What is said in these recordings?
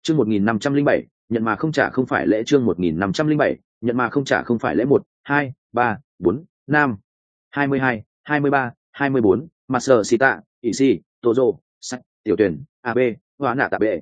chương 1507, nhận mà không trả không phải lễ. Chương 1507, nhận mà không trả không phải lễ. 1, 2, 3, 4, 5, 22, 23, 24, mặt sờ xì tạ, ỷ si, tô rô, sách, tiểu tuyển, ab, hóa nạ tạ bệ,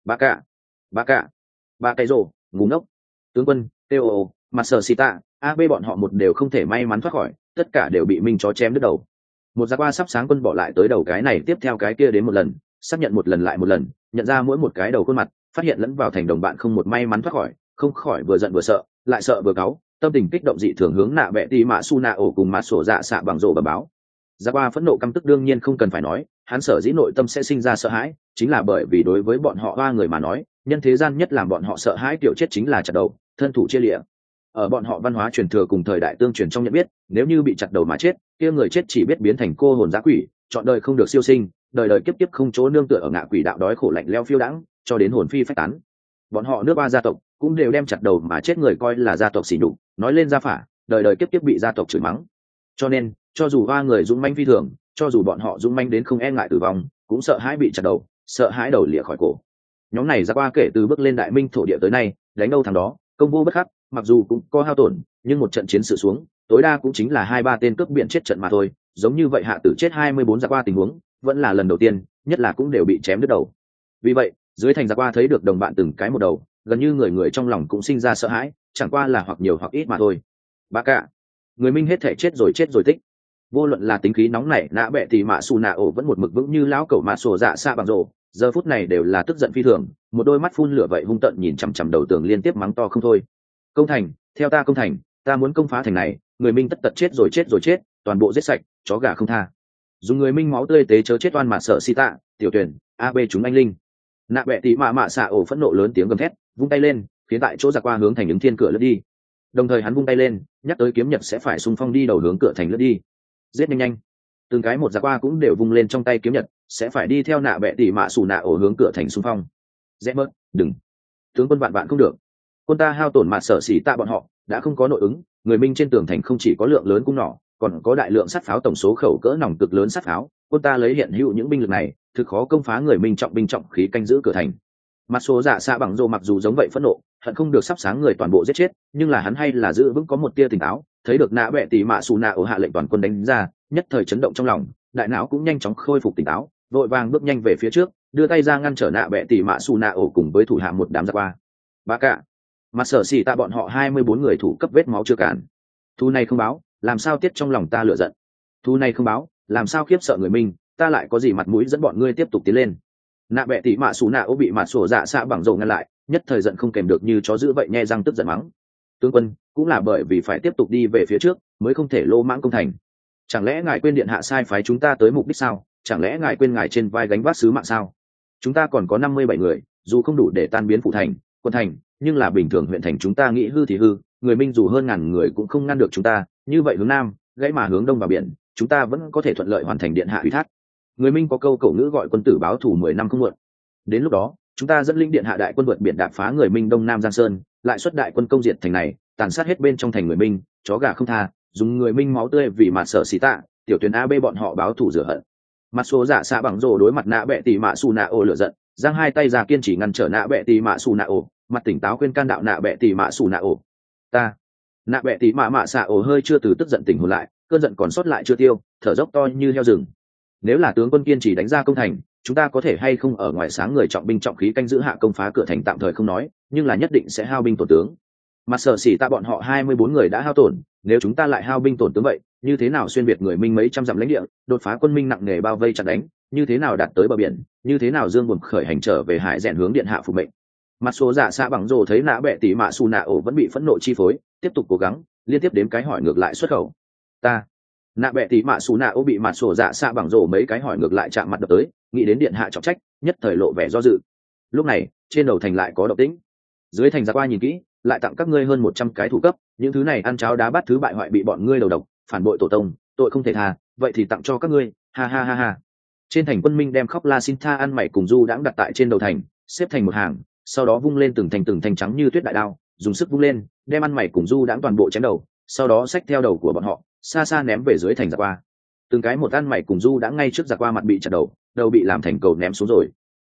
ba cạ, ba cây rô, ngủ ngốc, tướng quân, tô, mặt sờ xì tạ, ab bọn họ một đều không thể may mắn thoát khỏi, tất cả đều bị minh chó chém đứt đầu. Một giặc qua sắp sáng quân bỏ lại tới đầu cái này tiếp theo cái kia đến một lần, xác nhận một lần lại một lần, nhận ra mỗi một cái đầu khuôn mặt, phát hiện lẫn vào thành đồng bạn không một may mắn thoát khỏi, không khỏi vừa giận vừa sợ, lại sợ vừa cáu, tâm tình kích động dị thường hướng nạ bẹ tì mạ su nạ ổ cùng mặt sổ dạ xạ bằng rổ bờ báo. Giặc qua phẫn nộ căm tức đương nhiên không cần phải nói, hắn sở dĩ nội tâm sẽ sinh ra sợ hãi, chính là bởi vì đối với bọn họ ba người mà nói, nhân thế gian nhất làm bọn họ sợ hãi kiểu chết chính là chặt đầu, thân thủ chia lịa. Ở bọn họ văn hóa truyền thừa cùng thời đại tương truyền trong nhận biết, nếu như bị chặt đầu mà chết, kia người chết chỉ biết biến thành cô hồn dã quỷ, chọn đời không được siêu sinh, đời đời kiếp kiếp không chỗ nương tựa ở ngạ quỷ đạo đói khổ lạnh leo phiêu đãng, cho đến hồn phi phách tán. Bọn họ nước ba gia tộc cũng đều đem chặt đầu mà chết người coi là gia tộc sỉ nhục, nói lên gia phả, đời đời kiếp kiếp bị gia tộc chửi mắng. Cho nên, cho dù ba người dũng manh phi thường, cho dù bọn họ dũng manh đến không e ngại tử vong, cũng sợ hãi bị chặt đầu, sợ hãi đầu lìa khỏi cổ. Nhóm này ra qua kể từ bước lên đại minh thổ địa tới nay, đánh đâu thằng đó, công vô bất khắc, mặc dù cũng có hao tổn, nhưng một trận chiến sự xuống, tối đa cũng chính là 2-3 tên cướp biển chết trận mà thôi. Giống như vậy hạ tử chết 24 ra qua tình huống, vẫn là lần đầu tiên, nhất là cũng đều bị chém đứt đầu. Vì vậy, dưới thành ra qua thấy được đồng bạn từng cái một đầu, gần như người người trong lòng cũng sinh ra sợ hãi, chẳng qua là hoặc nhiều hoặc ít mà thôi. Ba cả, người minh hết thể chết rồi tích. Vô luận là tính khí nóng nảy nã bẹ thì mạ xù nạ ổ vẫn một mực vững như lão cẩu mạ sổ dạ xạ bằng rổ, giờ phút này đều là tức giận phi thường, một đôi mắt phun lửa vậy hung tợn nhìn chằm chằm đầu tường liên tiếp mắng to không thôi. Công thành, theo ta công thành, ta muốn công phá thành này, người minh tất tật chết rồi chết, toàn bộ giết sạch, chó gà không tha. Dùng người minh máu tươi tế chớ chết oan mà sợ si tạ, tiểu tuyển, ab chúng anh linh. Nạ bẹ tí mạ xạ ổ phẫn nộ lớn tiếng gầm thét, vung tay lên, khiến tại chỗ giặc qua hướng thành ứng thiên cửa lướt đi. Đồng thời hắn vung tay lên, nhắc tới kiếm nhật sẽ phải xung phong đi đầu hướng cửa thành lướt đi. Giết nhanh, từng cái một giặc qua cũng đều vung lên trong tay kiếm nhật, sẽ phải đi theo nạ bẹ tỉ mạ xù nạ ổ hướng cửa thành xung phong. Rẽ bớt, đừng, tướng quân vạn không được, quân ta hao tổn mạt sở xỉ tạ bọn họ đã không có nội ứng, người minh trên tường thành không chỉ có lượng lớn cung nỏ, còn có đại lượng sắt pháo, tổng số khẩu cỡ nòng cực lớn sắt pháo, quân ta lấy hiện hữu những binh lực này thực khó công phá người minh trọng binh trọng khí canh giữ cửa thành. Mặt số dạ xạ bằng rồ mặc dù giống vậy phẫn nộ, hận không được sắp sáng người toàn bộ giết chết, nhưng là hắn hay là giữ vững có một tia tỉnh táo, thấy được nạ bẹ tỉ mạ xù nạ ổ hạ lệnh toàn quân đánh ra, nhất thời chấn động trong lòng, đại não cũng nhanh chóng khôi phục tỉnh táo, vội vàng bước nhanh về phía trước, đưa tay ra ngăn trở nạ bẹ tỉ mạ xù nạ ổ cùng với thủ hạ một đám giặc qua. Ba cả, mặt sở xỉ tạ bọn họ 24 người thủ cấp vết máu chưa cản. Thu này không báo, làm sao tiết trong lòng ta lửa giận. Thu này không báo, làm sao khiếp sợ người mình, ta lại có gì mặt mũi dẫn bọn ngươi tiếp tục tiến lên. Nạ bẹ tỉ mạ xù nạ ổ bị mặt sổ dạ xạ bằng dầu ngăn lại, nhất thời giận không kèm được như chó dữ vậy, nhe răng tức giận mắng. Tướng quân, cũng là bởi vì phải tiếp tục đi về phía trước mới không thể lô mãng công thành. Chẳng lẽ ngài quên điện hạ sai phái chúng ta tới mục đích sao? Chẳng lẽ ngài quên ngài trên vai gánh vác sứ mạng sao? Chúng ta còn có 57 người, dù không đủ để tan biến phủ thành, quân thành, nhưng là bình thường huyện thành chúng ta nghĩ hư thì hư, người minh dù hơn ngàn người cũng không ngăn được chúng ta. Như vậy hướng nam, gãy mà hướng đông vào biển, chúng ta vẫn có thể thuận lợi hoàn thành điện hạ ủy thác. Người minh có câu cổ ngữ gọi quân tử báo thù 10 năm không muộn. Đến lúc đó, chúng ta dẫn linh điện hạ đại quân vượt biển đạp phá người minh đông nam giang sơn, lại xuất đại quân công diệt thành này, tàn sát hết bên trong thành người minh, chó gà không tha, dùng người minh máu tươi vì mặt sở xí tạ, tiểu tuyển ab bọn họ báo thù rửa hận. Mặt số giả xạ bằng rồ đối mặt nạ bẹ tỉ mạ xù nạ ổ lửa giận, giang hai tay ra kiên trì ngăn trở nạ bẹ tỉ mạ xù nạ ổ, mặt tỉnh táo khuyên can đạo nạ bẹ tỉ mạ xù nạ ổ. Ta, nạ bẹ tỉ mạ xạ ổ hơi chưa từ tức giận tỉnh hồn lại, cơn giận còn sót lại chưa tiêu, thở dốc to như heo rừng. Nếu là tướng quân kiên trì đánh ra công thành, chúng ta có thể hay không ở ngoài sáng người trọng binh trọng khí canh giữ hạ công phá cửa thành tạm thời không nói, nhưng là nhất định sẽ hao binh tổn tướng. Mặt sở xỉ tạ bọn họ 24 người đã hao tổn, nếu chúng ta lại hao binh tổn tướng vậy, như thế nào xuyên việt người minh mấy trăm dặm lãnh địa, đột phá quân minh nặng nề bao vây chặn đánh, như thế nào đạt tới bờ biển, như thế nào dương buồn khởi hành trở về hải rèn hướng điện hạ phục mệnh. Mặt số giả xạ bằng rồ thấy nã bẹ tỉ mạ xù nạ ổ vẫn bị phẫn nộ chi phối, tiếp tục cố gắng, liên tiếp đếm cái hỏi ngược lại xuất khẩu. Ta, nạ bẹ tỉ mạ xù nạ ổ bị mặt sổ dạ xạ bằng rồ mấy cái hỏi ngược lại chạm mặt đập tới, nghĩ đến điện hạ trọng trách, nhất thời lộ vẻ do dự. Lúc này trên đầu thành lại có động tĩnh, dưới thành ra qua nhìn kỹ, lại tặng các ngươi hơn 100 cái thủ cấp, những thứ này ăn cháo đá bát thứ bại hoại bị bọn ngươi đầu độc, phản bội tổ tông, tội không thể tha, vậy thì tặng cho các ngươi, ha ha ha ha. Trên thành quân minh đem khóc la xin tha ăn mày cùng du đãng đặt tại trên đầu thành, xếp thành một hàng, sau đó vung lên từng thành trắng như tuyết đại đao, dùng sức vung lên, đem ăn mày cùng du đãng toàn bộ chém đầu, sau đó xách theo đầu của bọn họ xa xa ném về dưới thành giặc qua. Từng cái một ăn mày cùng du đã ngay trước giặc qua mặt bị chặt đầu, đầu bị làm thành cầu ném xuống rồi.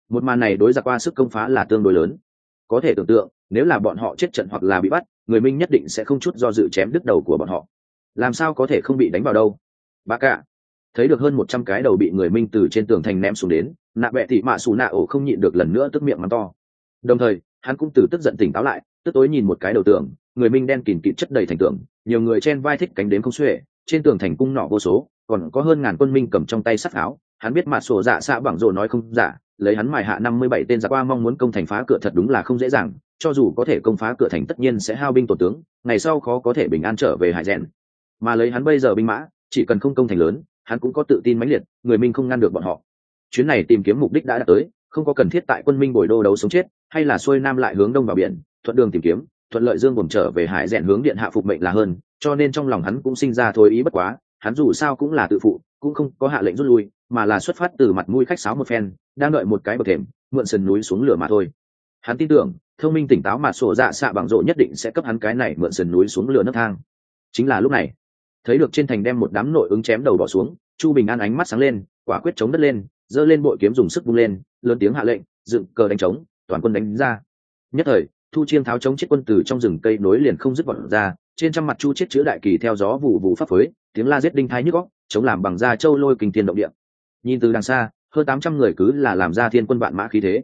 Một màn này đối giặc qua sức công phá là tương đối lớn, có thể tưởng tượng nếu là bọn họ chết trận hoặc là bị bắt, người Minh nhất định sẽ không chút do dự chém đứt đầu của bọn họ. Làm sao có thể không bị đánh vào đâu. Bà cả thấy được hơn 100 cái đầu bị người Minh từ trên tường thành ném xuống đến, nạ bẹ tỉ mạ xù nạ ổ không nhịn được lần nữa tức miệng mắng to. Đồng thời hắn cũng từ tức giận tỉnh táo lại, tức tối nhìn một cái đầu tường, người Minh đen kịt kịt chất đầy thành tường, nhiều người chen vai thích cánh đến không xuể, trên tường thành cung nỏ vô số, còn có hơn ngàn quân Minh cầm trong tay sắt áo. Hắn biết mặt sổ dạ xạ bằng rồ nói không giả, lấy hắn mài hạ 57 tên giặc qua mong muốn công thành phá cửa thật đúng là không dễ dàng, cho dù có thể công phá cửa thành tất nhiên sẽ hao binh tổn tướng, ngày sau khó có thể bình an trở về hải rèn. Mà lấy hắn bây giờ binh mã, chỉ cần không công thành lớn, hắn cũng có tự tin mãnh liệt, người Minh không ngăn được bọn họ. Chuyến này tìm kiếm mục đích đã đạt tới, không có cần thiết tại quân Minh bồi đô đấu sống chết, hay là xuôi nam lại hướng đông vào biển, thuận đường tìm kiếm, thuận lợi dương buồm trở về hải rèn hướng điện hạ phục mệnh là hơn, cho nên trong lòng hắn cũng sinh ra thôi ý bất quá, hắn dù sao cũng là tự phụ, cũng không có hạ lệnh rút lui, mà là xuất phát từ mặt mũi khách sáo một phen, đang đợi một cái bậc thềm, mượn sườn núi xuống lửa mà thôi. Hắn tin tưởng, thông minh tỉnh táo mà sổ dạ xạ bằng rộ nhất định sẽ cấp hắn cái này mượn sườn núi xuống lửa nấc thang. Chính là lúc này, thấy được trên thành đem một đám nội ứng chém đầu bỏ xuống, Chu Bình An ánh mắt sáng lên, quả quyết chống đất lên, giơ lên bội kiếm dùng sức vung lên, lớn tiếng hạ lệnh, dựng cờ đánh trống, toàn quân đánh ra. Nhất thời, Thu Chiêm tháo chống chết quân từ trong rừng cây nối liền không dứt vọt ra, trên trăm mặt chu chết chữ đại kỳ theo gió vụ vụ phấp phới, tiếng la giết đinh thái nhức óc, chống làm bằng da châu lôi kinh thiên động địa. Nhìn từ đằng xa, hơn 800 người cứ là làm ra thiên quân vạn mã khí thế.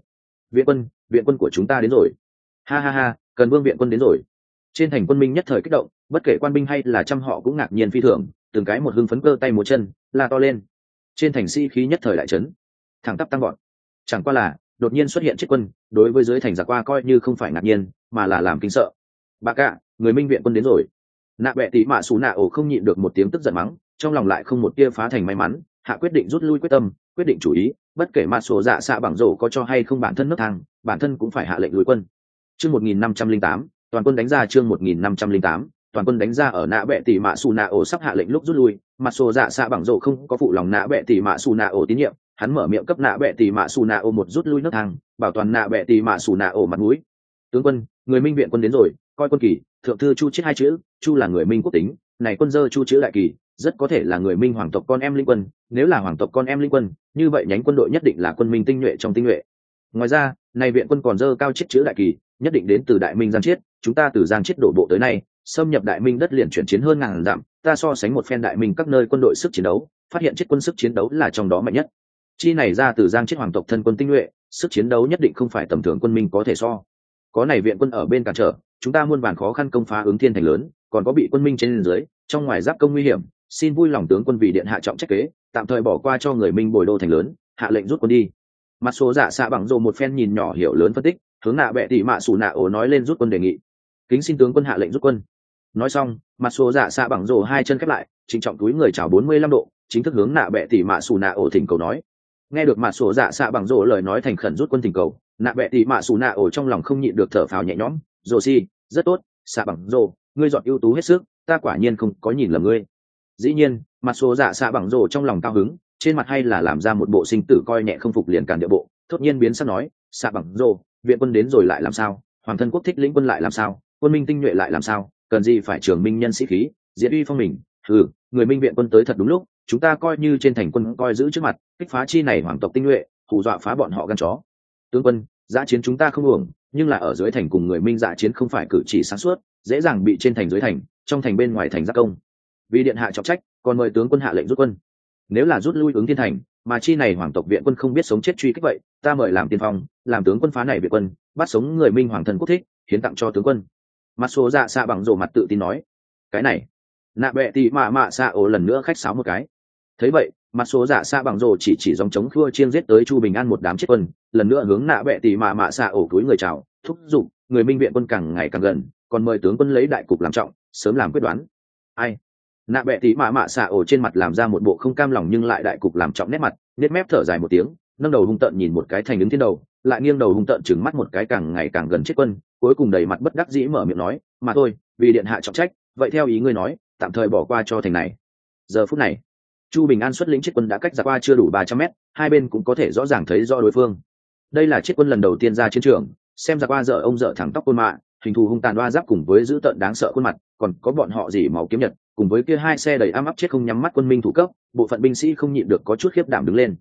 Viện quân của chúng ta đến rồi. Ha ha ha, Cần Vương viện quân đến rồi. Trên thành quân Minh nhất thời kích động, bất kể quan binh hay là trăm họ cũng ngạc nhiên phi thường, từng cái một hưng phấn cơ tay múa chân, la to lên. Trên thành sĩ khí nhất thời đại chấn, thẳng tắp tăng vọt. Chẳng qua là đột nhiên xuất hiện chết quân, đối với dưới thành giặc qua coi như không phải ngạc nhiên, mà là làm kinh sợ. Bà cả, người Minh viện quân đến rồi. Nạ bẹ tỉ mạ xù nạ ổ không nhịn được một tiếng tức giận mắng, trong lòng lại không một tia phá thành may mắn, hạ quyết định rút lui quyết tâm, quyết định chủ ý, bất kể mặt số dạ xạ bằng rổ có cho hay không bản thân nấc thang, bản thân cũng phải hạ lệnh lùi quân. Chương 1508, toàn quân đánh ra. Chương 1508, toàn quân đánh ra. Ở nạ bẹ tỉ mạ xù nạ ổ sắp hạ lệnh lúc rút lui, mặt số dạ xạ bằng rổ không có phụ lòng nạ bẹ tỉ mạ xù nạ ổ tín nhiệm, hắn mở miệng cấp nạ bẹ tỉ mạ xù nạ ổ một rút lui nấc thang, bảo toàn nạ bẹ tỉ mạ xù nạ ổ mặt mũi. Tướng quân, người Minh viện quân đến rồi, coi quân kỳ, thượng thư Chu chết hai chữ, Chu là người Minh quốc tính, này quân dơ Chu chữ đại kỳ, rất có thể là người Minh hoàng tộc con em linh quân, nếu là hoàng tộc con em linh quân, như vậy nhánh quân đội nhất định là quân Minh tinh nhuệ trong tinh nhuệ. Ngoài ra, này viện quân còn dơ cao chết chữ đại kỳ, nhất định đến từ Đại Minh Giang Chiết, chúng ta từ Giang Chiết đổ bộ tới nay, xâm nhập Đại Minh đất liền chuyển chiến hơn ngàn dặm, ta so sánh một phen Đại Minh các nơi quân đội sức chiến đấu, phát hiện chết quân sức chiến đấu là trong đó mạnh nhất. Chi này ra từ Giang Chiết hoàng tộc thân quân tinh nhuệ, sức chiến đấu nhất định không phải tầm thường quân Minh có thể so. Có này viện quân ở bên cản trở, chúng ta muôn vàn khó khăn công phá ứng thiên thành lớn, còn có bị quân Minh trên dưới, trong ngoài giáp công nguy hiểm, xin vui lòng tướng quân vì điện hạ trọng trách kế, tạm thời bỏ qua cho người Minh bồi đô thành lớn, hạ lệnh rút quân đi. Mặt số dạ xạ bằng rồ một phen nhìn nhỏ hiểu lớn phân tích, hướng nạ bẹ tỉ mạ xù nạ ổ nói lên rút quân đề nghị. Kính xin tướng quân hạ lệnh rút quân. Nói xong, mặt số dạ xạ bằng rồ hai chân khép lại, trịnh trọng túi người chào 45 độ, chính thức hướng nạ bẹ tỉ mạ xù nạ ổ thỉnh cầu nói. Nghe được mặt số dạ xạ bằng rồ lời nói thành khẩn rút quân thỉnh cầu, nạ bẹ tỉ mạ xù nạ ổ trong lòng không nhịn được thở phào nhẹ nhõm. Rồ si, rất tốt, xạ bằng rồ, ngươi dọn ưu tú hết sức, ta quả nhiên không có nhìn lầm ngươi. Dĩ nhiên, mặt số dạ xạ bằng rồ trong lòng cao hứng, trên mặt hay là làm ra một bộ sinh tử coi nhẹ không phục liền cản địa bộ, thốt nhiên biến sắc nói, xạ bằng rồ, viện quân đến rồi lại làm sao, hoàng thân quốc thích lĩnh quân lại làm sao, quân Minh tinh nhuệ lại làm sao, cần gì phải trường minh nhân sĩ khí, diễn uy phong mình. Người Minh viện quân tới thật đúng lúc, chúng ta coi như trên thành quân coi giữ trước mặt, kích phá chi này hoàng tộc tinh nhuệ, hù dọa phá bọn họ gan chó. Tướng quân, dã chiến chúng ta không uổng, nhưng là ở dưới thành cùng người Minh dã chiến không phải cử chỉ sáng suốt, dễ dàng bị trên thành dưới thành, trong thành bên ngoài thành giác công. Vì điện hạ trọng trách, còn mời tướng quân hạ lệnh rút quân. Nếu là rút lui ứng thiên thành, mà chi này hoàng tộc viện quân không biết sống chết truy kích vậy, ta mời làm tiên phong, làm tướng quân phá này viện quân, bắt sống người Minh hoàng thần quốc thích, hiến tặng cho tướng quân. Mặt số dạ xạ bằng rồ mặt tự tin nói. Cái này, nạ bẹ tỉ mạ mạ xạ ổ lần nữa khách sáo một cái. Thấy vậy, mặt số dạ xạ bằng rồ chỉ dòng chống khua chiêng giết tới Chu Bình An một đám chết quân, lần nữa hướng nạ bẹ tỉ mạ mạ xạ ổ túi người chào, thúc giục người Minh viện quân càng ngày càng gần, còn mời tướng quân lấy đại cục làm trọng, sớm làm quyết đoán. Ai? Nạ bẹ tỉ mạ mạ xạ ổ trên mặt làm ra một bộ không cam lòng nhưng lại đại cục làm trọng nét mặt, nét mép thở dài một tiếng, nâng đầu hung tợn nhìn một cái thành đứng thiên đầu, lại nghiêng đầu hung tợn trừng mắt một cái càng ngày càng gần chết quân, cuối cùng đầy mặt bất đắc dĩ mở miệng nói, mà thôi, vì điện hạ trọng trách, vậy theo ý ngươi nói, tạm thời bỏ qua cho thành này. Giờ phút này, Chu Bình An xuất lĩnh chết quân đã cách giặc qua chưa đủ 300 mét, hai bên cũng có thể rõ ràng thấy rõ đối phương. Đây là chết quân lần đầu tiên ra chiến trường, xem giặc qua dở ông dở thẳng tóc côn mạ, hình thù hung tàn oa giáp cùng với dữ tợn đáng sợ khuôn mặt, còn có bọn họ dỉ máu kiếm nhật, cùng với kia hai xe đầy ám áp chết không nhắm mắt quân Minh thủ cấp, bộ phận binh sĩ không nhịn được có chút khiếp đảm đứng lên.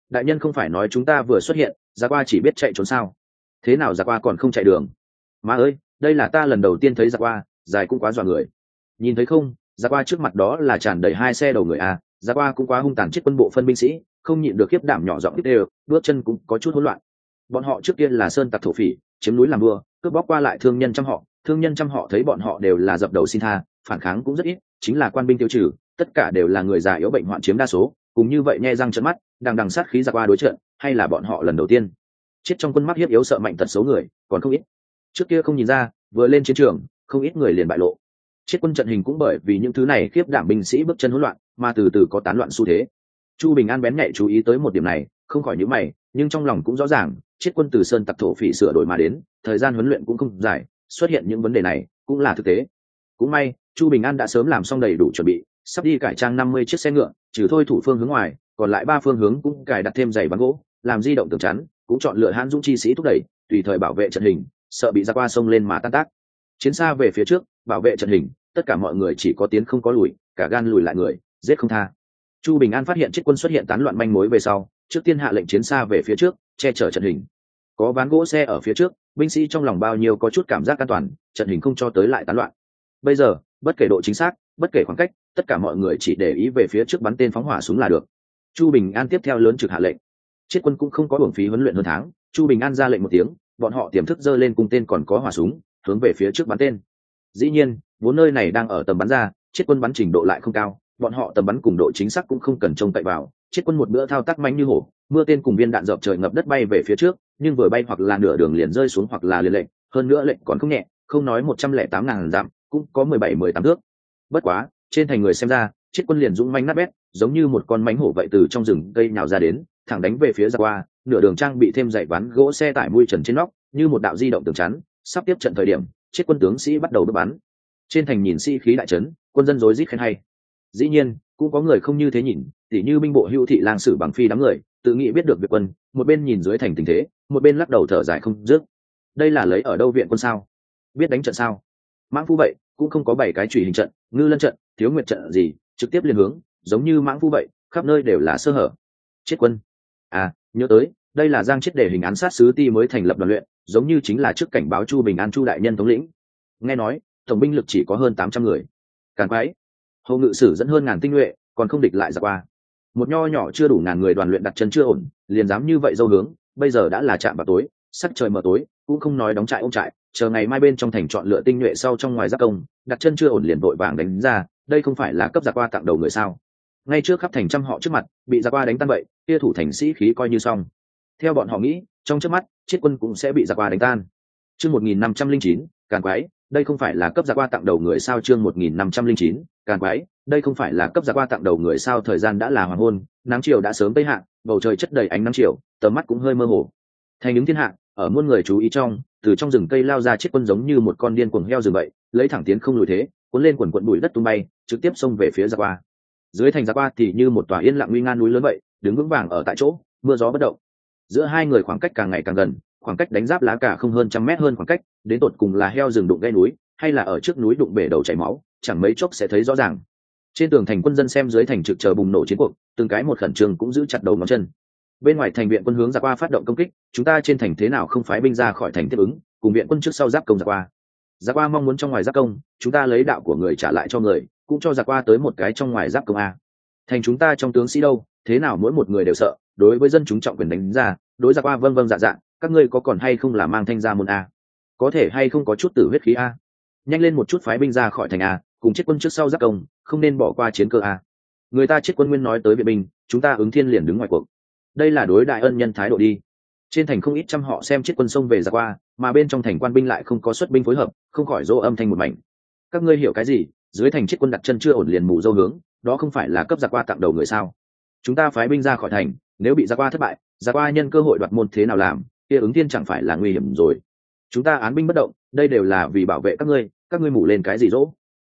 đại nhân không phải nói chúng ta vừa xuất hiện giặc qua chỉ biết chạy trốn sao? Thế nào giặc qua còn không chạy đường? Má ơi, đây là ta lần đầu tiên thấy giặc qua, dài cũng quá dọa người. Nhìn thấy không, giặc qua trước mặt đó là tràn đầy 2 xe đầu người a, giặc qua cũng quá hung tàn, chết quân bộ phân binh sĩ không nhịn được khiếp đảm nhỏ giọng tiếp đều, bước chân cũng có chút hỗn loạn. Bọn họ trước kia là sơn tặc thổ phỉ, chiếm núi làm vua, cướp bóc qua lại thương nhân trăm họ, thương nhân trăm họ thấy bọn họ đều là dập đầu xin tha, phản kháng cũng rất ít, chính là quan binh tiêu trừ, tất cả đều là người già yếu bệnh hoạn chiếm đa số, cùng như vậy nhe răng trợn mắt, đằng sát khí giặc qua đối trận, hay là bọn họ lần đầu tiên chết trong quân mắc hiếp yếu sợ mạnh tật xấu người còn không ít. Trước kia không nhìn ra, vừa lên chiến trường không ít người liền bại lộ. Chết quân trận hình cũng bởi vì những thứ này khiếp đảm binh sĩ bước chân hỗn loạn mà từ từ có tán loạn xu thế. Chu Bình An bén nhạy chú ý tới một điểm này, không khỏi nhíu mày, nhưng trong lòng cũng rõ ràng, chết quân từ sơn tặc thổ phỉ sửa đổi mà đến, thời gian huấn luyện cũng không dài, xuất hiện những vấn đề này cũng là thực tế. Cũng may Chu Bình An đã sớm làm xong đầy đủ chuẩn bị, sắp đi cải trang 50 chiếc xe ngựa, trừ thôi thủ phương hướng ngoài, còn lại 3 phương hướng cũng cài đặt thêm giày ván gỗ, làm di động tường chắn, cũng chọn lựa hãn dũng chi sĩ thúc đẩy, tùy thời bảo vệ trận hình, sợ bị giặc qua sông lên mà tan tác. Chiến xa về phía trước, bảo vệ trận hình, tất cả mọi người chỉ có tiến không có lùi, cả gan lùi lại người, giết không tha. Chu Bình An phát hiện chết quân xuất hiện tán loạn manh mối về sau, trước tiên hạ lệnh chiến xa về phía trước, che chở trận hình. Có ván gỗ xe ở phía trước, binh sĩ trong lòng bao nhiêu có chút cảm giác an toàn, trận hình không cho tới lại tán loạn. Bây giờ, bất kể độ chính xác, bất kể khoảng cách, tất cả mọi người chỉ để ý về phía trước bắn tên phóng hỏa súng là được. Chu Bình An tiếp theo lớn trực hạ lệnh. Chết quân cũng không có uổng phí huấn luyện hơn tháng, Chu Bình An ra lệnh một tiếng, bọn họ tiềm thức giơ lên cung tên còn có hỏa súng, hướng về phía trước bắn tên. Dĩ nhiên, vốn nơi này đang ở tầm bắn ra, chết quân bắn trình độ lại không cao, bọn họ tầm bắn cùng độ chính xác cũng không cần trông cậy vào. Chết quân một bữa thao tác mạnh như hổ, mưa tên cùng viên đạn dọc trời ngập đất bay về phía trước, nhưng vừa bay hoặc là nửa đường liền rơi xuống hoặc là liền lệnh, hơn nữa lệnh còn không nhẹ, không nói 108.000 dặm, cũng có 17-18 thước. Bất quá, trên thành người xem ra, chết quân liền dũng manh nát bét, giống như một con mãnh hổ vậy từ trong rừng cây nhào ra đến, thẳng đánh về phía giặc qua, nửa đường trang bị thêm dãy ván gỗ xe tải mui trần trên nóc, như một đạo di động tường chắn, sắp tiếp trận thời điểm, chết quân tướng sĩ bắt đầu đốt bắn. Trên thành nhìn sĩ khí đại trấn, quân dân rối rít khen hay. Dĩ nhiên, cũng có người không như thế nhìn, tỉ như binh bộ Hưu thị lang sử bằng phi đám người, tự nghĩ biết được việc quân, một bên nhìn dưới thành tình thế, một bên lắc đầu thở dài không dứt. Đây là lấy ở đâu viện quân sao? Biết đánh trận sao? Mãng Phu vậy, cũng không có 7 cái chủy hình trận, ngư lân trận, thiếu nguyệt trận gì, trực tiếp liên hướng, giống như Mãng Phu vậy, khắp nơi đều là sơ hở. Chết quân. À, nhớ tới, đây là Giang Chết để hình án sát sứ ti mới thành lập đoàn luyện, giống như chính là trước cảnh báo Chu Bình An Chu đại nhân thống lĩnh. Nghe nói, tổng binh lực chỉ có hơn 800 người. Càn quái. Hồ Ngự Sử dẫn hơn ngàn tinh nhuệ, còn không địch lại giặc qua. Một nho nhỏ chưa đủ ngàn người đoàn luyện đặt chân chưa ổn, liền dám như vậy dâu hướng, bây giờ đã là chạm vào tối, sắc trời mờ tối, cũng không nói đóng trại ôm trại, chờ ngày mai bên trong thành chọn lựa tinh nhuệ sau trong ngoài giáp công, đặt chân chưa ổn liền vội vàng đánh ra, đây không phải là cấp giặc qua tặng đầu người sao? Ngay trước khắp thành trăm họ trước mặt, bị giặc qua đánh tan vậy, kia thủ thành sĩ khí coi như xong. Theo bọn họ nghĩ, trong trước mắt, chết quân cũng sẽ bị giặc qua đánh tan. Chương 1509, càn quái, đây không phải là cấp giặc qua tặng đầu người sao? Chương 1509, càn quái, đây không phải là cấp giặc qua tặng đầu người sao? Thời gian đã là hoàng hôn, nắng chiều đã sớm tây hạ, bầu trời chất đầy ánh nắng chiều, tầm mắt cũng hơi mơ hồ. Thành những thiên hạ, ở muôn người chú ý trong, từ trong rừng cây lao ra chết quân giống như một con điên cuồng heo rừng vậy, lấy thẳng tiến không lùi thế, cuốn lên quần quần bụi đất tung bay, trực tiếp xông về phía giặc qua. Dưới thành giặc qua thì như một tòa yên lặng nguy nga núi lớn vậy, đứng vững vàng ở tại chỗ, mưa gió bất động. Giữa hai người khoảng cách càng ngày càng gần, khoảng cách đánh giáp lá cả không hơn 100 mét hơn khoảng cách, đến tột cùng là heo rừng đụng gây núi, hay là ở trước núi đụng bể đầu chảy máu, chẳng mấy chốc sẽ thấy rõ ràng. Trên tường thành quân dân xem dưới thành trực chờ bùng nổ chiến cuộc, từng cái một khẩn trương cũng giữ chặt đầu ngón chân. Bên ngoài thành viện quân hướng giặc qua phát động công kích, chúng ta trên thành thế nào không phái binh ra khỏi thành tiếp ứng, cùng viện quân trước sau giáp công giặc qua. Giặc qua mong muốn trong ngoài giáp công, chúng ta lấy đạo của người trả lại cho người, cũng cho giặc qua tới một cái trong ngoài giáp công a. Thành chúng ta trong tướng sĩ đâu, thế nào mỗi một người đều sợ, đối với dân chúng trọng quyền đánh ra, đối giặc qua vâng vâng dạ dạ, các ngươi có còn hay không là mang thanh ra môn a? Có thể hay không có chút tử huyết khí a? Nhanh lên một chút phái binh ra khỏi thành a, cùng chết quân trước sau giáp công, không nên bỏ qua chiến cơ a. Người ta chết quân nguyên nói tới viện binh, chúng ta ứng thiên liền đứng ngoài cuộc. Đây là đối đại ân nhân thái độ đi. Trên thành không ít trăm họ xem chết quân sông về giặc qua, mà bên trong thành quan binh lại không có xuất binh phối hợp, không khỏi dỗ âm thanh một mảnh. Các ngươi hiểu cái gì? Dưới thành chết quân đặt chân chưa ổn liền mù dâu hướng, đó không phải là cấp giặc qua tặng đầu người sao? Chúng ta phái binh ra khỏi thành, nếu bị giặc qua thất bại, giặc qua nhân cơ hội đoạt môn thế nào làm, kia ứng thiên chẳng phải là nguy hiểm rồi. Chúng ta án binh bất động, đây đều là vì bảo vệ các ngươi mù lên cái gì dỗ?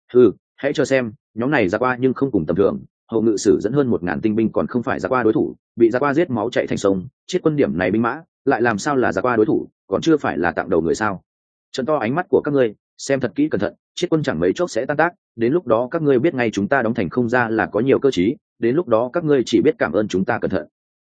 Hãy cho xem, nhóm này giặc qua nhưng không cùng tầm thường. Hầu Ngự Sử dẫn hơn 1000 tinh binh còn không phải giặc qua đối thủ, bị giặc qua giết máu chạy thành sông, chết quân điểm này binh mã, lại làm sao là giặc qua đối thủ, còn chưa phải là tặng đầu người sao? Trận to ánh mắt của các ngươi, xem thật kỹ cẩn thận, chết quân chẳng mấy chốc sẽ tan tác, đến lúc đó các ngươi biết ngay chúng ta đóng thành không ra là có nhiều cơ trí, đến lúc đó các ngươi chỉ biết cảm ơn chúng ta cẩn thận.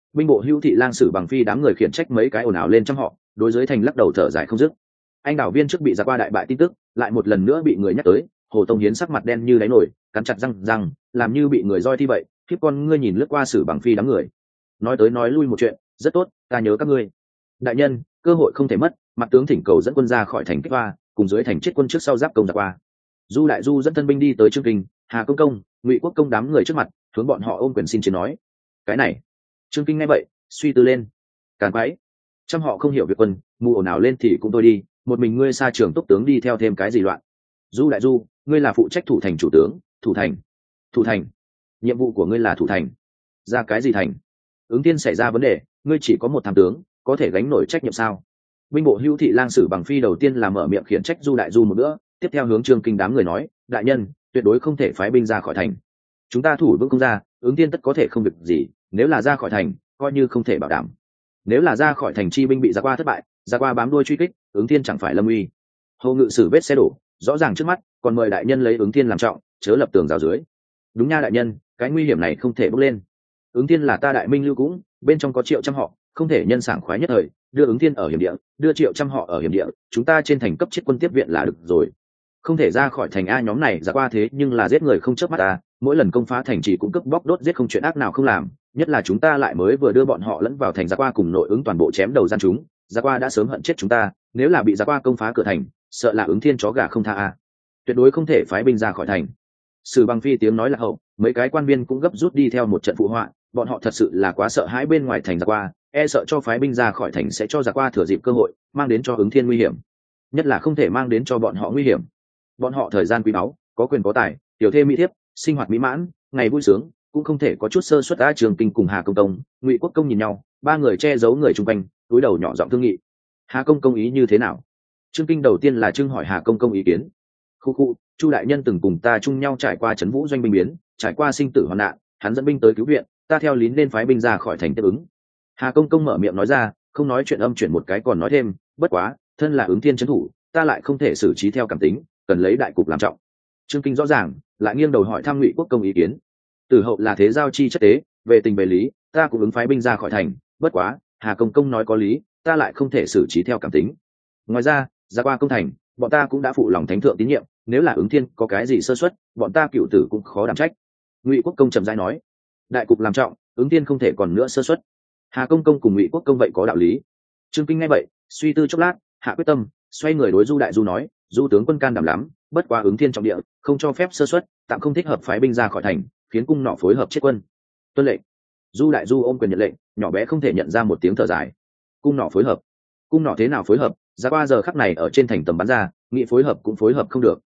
Binh bộ Hữu Thị Lang Sử Bằng Phi đám người khiển trách mấy cái ồn ào lên trong họ, đối dưới thành lắc đầu thở dài không dứt. Anh đảo viên trước bị giặc qua đại bại tin tức lại một lần nữa bị người nhắc tới. Hồ Tông Hiến sắc mặt đen như đáy nổi, cắn chặt răng làm như bị người roi thi vậy, khiếp con ngươi nhìn lướt qua Sử Bằng Phi đám người, nói tới nói lui một chuyện, rất tốt, ta nhớ các ngươi. Đại nhân, cơ hội không thể mất, mặt tướng thỉnh cầu dẫn quân ra khỏi thành Kích Hoa, cùng dưới thành chết quân trước sau giáp công giặc qua. Du Đại Du dẫn thân binh đi tới Trương Kinh, Hà Công Công, Ngụy Quốc Công đám người trước mặt, hướng bọn họ ôm quyền xin chiến nói. Cái này, Trương Kinh nghe vậy, suy tư lên. Càn quái, trăm họ không hiểu việc quân, mù ồn ào lên thì cũng tôi đi, một mình ngươi xa trường túc tướng đi theo thêm cái gì loạn. Du Đại Du, ngươi là phụ trách thủ thành chủ tướng, thủ thành, nhiệm vụ của ngươi là thủ thành. Ra cái gì thành? Ứng Thiên xảy ra vấn đề, ngươi chỉ có một tham tướng, có thể gánh nổi trách nhiệm sao? Binh bộ Hữu Thị Lang Sử Bằng Phi đầu tiên là mở miệng khiển trách Du Đại Du một bữa, tiếp theo hướng Trương Kinh đám người nói, đại nhân, tuyệt đối không thể phái binh ra khỏi thành. Chúng ta thủ vững không ra, Ứng Thiên tất có thể không việc gì, nếu là ra khỏi thành, coi như không thể bảo đảm. Nếu là ra khỏi thành chi binh bị giặc qua thất bại, giặc qua bám đuôi truy kích, Ứng Thiên chẳng phải lâm uy. Hầu ngự sử vết xe đổ, rõ ràng trước mắt, còn mời đại nhân lấy Ứng Thiên làm trọng, chớ lập tường rào dưới. Đúng nha đại nhân, cái nguy hiểm này không thể bốc lên. Ứng Thiên là ta đại minh lưu cũng, bên trong có triệu trăm họ, không thể nhân sảng khoái nhất thời, đưa Ứng Thiên ở hiểm địa, đưa triệu trăm họ ở hiểm địa, chúng ta trên thành cấp chết quân tiếp viện là được rồi. Không thể ra khỏi thành a, nhóm này ra qua thế nhưng là giết người không chớp mắt a, mỗi lần công phá thành trì cũng cướp bóc đốt giết không chuyện ác nào không làm, nhất là chúng ta lại mới vừa đưa bọn họ lẫn vào thành, ra qua cùng nội ứng toàn bộ chém đầu gian chúng, ra qua đã sớm hận chết chúng ta, nếu là bị ra qua công phá cửa thành, sợ là Ứng Thiên chó gà không tha a, tuyệt đối không thể phái binh ra khỏi thành. Sử Bằng Phi tiếng nói là hậu, mấy cái quan viên cũng gấp rút đi theo một trận phụ họa, bọn họ thật sự là quá sợ hãi bên ngoài thành giặc qua, e sợ cho phái binh ra khỏi thành sẽ cho giặc qua thừa dịp cơ hội, mang đến cho Ứng Thiên nguy hiểm, nhất là không thể mang đến cho bọn họ nguy hiểm. Bọn họ thời gian quý báu, có quyền có tài, tiểu thê mỹ thiếp, sinh hoạt mỹ mãn, ngày vui sướng, cũng không thể có chút sơ suất. A Trường Kinh cùng Hà Công Công, Ngụy Quốc Công nhìn nhau, ba người che giấu người chung quanh, cúi đầu nhỏ giọng thương nghị. Hà Công Công ý như thế nào? Trương Kinh đầu tiên là trưng hỏi Hà Công Công ý kiến. Khu, Chu đại nhân từng cùng ta chung nhau trải qua trấn vũ doanh binh biến, trải qua sinh tử hoạn nạn, hắn dẫn binh tới cứu viện, ta theo lín nên phái binh ra khỏi thành tiếp ứng. Hà Công Công mở miệng nói ra, không nói chuyện âm chuyển một cái còn nói thêm, bất quá, thân là Ứng Thiên trấn thủ, ta lại không thể xử trí theo cảm tính, cần lấy đại cục làm trọng. Trương Kinh rõ ràng, lại nghiêng đầu hỏi thăm Ngụy Quốc Công ý kiến. Tử hậu là thế giao chi chất tế, về tình về lý, ta cũng ứng phái binh ra khỏi thành, bất quá, Hà Công Công nói có lý, ta lại không thể xử trí theo cảm tính. Ngoài ra, ra qua công thành, bọn ta cũng đã phụ lòng thánh thượng tín nhiệm, nếu là Ứng Thiên có cái gì sơ suất, bọn ta cựu tử cũng khó đảm trách. Ngụy Quốc Công trầm rãi nói, đại cục làm trọng, Ứng Thiên không thể còn nữa sơ suất. Hà Công Công cùng Ngụy Quốc Công vậy có đạo lý. Trương Kinh nghe vậy, suy tư chốc lát, hạ quyết tâm, xoay người đối Du Đại Du nói, Du tướng quân can đảm lắm, bất quá Ứng Thiên trọng địa, không cho phép sơ suất, tạm không thích hợp phái binh ra khỏi thành, khiến cung nọ phối hợp chết quân. Tuân lệnh. Du Đại Du ôm quyền nhận lệnh, nhỏ bé không thể nhận ra một tiếng thở dài. Cung nọ phối hợp? Cung nọ thế nào phối hợp? Ra qua giờ khắc này ở trên thành tầm bắn ra, nghị phối hợp cũng phối hợp không được.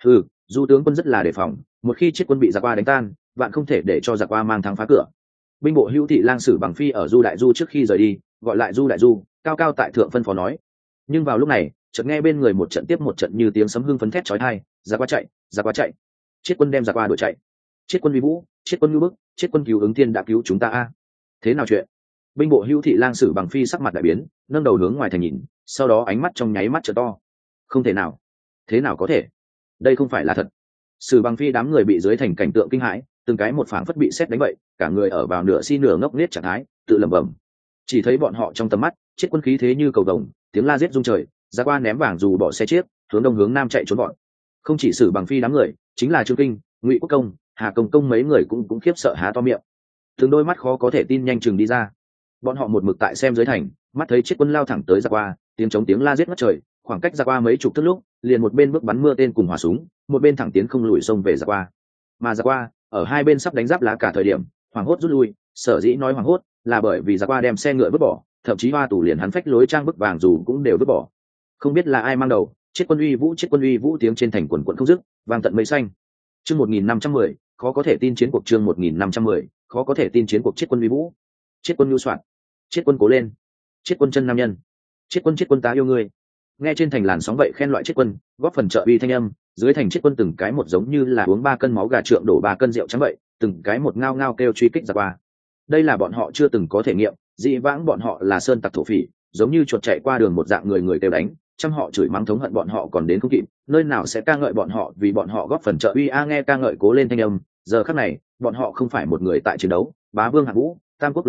Du tướng quân rất là đề phòng, một khi chết quân bị giặc qua đánh tan, bạn không thể để cho giặc qua mang thắng phá cửa. Binh bộ Hữu Thị Lang Sử Bằng Phi ở Du Đại Du trước khi rời đi, gọi lại Du Đại Du, cao cao tại thượng phân phó nói. Nhưng vào lúc này, chợt nghe bên người một trận tiếp một trận như tiếng sấm hưng phấn thét chói tai, giặc qua chạy, giặc qua chạy. Chết quân đem giặc qua đuổi chạy. Chết quân uy vũ, chết quân ngưu bức, chết quân cứu Ứng Thiên đã cứu chúng ta a. Thế nào chuyện? Binh bộ Hữu Thị Lang Sử Bằng Phi sắc mặt đại biến, nâng đầu hướng ngoài thành nhìn, sau đó ánh mắt trong nháy mắt trợ to. Không thể nào, thế nào có thể? Đây không phải là thật. Sử Bằng Phi đám người bị dưới thành cảnh tượng kinh hãi, từng cái một phảng phất bị sét đánh vậy, cả người ở vào nửa si nửa ngốc nghếch trạng thái, tự lẩm bẩm. Chỉ thấy bọn họ trong tầm mắt, chết quân khí thế như cầu vồng, tiếng la giết rung trời, ra qua ném vàng dù bỏ xe chiếc, hướng đông hướng nam chạy trốn bọn. Không chỉ Sử Bằng Phi đám người, chính là Trương Kinh, Ngụy Quốc Công, Hà Công Công mấy người cũng khiếp sợ há to miệng. Từng đôi mắt khó có thể tin nhanh chừng đi ra. Bọn họ một mực tại xem dưới thành, mắt thấy chết quân lao thẳng tới ra qua, tiếng chống tiếng la giết ngất trời, khoảng cách ra qua mấy chục thước lúc, liền một bên bước bắn mưa tên cùng hỏa súng, một bên thẳng tiến không lùi xông về ra qua. Mà ra qua, ở hai bên sắp đánh giáp lá cả thời điểm, hoảng hốt rút lui, sở dĩ nói hoảng hốt là bởi vì ra qua đem xe ngựa vứt bỏ, thậm chí hoa tủ liền hắn phách lối trang bức vàng dù cũng đều vứt bỏ. Không biết là ai mang đầu, chết quân uy vũ tiếng trên thành quần quần không dứt, vang tận mây xanh. Chương 1510, khó có thể tin chiến cuộc. Chương 1510, khó có thể tin chiến cuộc. Chết quân uy vũ, chết quân nhu soạn, chết quân cố lên, chết quân chân nam nhân, chết quân ta yêu ngươi. Nghe trên thành làn sóng vậy khen loại chết quân, góp phần trợ uy thanh âm, dưới thành chết quân từng cái một giống như là uống 3 cân máu gà trượng đổ 3 cân rượu trắng vậy, từng cái một ngao ngao kêu truy kích ra qua. Đây là bọn họ chưa từng có thể nghiệm, dị vãng bọn họ là sơn tặc thổ phỉ, giống như chuột chạy qua đường một dạng người người kêu đánh, trăm họ chửi mắng thống hận bọn họ còn đến không kịp, nơi nào sẽ ca ngợi bọn họ vì bọn họ góp phần trợ uy. Nghe ca ngợi cố lên thanh âm, giờ khắc này, bọn họ không phải một người tại chiến đấu, bá vương hạng vũ, tam quốc lữ bố,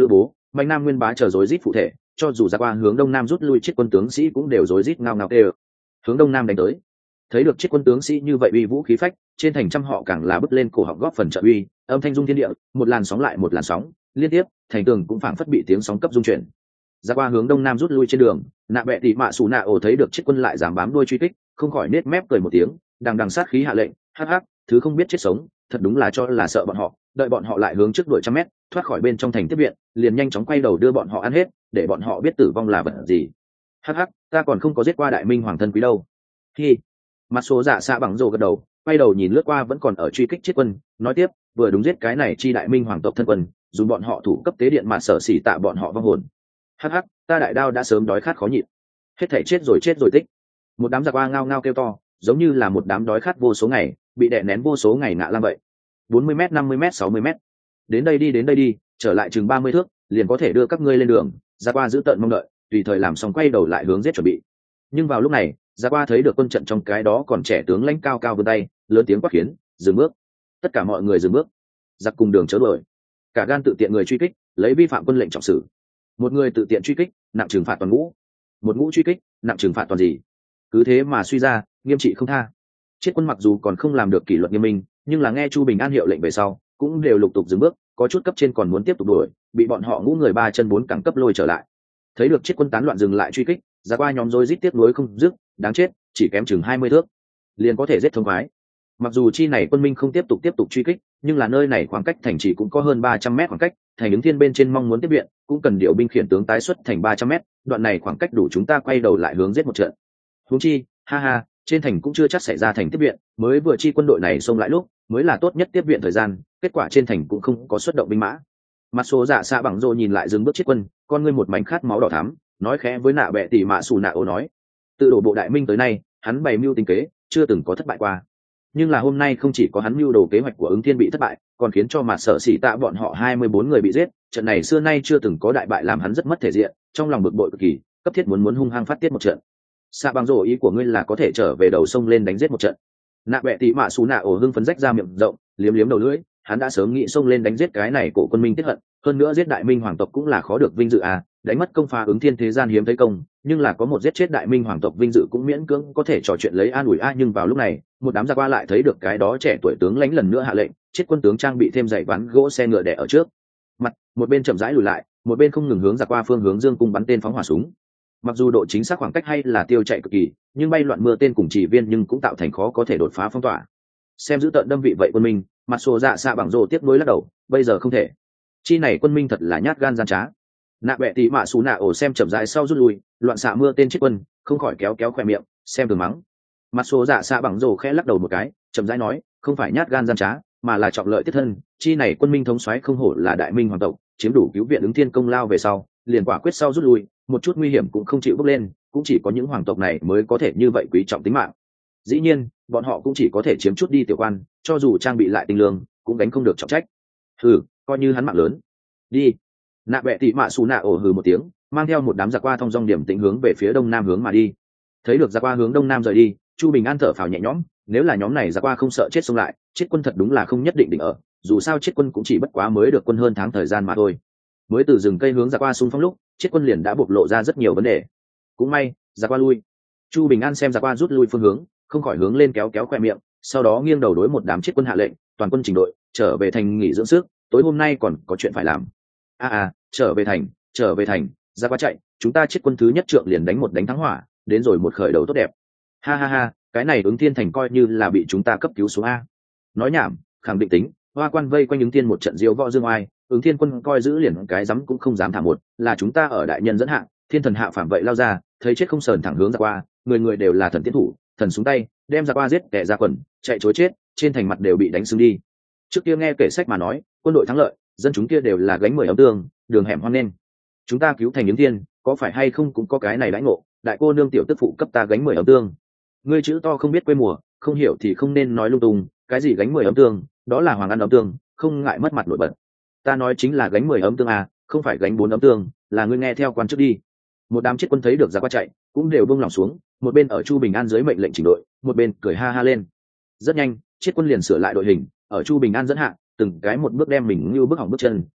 mạnh nam nguyên bá chờ rối rít phụ thể, cho dù ra qua hướng đông nam rút lui chiếc quân tướng sĩ cũng đều rối rít ngao ngao kêu. Hướng đông nam đánh tới. Thấy được chiếc quân tướng sĩ như vậy uy vũ khí phách, trên thành trăm họ càng là bứt lên cổ họng góp phần trợ uy, âm thanh rung thiên địa, một làn sóng lại một làn sóng, liên tiếp, thành tường cũng phảng phất bị tiếng sóng cấp rung chuyển. Ra qua hướng đông nam rút lui trên đường, nạ bẹ tỉ mạ xù nạ ổ thấy được chiếc quân lại giảm bám đuôi truy kích, không khỏi nết mép cười một tiếng, đằng đằng sát khí hạ lệnh, hắc hắc, thứ không biết chết sống, thật đúng là cho là sợ bọn họ, đợi bọn họ lại hướng trước đuổi trăm mét, thoát khỏi bên trong thành tiếp viện, liền nhanh chóng quay đầu đưa bọn họ ăn hết, để bọn họ biết tử vong là vật gì. Hắc hắc, ta còn không có giết qua đại minh hoàng thân quý đâu. Hi. Mặt số dạ xạ bằng rồ gật đầu, quay đầu nhìn lướt qua vẫn còn ở truy kích chiếc quân, nói tiếp, vừa đúng giết cái này chi đại minh hoàng tộc thân quân, dùng bọn họ thủ cấp tế điện mà sở xỉ tạ bọn họ vong hồn. Hắc hắc, ta đại đao đã sớm đói khát khó nhịn. Hết thảy chết rồi tích. Một đám giặc qua ngao ngao kêu to, giống như là một đám đói khát vô số ngày, bị đè nén vô số ngày ngạ lang vậy. 40m, 50m, 60m. Đến đây đi, trở lại chừng 30 thước, liền có thể đưa các ngươi lên đường. Giặc qua giữ tận mong đợi, tùy thời làm xong quay đầu lại hướng giết chuẩn bị. Nhưng vào lúc này, giặc qua thấy được quân trận trong cái đó còn trẻ tướng lãnh cao cao vươn tay, lớn tiếng quát khiến, dừng bước. Tất cả mọi người dừng bước. Giặc cùng đường chớ đuổi. Cả gan tự tiện người truy kích, lấy vi phạm quân lệnh trọng xử. Một người tự tiện truy kích, nặng trừng phạt toàn ngũ. Một ngũ truy kích, nặng trừng phạt toàn gì. Cứ thế mà suy ra, nghiêm trị không tha. Chiết quân mặc dù còn không làm được kỷ luật nghiêm minh, nhưng là nghe Chu Bình An hiệu lệnh về sau, cũng đều lục tục dừng bước, có chút cấp trên còn muốn tiếp tục đuổi, bị bọn họ ngũ người ba chân bốn cẳng cấp lôi trở lại. Thấy được chiết quân tán loạn dừng lại truy kích, ra qua nhóm rối rít tiếc nuối không dứt, đáng chết, chỉ kém chừng 20 thước, liền có thể giết thông khoái. Mặc dù chi này quân minh không tiếp tục truy kích, nhưng là nơi này khoảng cách thành trì cũng có hơn 300 mét khoảng cách, thành ứng thiên bên trên mong muốn tiếp viện, cũng cần điều binh khiển tướng tái xuất thành 300 mét, đoạn này khoảng cách đủ chúng ta quay đầu lại hướng giết một trận. Huống chi, ha ha, trên thành cũng chưa chắc xảy ra thành tiếp viện, mới vừa chi quân đội này xông lại lúc, mới là tốt nhất tiếp viện thời gian, kết quả trên thành cũng không có xuất động binh mã. Mặt số dạ xạ bằng rồ nhìn lại dừng bước chiết quân, con ngươi một mảnh khát máu đỏ thắm, nói khẽ với nạ bẹ tỉ mạ xù nạ ổ nói, tự đổ bộ đại minh tới nay, hắn bày mưu tính kế, chưa từng có thất bại qua. Nhưng là hôm nay không chỉ có hắn mưu đồ kế hoạch của ứng thiên bị thất bại, còn khiến cho mặt sở xỉ tạ bọn họ 24 người bị giết, trận này xưa nay chưa từng có đại bại làm hắn rất mất thể diện, trong lòng bực bội cực kỳ, cấp thiết muốn hung hăng phát tiết một trận. Xạ bằng rồ ý của ngươi là có thể trở về đầu sông lên đánh giết một trận. Nạ bẹ tỉ mạ xù nạ ổ hưng phấn rách ra miệng rộng, liếm liếm đầu lưỡi, hắn đã sớm nghĩ xông lên đánh giết cái này cổ quân minh tiết hận, hơn nữa giết đại minh hoàng tộc cũng là khó được vinh dự à, đánh mất công phá ứng thiên thế gian hiếm thấy công, nhưng là có một giết chết đại minh hoàng tộc vinh dự cũng miễn cưỡng có thể trò chuyện lấy an ủi a. Nhưng vào lúc này, một đám giặc qua lại thấy được cái đó trẻ tuổi tướng lãnh lần nữa hạ lệnh, chết quân tướng trang bị thêm dãy ván gỗ xe ngựa đè ở trước mặt, một bên chậm rãi lùi lại, một bên không ngừng hướng giặc qua phương hướng dương cung bắn tên phóng hỏa súng. Mặc dù độ chính xác khoảng cách hay là tiêu chạy cực kỳ, nhưng bay loạn mưa tên cùng chỉ viên nhưng cũng tạo thành khó có thể đột phá phong tỏa. Xem giữ tận đâm vị vậy quân minh, mặt sổ dạ xạ bằng rồ tiếp nối lắc đầu, bây giờ không thể. Chi này quân minh thật là nhát gan gian trá. Nạ bẹ tỉ mạ xù nạ ổ xem chậm rãi sau rút lui, loạn xạ mưa tên chết quân, không khỏi kéo kéo khoe miệng, xem thường mắng. Mặt sổ dạ xạ bằng rồ khẽ lắc đầu một cái, chậm rãi nói, không phải nhát gan gian trá, mà là trọng lợi tiết thân. Chi này quân minh thống soái không hổ là đại minh hoàng tộc, chiếm đủ cứu viện ứng thiên công lao về sau, liền quả quyết sau rút lui, một chút nguy hiểm cũng không chịu bước lên, cũng chỉ có những hoàng tộc này mới có thể như vậy quý trọng tính mạng. Dĩ nhiên, bọn họ cũng chỉ có thể chiếm chút đi tiểu quan, cho dù trang bị lại tinh lương, cũng gánh không được trọng trách. Hừ, coi như hắn mạng lớn. Đi. Nạ bẹ tỉ mạ xù nạ ổ hừ một tiếng, mang theo một đám giặc qua thông dong điểm tĩnh hướng về phía đông nam hướng mà đi. Thấy được giặc qua hướng đông nam rời đi, Chu Bình An thở phào nhẹ nhõm, nếu là nhóm này giặc qua không sợ chết xông lại, chết quân thật đúng là không nhất định định ở, dù sao chết quân cũng chỉ bất quá mới được quân hơn tháng thời gian mà thôi. Mới từ rừng cây hướng giặc qua xung phong lúc, chết quân liền đã bộc lộ ra rất nhiều vấn đề. Cũng may, giặc qua lui. Chu Bình An xem giặc qua rút lui phương hướng, không khỏi hướng lên kéo kéo khoe miệng, sau đó nghiêng đầu đối một đám chết quân hạ lệnh, toàn quân chỉnh đội, trở về thành nghỉ dưỡng sức, tối hôm nay còn có chuyện phải làm. Trở về thành, ra qua chạy, chúng ta chết quân thứ nhất trượng liền đánh thắng hỏa, đến rồi một khởi đầu tốt đẹp. Ha ha ha, cái này ứng thiên thành coi như là bị chúng ta cấp cứu xuống a. Nói nhảm, khẳng định tính, hoa quan vây quanh ứng thiên một trận diêu võ dương oai, ứng thiên quân coi giữ liền cái dám cũng không dám thả một, là chúng ta ở đại nhân dẫn hạng, thiên thần hạ phạm vậy lao ra, thấy chết không sờn thẳng hướng ra qua, người người đều là thần tiến thủ, thần xuống tay, đem ra qua giết kẻ ra quần, chạy chối chết, trên thành mặt đều bị đánh sưng đi. Trước kia nghe kể sách mà nói, quân đội thắng lợi, dân chúng kia đều là gánh 10 ấm tương, đường hẻm hoan nên. Chúng ta cứu thành những thiên, có phải hay không cũng có cái này đãi ngộ, đại cô nương tiểu tức phụ cấp ta gánh 10 ấm tương. Ngươi chữ to không biết quê mùa, không hiểu thì không nên nói lung tung, cái gì gánh 10 ấm tương, đó là hoàng ăn ấm tương, không ngại mất mặt nổi bật. Ta nói chính là gánh 10 ấm tương à, không phải gánh 4 ấm tương, là ngươi nghe theo quan trước đi. Một đám chết quân thấy được ra qua chạy, cũng đều buông lòng xuống, một bên ở Chu Bình An dưới mệnh lệnh chỉnh đội, một bên cười ha ha lên. Rất nhanh, chết quân liền sửa lại đội hình, ở Chu Bình An dẫn hạ, từng cái một bước đem mình như bước hỏng bước chân,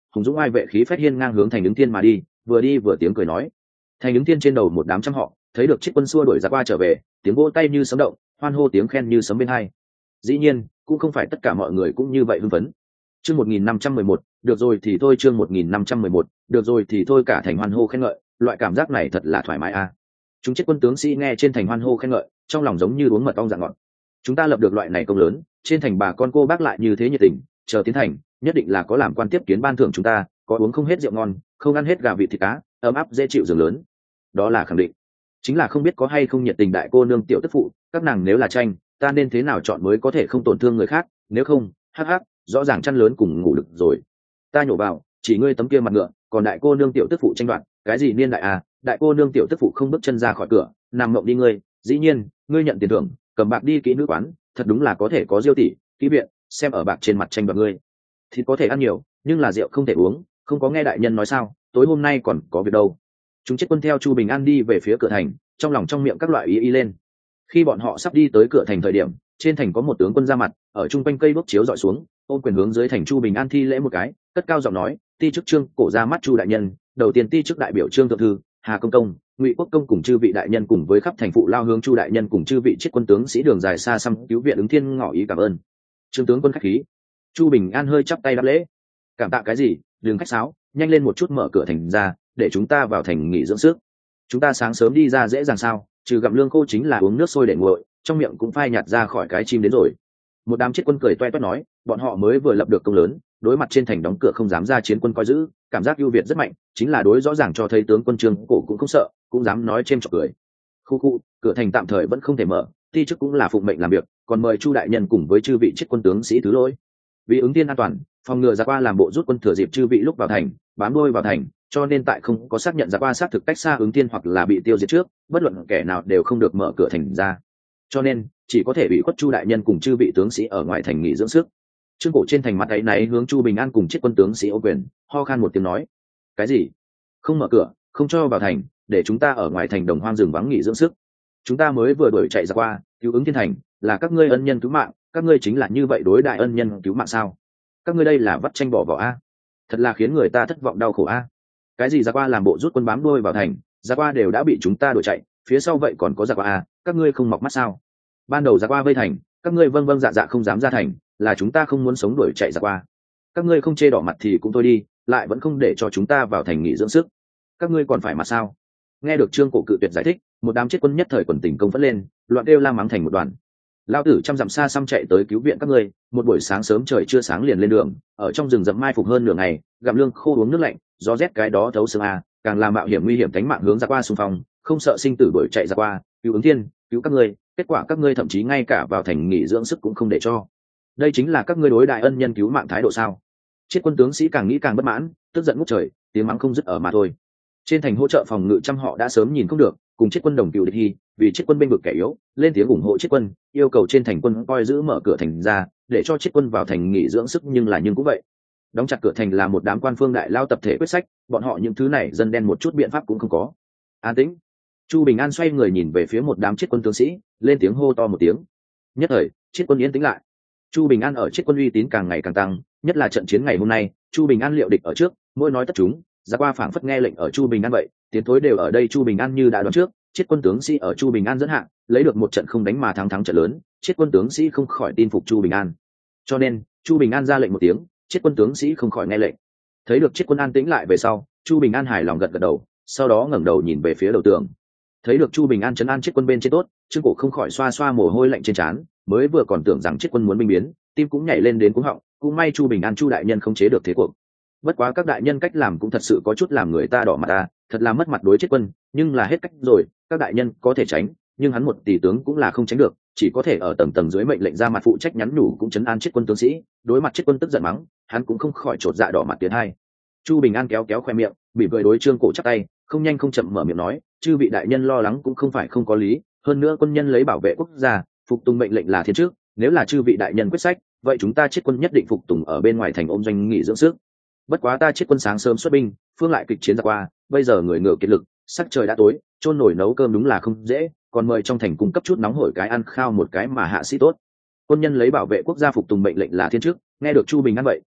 hùng dũng ai vệ khí phách hiên ngang hướng Thành Ứng Thiên mà đi vừa tiếng cười nói. Thành Ứng Thiên trên đầu một đám trăm họ thấy được chiếc quân xua đuổi giặc qua trở về, tiếng vỗ tay như sấm động, hoan hô tiếng khen như sấm bên hai. Dĩ nhiên cũng không phải tất cả mọi người cũng như vậy hưng phấn. Chương 1511, được rồi thì thôi. Chương 1511, được rồi thì thôi. Cả thành hoan hô khen ngợi, loại cảm giác này thật là thoải mái a. Chúng chiếc quân tướng sĩ nghe trên thành hoan hô khen ngợi, trong lòng giống như uống mật ong dạng ngọt. Chúng ta lập được loại này công lớn, trên thành bà con cô bác lại như thế nhiệt tình, chờ tiến thành nhất định là có làm quan tiếp kiến ban thưởng chúng ta, có uống không hết rượu ngon, không ăn hết gà vịt thịt cá, ấm áp dễ chịu giường lớn. Đó là khẳng định. Chính là không biết có hay không nhiệt tình đại cô nương tiểu tức phụ, các nàng nếu là tranh, ta nên thế nào chọn mới có thể không tổn thương người khác, nếu không, hắc hắc, rõ ràng chăn lớn cùng ngủ được rồi. Ta nhổ vào, chỉ ngươi tấm kia mặt ngựa, còn đại cô nương tiểu tức phụ tranh đoạt, cái gì niên đại à, đại cô nương tiểu tức phụ không bước chân ra khỏi cửa, nằm mộng đi ngươi, dĩ nhiên, ngươi nhận tiền thưởng, cầm bạc đi kỹ nữ quán, thật đúng là có thể có diêu tỷ, kỹ viện, xem ở bạc trên mặt tranh đoạt ngươi. Thịt có thể ăn nhiều, nhưng là rượu không thể uống, không có nghe đại nhân nói sao, tối hôm nay còn có việc đâu. Chúng chiếc quân theo Chu Bình An đi về phía cửa thành, trong lòng trong miệng các loại ý lên. Khi bọn họ sắp đi tới cửa thành thời điểm, trên thành có một tướng quân ra mặt, ở trung quanh cây bốc chiếu dọi xuống, ôm quyền hướng dưới thành Chu Bình An thi lễ một cái, cất cao giọng nói, ti chức trương cổ ra mắt Chu đại nhân, đầu tiên ti chức đại biểu trương thượng thư, Hà công công, Ngụy quốc công cùng chư vị đại nhân cùng với khắp thành phụ lao hướng Chu đại nhân cùng chư vị chiết quân tướng sĩ đường dài xa xăm cứu viện Ứng Thiên ngỏ ý cảm ơn. Trương tướng quân khách khí. Chu Bình An hơi chắp tay đáp lễ. Cảm tạ cái gì, đừng khách sáo, nhanh lên một chút mở cửa thành ra, để chúng ta vào thành nghỉ dưỡng sức. Chúng ta sáng sớm đi ra dễ dàng sao, trừ gặm lương khô chính là uống nước sôi để nguội, trong miệng cũng phai nhạt ra khỏi cái chim đến rồi. Một đám chiết quân cười toe toét nói, bọn họ mới vừa lập được công lớn, đối mặt trên thành đóng cửa không dám ra chiến quân coi giữ, cảm giác ưu việt rất mạnh, chính là đối rõ ràng cho thấy tướng quân Trương cổ cũng không sợ, cũng dám nói chêm chọc cười. Khu, cửa thành tạm thời vẫn không thể mở, ti chức cũng là phụng mệnh làm việc, còn mời Chu đại nhân cùng với chư vị chiết quân tướng sĩ thứ lỗi. Vì ứng tiên an toàn, phòng ngừa ra qua làm bộ rút quân thừa dịp chư vị lúc vào thành, bám đuôi vào thành, cho nên tại không có xác nhận ra qua xác thực cách xa ứng tiên hoặc là bị tiêu diệt trước, bất luận kẻ nào đều không được mở cửa thành ra. Cho nên chỉ có thể bị khuất Chu đại nhân cùng chư vị tướng sĩ ở ngoài thành nghỉ dưỡng sức. Trương cổ trên thành mặt ấy náy hướng Chu Bình An cùng chiếc quân tướng sĩ ô quyền, ho khan một tiếng nói, cái gì, không mở cửa, không cho vào thành, để chúng ta ở ngoài thành đồng hoang rừng vắng nghỉ dưỡng sức. Chúng ta mới vừa đuổi chạy ra qua cứu ứng thiên thành, là các ngươi ân nhân cứu mạng, các ngươi chính là như vậy đối đại ân nhân cứu mạng sao? Các ngươi đây là vắt tranh bỏ vỏ a, thật là khiến người ta thất vọng đau khổ a. Cái gì ra qua làm bộ rút quân bám đuôi vào thành, ra qua đều đã bị chúng ta đuổi chạy, phía sau vậy còn có ra qua a, các ngươi không mọc mắt sao? Ban đầu ra qua vây thành, các ngươi vâng vâng dạ dạ không dám ra thành, là chúng ta không muốn sống đuổi chạy ra qua. Các ngươi không chê đỏ mặt thì cũng thôi đi, lại vẫn không để cho chúng ta vào thành nghỉ dưỡng sức. Các ngươi còn phải mặt sao? Nghe được Trương cổ cự tuyệt giải thích, một đám chiết quân nhất thời quần tình công phẫn lên, loạn kêu la mắng thành một đoàn. Lão tử trăm dặm xa xăm chạy tới cứu viện các ngươi, một buổi sáng sớm trời chưa sáng liền lên đường, ở trong rừng rậm mai phục hơn nửa ngày, gặm lương khô uống nước lạnh, gió rét cái đó thấu xương a, càng làm mạo hiểm nguy hiểm cánh mạng hướng ra qua xung phong, không sợ sinh tử đuổi chạy ra qua, cứu ứng thiên, cứu các ngươi, kết quả các ngươi thậm chí ngay cả vào thành nghỉ dưỡng sức cũng không để cho. Đây chính là các ngươi đối đại ân nhân cứu mạng thái độ sao? Chiết quân tướng sĩ càng nghĩ càng bất mãn, tức giận ngút trời, tiếng mắng không dứt ở mà thôi. Trên thành hỗ trợ phòng ngự trăm họ đã sớm nhìn không được, cùng chiết quân đồng cựu địch hy, vì chiết quân bênh vực kẻ yếu, lên tiếng ủng hộ chiết quân, yêu cầu trên thành quân coi giữ mở cửa thành ra, để cho chiết quân vào thành nghỉ dưỡng sức, nhưng cũng vậy. Đóng chặt cửa thành là một đám quan phương đại lao tập thể quyết sách, bọn họ những thứ này dân đen một chút biện pháp cũng không có. An tĩnh. Chu Bình An xoay người nhìn về phía một đám chiết quân tướng sĩ, lên tiếng hô to một tiếng. Nhất thời, chiết quân yên tĩnh lại. Chu Bình An ở chiết quân uy tín càng ngày càng tăng, nhất là trận chiến ngày hôm nay, Chu Bình An liệu địch ở trước, mỗi nói tất chúng, ra qua phảng phất nghe lệnh ở Chu Bình An vậy, tiến thối đều ở đây. Chu Bình An như đã đoán trước, chiết quân tướng sĩ ở Chu Bình An dẫn hạng, lấy được một trận không đánh mà thắng trận lớn, chiết quân tướng sĩ không khỏi tin phục Chu Bình An. Cho nên, Chu Bình An ra lệnh một tiếng, chiết quân tướng sĩ không khỏi nghe lệnh. Thấy được chiết quân an tĩnh lại về sau, Chu Bình An hài lòng gật gật đầu, sau đó ngẩng đầu nhìn về phía đầu tường. Thấy được Chu Bình An trấn an chiết quân bên trên tốt, Trương cổ không khỏi xoa xoa mồ hôi lạnh trên trán, mới vừa còn tưởng rằng chiết quân muốn binh biến, tim cũng nhảy lên đến cuống họng, cũng may Chu Bình An Chu đại nhân không chế được thế cuộc. Bất quá các đại nhân cách làm cũng thật sự có chút làm người ta đỏ mặt ta, thật là mất mặt đối chiết quân, nhưng là hết cách rồi, các đại nhân có thể tránh, nhưng hắn một tỷ tướng cũng là không tránh được, chỉ có thể ở tầng tầng dưới mệnh lệnh ra mặt phụ trách nhắn nhủ cũng trấn an chiết quân tướng sĩ, đối mặt chiết quân tức giận mắng, hắn cũng không khỏi trột dạ đỏ mặt tiến hai. Chu Bình An kéo kéo khoe miệng, mỉm cười đối Trương cổ chắp tay, không nhanh không chậm mở miệng nói, chư vị đại nhân lo lắng cũng không phải không có lý, hơn nữa quân nhân lấy bảo vệ quốc gia, phục tùng mệnh lệnh là thiên trước, nếu là chư vị đại nhân quyết sách, vậy chúng ta chiết quân nhất định phục tùng ở bên ngoài thành ôm doanh nghỉ dưỡng sức. Bất quá ta chiết quân sáng sớm xuất binh, phương lại kịch chiến ra qua, bây giờ người ngựa kiệt lực, sắc trời đã tối, chôn nổi nấu cơm đúng là không dễ, còn mời trong thành cung cấp chút nóng hổi cái ăn khao một cái mà hạ sĩ tốt. Quân nhân lấy bảo vệ quốc gia phục tùng mệnh lệnh là thiên trước, nghe được Chu Bình An vậy,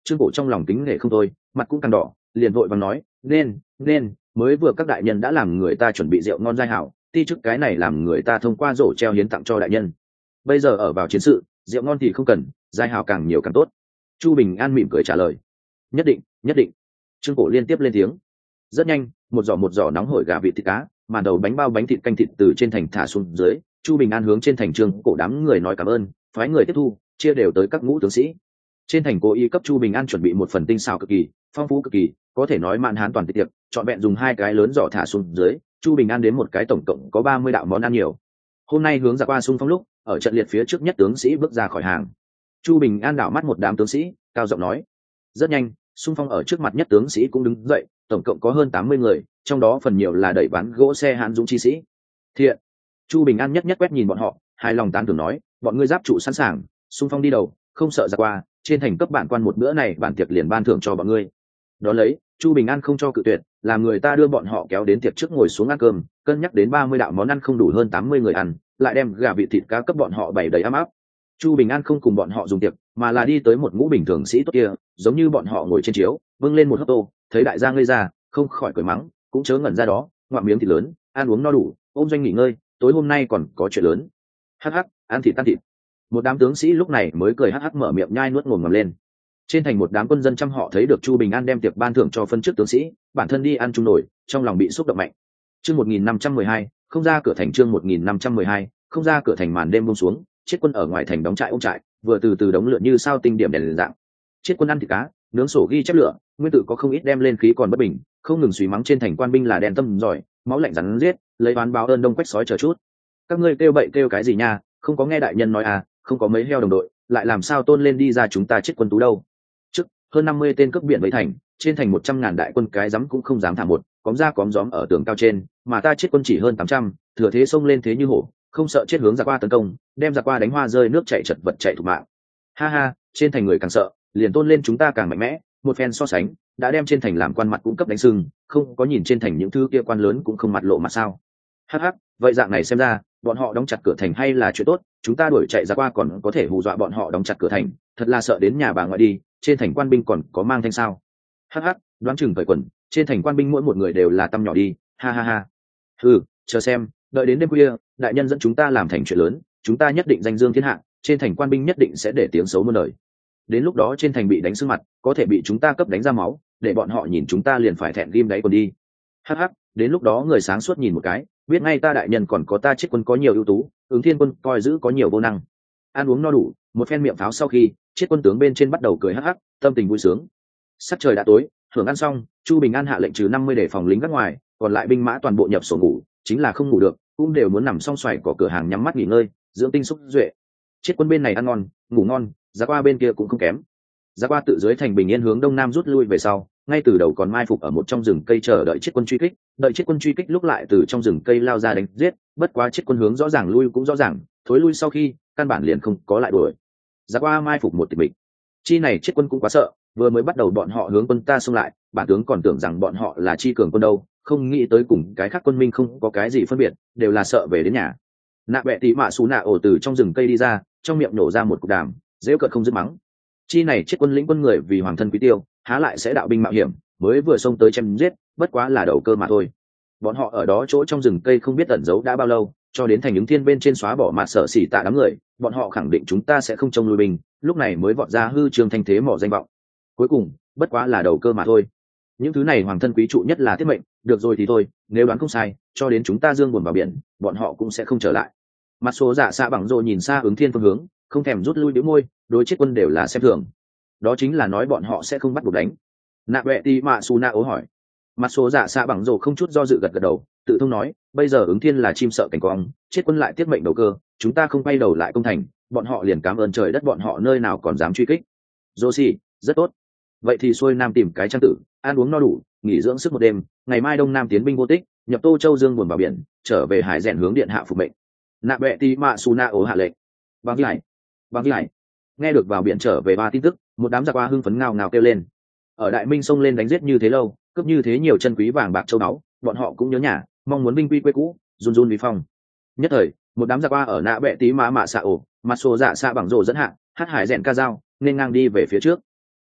Trương Cổ trong lòng kính nể không thôi, mặt cũng càng đỏ, liền vội vàng nói, nên, mới vừa các đại nhân đã làm người ta chuẩn bị rượu ngon giai hảo, ti chức cái này làm người ta thông qua rổ treo hiến tặng cho đại nhân. Bây giờ ở vào chiến sự, rượu ngon thì không cần, giai hảo càng nhiều càng tốt. Chu Bình An mỉm cười trả lời, nhất định. Trương Cổ liên tiếp lên tiếng. Rất nhanh, một giỏ nóng hổi gà vịt thịt cá, màn đầu bánh bao bánh thịt canh thịt từ trên thành thả xuống dưới. Chu Bình An hướng trên thành Trương Cổ đám người nói cảm ơn, phái người tiếp thu, chia đều tới các ngũ tướng sĩ. Trên thành cố ý cấp Chu Bình An chuẩn bị một phần tinh xào cực kỳ phong phú cực kỳ, có thể nói mạn hán toàn tiệc, chọn vẹn dùng 2 cái lớn giỏ thả xuống dưới. Chu Bình An đến một cái tổng cộng có 30 đạo món ăn nhiều. Hôm nay hướng ra qua xung phong lúc, ở trận liệt phía trước nhất tướng sĩ bước ra khỏi hàng. Chu Bình An đảo mắt một đám tướng sĩ, cao giọng nói. Rất nhanh, xung phong ở trước mặt nhất tướng sĩ cũng đứng dậy, tổng cộng có hơn 80 người, trong đó phần nhiều là đẩy ván gỗ xe hãn dũng chi sĩ. Thiện. Chu Bình An nhất quét nhìn bọn họ, hài lòng tán thưởng nói, bọn ngươi giáp trụ sẵn sàng, xung phong đi đầu, không sợ ra qua, trên thành cấp bản quan một bữa này bản tiệc liền ban thưởng cho bọn ngươi. Đó lấy, Chu Bình An không cho cự tuyệt, làm người ta đưa bọn họ kéo đến tiệc trước ngồi xuống ăn cơm, cân nhắc đến 30 đạo món ăn không đủ hơn 80 người ăn, lại đem gà vịt thịt cá cấp bọn họ bày đầy ấm áp. Chu Bình An không cùng bọn họ dùng tiệc, mà là đi tới một ngũ bình thường sĩ tốt kia, giống như bọn họ ngồi trên chiếu, vâng lên một hớp tô, thấy đại gia ngây ra, không khỏi cười mắng, cũng chớ ngẩn ra đó, ngoạm miếng thịt lớn, ăn uống no đủ, ôm doanh nghỉ ngơi, tối hôm nay còn có chuyện lớn. Hắc hắc, ăn thịt. Một đám tướng sĩ lúc này mới cười hắc hắc mở miệng nhai nuốt ngồm ngầm lên. Trên thành một đám quân dân trăm họ thấy được Chu Bình An đem tiệc ban thưởng cho phân chức tướng sĩ, bản thân đi ăn chung nổi, trong lòng bị xúc động mạnh. Chương 1512, không ra cửa thành. Chương 1512, không ra cửa thành. Màn đêm buông xuống, Chiết quân ở ngoài thành đóng trại ôm trại, vừa từ từ đống lửa như sao tinh điểm đèn dạng. Chiết quân ăn thịt cá, nướng sổ ghi chép lửa, nguyên tử có không ít đem lên khí còn bất bình, không ngừng suy mắng trên thành quan binh là đen tâm giỏi, máu lạnh rắn giết, lấy oán báo ơn đông quách sói chờ chút. Các ngươi kêu bậy kêu cái gì nha, không có nghe đại nhân nói à, không có mấy heo đồng đội, lại làm sao tôn lên đi ra chúng ta Chiết quân tú đâu. Trước hơn 50 tên cướp biển với thành, trên thành 100.000 đại quân cái dám cũng không dám thả một, cóm ra cóm gióm ở tường cao trên, mà ta Chiết quân chỉ hơn 800, thừa thế xông lên thế như hổ, không sợ chết hướng ra qua tấn công, đem ra qua đánh hoa rơi nước chảy chật vật chạy thủ mạng. Ha ha, trên thành người càng sợ, liền tôn lên chúng ta càng mạnh mẽ, một phen so sánh, đã đem trên thành làm quan mặt cũng cấp đánh sưng, không có nhìn trên thành những thứ kia quan lớn cũng không mặt lộ mà sao. Hắc hắc, vậy dạng này xem ra, bọn họ đóng chặt cửa thành hay là chuyện tốt, chúng ta đuổi chạy ra qua còn có thể hù dọa bọn họ đóng chặt cửa thành, thật là sợ đến nhà bà ngoại đi, trên thành quan binh còn có mang thanh sao. Hắc hắc, đoán chừng cởi quần, trên thành quan binh mỗi một người đều là tăm nhỏ đi, ha ha ha. Chờ xem, đợi đến đêm khuya, đại nhân dẫn chúng ta làm thành chuyện lớn, chúng ta nhất định danh dương thiên hạ, trên thành quan binh nhất định sẽ để tiếng xấu muôn đời. Đến lúc đó trên thành bị đánh sưng mặt, có thể bị chúng ta cấp đánh ra máu, để bọn họ nhìn chúng ta liền phải thẹn ghim đáy quần đi. Hắc hắc, đến lúc đó người sáng suốt nhìn một cái, biết ngay ta đại nhân còn có ta Chiết quân có nhiều ưu tú, ứng thiên quân coi giữ có nhiều vô năng. Ăn uống no đủ, một phen miệng pháo sau khi, Chiết quân tướng bên trên bắt đầu cười hắc hắc, tâm tình vui sướng. Sắc trời đã tối, hưởng ăn xong, Chu Bình An hạ lệnh trừ 50 để phòng lính gác ngoài, còn lại binh mã toàn bộ nhập sổ ngủ, chính là không ngủ được, cũng đều muốn nằm song xoài có cửa hàng nhắm mắt nghỉ ngơi, dưỡng tinh xúc duệ. Chiết quân bên này ăn ngon, ngủ ngon, giá qua bên kia cũng không kém. Giá qua tự dưới thành bình yên hướng đông nam rút lui về sau, ngay từ đầu còn mai phục ở một trong rừng cây chờ đợi Chiết quân truy kích, đợi Chiết quân truy kích lúc lại từ trong rừng cây lao ra đánh giết, bất quá Chiết quân hướng rõ ràng lui cũng rõ ràng, thối lui sau khi, căn bản liền không có lại đuổi. Giá qua mai phục một tịch mịch. Chi này Chiết quân cũng quá sợ, vừa mới bắt đầu bọn họ hướng quân ta xông lại, bản tướng còn tưởng rằng bọn họ là chi cường quân đâu, không nghĩ tới cùng cái khác quân minh không có cái gì phân biệt, đều là sợ về đến nhà. Nạ bẹ tỉ mạ xú nạ ổ từ trong rừng cây đi ra, trong miệng nổ ra một cục đàm, dễ cợt không dứt mắng. Chi này Chiết quân lĩnh quân người vì hoàng thân quý tiêu, há lại sẽ đạo binh mạo hiểm, mới vừa xông tới chém giết, bất quá là đầu cơ mà thôi. Bọn họ ở đó chỗ trong rừng cây không biết ẩn giấu đã bao lâu, cho đến thành ứng thiên bên trên xóa bỏ mặt sợ xỉ tạ đám người, bọn họ khẳng định chúng ta sẽ không trông lui binh, lúc này mới vọt ra hư trường thanh thế mỏ danh vọng. Cuối cùng, bất quá là đầu cơ mà thôi. Những thứ này hoàng thân quý trụ nhất là thiết mệnh, được rồi thì thôi, nếu đoán không sai, cho đến chúng ta dương buồn vào biển, bọn họ cũng sẽ không trở lại. Mặt số dạ xạ bằng rồ nhìn xa ứng thiên phương hướng, không thèm rút lui bĩu môi, đối Chiết quân đều là xem thường. Đó chính là nói bọn họ sẽ không bắt buộc đánh. Nạ bẹ tỉ mạ xù nạ ố hỏi. Mặt số dạ xạ bằng rồ không chút do dự gật gật đầu, tự thông nói, bây giờ ứng thiên là chim sợ cảnh quang, Chiết quân lại tiết mệnh đầu cơ, chúng ta không quay đầu lại công thành, bọn họ liền cảm ơn trời đất, bọn họ nơi nào còn dám truy kích. Joshi, rất tốt. Vậy thì xuôi nam tìm cái trang tử, ăn uống no đủ, nghỉ dưỡng sức một đêm, ngày mai đông nam tiến binh vô tích, nhập Tô Châu dương buồn vào biển, trở về hải rèn hướng điện hạ phục mệnh. Nạ bẹ tỉ mạ xù nạ ố hạ lệnh. Bằng lại. Nghe được vào biển trở về ba tin tức, một đám giặc qua hưng phấn ngao ngao kêu lên. Ở đại minh xông lên đánh giết như thế lâu, cướp như thế nhiều chân quý vàng bạc châu báu, bọn họ cũng nhớ nhà, mong muốn binh quy quê cũ, run run vì phong. Nhất thời, một đám giặc qua ở nạ bẹ tí mã mạ xạ ổ, mặt xô dạ xạ bằng rồ dẫn hạ, hát hải rèn ca dao, nên ngang đi về phía trước.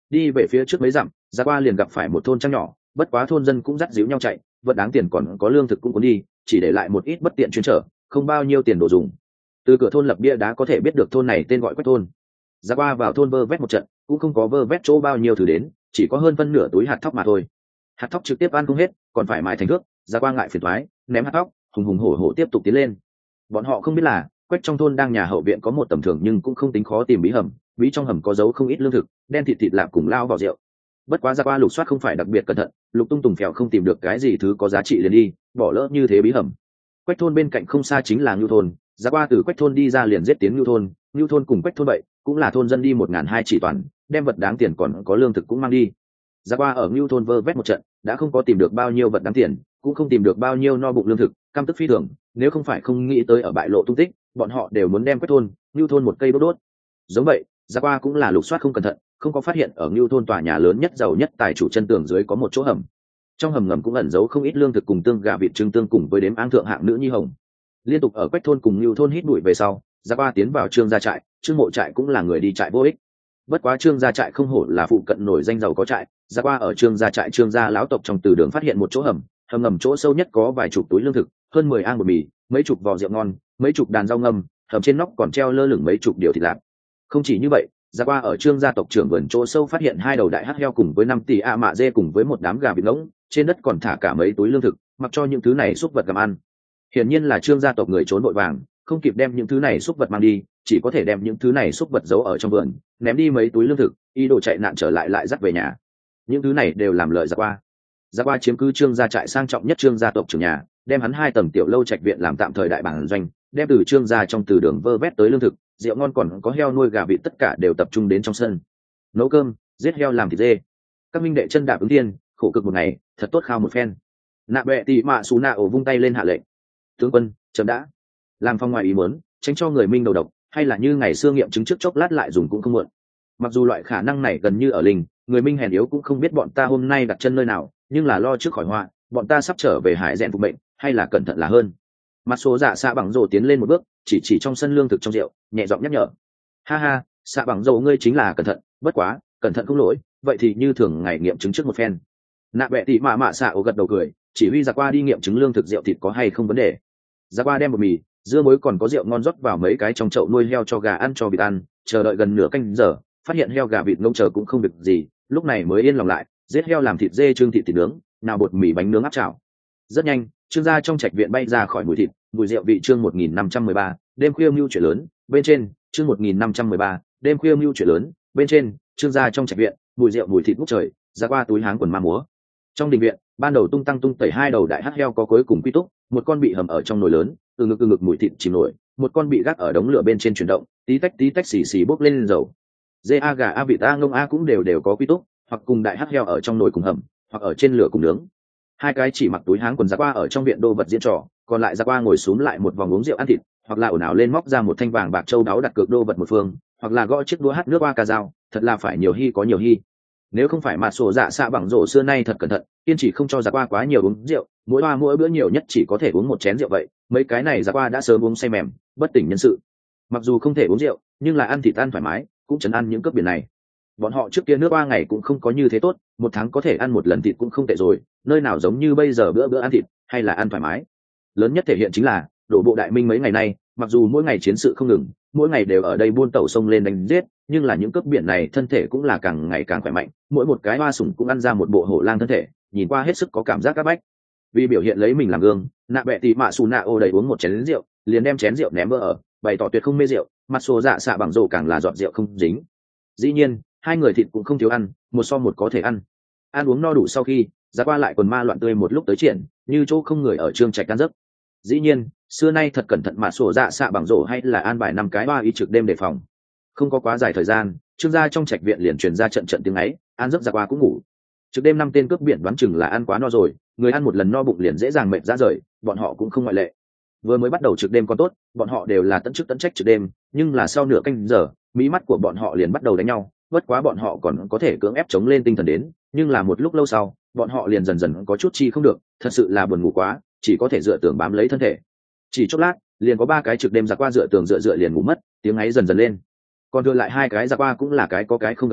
đi về phía trước mấy dặm, ra qua liền gặp phải một thôn trang nhỏ, bất quá thôn dân cũng dắt díu nhau chạy, vật đáng tiền còn có lương thực cũng cuốn đi, chỉ để lại một ít bất tiện chuyên trở, không bao nhiêu tiền đồ dùng. Từ cửa thôn lập bia đá có thể biết được thôn này tên gọi Quách thôn. Ra qua vào thôn vơ vét một trận, cũng không có vơ vét chỗ bao nhiêu thứ đến, chỉ có hơn phân nửa túi hạt thóc mà thôi. Hạt thóc trực tiếp ăn không hết, còn phải mài thành thước. Ra qua ngại phiền toái, ném hạt thóc, hùng hùng hổ hổ tiếp tục tiến lên. Bọn họ không biết là Quách trong thôn đang nhà hậu viện có một tầm thường nhưng cũng không tính khó tìm bí hầm, bí trong hầm có dấu không ít lương thực, đen thịt thịt lạp cùng lao vào rượu. Bất quá ra qua lục soát không phải đặc biệt cẩn thận, lục tung tùng phèo không tìm được cái gì thứ có giá trị liền đi, bỏ lỡ như thế bí hầm. Quách thôn bên cạnh không xa chính là Ngưu thôn, ra qua từ Quách thôn đi ra liền giết tiến Ngưu thôn. Ngưu thôn cùng Quách thôn vậy cũng là thôn dân đi 1.200 chỉ toàn, đem vật đáng tiền còn có lương thực cũng mang đi. Ra qua ở Ngưu thôn vơ vét một trận, đã không có tìm được bao nhiêu vật đáng tiền, cũng không tìm được bao nhiêu no bụng lương thực, căm tức phi thường. Nếu không phải không nghĩ tới ở bại lộ tung tích, bọn họ đều muốn đem Quách thôn, Ngưu thôn một cây đốt đốt. Giống vậy, ra qua cũng là lục soát không cẩn thận, không có phát hiện ở Ngưu thôn tòa nhà lớn nhất giàu nhất tài chủ chân tường dưới có một chỗ hầm. Trong hầm ngầm cũng ẩn giấu không ít lương thực cùng tương gà vịt trứng tương cùng với đếm áng thượng hạng nữ nhi hồng. Liên tục ở Quách thôn cùng Ngưu thôn hít bụi về sau, ra qua tiến vào Trương gia trại. Trương mộ trại cũng là người đi trại vô ích. Bất quá Trương gia trại không hổ là phụ cận nổi danh giàu có trại, ra qua ở Trương gia trại Trương gia lão tộc trong từ đường phát hiện một chỗ hầm, hầm ngầm chỗ sâu nhất có vài chục túi lương thực, hơn 10 ang bột mì, mấy chục vò rượu ngon, mấy chục đàn rau ngâm, hầm trên nóc còn treo lơ lửng mấy chục điều thịt lạp. Không chỉ như vậy, ra qua ở Trương gia tộc trưởng vườn chỗ sâu phát hiện 2 đầu đại hắc heo cùng với 5 tỷ a mạ dê cùng với một đám gà vịt ngỗng, trên đất còn thả cả mấy túi lương thực, mặc cho những thứ này xúc vật gặm ăn. Hiển nhiên là Trương gia tộc người trốn vội vàng, không kịp đem những thứ này xúc vật mang đi, chỉ có thể đem những thứ này xúc vật giấu ở trong vườn, ném đi mấy túi lương thực, ý đồ chạy nạn trở lại dắt về nhà. Những thứ này đều làm lợi ra qua. Ra qua chiếm cứ Trương gia trại sang trọng nhất Trương gia tộc trưởng nhà, đem hắn 2 tầng tiểu lâu trạch viện làm tạm thời đại bản doanh, đem từ Trương gia trong từ đường vơ vét tới lương thực, rượu ngon còn có heo nuôi gà vịt tất cả đều tập trung đến trong sân. Nấu cơm, giết heo làm thịt dê. Các minh đệ chân đạp ứng thiên, khổ cực một ngày, thật tốt khao một phen. Nạ bệ tì mạ xù nạ ổ vung tay lên hạ lệnh. Tướng quân, chấm đã. Làm phong ngoài ý muốn, tránh cho người minh đầu độc, hay là như ngày xưa nghiệm chứng trước chốc lát lại dùng cũng không muộn. Mặc dù loại khả năng này gần như ở linh, người minh hèn yếu cũng không biết bọn ta hôm nay đặt chân nơi nào, nhưng là lo trước khỏi họa, bọn ta sắp trở về hải rèn phục bệnh, hay là cẩn thận là hơn. Mặt số dạ xạ bằng rồ tiến lên một bước, chỉ trong sân lương thực trong rượu, nhẹ giọng nhắc nhở. Ha ha, xạ bằng rồ ngươi chính là cẩn thận, bất quá cẩn thận không lỗi, vậy thì như thường ngày nghiệm chứng trước một phen. Nạ bệ tỉ mạ xạ ổ gật đầu cười, chỉ huy giặc qua đi nghiệm chứng lương thực rượu thịt có hay không vấn đề. Giặc qua đem bột mì, dưa muối còn có rượu ngon rót vào mấy cái trong chậu nuôi heo cho gà ăn cho vịt ăn, chờ đợi gần nửa canh giờ, phát hiện heo gà vịt ngông chờ cũng không việc gì, lúc này mới yên lòng lại, giết heo làm thịt dê trưng thịt nướng, nào bột mì bánh nướng áp chảo. Rất nhanh, Trương gia trong trạch viện bay ra khỏi mùi thịt, mùi rượu vị chương 1513, đêm khuya mưu chuyện lớn, bên trên, chương 1513, đêm khuya mưu chuyện lớn, bên trên, Trương gia trong trạch viện, mùi rượu mùi thịt ngút trời, ra qua túi háng quần ma múa. Trong đình viện, ban đầu tung tăng tung tẩy 2 đầu đại hắc heo có cuối cùng quy túc, một con bị hầm ở trong nồi lớn, từ ngực mùi thịt chìm nổi, một con bị gác ở đống lửa bên trên chuyển động, tí tách xì xì bốc lên dầu. Dê a gà a vịt a ngông a cũng đều có quy túc, hoặc cùng đại hắc heo ở trong nồi cùng hầm, hoặc ở trên lửa cùng nướng. 2 cái chỉ mặc túi háng quần ra qua ở trong viện đô vật diễn trò, còn lại ra qua ngồi xuống lại một vòng uống rượu ăn thịt, hoặc là ồn ào lên móc ra một thanh vàng bạc châu đáo đặt cược đô vật một phương, hoặc là gõ chiếc đũa hát nước qua ca dao, thật là phải nhiều hy có nhiều hy. Nếu không phải mà sổ dạ xạ bằng rổ xưa nay thật cẩn thận, kiên trì không cho ra qua quá nhiều uống rượu, mỗi bữa nhiều nhất chỉ có thể uống 1 chén rượu vậy, mấy cái này ra qua đã sớm uống say mềm, bất tỉnh nhân sự. Mặc dù không thể uống rượu, nhưng là ăn thịt ăn thoải mái, cũng chấn ăn những cướp biển này. Bọn họ trước kia nước 3 ngày cũng không có như thế tốt, 1 tháng có thể ăn 1 lần thịt cũng không tệ rồi, nơi nào giống như bây giờ bữa ăn thịt, hay là ăn thoải mái. Lớn nhất thể hiện chính là đổ bộ đại minh mấy ngày nay, mặc dù mỗi ngày chiến sự không ngừng, mỗi ngày đều ở đây buôn tẩu sông lên đánh giết, nhưng là những cướp biển này thân thể cũng là càng ngày càng khỏe mạnh, mỗi một cái hoa sủng cũng ăn ra một bộ hổ lang thân thể, nhìn qua hết sức có cảm giác các bách. Vì biểu hiện lấy mình làm gương, nạ bệ tì mạ xù nạ ô đầy uống 1 chén rượu, liền đem chén rượu ném vỡ ở, bày tỏ tuyệt không mê rượu, mặt sổ dạ xạ bằng rổ càng là dọn rượu không dính. Dĩ nhiên, 2 người thịt cũng không thiếu ăn, 1 so 1 có thể ăn. Ăn uống no đủ sau khi, ra qua lại còn ma loạn tươi một lúc tới triển, như chỗ không người ở trương trạch can giấc. Dĩ nhiên, xưa nay thật cẩn thận mà sổ dạ xạ bằng rổ hay là an bài 5 cái 3 y trực đêm đề phòng. Không có quá dài thời gian, trương gia trong trạch viện liền truyền ra trận tiếng ấy, an giấc ra qua cũng ngủ. Trực đêm 5 tên cướp biển đoán chừng là ăn quá no rồi, người ăn một lần no bụng liền dễ dàng mệt ra rời, bọn họ cũng không ngoại lệ. Vừa mới bắt đầu trực đêm còn tốt, bọn họ đều là tận chức tận trách trực đêm, nhưng là sau nửa canh giờ, mí mắt của bọn họ liền bắt đầu đánh nhau, bất quá bọn họ còn có thể cưỡng ép chống lên tinh thần đến, nhưng là một lúc lâu sau, bọn họ liền dần dần có chút chi không được, thật sự là buồn ngủ quá, chỉ có thể dựa tường bám lấy thân thể. Chỉ chốc lát, liền có 3 cái trực đêm ra qua dựa tường dựa liền ngủ mất, tiếng ấy dần dần lên. Còn thừa lại 2 cái ra qua cũng là cái có cái không gật đầu,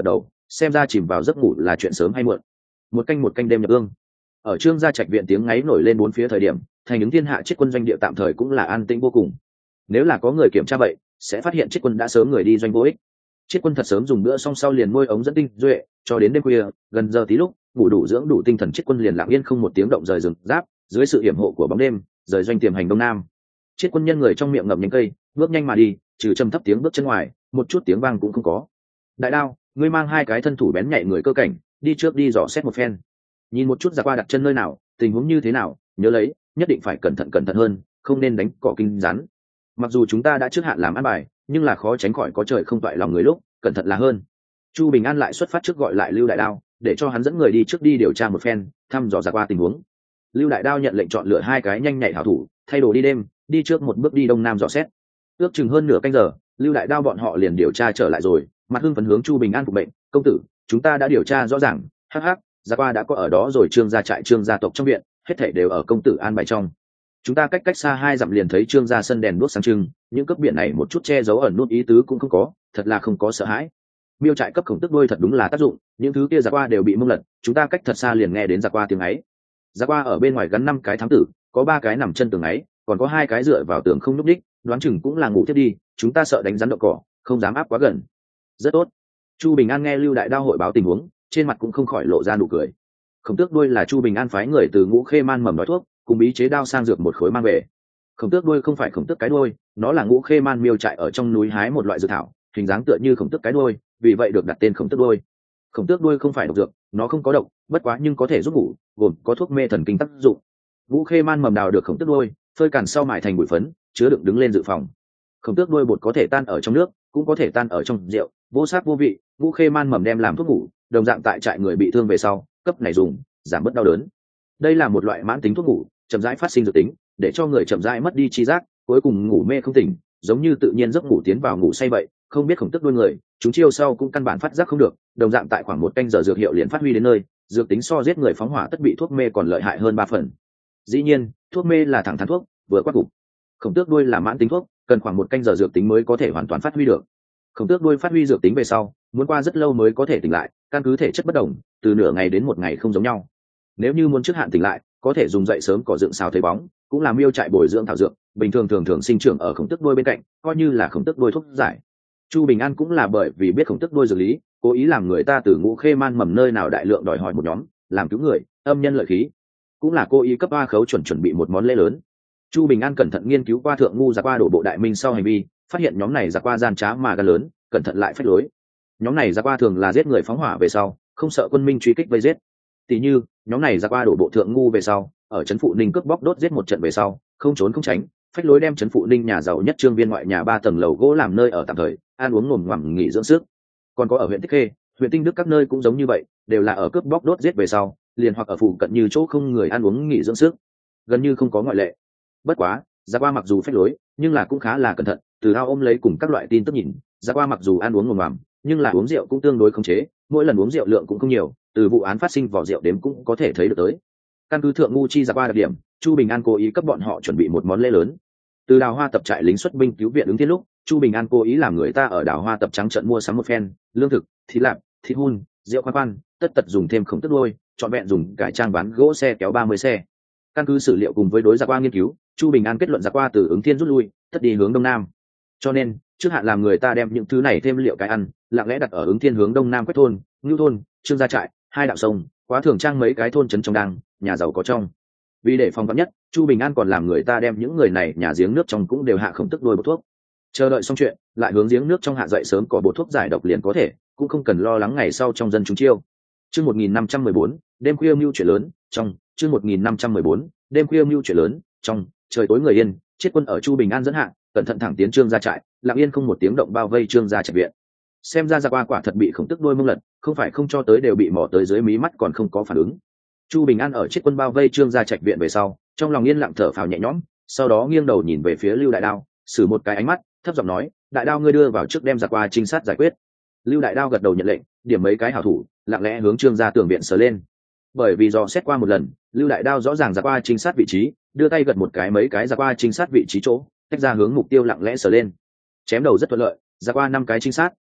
xem ra chìm vào giấc ngủ là chuyện sớm hay muộn. Một canh đêm nhập ương. Ở Trương gia trạch viện tiếng ngáy nổi lên bốn phía thời điểm, thành ứng thiên hạ chiết quân doanh địa tạm thời cũng là an tĩnh vô cùng. Nếu là có người kiểm tra vậy, sẽ phát hiện chiết quân đã sớm người đi doanh vô ích. Chiết quân thật sớm dùng bữa xong sau liền nuôi ống dẫn tinh duệ, cho đến đêm khuya, gần giờ tí lúc, ngủ đủ dưỡng đủ tinh thần chiết quân liền lặng yên không một tiếng động rời rừng giáp, dưới sự hiểm hộ của bóng đêm, rời doanh tiềm hành đông nam. Chiết quân nhân người trong miệng ngậm nhánh cây, bước nhanh mà đi, trừ trầm thấp tiếng bước chân ngoài, một chút tiếng vang cũng không có. Đại đao, ngươi mang hai cái thân thủ bén nhạy người cơ cảnh, đi trước đi dò xét một phen, nhìn một chút ra qua đặt chân nơi nào, tình huống như thế nào, nhớ lấy, nhất định phải cẩn thận hơn, không nên đánh cỏ kinh rắn. Mặc dù chúng ta đã trước hạn làm ăn bài, nhưng là khó tránh khỏi có trời không toại lòng người lúc, cẩn thận là hơn. Chu Bình An lại xuất phát trước gọi lại Lưu Đại Đao, để cho hắn dẫn người đi trước đi điều tra một phen, thăm dò ra qua tình huống. Lưu Đại Đao nhận lệnh chọn lựa hai cái nhanh nhạy hảo thủ, thay đồ đi đêm, đi trước một bước đi đông nam dò xét. Ước chừng hơn nửa canh giờ, Lưu Đại Đao bọn họ liền điều tra trở lại rồi, mặt hưng phấn hướng Chu Bình An phục mệnh, công tử, chúng ta đã điều tra rõ ràng, hắc hắc, ra qua đã có ở đó rồi, Trương gia trại Trương gia tộc trong viện, hết thảy đều ở công tử an bài trong. Chúng ta cách xa 2 dặm liền thấy Trương gia sân đèn đuốc sáng trưng, những cướp biển này một chút che giấu ẩn nút ý tứ cũng không có, thật là không có sợ hãi. Miêu trại cấp khổng tức đuôi thật đúng là tác dụng, những thứ kia ra qua đều bị mông lật, chúng ta cách thật xa liền nghe đến ra qua tiếng ấy. Ra qua ở bên ngoài gắn 5 cái thám tử, có 3 cái nằm chân tường ấy, còn có 2 cái dựa vào tường không núp đích, đoán chừng cũng là ngủ tiếp đi, chúng ta sợ đánh rắn đậu cỏ, không dám áp quá gần. Rất tốt. Chu Bình An nghe Lưu Đại Đao hội báo tình huống, trên mặt cũng không khỏi lộ ra nụ cười. Khổng tước đuôi là Chu Bình An phái người từ Ngũ Khê Man mầm nói thuốc, cùng bí chế đao sang dược một khối mang về. Khổng tước đuôi không phải khổng tước cái đuôi, nó là Ngũ Khê Man miêu trại ở trong núi hái một loại dược thảo, hình dáng tựa như khổng tước cái đuôi, vì vậy được đặt tên khổng tước đuôi. Khổng tước đuôi không phải độc dược, nó không có độc, bất quá nhưng có thể giúp ngủ, gồm có thuốc mê thần kinh tác dụng. Ngũ Khê Man mầm đào được khổng tước đuôi, phơi càn sau mài thành bụi phấn, chứa đựng đứng lên dự phòng. Khổng tước đuôi bột có thể tan ở trong nước, cũng có thể tan ở trong rượu, vô sắc vô vị. Ngũ Khê Man mầm đem làm thuốc ngủ, đồng dạng tại trại người bị thương về sau, cấp này dùng, giảm bớt đau đớn. Đây là một loại mãn tính thuốc ngủ, chậm rãi phát sinh dược tính, để cho người chậm rãi mất đi tri giác, cuối cùng ngủ mê không tỉnh, giống như tự nhiên giấc ngủ tiến vào ngủ say vậy. Không biết khổng tức đuôi người, chúng chiêu sau cũng căn bản phát giác không được, đồng dạng tại khoảng 1 canh giờ dược hiệu liền phát huy đến nơi, dược tính so giết người phóng hỏa tất bị thuốc mê còn lợi hại hơn 3 phần. Dĩ nhiên, thuốc mê là thẳng thắn thuốc, vừa quát cục. Khổng tước đuôi là mãn tính thuốc, cần khoảng 1 canh giờ dược tính mới có thể hoàn toàn phát huy được. Khổng tước đuôi phát huy dược tính về sau, muốn qua rất lâu mới có thể tỉnh lại, căn cứ thể chất bất đồng, từ nửa ngày đến 1 ngày không giống nhau. Nếu như muốn trước hạn tỉnh lại, có thể dùng dậy sớm cỏ dựng xào thấy bóng, cũng là miêu trại bồi dưỡng thảo dược, bình thường sinh trưởng ở khổng tước đuôi bên cạnh, coi như là khổng tước đuôi thuốc giải. Chu Bình An cũng là bởi vì biết khổng tước đuôi dược lý, cố ý làm người ta từ Ngũ Khê Man mầm nơi nào đại lượng đòi hỏi một nhóm, làm cứu người, âm nhân lợi khí, cũng là cố ý cấp A khấu chuẩn bị một món lễ lớn. Chu Bình An cẩn thận nghiên cứu qua thượng ngu giặc qua đổ bộ đại minh sau hành vi, phát hiện nhóm này giặc qua gian trá mà gan lớn, cẩn thận lại phách lối. Nhóm này giặc qua thường là giết người phóng hỏa về sau, không sợ quân minh truy kích vây giết. Tỷ như, nhóm này giặc qua đổ bộ thượng ngu về sau, ở trấn Phụ Ninh cướp bóc đốt giết một trận về sau, không trốn không tránh, phách lối đem trấn Phụ Ninh nhà giàu nhất trương viên ngoại nhà 3 tầng lầu gỗ làm nơi ở tạm thời, ăn uống ngồm ngoằm nghỉ dưỡng sức. Còn có ở huyện Tích Khê, huyện Tinh Đức các nơi cũng giống như vậy, đều là ở cướp bóc đốt giết về sau, liền hoặc ở phụ cận như chỗ không người ăn uống nghỉ dưỡng sức, gần như không có ngoại lệ. Bất quá, giặc qua mặc dù phách lối, nhưng là cũng khá là cẩn thận, từ ao ôm lấy cùng các loại tin tức nhìn, giặc qua mặc dù ăn uống ngồm ngoằm, nhưng là uống rượu cũng tương đối khống chế, mỗi lần uống rượu lượng cũng không nhiều, từ vụ án phát sinh vỏ rượu đếm cũng có thể thấy được tới. Căn cứ thượng ngu chi giặc qua đặc điểm, Chu Bình An cố ý cấp bọn họ chuẩn bị một món lễ lớn. Từ Đào Hoa tập trại lính xuất binh cứu viện ứng thiên lúc, Chu Bình An cố ý làm người ta ở Đào Hoa tập trắng trận mua sắm một phen, lương thực, thịt lạp, thịt hun, rượu khoan, tất tật dùng thêm khổng tức đuôi, chọn vẹn dùng cải trang bán gỗ xe kéo 30 xe. Căn cứ sử liệu cùng với đối giặc qua nghiên cứu, Chu Bình An kết luận giặc qua từ ứng thiên rút lui, tất đi hướng đông nam. Cho nên, trước hạn làm người ta đem những thứ này thêm liệu cái ăn, lặng lẽ đặt ở ứng thiên hướng đông nam quách thôn, ngưu thôn, trương gia trại, 2 đạo sông, quá thường trang mấy cái thôn trấn trong đang, nhà giàu có trong. Vì để phòng vắn nhất, Chu Bình An còn làm người ta đem những người này nhà giếng nước trong cũng đều hạ khổng tức đuôi bột thuốc. Chờ đợi xong chuyện, lại hướng giếng nước trong hạ dậy sớm có bột thuốc giải độc liền có thể, cũng không cần lo lắng ngày sau trong dân chúng chiêu. Chương 1514, đêm khuya mưu chuyện lớn, trong, chương 1514, đêm khuya mưu chuyện lớn, trong, trời tối người yên, chiết quân ở Chu Bình An dẫn hạ, cẩn thận thẳng tiến trương gia trại, lặng yên không một tiếng động bao vây trương gia trại viện. Xem ra giặc qua quả thật bị khổng tức đuôi mông lật, không phải không cho tới đều bị mò tới dưới mí mắt còn không có phản ứng. Chu Bình An ở chiết quân bao vây trương gia trạch viện về sau, trong lòng yên lặng thở phào nhẹ nhõm, sau đó nghiêng đầu nhìn về phía Lưu Đại Đao, sử một cái ánh mắt, thấp giọng nói, Đại Đao ngươi đưa vào trước đem giặc qua trinh sát giải quyết. Lưu Đại Đao gật đầu nhận lệnh, điểm mấy cái hảo thủ, lặng lẽ hướng trương gia tường viện sờ lên. Bởi vì dò xét qua một lần, Lưu Đại Đao rõ ràng giặc qua trinh sát vị trí, đưa tay gật một cái mấy cái giặc qua trinh sát vị trí chỗ, tách ra hướng mục tiêu lặng lẽ sờ lên. Chém đầu rất thuận lợi, giặc qua 5 cái trinh sát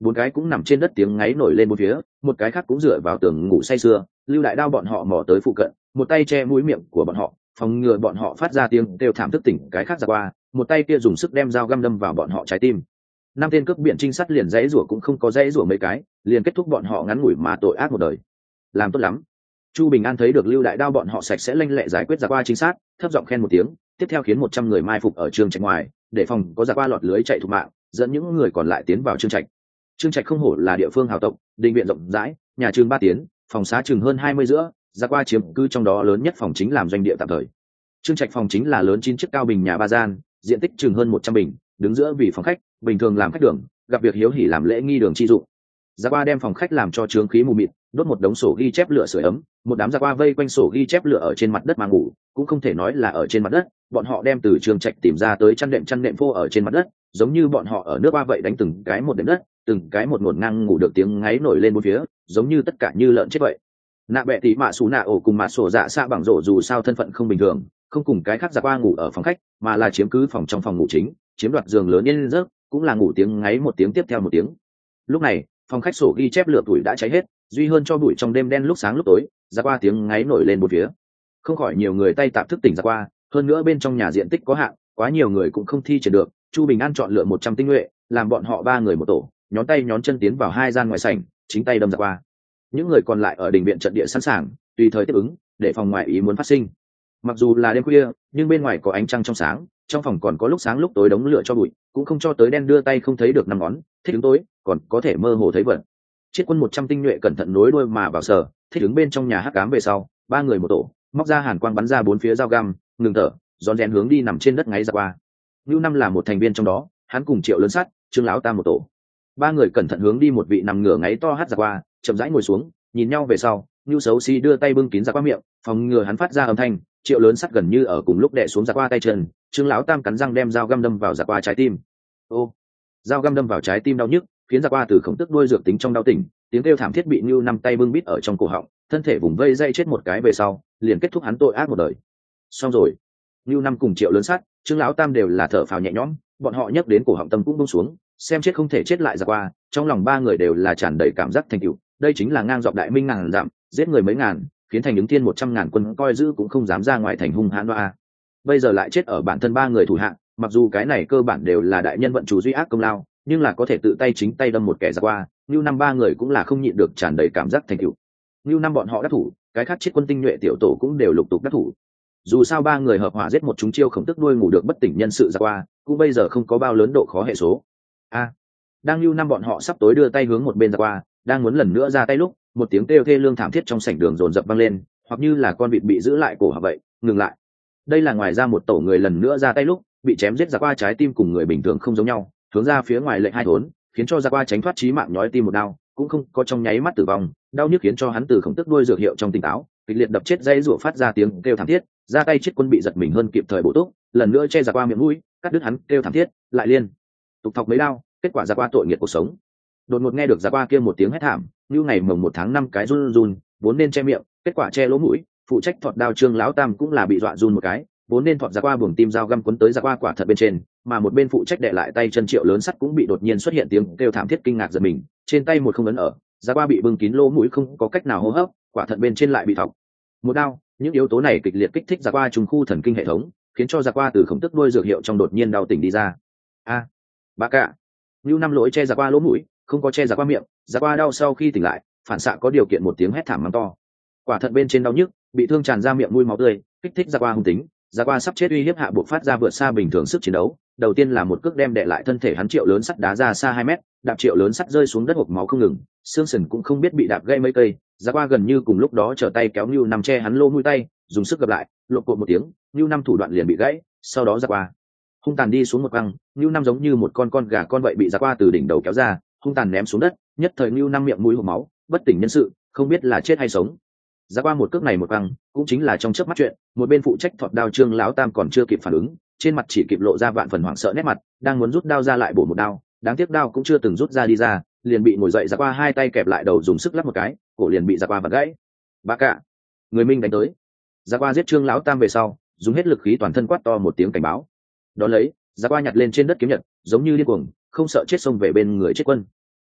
bốn cái cũng nằm trên đất tiếng ngáy nổi lên bốn phía, một cái khác cũng dựa vào tường ngủ say sưa. Lưu Đại Đao bọn họ mò tới phụ cận, một tay che mũi miệng của bọn họ, phòng ngừa bọn họ phát ra tiếng kêu thảm thức tỉnh cái khác ra qua, một tay kia dùng sức đem dao găm đâm vào bọn họ trái tim. Năm tên cướp biển trinh sát liền dãy rủa cũng không có dãy rủa mấy cái, liền kết thúc bọn họ ngắn ngủi mà tội ác một đời. Làm tốt lắm. Chu Bình An thấy được Lưu Đại Đao bọn họ sạch sẽ lanh lẹ giải quyết ra qua trinh sát, thấp giọng khen một tiếng, tiếp theo khiến 100 người mai phục ở Trương Trạch ngoài, để phòng có ra qua lọt lưới chạy thục mạng, dẫn những người còn lại tiến vào Trương Trạch. Trương Trạch không hổ là địa phương hào tộc, đình viện rộng rãi, nhà trường 3 tiến, phòng xá chừng hơn 20 giữa, ra qua chiếm cư trong đó lớn nhất phòng chính làm doanh địa tạm thời. Trương Trạch phòng chính là lớn 9 chiếc cao bình nhà ba gian, diện tích chừng hơn 100 bình, đứng giữa vì phòng khách, bình thường làm khách đường, gặp việc hiếu hỉ làm lễ nghi đường chi dụng. Ra qua đem phòng khách làm cho trướng khí mù mịt, đốt một đống sổ ghi chép lửa sưởi ấm, một đám ra qua vây quanh sổ ghi chép lửa ở trên mặt đất mà ngủ, cũng không thể nói là ở trên mặt đất, bọn họ đem từ Trương Trạch tìm ra tới chăn đệm phô ở trên mặt đất, giống như bọn họ ở nước qua vậy, đánh từng cái một đệm đất, từng cái một ngổn ngang ngủ được tiếng ngáy nổi lên bốn phía, giống như tất cả như lợn chết vậy. Nạ bẹ tí mạ xú nạ ổ cùng mạ sổ dạ xạ bằng rổ dù sao thân phận không bình thường, không cùng cái khác ra qua ngủ ở phòng khách, mà là chiếm cứ phòng trong phòng ngủ chính, chiếm đoạt giường lớn yên giấc, cũng là ngủ tiếng ngáy một tiếng tiếp theo một tiếng. Lúc này phòng khách sổ ghi chép lửa tuổi đã cháy hết, duy hơn cho bụi trong đêm đen lúc sáng lúc tối, ra qua tiếng ngáy nổi lên một phía, không khỏi nhiều người tay tạm thức tỉnh ra qua. Hơn nữa bên trong nhà diện tích có hạn, quá nhiều người cũng không thi triển được. Chu Bình An chọn lựa 100 tinh nhuệ, làm bọn họ 3 người một tổ, nhón tay nhón chân tiến vào 2 gian ngoài sảnh, chính tay đâm ra qua. Những người còn lại ở đình viện trận địa sẵn sàng, tùy thời tiếp ứng, để phòng ngoại ý muốn phát sinh. Mặc dù là đêm khuya, nhưng bên ngoài có ánh trăng trong sáng, trong phòng còn có lúc sáng lúc tối đống lửa cho bụi, cũng không cho tới đen đưa tay không thấy được năm ngón, thích ứng tối, còn có thể mơ hồ thấy vật. Chiết quân 100 tinh nhuệ cẩn thận nối đuôi mà vào sở, thích ứng bên trong nhà hắc ám về sau, 3 người một tổ, móc ra hàn quang bắn ra 4 phía dao găm, ngừng thở, rón rén hướng đi nằm trên đất ngáy ra qua. Nưu Năm là một thành viên trong đó, hắn cùng Triệu Lớn Sắt, Trương Lão Tam một tổ. 3 người cẩn thận hướng đi một vị nằm ngửa ngáy to hắt ra qua, chậm rãi ngồi xuống, nhìn nhau về sau, Nưu Xấu Xí đưa tay bưng kín ra qua miệng, phòng ngừa hắn phát ra âm thanh. Triệu Lớn Sắt gần như ở cùng lúc đè xuống ra qua tay chân, Trương Lão Tam cắn răng đem dao găm đâm vào ra qua trái tim. Ô, dao găm đâm vào trái tim đau nhức, khiến ra qua từ khổng tức đuôi dược tính trong đau tỉnh, tiếng kêu thảm thiết bị Nưu Năm tay bưng bít ở trong cổ họng, thân thể vùng vây dây chết một cái về sau, liền kết thúc hắn tội ác một đời. Xong rồi. Nưu Năm cùng Triệu Lớn Sắt, Trương Lão Tam đều là thở phào nhẹ nhõm, bọn họ nhấc đến cổ họng tâm cũng buông xuống, xem chết không thể chết lại ra qua, trong lòng 3 người đều là tràn đầy cảm giác thành tựu, đây chính là ngang dọc đại minh ngàn dặm, giết người mấy ngàn, khiến thành ứng thiên 100.000 quân coi giữ cũng không dám ra ngoài thành hung hãn đoa. Bây giờ lại chết ở bản thân 3 người thủ hạ, mặc dù cái này cơ bản đều là đại nhân vận chủ duy ác công lao, nhưng là có thể tự tay chính tay đâm một kẻ ra qua, Nưu Năm 3 người cũng là không nhịn được tràn đầy cảm giác thành tựu. Nưu Năm bọn họ đắc thủ, cái khác chết quân tinh nhuệ tiểu tổ cũng đều lục tục đắc thủ. Dù sao 3 người hợp hỏa giết một chúng chiêu khổng tức đuôi ngủ được bất tỉnh nhân sự ra qua, cũng bây giờ không có bao lớn độ khó hệ số. Đang Nưu Năm bọn họ sắp tối đưa tay hướng một bên ra qua, đang muốn lần nữa ra tay lúc, một tiếng kêu thê lương thảm thiết trong sảnh đường dồn dập vang lên, hoặc như là con vịt bị giữ lại cổ họng vậy, ngừng lại. Đây là ngoài ra một tổ người lần nữa ra tay lúc, bị chém giết ra qua trái tim cùng người bình thường không giống nhau, hướng ra phía ngoài lệnh hai thốn, khiến cho ra qua tránh thoát chí mạng nhói tim một đau, cũng không có trong nháy mắt tử vong, đau nhức khiến cho hắn từ khổng tức đuôi dược hiệu trong tỉnh táo, kịch liệt đập chết dây rủa phát ra tiếng kêu thảm thiết, ra tay chết quân bị giật mình hơn kịp thời bổ túc, lần nữa che ra qua miệng mũi, cắt đứt hắn kêu thảm thiết, lại liên tục thọc mấy đau, kết quả ra qua tội nghiệt cuộc sống. Đột ngột nghe được ra qua kia một tiếng hét thảm, như ngày mồng 1 tháng 5 cái run run, vốn nên che miệng, kết quả che lỗ mũi, phụ trách thọt đao Trương Lão Tam cũng là bị dọa run một cái, vốn nên thọt ra qua buồng tim dao găm cuốn tới ra qua quả thật bên trên, mà một bên phụ trách đè lại tay chân Triệu Lớn Sắt cũng bị đột nhiên xuất hiện tiếng kêu thảm thiết kinh ngạc giật mình, trên tay một không ấn ở, ra qua bị bưng kín lỗ mũi không có cách nào hô hấp, quả thật bên trên lại bị thọc một đao. Những yếu tố này kịch liệt kích thích ra qua trùng khu thần kinh hệ thống, khiến cho ra qua từ khổng tức đuôi dược hiệu trong đột nhiên đau tỉnh đi ra. Bà cả. Nưu Năm lỗi che ra qua lỗ mũi, không có che ra qua miệng, ra qua đau sau khi tỉnh lại, phản xạ có điều kiện một tiếng hét thảm mắng to. Quả thật bên trên đau nhức, bị thương tràn ra miệng mũi máu tươi, kích thích ra qua hung tính, ra qua sắp chết uy hiếp hạ buộc phát ra vượt xa bình thường sức chiến đấu. Đầu tiên là một cước đem đè lại thân thể hắn Triệu Lớn Sắt đá ra xa 2 mét, đạp Triệu Lớn Sắt rơi xuống đất hộc máu không ngừng, xương sườn cũng không biết bị đạp gãy mấy cây. Ra qua gần như cùng lúc đó trở tay kéo Nưu Năm che hắn lỗ mũi tay, dùng sức gập lại, lộp cộp một tiếng, Nưu Năm thủ đoạn liền bị gãy, sau đó ra qua hung tàn đi xuống một băng, Nưu Năm giống như một con gà con vậy bị ra qua từ đỉnh đầu kéo ra, hung tàn ném xuống đất, nhất thời Nưu Năm miệng mũi hộc máu, bất tỉnh nhân sự, không biết là chết hay sống. Ra qua một cước này một băng, cũng chính là trong chớp mắt chuyện, một bên phụ trách thọt đao Trương Lão Tam còn chưa kịp phản ứng, trên mặt chỉ kịp lộ ra vạn phần hoảng sợ nét mặt, đang muốn rút đao ra lại bổ một đao, đáng tiếc đao cũng chưa từng rút ra đi ra, liền bị ngồi dậy ra qua 2 tay kẹp lại đầu dùng sức lắp một cái, cổ liền bị ra qua vặn gãy. Bà cả, người Minh đánh tới. Ra qua giết Trương Lão Tam về sau, dùng hết lực khí toàn thân quát to một tiếng cảnh báo. Đó lấy, ra qua nhặt lên trên đất kiếm nhật, giống như điên cuồng, không sợ chết xông về bên người chết quân.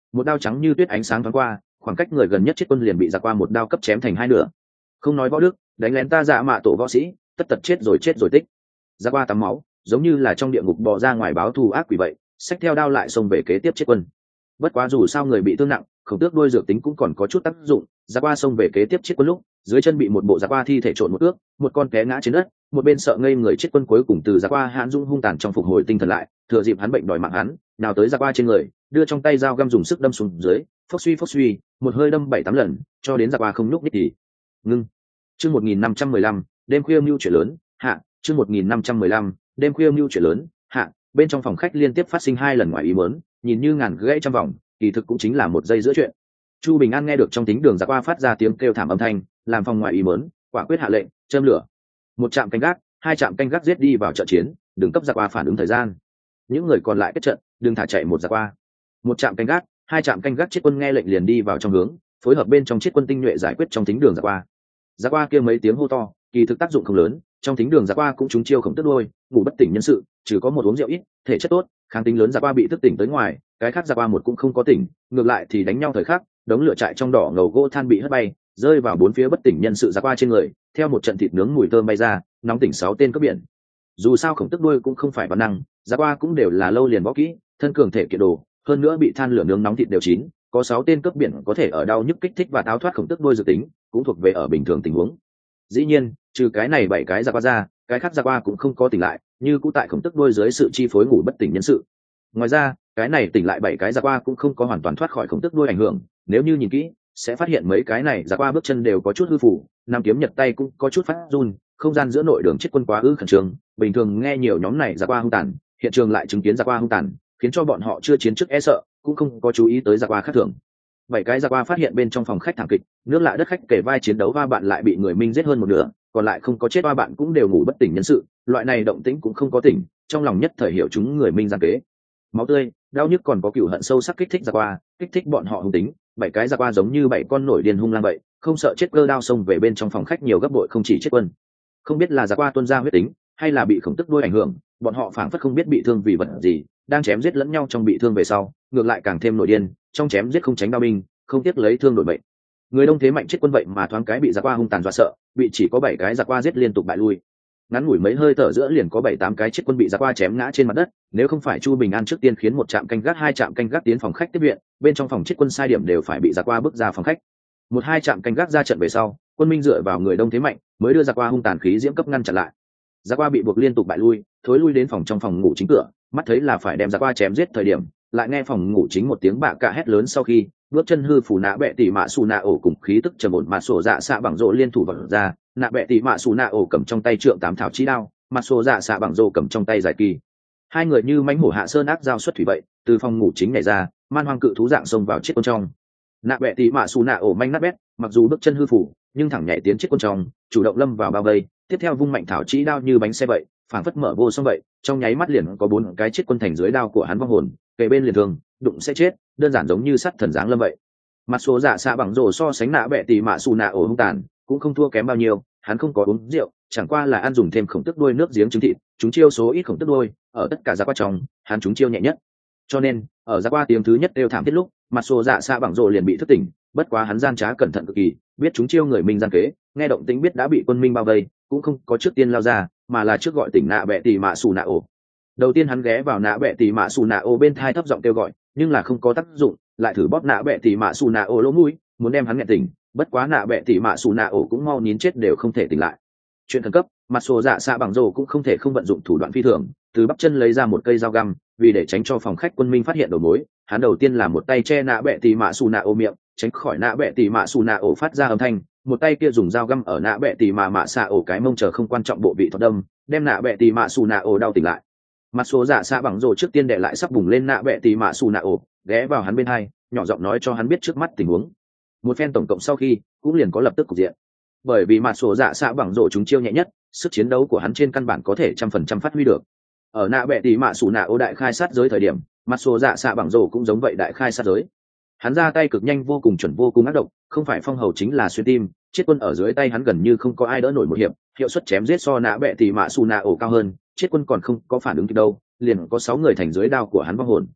một đao trắng như tuyết ánh sáng thoáng qua, khoảng cách người gần nhất chết quân liền bị giặc qua một đao cấp chém thành hai nửa. Không nói võ đức, đánh lén ta dạ mạ tổ võ sĩ, tất tật chết rồi tích. Giặc qua tắm máu, giống như là trong địa ngục bò ra ngoài báo thù ác quỷ vậy, xách theo đao lại xông về kế tiếp chết quân. Bất quá dù sao người bị thương nặng, khổng tước đuôi dược tính cũng còn có chút tác dụng, giặc qua xông về kế tiếp chết quân lúc, dưới chân bị một bộ giặc qua thi thể trộn một ước, một con té ngã trên đất, một bên sợ ngây người chết quân cuối cùng từ giặc qua hãn dung hung tàn trong phục hồi tinh thần lại, thừa dịp hắn bệnh đòi mạng hắn, nào tới giặc qua trên người, đưa trong tay dao găm dùng sức đâm xuống dưới, phốc suy, một hơi đâm 7-8 lần, cho đến giặc qua không nhúc nhích thì ngưng. Chương 1515, đêm khuya mưu chuyện lớn, hạ, chương 1515, đêm khuya mưu chuyện lớn, hạ, bên trong phòng khách liên tiếp phát sinh 2 lần ngoài ý muốn, nhìn như ngàn gãy trăm vòng, kỳ thực cũng chính là một giây giữa chuyện. Chu Bình An nghe được trong tính đường giặc qua phát ra tiếng kêu thảm âm thanh, làm phòng ngoài ý muốn, quả quyết hạ lệnh, châm lửa. Một trạm canh gác, 2 trạm canh gác giết đi vào trận chiến, đừng cấp giặc qua phản ứng thời gian. Những người còn lại kết trận, đừng thả chạy một giặc qua. Một trạm canh gác, 2 trạm canh gác chết quân nghe lệnh liền đi vào trong hướng, phối hợp bên trong chết quân tinh nhuệ giải quyết trong tính đường giặc qua. Giặc qua kia mấy tiếng hô to, kỳ thực tác dụng không lớn, trong tính đường giặc qua cũng trúng chiêu khổng tức đôi, ngủ bất tỉnh nhân sự, trừ có một uống rượu ít, thể chất tốt, kháng tính lớn giặc qua bị thức tỉnh tới ngoài, cái khác giặc qua một cũng không có tỉnh, ngược lại thì đánh nhau thời khắc, đống lửa trại trong đỏ ngầu gỗ than bị hất bay, rơi vào 4 phía bất tỉnh nhân sự giặc qua trên người, theo một trận thịt nướng mùi thơm bay ra, nóng tỉnh 6 tên cướp biển. Dù sao khổng tức đuôi cũng không phải bản năng, giặc qua cũng đều là lâu liền võ kỹ, thân cường thể kiện đồ, hơn nữa bị than lửa nướng nóng thịt đều chín, có 6 tên cướp biển có thể ở đau nhức kích thích và táo thoát khổng tức đuôi dự tính, cũng thuộc về ở bình thường tình huống. Dĩ nhiên, trừ cái này 7 cái giặc qua ra, cái khác giặc qua cũng không có tỉnh lại, như cũ tại khổng tức đuôi dưới sự chi phối ngủ bất tỉnh nhân sự. Ngoài ra, cái này tỉnh lại 7 cái giặc qua cũng không có hoàn toàn thoát khỏi khổng tức đuôi ảnh hưởng, nếu như nhìn kỹ sẽ phát hiện mấy cái này giặc qua bước chân đều có chút hư phù, nam kiếm nhật tay cũng có chút phát run, không gian giữa nội đường chết quân quá khẩn trương, bình thường nghe nhiều nhóm này giặc qua hung tàn, hiện trường lại chứng kiến giặc qua hung tàn, khiến cho bọn họ chưa chiến trước e sợ, cũng không có chú ý tới giặc qua khác thường. 7 cái giặc qua phát hiện bên trong phòng khách thảm kịch, nước lạ đất khách kể vai chiến đấu va bạn lại bị người Minh giết hơn một nửa, còn lại không có chết va bạn cũng đều ngủ bất tỉnh nhân sự, loại này động tĩnh cũng không có tỉnh, trong lòng nhất thời hiểu chúng người Minh gian kế. Máu tươi, đau nhức còn có cừu hận sâu sắc kích thích giặc qua, kích thích bọn họ hung tính, 7 cái giặc qua giống như 7 con nổi điên hung lang vậy, không sợ chết cơ đao xông về bên trong phòng khách nhiều gấp bội không chỉ chết quân. Không biết là giặc qua tuôn ra huyết tính, hay là bị khổng tức đuôi ảnh hưởng, bọn họ phảng phất không biết bị thương vì vật gì, đang chém giết lẫn nhau trong bị thương về sau, ngược lại càng thêm nổi điên, trong chém giết không tránh đao binh, không tiếc lấy thương đổi mệnh. Người đông thế mạnh chết quân vậy mà thoáng cái bị giặc qua hung tàn dọa sợ, bị chỉ có 7 cái giặc qua giết liên tục bại lui. Ngắn ngủi mấy hơi thở giữa liền có 7-8 cái chết quân bị giặc qua chém ngã trên mặt đất, nếu không phải Chu Bình An trước tiên khiến một trạm canh gác 2 trạm canh gác tiến phòng khách tiếp viện, bên trong phòng chết quân sai điểm đều phải bị giặc qua bước ra phòng khách. 1-2 trạm canh gác ra trận về sau, quân Minh dựa vào người đông thế mạnh, mới đưa giặc qua hung tàn khí diễm cấp ngăn chặn lại. Giặc qua bị buộc liên tục bại lui, thối lui đến trong phòng ngủ chính cửa, mắt thấy là phải đem giặc qua chém giết thời điểm, lại nghe phòng ngủ chính một tiếng bạ cạ hét lớn sau khi, bước chân hư phủ nạ bẹ tỉ mạ xù nạ ổ cùng khí tức trầm ổn mà sổ dạ xạ bằng rộ liên thủ vật ra, nạ bẹ tỉ mạ xù nạ ổ cầm trong tay trượng 8 thảo chí đao, mà sổ dạ xạ bằng rộ cầm trong tay giải kỳ. Hai người như mãnh hổ hạ sơn ác giao xuất thủy vậy, từ phòng ngủ chính này ra, man hoang cự thú dạng xông vào chiếc quân trong. Nạ bẹ tỉ mạ xù nạ ổ manh nát bét, mặc dù bước chân hư phủ, nhưng thẳng nhảy tiến chiếc quân trong, chủ động lâm vào bao vây, tiếp theo vung mạnh thảo chí đao như bánh xe vậy, phảng phất mở vô song vậy, trong nháy mắt liền có 4 cái chiếc quân thành dưới đao của hắn vong hồn, kề bên liền thường, đụng sẽ chết, đơn giản giống như sắt thần giáng lâm vậy. Mặt số dạ xạ bằng rổ so sánh nạ bẹ tỉ mạ xù nạ ổ hung tàn, cũng không thua kém bao nhiêu, hắn không có uống rượu, chẳng qua là ăn dùng thêm khổng tức đuôi nước giếng trứng thịt, chúng chiêu số ít khổng tức đuôi, ở tất cả giặc qua trong, hắn chúng chiêu nhẹ nhất. Cho nên, ở giặc qua tiếng thứ nhất đều thảm thiết lúc, mặt số dạ xạ bằng rổ liền bị thức tỉnh, bất quá hắn gian trá cẩn thận cực kỳ, biết chúng chiêu người Minh gian kế, nghe động tĩnh biết đã bị quân Minh bao vây, cũng không có trước tiên lao ra, mà là trước gọi tỉnh nạ bẹ tỉ mạ xù nạ ổ. Đầu tiên hắn ghé vào nạ bẹ tỉ mạ xù nạ ổ bên thai thấp giọng kêu gọi, nhưng là không có tác dụng, lại thử bóp nạ bẹ tỉ mạ xù nạ ổ lỗ mũi, muốn đem hắn nghẹn tỉnh, bất quá nạ bẹ tỉ mạ xù nạ ổ cũng mau nín chết đều không thể tỉnh lại. Chuyện khẩn cấp, mặt sổ dạ xạ bằng rồ cũng không thể không vận dụng thủ đoạn phi thường, từ bắp chân lấy ra một cây dao găm, vì để tránh cho phòng khách quân Minh phát hiện đầu mối, hắn đầu tiên là một tay che nạ bẹ tỉ mạ xù nạ ổ miệng, tránh khỏi nạ bẹ tỉ mạ xù nạ ổ phát ra âm thanh, một tay kia dùng dao găm ở nạ bẹ tỉ mạ xạ ổ cái mông chờ không quan trọng bộ vị thoát đâm, đem nạ bẹ tỉ mạ xù nạ ổ đau tỉnh lại. Mặt số dạ xạ bằng rồ trước tiên để lại sắp bùng lên nạ bẹ tỉ mạ xù nạ ổ, ghé vào hắn bên hai, nhỏ giọng nói cho hắn biết trước mắt tình huống. Một phen tổng cộng sau khi, cũng liền có lập tức cục diện. Bởi vì mặt số dạ xạ bằng rồ chúng chiêu nhẹ nhất, sức chiến đấu của hắn trên căn bản có thể 100% phát huy được. Ở nạ bẹ tỉ mạ xù nạ ổ đại khai sát giới thời điểm, mặt số dạ xạ bằng rồ cũng giống vậy đại khai sát giới. Hắn ra tay cực nhanh vô cùng chuẩn vô cùng ác độc, không phải phong hầu chính là xuyên tim, chết quân ở dưới tay hắn gần như không có ai đỡ nổi một hiệp, hiệu suất chém giết so nạ bẹ tỉ mạ xù nạ ổ cao hơn, chết quân còn không có phản ứng kịp đâu, liền có 6 người thành dưới đao của hắn vong hồn.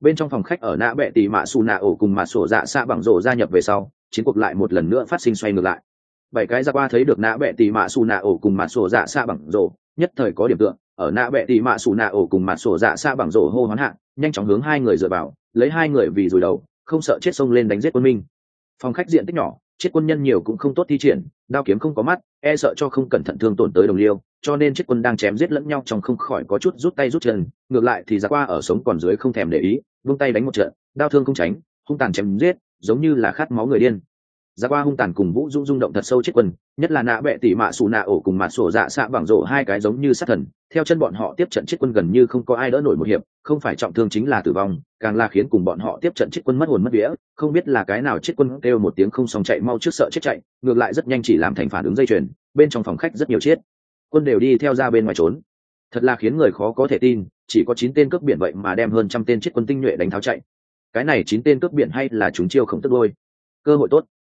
Bên trong phòng khách ở nạ bẹ tỷ mạ xù nạ ổ cùng mặt sổ dạ xạ bằng rổ gia nhập về sau, chiến cuộc lại một lần nữa phát sinh xoay ngược lại. 7 cái ra qua thấy được nạ bẹ tỷ mạ xù nạ ổ cùng mặt sổ dạ xạ bằng rổ, nhất thời có điểm tượng, ở nạ bẹ tỷ mạ xù nạ ổ cùng mặt sổ dạ xạ bằng rổ hô hoán hạ, nhanh chóng hướng hai người dựa vào, lấy hai người vì rùi đầu, không sợ chết xông lên đánh giết quân minh. Phòng khách diện tích nhỏ, chết quân nhân nhiều cũng không tốt thi triển, đao kiếm không có mắt, e sợ cho không cẩn thận thương tổn tới đồng liêu, cho nên chết quân đang chém giết lẫn nhau trong không khỏi có chút rút tay rút chân, ngược lại thì ra qua ở sống còn dưới không thèm để ý, vung tay đánh một trận, đao thương không tránh, hung tàn chém giết, giống như là khát máu người điên. Ra qua hung tàn cùng vũ dũng rung động thật sâu chết quân, nhất là nạ bẹ tỉ mạ xù nạ ổ cùng mặt sổ dạ xạ bằng rổ hai cái giống như sát thần, theo chân bọn họ tiếp trận chết quân gần như không có ai đỡ nổi một hiệp, không phải trọng thương chính là tử vong, càng là khiến cùng bọn họ tiếp trận chết quân mất hồn mất vía, không biết là cái nào chết quân kêu một tiếng không xong chạy mau trước sợ chết chạy, ngược lại rất nhanh chỉ làm thành phản ứng dây chuyền, bên trong phòng khách rất nhiều chết quân đều đi theo ra bên ngoài trốn. Thật là khiến người khó có thể tin, chỉ có 9 tên cướp biển vậy mà đem hơn trăm tên chết quân tinh nhuệ đánh tháo chạy. Cái này 9 tên cướp biển hay là chúng chiêu khổng tức đôi. Cơ hội tốt.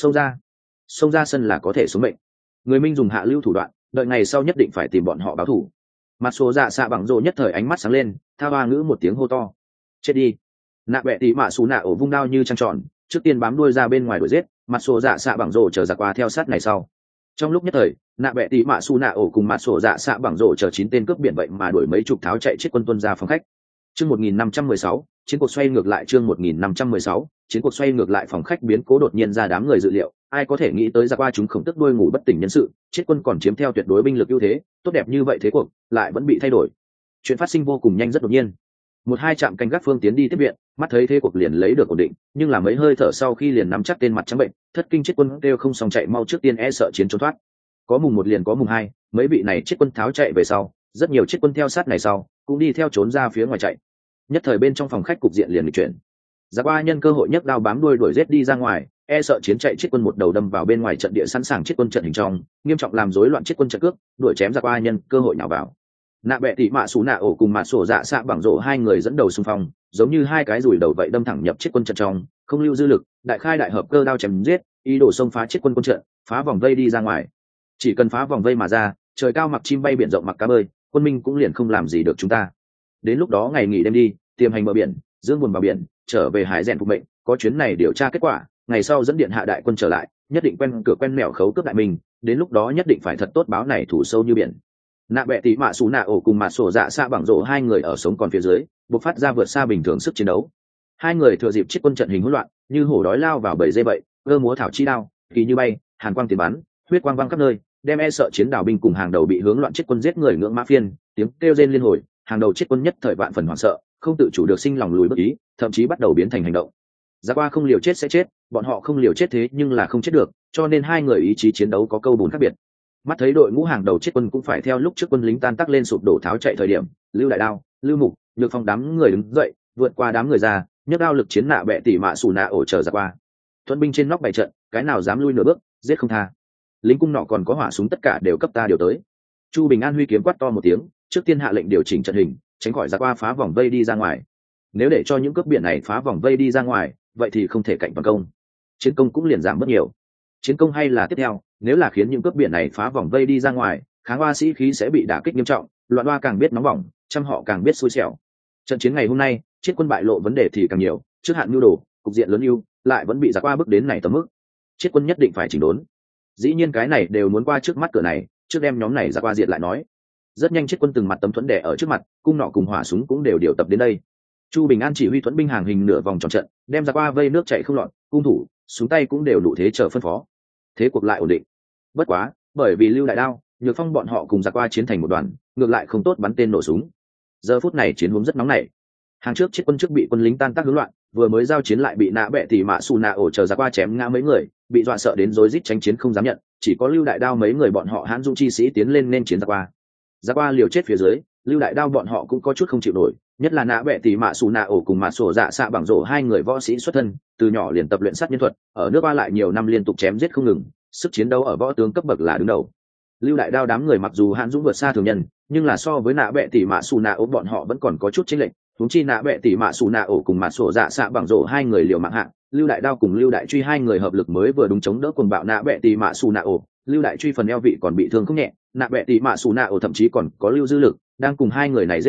Xông ra sân là có thể xuống mệnh. Người Minh dùng hạ lưu thủ đoạn, đợi ngày sau nhất định phải tìm bọn họ báo thù. Mặt số dạ xạ bằng rồ nhất thời ánh mắt sáng lên, tha hoa ngữ một tiếng hô to. Chết đi. Nạ bẹ tỉ mạ xù nạ ổ vung đao như trăng tròn, trước tiên bám đuôi ra bên ngoài đuổi giết, mặt số dạ xạ bằng rồ chờ giặc qua theo sát này sau. Trong lúc nhất thời, nạ bẹ tỉ mạ xù nạ ổ cùng mặt sổ dạ xạ bằng rổ chờ 9 tên cướp biển vậy mà đuổi mấy chục tháo chạy chết quân tuân ra phòng khách. Chương 1516, chiến cuộc xoay ngược lại. Chương 1516, chiến cuộc xoay ngược lại. Phòng khách biến cố đột nhiên ra đám người dự liệu, ai có thể nghĩ tới ra qua chúng khổng tức đuôi ngủ bất tỉnh nhân sự, chết quân còn chiếm theo tuyệt đối binh lực ưu thế, tốt đẹp như vậy thế cuộc lại vẫn bị thay đổi. Chuyện phát sinh vô cùng nhanh rất đột nhiên. Một hai trạm canh gác phương tiến đi tiếp viện, mắt thấy thế cuộc liền lấy được ổn định, nhưng là mấy hơi thở sau khi liền nắm chắc tên mặt trắng bệnh, thất kinh chết quân kêu không xong chạy mau trước tiên e sợ chiến trốn thoát. Có mùng 1 liền có mùng 2, mấy vị này chết quân tháo chạy về sau, rất nhiều chết quân theo sát này sau cũng đi theo trốn ra phía ngoài chạy. Nhất thời bên trong phòng khách cục diện liền nghịch chuyển. Giặc qua nhân cơ hội nhấc đao bám đuôi đuổi giết đi ra ngoài, e sợ chiến chạy chết quân một đầu đâm vào bên ngoài trận địa sẵn sàng chết quân trận hình trong, nghiêm trọng làm rối loạn chết quân trận cước, đuổi chém giặc qua nhân cơ hội nào vào. Nạ bẹ tỉ mạ xù nạ ổ cùng mặt sổ dạ xạ bằng rổ hai người dẫn đầu xung phong, giống như hai cái rùi đầu vậy đâm thẳng nhập chết quân trận trong, không lưu dư lực, đại khai đại hợp cơ đao chém giết, ý đồ xông phá chết quân quân trận, phá vòng vây đi ra ngoài. Chỉ cần phá vòng vây mà ra, trời cao mặc chim bay biển rộng mặc cá bơi, quân minh cũng liền không làm gì được chúng ta. Đến lúc đó ngày nghỉ đêm đi, tiềm hành bờ biển, dương buồn vào biển, trở về hải rèn phục mệnh, có chuyến này điều tra kết quả, ngày sau dẫn điện hạ đại quân trở lại, nhất định quen cửa quen mẻo khấu cướp đại mình, đến lúc đó nhất định phải thật tốt báo này thủ sâu như biển. Nạ bẹ tỉ mạ xù nạ ổ cùng mặt sổ dạ xạ bằng rổ hai người ở sống còn phía dưới, bộc phát ra vượt xa bình thường sức chiến đấu. Hai người thừa dịp chết quân trận hình hỗn loạn, như hổ đói lao vào bầy dây vậy, cơ múa thảo chi đao, kỳ như bay, hàn quang tiền bắn, huyết quang văng khắp nơi, đem e sợ chiến đảo binh cùng hàng đầu bị hướng loạn chết quân giết người ngưỡng mã phiên, tiếng kêu rên liên hồi, hàng đầu chết quân nhất thời vạn phần hoảng sợ, không tự chủ được sinh lòng lùi bước ý, thậm chí bắt đầu biến thành hành động. Ra qua không liều chết sẽ chết, bọn họ không liều chết thế nhưng là không chết được, cho nên hai người ý chí chiến đấu có câu bùn khác biệt. Mắt thấy đội ngũ hàng đầu chết quân cũng phải theo lúc trước quân lính tan tác lên sụp đổ tháo chạy thời điểm, Lưu Đại Đao, Lưu Mục, Nhược Phong đám người đứng dậy, vượt qua đám người ra, nhấc đao lực chiến nạ bẹ tỉ mạ xù nạ ổ chờ ra qua. Thuận binh trên nóc bày trận, cái nào dám lui nửa bước, giết không tha. Lính cung nọ còn có hỏa súng tất cả đều cấp ta điều tới. Chu Bình An huy kiếm quát to một tiếng, trước tiên hạ lệnh điều chỉnh trận hình, tránh khỏi ra qua phá vòng vây đi ra ngoài. Nếu để cho những cướp biển này phá vòng vây đi ra ngoài, vậy thì không thể cạnh toàn công, chiến công cũng liền giảm mất nhiều. Chiến công hay là tiếp theo, nếu là khiến những cướp biển này phá vòng vây đi ra ngoài, kháng hoa sĩ khí sẽ bị đả kích nghiêm trọng, loạn hoa càng biết nóng bỏng, trăm họ càng biết xui xẻo. Trận chiến ngày hôm nay, chết quân bại lộ vấn đề thì càng nhiều, trước hạn nhu đồ, cục diện lớn ưu, lại vẫn bị giặc qua bước đến này tầm mức. Chết quân nhất định phải chỉnh đốn. Dĩ nhiên cái này đều muốn qua trước mắt cửa này, trước đem nhóm này giặc qua diệt lại nói. Rất nhanh chết quân từng mặt tấm thuẫn đè ở trước mặt, cung nọ cùng hỏa súng cũng đều điều tập đến đây. Chu Bình An chỉ huy thuẫn binh hàng hình nửa vòng tròn trận, đem giặc qua vây nước chạy không loạn, cung thủ, súng tay cũng đều đủ thế chờ phân phó. Thế cuộc lại ổn định. Bất quá, bởi vì Lưu Đại Đao, Nhược Phong bọn họ cùng giặc qua chiến thành một đoàn, ngược lại không tốt bắn tên nổ súng. Giờ phút này chiến hướng rất nóng nảy. Hàng trước chết quân trước bị quân lính tan tác hỗn loạn, vừa mới giao chiến lại bị nạ bẹ tỉ mạ xù nạ ổ chờ giặc qua chém ngã mấy người, bị dọa sợ đến rối rít tránh chiến không dám nhận, chỉ có Lưu Đại Đao mấy người bọn họ hãn dũng chi sĩ tiến lên nên chiến giặc qua. Giặc qua liều chết phía dưới, Lưu Đại Đao bọn họ cũng có chút không chịu nổi, nhất là nạ bẹ tỉ mạ xù nạ ổ cùng mạ sổ dạ xạ bằng rổ hai người võ sĩ xuất thân, từ nhỏ liền tập luyện sát nhân thuật, ở nước qua lại nhiều năm liên tục chém giết không ngừng, sức chiến đấu ở võ tướng cấp bậc là đứng đầu. Lưu Đại Đao đám người mặc dù hãn dũng vượt xa thường nhân, nhưng là so với nạ bẹ tỉ mạ xù nạ ổ bọn họ vẫn còn có chút chênh lệch. Huống chi nạ bẹ tỉ mạ xù nạ ổ cùng mạ sổ dạ xạ bằng rổ hai người liều mạng hạng, Lưu Đại Đao cùng Lưu Đại Truy hai người hợp lực mới vừa đúng chống đỡ cuồng bạo nạ bẹ tỉ mạ xù nạ ổ. Lưu Đại Truy phần eo vị còn bị thương không nhẹ, nạ bẹ tỉ mạ xù nạ ổ thậm chí còn có lưu dư lực, đang cùng hai người này giết hơn,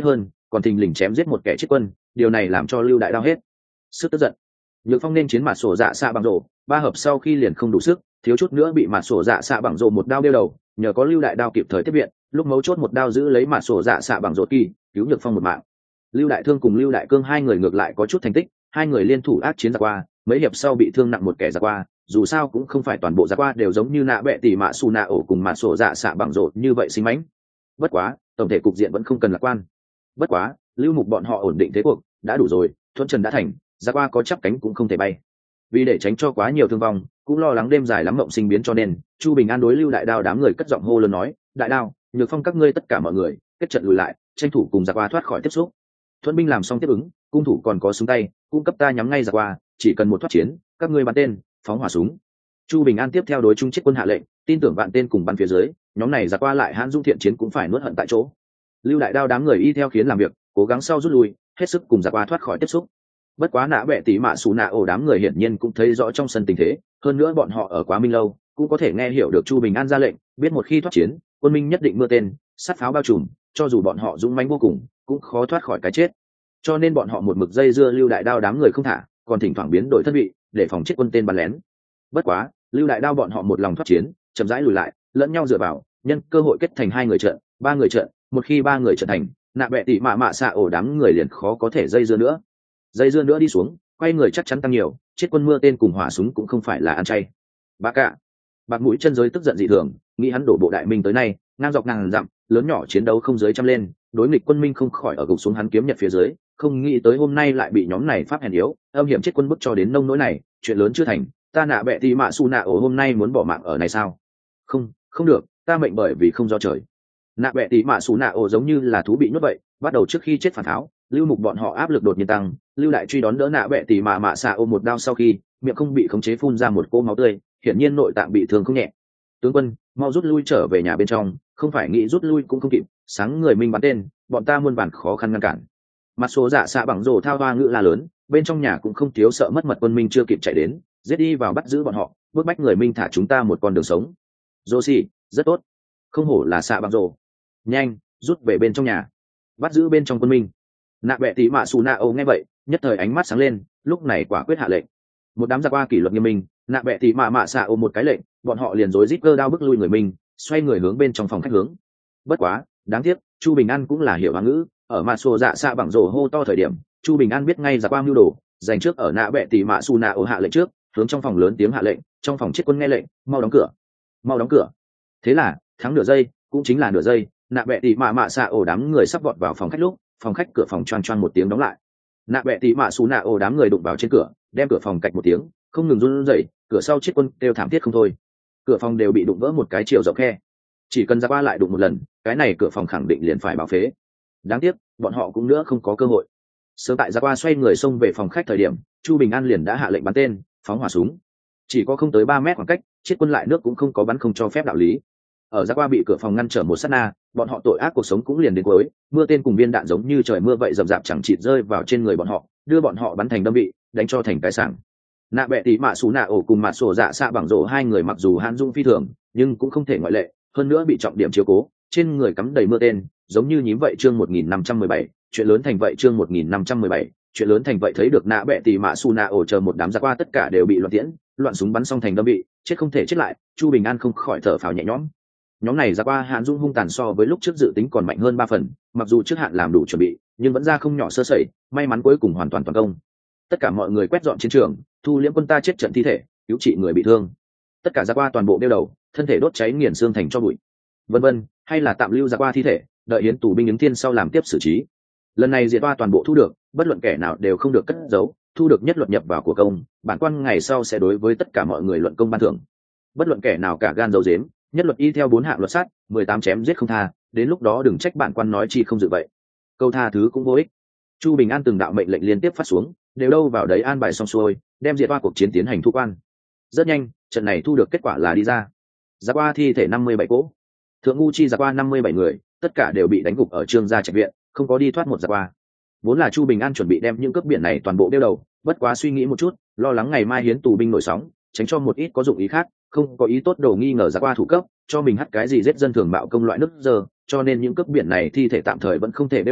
còn thình lình chém giết một kẻ chết quân, điều này làm cho Lưu Đại Đao hết sức tức giận. Nhược Phong nên chiến Mạt Sổ Dạ xạ bằng rổ, ba hợp sau khi liền không đủ sức, thiếu chút nữa bị Mạt Sổ Dạ xạ bằng rổ một đao đeo đầu, nhờ có Lưu Đại Đao kịp thời tiếp viện, lúc mấu chốt một đao giữ lấy Mạt Sổ Dạ xạ bằng rổ kỳ, cứu Nhược Phong một mạng. Lưu Đại Thương cùng Lưu Đại Cương hai người ngược lại có chút thành tích, hai người liên thủ ác chiến giặc qua, mấy hiệp sau bị thương nặng một kẻ giặc qua, dù sao cũng không phải toàn bộ giặc qua đều giống như nạ bệ tỷ mạ su nạ ổ cùng Mạt Sổ Dạ xạ bằng rổ như vậy sinh mãnh. Bất quá, tổng thể cục diện vẫn không cần lạc quan. Bất quá, Lưu Mục bọn họ ổn định thế cuộc, đã đủ rồi, thuận trần đã thành, giặc qua có chắp cánh cũng không thể bay. Vì để tránh cho quá nhiều thương vong, cũng lo lắng đêm dài lắm mộng sinh biến cho nên Chu Bình An đối Lưu Đại Đao đám người cất giọng hô lớn nói: Đại Đao, Nhược Phong các ngươi tất cả mọi người kết trận lùi lại, tranh thủ cùng giặc qua thoát khỏi tiếp xúc. Thuận binh làm xong tiếp ứng, cung thủ còn có súng tay, cung cấp ta nhắm ngay giặc qua, chỉ cần một thoát chiến, các ngươi bắn tên, phóng hỏa súng. Chu Bình An tiếp theo đối trung chết quân hạ lệnh, tin tưởng vạn tên cùng bắn phía dưới, nhóm này giặc qua lại hãn dung thiện chiến cũng phải nuốt hận tại chỗ. Lưu Đại Đao đám người y theo khiến làm việc, cố gắng sau rút lui, hết sức cùng giặc qua thoát khỏi tiếp xúc. Bất quá nã bệ tí mạ xù nạ ổ đám người hiển nhiên cũng thấy rõ trong sân tình thế, hơn nữa bọn họ ở Quá Minh lâu cũng có thể nghe hiểu được Chu Bình An ra lệnh, biết một khi thoát chiến, quân minh nhất định mưa tên, sát pháo bao trùm, cho dù bọn họ dũng mãnh vô cùng, cũng khó thoát khỏi cái chết. Cho nên bọn họ một mực dây dưa Lưu Đại Đao đám người không thả, còn thỉnh thoảng biến đổi thân vị, để phòng chết quân tên bắn lén. Bất quá, Lưu Đại Đao bọn họ một lòng thoát chiến, chậm rãi lùi lại, lẫn nhau dựa vào, nhân cơ hội kết thành hai người trận, ba người trận, một khi ba người trận thành, nạ bệ tỷ mạ xạ ổ đám người liền khó có thể dây dưa nữa. Dây dưa nữa đi xuống, quay người chắc chắn tăng nhiều, chết quân mưa tên cùng hỏa súng cũng không phải là ăn chay. Bạc cả, bạc mũi chân giới tức giận dị thường, nghĩ hắn đổ bộ đại minh tới nay, ngang dọc ngàn dặm, lớn nhỏ chiến đấu không dưới trăm lên, đối nghịch quân minh không khỏi ở gục xuống hắn kiếm nhật phía dưới, không nghĩ tới hôm nay lại bị nhóm này pháp hèn yếu, âm hiểm chết quân bức cho đến nông nỗi này, chuyện lớn chưa thành, ta nạ bệ thì mạ su nạ ổ hôm nay muốn bỏ mạng ở này sao? Không, không được, ta mệnh bởi vì không do trời. Nạ bệ tí mạ su nạ ổ giống như là thú bị nhốt vậy, bắt đầu trước khi chết phản tháo, Lưu Mục bọn họ áp lực đột nhiên tăng, Lưu Đại truy đón đỡ nạ bệ tỷ mạ xạ ôm một đao sau khi miệng không bị khống chế phun ra một cỗ máu tươi, hiển nhiên nội tạng bị thương không nhẹ. Tướng quân, mau rút lui trở về nhà bên trong, không phải nghĩ rút lui cũng không kịp, sáng người minh bắn tên, bọn ta muôn vàn khó khăn ngăn cản. Mặt số dạ xạ bằng rồ thao hoa ngữ la lớn, bên trong nhà cũng không thiếu sợ mất mật quân minh chưa kịp chạy đến, giết đi vào bắt giữ bọn họ, bước bách người minh thả chúng ta một con đường sống. Joshi, rất tốt, không hổ là xạ bằng rồ. Nhanh, rút về bên trong nhà, bắt giữ bên trong quân minh. Nạ bệ tí mạ xù nạ âu nghe vậy, nhất thời ánh mắt sáng lên, lúc này quả quyết hạ lệnh. Một đám giặc qua kỷ luật nghiêm minh, nạ bệ tí mạ xạ âu một cái lệnh, bọn họ liền rối rít cơ đao bức lui người mình, xoay người hướng bên trong phòng khách hướng. Bất quá, đáng tiếc, Chu Bình An cũng là hiểu hoa ngữ, ở mặt sổ dạ xạ bằng rổ hô to thời điểm, Chu Bình An biết ngay giặc qua mưu đồ, dành trước ở nạ bệ tí mạ xù nạ âu hạ lệnh trước, hướng trong phòng lớn tiếng hạ lệnh, trong phòng chết quân nghe lệnh, mau đóng cửa, mau đóng cửa. Thế là, thắng nửa giây, cũng chính là nửa giây, nạ bệ tí mạ xạ ổ đám người sắp vọt vào phòng khách lúc, phòng khách cửa phòng choang choang một tiếng đóng lại. Nạ bệ tí mạ xù nạ ổ đám người đụng vào trên cửa, đem cửa phòng cạch một tiếng, không ngừng run rẩy, cửa sau chết quân đều thảm thiết không thôi. Cửa phòng đều bị đụng vỡ một cái chiều rộng khe. Chỉ cần ra qua lại đụng một lần, cái này cửa phòng khẳng định liền phải báo phế. Đáng tiếc, bọn họ cũng nữa không có cơ hội. Sớm tại ra qua xoay người xông về phòng khách thời điểm, Chu Bình An liền đã hạ lệnh bắn tên, phóng hỏa súng. Chỉ có không tới 3 mét khoảng cách, chết quân lại nước cũng không có bắn không cho phép đạo lý. Ở ra qua bị cửa phòng ngăn trở một sát na, bọn họ tội ác cuộc sống cũng liền đến cuối, mưa tên cùng viên đạn giống như trời mưa vậy rầm rạp chẳng chịt rơi vào trên người bọn họ, đưa bọn họ bắn thành đâm bị, đánh cho thành cái sảng. Nạ bệ tí mạ xù nạ ổ cùng mặt sổ dạ xạ bằng rổ hai người mặc dù hãn dung phi thường, nhưng cũng không thể ngoại lệ, hơn nữa bị trọng điểm chiếu cố, trên người cắm đầy mưa tên, giống như nhím vậy. Chương 1517, chuyện lớn thành vậy. Chương 1517, chuyện lớn thành vậy. Thấy được nạ bệ tí mạ xù nạ ổ chờ một đám giặc qua tất cả đều bị loạn tiễn, loạn súng bắn xong thành đâm bị, chết không thể chết lại, Chu Bình An không khỏi thở phào nhẹ nhõm. Nhóm này ra qua hạn dung hung tàn so với lúc trước dự tính còn mạnh hơn 3 phần, mặc dù trước hạn làm đủ chuẩn bị nhưng vẫn ra không nhỏ sơ sẩy, may mắn cuối cùng hoàn toàn toàn công. Tất cả mọi người quét dọn chiến trường, thu liễm quân ta chết trận thi thể, cứu trị người bị thương. Tất cả ra qua toàn bộ đeo đầu, thân thể đốt cháy nghiền xương thành cho bụi, vân vân, hay là tạm lưu ra qua thi thể, đợi hiến tù binh ứng thiên sau làm tiếp xử trí. Lần này diệt qua toàn bộ thu được, bất luận kẻ nào đều không được cất giấu, thu được nhất luật nhập vào của công, bản quan ngày sau sẽ đối với tất cả mọi người luận công ban thưởng. Bất luận kẻ nào cả gan giấu giếm, nhất luật y theo 4 hạng luật sát, 18 chém giết không tha, đến lúc đó đừng trách bản quan nói chi không dự vậy. Câu tha thứ cũng vô ích. Chu Bình An từng đạo mệnh lệnh liên tiếp phát xuống, đều đâu vào đấy an bài xong xuôi, đem diệt qua cuộc chiến tiến hành thu quan. Rất nhanh, trận này thu được kết quả là đi ra. Giặc qua thi thể 57 cỗ, thượng ngu chi giặc qua 57 người, tất cả đều bị đánh gục ở Trương gia trạch viện, không có đi thoát một giặc qua. Vốn là Chu Bình An chuẩn bị đem những cướp biển này toàn bộ đeo đầu, bất quá suy nghĩ một chút, lo lắng ngày mai hiến tù binh nổi sóng, tránh cho một ít có dụng ý khác, không có ý tốt đồ nghi ngờ giặc qua thủ cấp, cho mình hắt cái gì giết dân thường bạo công loại nước giờ, cho nên những cướp biển này thi thể tạm thời vẫn không thể đeo đầu,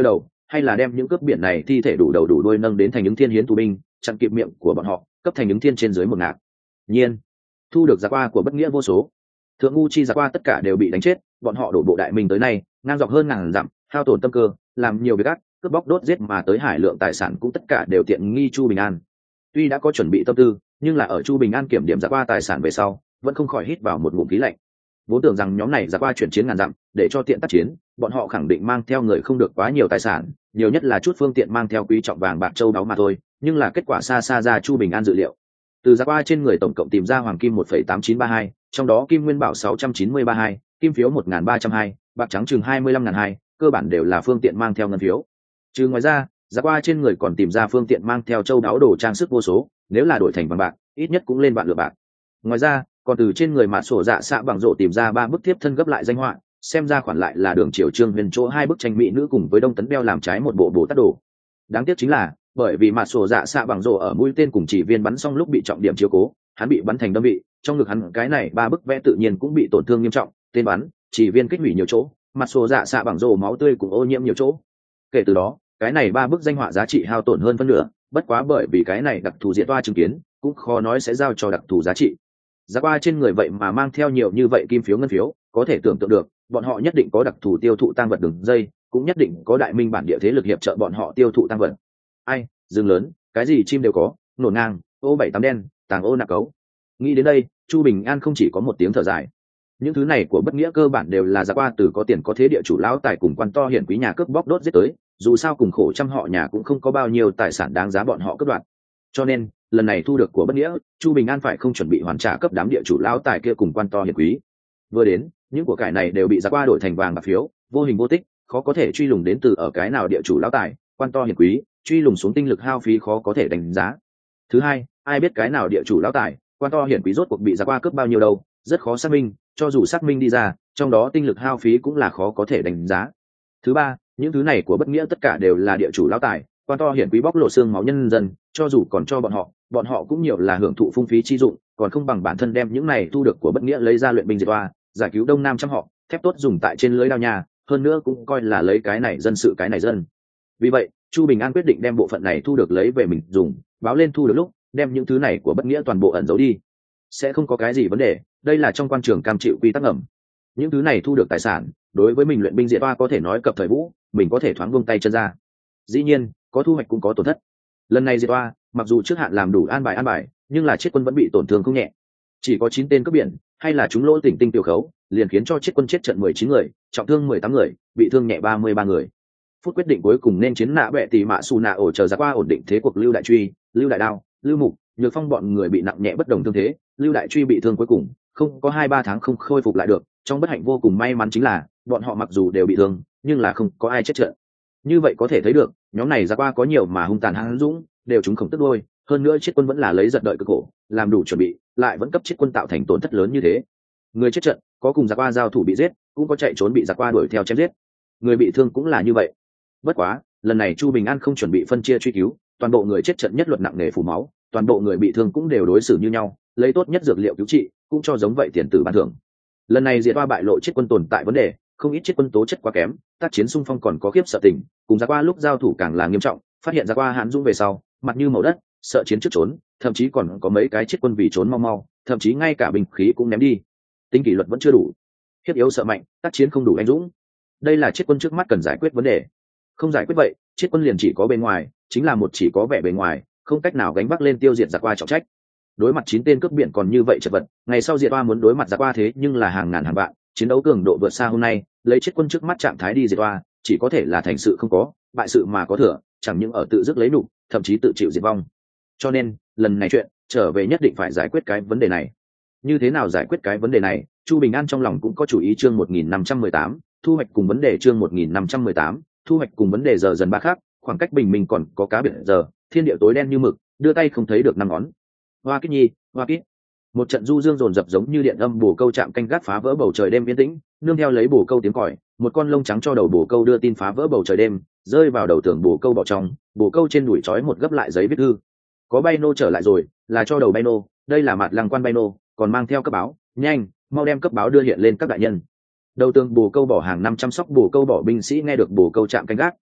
hay là đem những cướp biển này thi thể đủ đầu đủ đuôi nâng đến thành những thiên hiến tù binh, chặn kịp miệng của bọn họ, cấp thành những thiên trên dưới một ngạc nhiên. Thu được giặc qua của bất nghĩa vô số, thượng ngu chi giặc qua tất cả đều bị đánh chết, bọn họ đổ bộ đại minh tới nay ngang dọc hơn ngàn dặm, hao tổn tâm cơ, làm nhiều việc ác, cướp bóc đốt giết mà tới hải lượng tài sản cũng tất cả đều tiện nghi Chu Bình An. Tuy đã có chuẩn bị tâm tư, nhưng là ở Chu Bình An kiểm điểm giặc qua tài sản về sau, vẫn không khỏi hít vào một ngụm khí lạnh. Vốn tưởng rằng nhóm này giặc qua chuyển chiến ngàn dặm, để cho tiện tác chiến, bọn họ khẳng định mang theo người không được quá nhiều tài sản, nhiều nhất là chút phương tiện mang theo quý trọng vàng bạc châu báu mà thôi, nhưng là kết quả xa xa ra Chu Bình An dự liệu. Từ giặc qua trên người tổng cộng tìm ra hoàng kim 1,8932, trong đó kim nguyên bảo 693.2, kim phiếu 1.302, bạc trắng chừng 25.200, cơ bản đều là phương tiện mang theo ngân phiếu. Trừ ngoài ra, giặc qua trên người còn tìm ra phương tiện mang theo châu đáo đồ trang sức vô số, nếu là đổi thành vàng bạc, ít nhất cũng lên vạn lượng bạc. Ngoài ra, còn từ trên người Mạt Sổ Dạ xạ bằng rổ tìm ra 3 bức thiếp thân gấp lại danh họa, xem ra khoản lại là Đường Triều Trương Huyền chỗ 2 bức tranh mỹ nữ cùng với Đông Tấn Beo làm trái một bộ Bồ Tát đồ. Đáng tiếc chính là, bởi vì Mạt Sổ Dạ xạ bằng rổ ở mũi tên cùng chỉ viên bắn xong lúc bị trọng điểm chiếu cố, hắn bị bắn thành đâm bị, trong ngực hắn cái này 3 bức vẽ tự nhiên cũng bị tổn thương nghiêm trọng, tên bắn, chỉ viên kích hủy nhiều chỗ, Mạt Sổ Dạ xạ bằng rổ máu tươi cũng ô nhiễm nhiều chỗ. Kể từ đó, cái này 3 bức danh họa giá trị hao tổn hơn phân nửa, bất quá bởi vì cái này đặc thù diện toa chứng kiến, cũng khó nói sẽ giao cho đặc thù giá trị. Giặc qua trên người vậy mà mang theo nhiều như vậy kim phiếu ngân phiếu, có thể tưởng tượng được, bọn họ nhất định có đặc thù tiêu thụ tăng vật đường dây, cũng nhất định có đại minh bản địa thế lực hiệp trợ bọn họ tiêu thụ tăng vật. Ai, rừng lớn, cái gì chim đều có, nổ ngang, ô 78 đen, tàng ô nạc cấu. Nghĩ đến đây, Chu Bình An không chỉ có một tiếng thở dài. Những thứ này của bất nghĩa cơ bản đều là giặc qua từ có tiền có thế địa chủ lão tài cùng quan to hiển quý nhà cướp bóc đốt giết tới, dù sao cùng khổ trăm họ nhà cũng không có bao nhiêu tài sản đáng giá bọn họ cướp đoạt. Cho nên, lần này thu được của bất nghĩa, Chu Bình An phải không chuẩn bị hoàn trả cấp đám địa chủ lão tài kia cùng quan to hiển quý. Vừa đến, những của cải này đều bị giặc qua đổi thành vàng bạc phiếu, vô hình vô tích, khó có thể truy lùng đến từ ở cái nào địa chủ lão tài, quan to hiển quý, truy lùng xuống tinh lực hao phí khó có thể đánh giá. Thứ hai, ai biết cái nào địa chủ lão tài, quan to hiển quý rốt cuộc bị giặc qua cướp bao nhiêu đâu, rất khó xác minh, cho dù xác minh đi ra, trong đó tinh lực hao phí cũng là khó có thể đánh giá. Thứ ba, những thứ này của bất nghĩa tất cả đều là địa chủ lão tài, quan to hiển quý bóc lột xương máu nhân dân, cho dù còn cho bọn họ cũng nhiều là hưởng thụ phung phí chi dụng, còn không bằng bản thân đem những này thu được của bất nghĩa lấy ra luyện binh diệt oa, giải cứu đông nam trăm họ, thép tốt dùng tại trên lưới đao nhà, hơn nữa cũng coi là lấy cái này dân sự cái này dân. Vì vậy, Chu Bình An quyết định đem bộ phận này thu được lấy về mình dùng, báo lên thu được lúc, đem những thứ này của bất nghĩa toàn bộ ẩn giấu đi, sẽ không có cái gì vấn đề, đây là trong quan trường cam chịu quy tắc ngầm. Những thứ này thu được tài sản, đối với mình luyện binh diệt oa có thể nói cập thời vũ, mình có thể thoáng buông tay chân ra. Dĩ nhiên, có thu hoạch cũng có tổn thất. Lần này diệt oa, mặc dù trước hạn làm đủ an bài, nhưng là chiết quân vẫn bị tổn thương không nhẹ. Chỉ có 9 tên cướp biển, hay là chúng lỗ tỉnh tinh tiểu khấu, liền khiến cho chiết quân chết trận 19 người, trọng thương 18 người, bị thương nhẹ 33 người. Phút quyết định cuối cùng nên chiến nạ bệ tỷ mạ xù nạ ổ chờ giặc qua ổn định thế cuộc Lưu Đại Truy, Lưu Đại Đao, Lưu Mục, Nhược Phong bọn người bị nặng nhẹ bất đồng thương thế, Lưu Đại Truy bị thương cuối cùng, không có 2-3 tháng không khôi phục lại được, trong bất hạnh vô cùng may mắn chính là, bọn họ mặc dù đều bị thương, nhưng là không có ai chết trận. Như vậy có thể thấy được, nhóm này giặc qua có nhiều mà hung tàn hãn dũng, đều chúng khổng tức đôi, hơn nữa chiết quân vẫn là lấy giật đợi cực khổ, làm đủ chuẩn bị, lại vẫn cấp chiết quân tạo thành tổn thất lớn như thế. Người chết trận, có cùng giặc qua giao thủ bị giết, cũng có chạy trốn bị giặc qua đuổi theo chém giết. Người bị thương cũng là như vậy. Bất quá, lần này Chu Bình An không chuẩn bị phân chia truy cứu, toàn bộ người chết trận nhất luật nặng nề phủ máu, toàn bộ người bị thương cũng đều đối xử như nhau, lấy tốt nhất dược liệu cứu trị, cũng cho giống vậy tiền tử ban thưởng. Lần này diệt oa bại lộ chiết quân tồn tại vấn đề, không ít chiết quân tố chất quá kém, tác chiến xung phong còn có khiếp sợ tình, cùng giặc qua lúc giao thủ càng là nghiêm trọng, phát hiện giặc qua hãn dũng về sau, mặt như màu đất, sợ chiến trước trốn, thậm chí còn có mấy cái chiết quân vì trốn mau, thậm chí ngay cả binh khí cũng ném đi. Tính kỷ luật vẫn chưa đủ, hiếp yếu sợ mạnh, tác chiến không đủ anh dũng. Đây là chiết quân trước mắt cần giải quyết vấn đề. Không giải quyết vậy, chiết quân liền chỉ có bên ngoài, chính là một chỉ có vẻ bề ngoài, không cách nào gánh vác lên tiêu diệt giặc qua trọng trách. Đối mặt 9 tên cướp biển còn như vậy chật vật, ngày sau diệt oa muốn đối mặt giặc qua thế nhưng là hàng ngàn hàng vạn, chiến đấu cường độ vượt xa hôm nay, lấy chiết quân trước mắt trạng thái đi diệt oa, chỉ có thể là thành sự không có, bại sự mà có thừa, chẳng những ở tự dứt lấy đủ, thậm chí tự chịu diệt vong. Cho nên, lần này chuyện trở về nhất định phải giải quyết cái vấn đề này. Như thế nào giải quyết cái vấn đề này, Chu Bình An trong lòng cũng có chủ ý. Chương 1518, thu hoạch cùng vấn đề. Chương 1518, thu hoạch cùng vấn đề. Giờ dần ba khác, khoảng cách bình minh còn có cá biệt giờ, thiên địa tối đen như mực, đưa tay không thấy được 5 ngón. Hoa kích nhi, hoa kích. Một trận du dương dồn dập giống như điện âm bồ câu chạm canh gác phá vỡ bầu trời đêm yên tĩnh, nương theo lấy bồ câu tiếng còi, một con lông trắng cho đầu bồ câu đưa tin phá vỡ bầu trời đêm, rơi vào đầu tường bồ câu bỏ trong, bồ câu trên đùi trói một gấp lại giấy viết thư. Có bay nô trở lại rồi, là cho đầu bay nô, đây là mặt lăng quan bay nô, còn mang theo cấp báo, nhanh, mau đem cấp báo đưa hiện lên các đại nhân. Đầu tường bồ câu bỏ hàng 500 sóc bồ câu bỏ binh sĩ nghe được bồ câu chạm canh gác,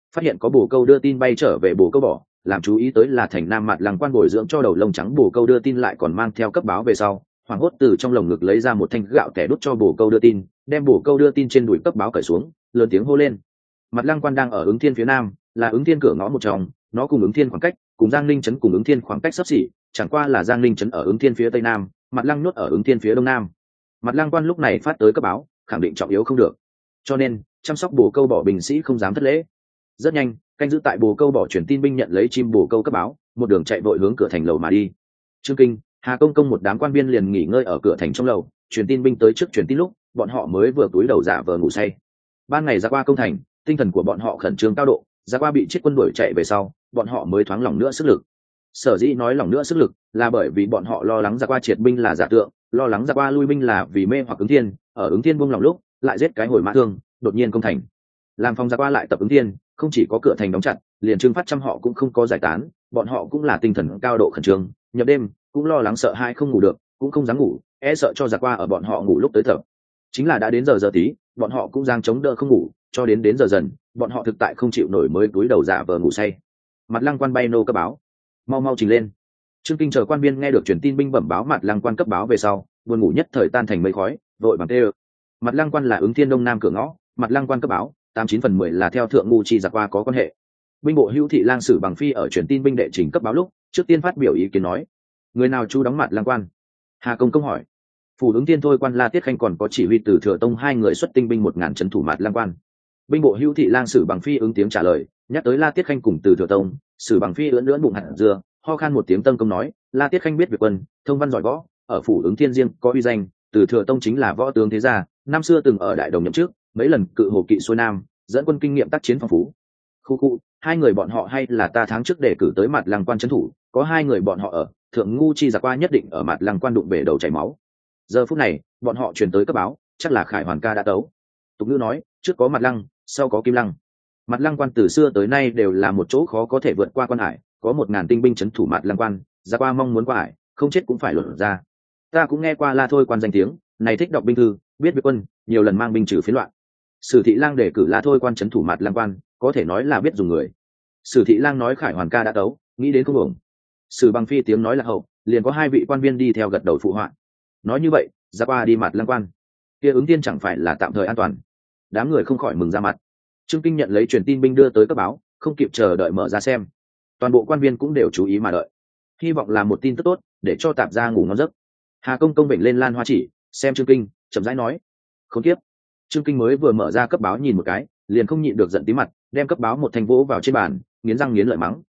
phát hiện có bồ câu đưa tin bay trở về bồ câu bỏ, làm chú ý tới là thành nam Mạt Lăng Quan bồi dưỡng cho đầu lông trắng bồ câu đưa tin lại còn mang theo cấp báo về sau, hoảng hốt từ trong lồng ngực lấy ra một thanh gạo tẻ đút cho bồ câu đưa tin, đem bồ câu đưa tin trên đùi cấp báo cởi xuống, lớn tiếng hô lên. Mạt Lăng Quan đang ở Ứng Thiên phía nam, là Ứng Thiên cửa ngõ một trong, nó cùng Ứng Thiên khoảng cách, cùng Giang Ninh trấn cùng Ứng Thiên khoảng cách xấp xỉ, chẳng qua là Giang Ninh trấn ở Ứng Thiên phía tây nam, Mạt Lăng nhốt ở Ứng Thiên phía đông nam. Mạt Lăng Quan lúc này phát tới cấp báo, khẳng định trọng yếu không được, cho nên chăm sóc bồ câu bỏ binh sĩ không dám thất lễ. Rất nhanh, canh giữ tại bồ câu bỏ truyền tin binh nhận lấy chim bồ câu cấp báo, một đường chạy vội hướng cửa thành lầu mà đi. Trương Kinh, Hà Công Công một đám quan viên liền nghỉ ngơi ở cửa thành trong lầu, truyền tin binh tới trước truyền tin lúc, bọn họ mới vừa túi đầu giả vờ ngủ say. Ban ngày ra qua công thành, tinh thần của bọn họ khẩn trương cao độ, ra qua bị chết quân đuổi chạy về sau, bọn họ mới thoáng lòng nữa sức lực. Sở dĩ nói lòng nữa sức lực, là bởi vì bọn họ lo lắng ra qua triệt binh là giả tượng, lo lắng ra qua lui binh là vì mê hoặc Ứng Thiên, ở Ứng Thiên buông lòng lúc, lại giết cái hồi mã thương, đột nhiên công thành. Làm phòng ra qua lại tập Ứng Thiên, không chỉ có cửa thành đóng chặt, liền Trương Phát trăm họ cũng không có giải tán, bọn họ cũng là tinh thần cao độ khẩn trương, nhập đêm cũng lo lắng sợ hai không ngủ được, cũng không dám ngủ, e sợ cho giặc qua ở bọn họ ngủ lúc tới thở. Chính là đã đến giờ tí, bọn họ cũng giang chống đỡ không ngủ, cho đến giờ dần, bọn họ thực tại không chịu nổi mới túi đầu giả vờ ngủ say. Mặt Lăng Quan bay nô cấp báo, mau mau trình lên. Trương Kinh chờ quan viên nghe được truyền tin binh bẩm báo Mặt Lăng Quan cấp báo về sau, buồn ngủ nhất thời tan thành mây khói, vội vàng tê. Mặt Lăng Quan là Ứng Thiên đông nam cửa ngõ, Mặt Lăng Quan cấp báo, 89/10 là theo thượng ngu chi giặc qua có quan hệ. Binh bộ Hữu Thị Lang Sử Bằng Phi ở truyền tin binh đệ trình cấp báo lúc, trước tiên phát biểu ý kiến nói: người nào chú đóng Mặt Lăng Quan? Hà Công Công hỏi. Phủ Ứng Tiên thôi quan La Tiết Khanh còn có chỉ huy Từ Thừa Tông 2 người xuất tinh binh 1000 trấn thủ Mặt Lăng Quan. Binh bộ Hữu Thị Lang Sử Bằng Phi ứng tiếng trả lời, nhắc tới La Tiết Khanh cùng Từ Thừa Tông, Sử Bằng Phi ưỡn ưỡn bụng hạt dưa, ho khan một tiếng tân công nói: La Tiết Khanh biết việc quân, thông văn giỏi võ, ở phủ Ứng Thiên riêng có uy danh, Từ Thừa Tông chính là võ tướng thế gia, năm xưa từng ở Đại Đồng nhậm chức, mấy lần cự hồ kỵ xuôi nam, dẫn quân kinh nghiệm tác chiến phong phú. Khu, hai người bọn họ hay là ta tháng trước để cử tới Mặt Lăng Quan trấn thủ, có hai người bọn họ ở, thượng ngu chi giặc qua nhất định ở Mặt Lăng Quan đụng bể đầu chảy máu. Giờ phút này, bọn họ truyền tới cấp báo, chắc là Khải Hoàn ca đã tấu. Tục ngữ nói, trước có Mặt Lăng, sau có Kim Lăng. Mặt Lăng Quan từ xưa tới nay đều là một chỗ khó có thể vượt qua quan hải, có 1000 tinh binh trấn thủ Mặt Lăng Quan, giặc qua mong muốn qua hải, không chết cũng phải lột ra. Ta cũng nghe qua La Thôi Quan danh tiếng, này thích đọc binh thư, biết việc quân, nhiều lần mang binh trừ phiến loạn. Sử Thị Lang để cử La Thôi Quan trấn thủ Mặt Lăng Quan, có thể nói là biết dùng người. Sử Thị Lang nói Khải Hoàn ca đã tấu, nghĩ đến không ổng. Sử Bằng Phi tiếng nói là hậu, liền có 2 vị quan viên đi theo gật đầu phụ họa. Nói như vậy, ra qua đi Mặt Lăng Quan, kia Ứng Tiên chẳng phải là tạm thời an toàn. Đám người không khỏi mừng ra mặt. Trương Kinh nhận lấy truyền tin binh đưa tới cấp báo, không kịp chờ đợi mở ra xem. Toàn bộ quan viên cũng đều chú ý mà đợi, hy vọng là một tin tức tốt, để cho tạp gia ngủ ngon giấc. Hà Công Công bệnh lên lan hoa chỉ, xem Trương Kinh, chậm rãi nói: không tiếp. Trương Kinh mới vừa mở ra cấp báo nhìn một cái, liền không nhịn được giận tí mặt, đem cấp báo một thanh vỗ vào trên bàn, nghiến răng nghiến lợi mắng.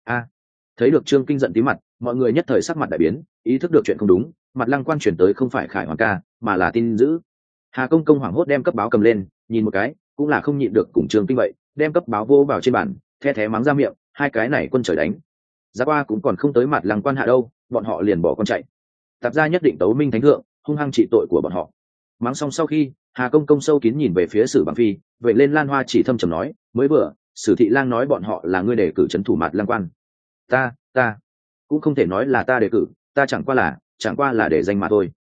Thấy được Trương Kinh giận tí mặt, mọi người nhất thời sắc mặt đại biến, ý thức được chuyện không đúng, Mặt Lăng Quan chuyển tới không phải Khải Hoàn ca, mà là tin dữ. Hà Công Công hoảng hốt đem cấp báo cầm lên, nhìn một cái, cũng là không nhịn được cùng Trương Kinh vậy, đem cấp báo vỗ vào trên bàn, the thé mắng ra miệng: hai cái này quân trời đánh, ra qua cũng còn không tới Mặt Lăng Quan hạ đâu, bọn họ liền bỏ con chạy. Tạp gia nhất định tấu minh thánh thượng, hung hăng trị tội của bọn họ. Mắng xong sau khi, Hà Công Công sâu kín nhìn về phía Sử Bằng Phi, vậy lên lan hoa chỉ thâm trầm nói: mới vừa Sử Thị Lang nói bọn họ là ngươi đề cử trấn thủ Mặt Lăng Quan. Ta cũng không thể nói là ta đề cử, ta chẳng qua là để danh mà thôi.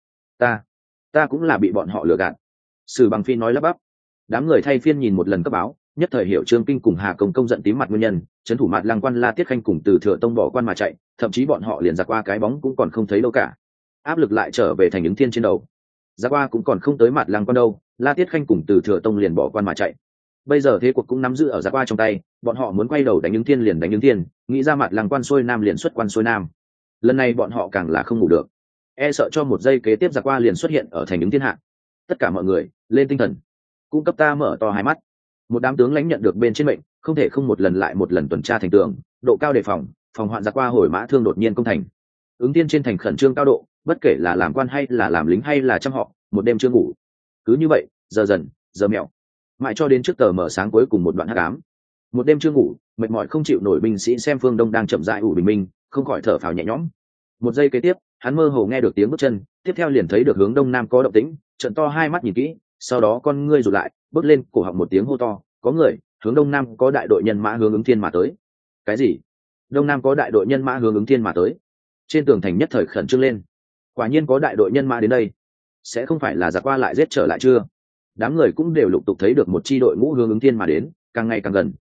Ta cũng là bị bọn họ lừa gạt. Sử Bằng Phi nói lắp bắp. Đám người thay phiên nhìn một lần cấp báo, nhất thời hiểu Trương Kinh cùng Hà Công Công giận tím mặt nguyên nhân, trấn thủ Mặt Lăng Quan La Tiết Khanh cùng Từ Thừa Tông bỏ quan mà chạy, thậm chí bọn họ liền giặc qua cái bóng cũng còn không thấy đâu cả. Áp lực lại trở về thành Ứng Thiên trên đầu. Giặc qua cũng còn không tới Mặt Lăng Quan đâu, La Tiết Khanh cùng Từ Thừa Tông liền bỏ quan mà chạy. Bây giờ thế cuộc cũng nắm giữ ở giặc qua trong tay, bọn họ muốn quay đầu đánh Ứng Thiên liền đánh Ứng Thiên, nghĩ ra Mặt Lăng Quan xuôi nam liền xuất quan xuôi nam. Lần này bọn họ càng là không ngủ được, e sợ cho một giây kế tiếp giặc qua liền xuất hiện ở thành Ứng Thiên hạ. Tất cả mọi người lên tinh thần, cung cấp ta mở to hai mắt. Một đám tướng lãnh nhận được bên trên mệnh, không thể không một lần lại một lần tuần tra thành tường, độ cao đề phòng hoạn giặc qua hồi mã thương đột nhiên công thành. Ứng Thiên trên thành khẩn trương cao độ, bất kể là làm quan hay là làm lính hay là trăm họ, một đêm chưa ngủ. Cứ như vậy, giờ dần giờ mẹo, mãi cho đến trước tờ mở sáng cuối cùng một đoạn hắc ám. Một đêm chưa ngủ, mệt mỏi không chịu nổi binh sĩ xem phương đông đang chậm rãi ủ bình minh, không khỏi thở phào nhẹ nhõm. Một giây kế tiếp, hắn mơ hồ nghe được tiếng bước chân, tiếp theo liền thấy được hướng đông nam có động tĩnh, trợn to hai mắt nhìn kỹ, sau đó con ngươi rụt lại, bước lên cổ họng một tiếng hô to: có người, hướng đông nam có đại đội nhân mã hướng Ứng Thiên mà tới. Cái gì? Đông nam có đại đội nhân mã hướng Ứng Thiên mà tới? Trên tường thành nhất thời khẩn trương lên. Quả nhiên có đại đội nhân mã đến đây, sẽ không phải là giặc qua lại giết trở lại chưa? Đám người cũng đều lục tục thấy được một chi đội ngũ hướng Ứng Thiên mà đến, càng ngày càng gần,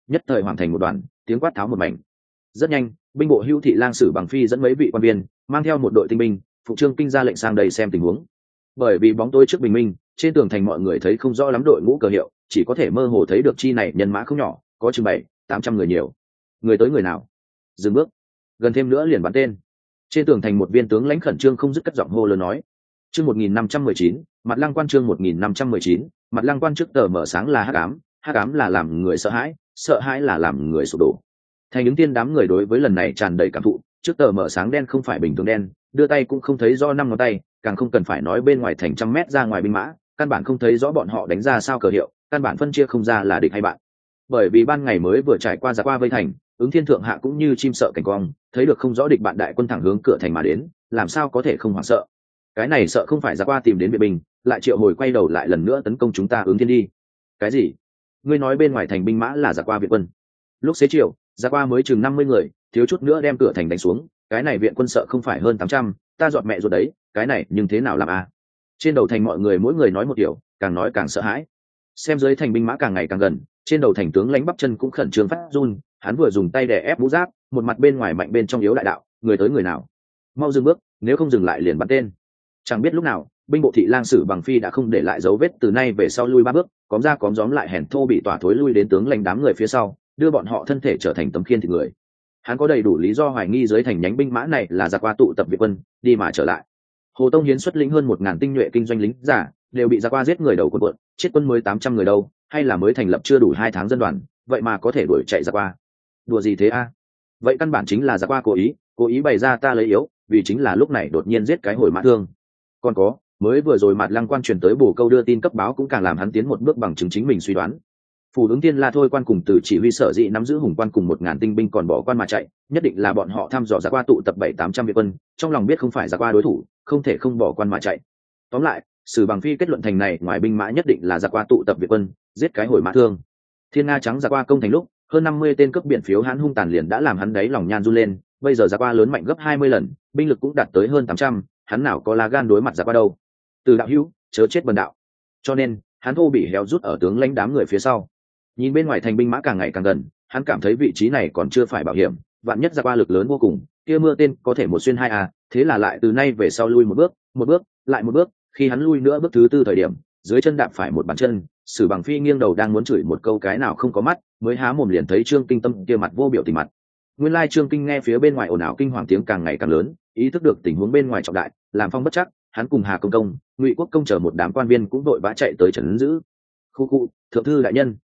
nhất thời hoàn thành một đoàn, tiếng quát tháo một mảnh. Rất nhanh, binh bộ Hưu thị lang sử Bằng Phi dẫn mấy vị quan viên mang theo một đội tinh binh phụ trương kinh ra lệnh sang đây xem tình huống. Bởi vì bóng tối trước bình minh, trên tường thành mọi người thấy không rõ lắm đội ngũ cờ hiệu, chỉ có thể mơ hồ thấy được chi này nhân mã không nhỏ, có chừng 700-800 người nhiều. Người tới người nào? Dừng bước, gần thêm nữa liền bắn tên. Trên tường thành một viên tướng lãnh khẩn trương không dứt cất giọng hô lớn nói. Chương 1519, Mặt Lăng Quan chương 1519, Mặt Lăng Quan trước tờ mở sáng là hắc ám là làm người sợ hãi là làm người sụp đổ. Thành những tiên đám người đối với lần này tràn đầy cảm thụ, trước tờ mở sáng đen không phải bình thường đen, đưa tay cũng không thấy rõ 5 ngón tay, càng không cần phải nói bên ngoài thành trăm mét ra ngoài binh mã, căn bản không thấy rõ bọn họ đánh ra sao cờ hiệu, căn bản phân chia không ra là địch hay bạn. Bởi vì ban ngày mới vừa trải qua giặc qua vây thành, ứng thiên thượng hạ cũng như chim sợ cảnh quang, thấy được không rõ địch bạn đại quân thẳng hướng cửa thành mà đến, làm sao có thể không hoảng sợ. Cái này sợ không phải giặc qua tìm đến viện binh, lại triệu hồi quay đầu lại lần nữa tấn công chúng ta ứng thiên đi. Cái gì? Ngươi nói bên ngoài thành binh mã là giặc qua viện quân? Lúc xế chiều, giặc qua mới chừng 50 người, thiếu chút nữa đem cửa thành đánh xuống, cái này viện quân sợ không phải hơn 800, ta dọn mẹ rồi đấy, cái này nhưng thế nào làm a? Trên đầu thành mọi người mỗi người nói một điều, càng nói càng sợ hãi. Xem dưới thành binh mã càng ngày càng gần, trên đầu thành tướng lãnh bắp chân cũng khẩn trương phát run, hắn vừa dùng tay đè ép mũ giáp, một mặt bên ngoài mạnh bên trong yếu đại đạo, người tới người nào, mau dừng bước, nếu không dừng lại liền bắn tên. Chẳng biết lúc nào, binh bộ thị lang sử Bằng Phi đã không để lại dấu vết, từ nay về sau lui 3 bước, cóm ra cóm gióm lại hèn thô bị tỏa thối lui đến tướng lãnh đám người phía sau, đưa bọn họ thân thể trở thành tấm khiên thịt người. Hắn có đầy đủ lý do hoài nghi dưới thành nhánh binh mã này là giặc qua tụ tập Việt quân đi mà trở lại. Hồ Tông Hiến xuất lĩnh hơn 1000 tinh nhuệ kinh doanh lính giả, đều bị giặc qua giết người đầu cuộn, chết quân mới 800 người đâu, hay là mới thành lập chưa đủ 2 tháng dân đoàn, vậy mà có thể đuổi chạy giặc qua. Đùa gì thế a? Vậy căn bản chính là giặc qua cố ý bày ra ta lấy yếu, vì chính là lúc này đột nhiên giết cái hồi mã thương. Còn có, mới vừa rồi Mạt Lăng Quan truyền tới bổ câu đưa tin cấp báo cũng càng làm hắn tiến một bước bằng chứng chính mình suy đoán. Phủ ứng tiên La Thôi quan cùng từ chỉ huy sở dị nắm giữ hùng quan cùng 1000 tinh binh còn bỏ quan mà chạy, nhất định là bọn họ thăm dò giặc qua tụ tập 700-800 Việt quân, trong lòng biết không phải giặc qua đối thủ, không thể không bỏ quan mà chạy. Tóm lại, sử Bằng Phi kết luận thành này ngoài binh mã nhất định là giặc qua tụ tập Việt quân, giết cái hồi mã thương. Thiên Nga trắng giặc qua công thành lúc, hơn 50 tên cướp biển phiếu hãn hung tàn liền đã làm hắn đáy lòng nhan run lên, bây giờ giặc qua lớn mạnh gấp 20 lần, binh lực cũng đạt tới hơn 800, hắn nào có lá gan đối mặt giặc qua đâu. Từ đạo hữu, chớ chết bần đạo. Cho nên, hắn thô bị héo rút ở tướng lãnh đám người phía sau. Nhìn bên ngoài thành binh mã càng ngày càng gần, hắn cảm thấy vị trí này còn chưa phải bảo hiểm, vạn nhất giặc qua lực lớn vô cùng, kia mưa tên có thể một xuyên hai a, thế là lại từ nay về sau lui một bước, lại một bước, khi hắn lui nữa bước thứ 4 thời điểm, dưới chân đạp phải một bàn chân, sử Bằng Phi nghiêng đầu đang muốn chửi một câu cái nào không có mắt, mới há mồm liền thấy Trương Kinh Tâm kia mặt vô biểu tình mặt. Nguyên lai Trương Kinh nghe phía bên ngoài ồn ào kinh hoàng tiếng càng ngày càng lớn, ý thức được tình huống bên ngoài trọng đại, làm phong bất chắc, hắn cùng Hà Công Công, Ngụy Quốc Công chờ một đám quan viên cũng vội vã chạy tới trấn giữ. Khu, thượng thư đại nhân,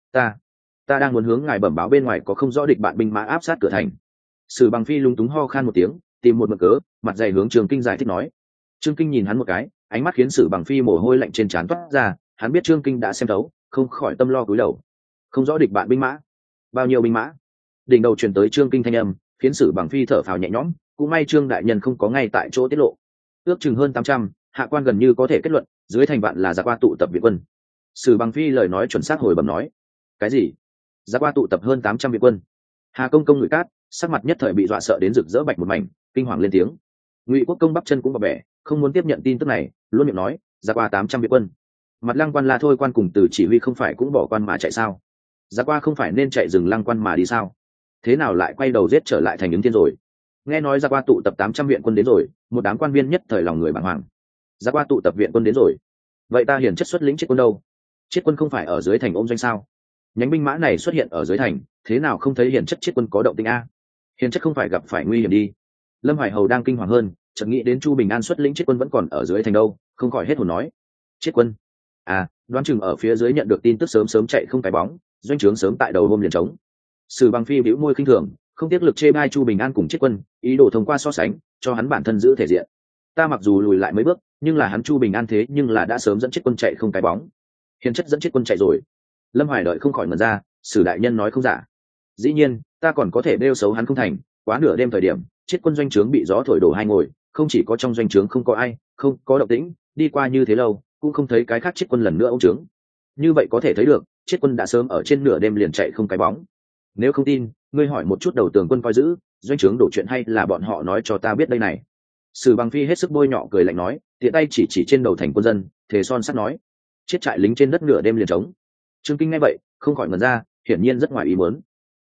ta đang muốn hướng ngài bẩm báo bên ngoài có không rõ địch bạn binh mã áp sát cửa thành. Sử Bằng Phi lúng túng ho khan một tiếng, tìm một mực cớ, mặt dày hướng Trương Kinh giải thích nói. Trương Kinh nhìn hắn một cái, ánh mắt khiến Sử Bằng Phi mồ hôi lạnh trên trán toát ra, hắn biết Trương Kinh đã xem thấu, không khỏi tâm lo cúi đầu. Không rõ địch bạn binh mã, bao nhiêu binh mã? Đỉnh đầu truyền tới Trương Kinh thanh âm, khiến Sử Bằng Phi thở phào nhẹ nhõm, cũng may Trương đại nhân không có ngay tại chỗ tiết lộ. Ước chừng hơn 800, hạ quan gần như có thể kết luận, dưới thành vạn là giặc qua tụ tập Việt quân. Sử Bằng Phi lời nói chuẩn xác hồi bẩm nói. Cái gì? Giặc qua tụ tập hơn 800 Việt quân? Hà Công Công ngụy cát, sắc mặt nhất thời bị dọa sợ đến rực rỡ bạch một mảnh, kinh hoàng lên tiếng. Ngụy Quốc Công bắp chân cũng bập bẻ, không muốn tiếp nhận tin tức này, luôn miệng nói, giặc qua 800 Việt quân. Mặt Lăng Quan La Thôi quan cùng từ chỉ huy không phải cũng bỏ quan mà chạy sao? Giặc qua không phải nên chạy rừng Lăng Quan mà đi sao? Thế nào lại quay đầu giết trở lại thành Ứng Thiên rồi? Nghe nói giặc qua tụ tập 800 viện quân đến rồi, một đám quan viên nhất thời lòng người bàng hoàng. Giặc qua tụ tập viện quân đến rồi, vậy ta hiển chất xuất lĩnh chết quân đâu? Chết quân không phải ở dưới thành ôm doanh sao? Nhánh binh mã này xuất hiện ở dưới thành, thế nào không thấy hiển chất chết quân có động tĩnh a? Hiển chất không phải gặp phải nguy hiểm đi? Lâm Hoài Hầu đang kinh hoàng hơn, chợt nghĩ đến Chu Bình An xuất lĩnh chết quân vẫn còn ở dưới thành đâu, không khỏi hết hồn nói. Chết quân? À, đoán chừng ở phía dưới nhận được tin tức sớm sớm chạy không cái bóng, doanh trướng sớm tại đầu hôm liền trống. Sử Bằng Phi bĩu môi khinh thường, không tiếc lực chê bai Chu Bình An cùng chết quân, ý đồ thông qua so sánh, cho hắn bản thân giữ thể diện. Ta mặc dù lùi lại mấy bước, nhưng là hắn Chu Bình An thế nhưng là đã sớm dẫn chết quân chạy không cái bóng. Hiền chất dẫn chết quân chạy rồi. Lâm Hoài đợi không khỏi ngẩn ra, Sử đại nhân nói không giả. Dĩ nhiên, ta còn có thể bêu xấu hắn không thành, quá nửa đêm thời điểm, chết quân doanh trướng bị gió thổi đổ hai ngồi, không chỉ có trong doanh trướng không có ai, không có động tĩnh, đi qua như thế lâu, cũng không thấy cái khác chết quân lần nữa ông trướng. Như vậy có thể thấy được, chết quân đã sớm ở trên nửa đêm liền chạy không cái bóng. Nếu không tin, ngươi hỏi một chút đầu tường quân coi giữ, doanh trướng đổ chuyện hay là bọn họ nói cho ta biết đây này. Sử Bằng Phi hết sức bôi nhọ cười lạnh nói, tiện tay chỉ trên đầu thành quân dân, thề son sắt nói, chết trại lính trên đất nửa đêm liền trống. Trương Kinh nghe vậy, không khỏi ngẩn ra, hiển nhiên rất ngoài ý muốn.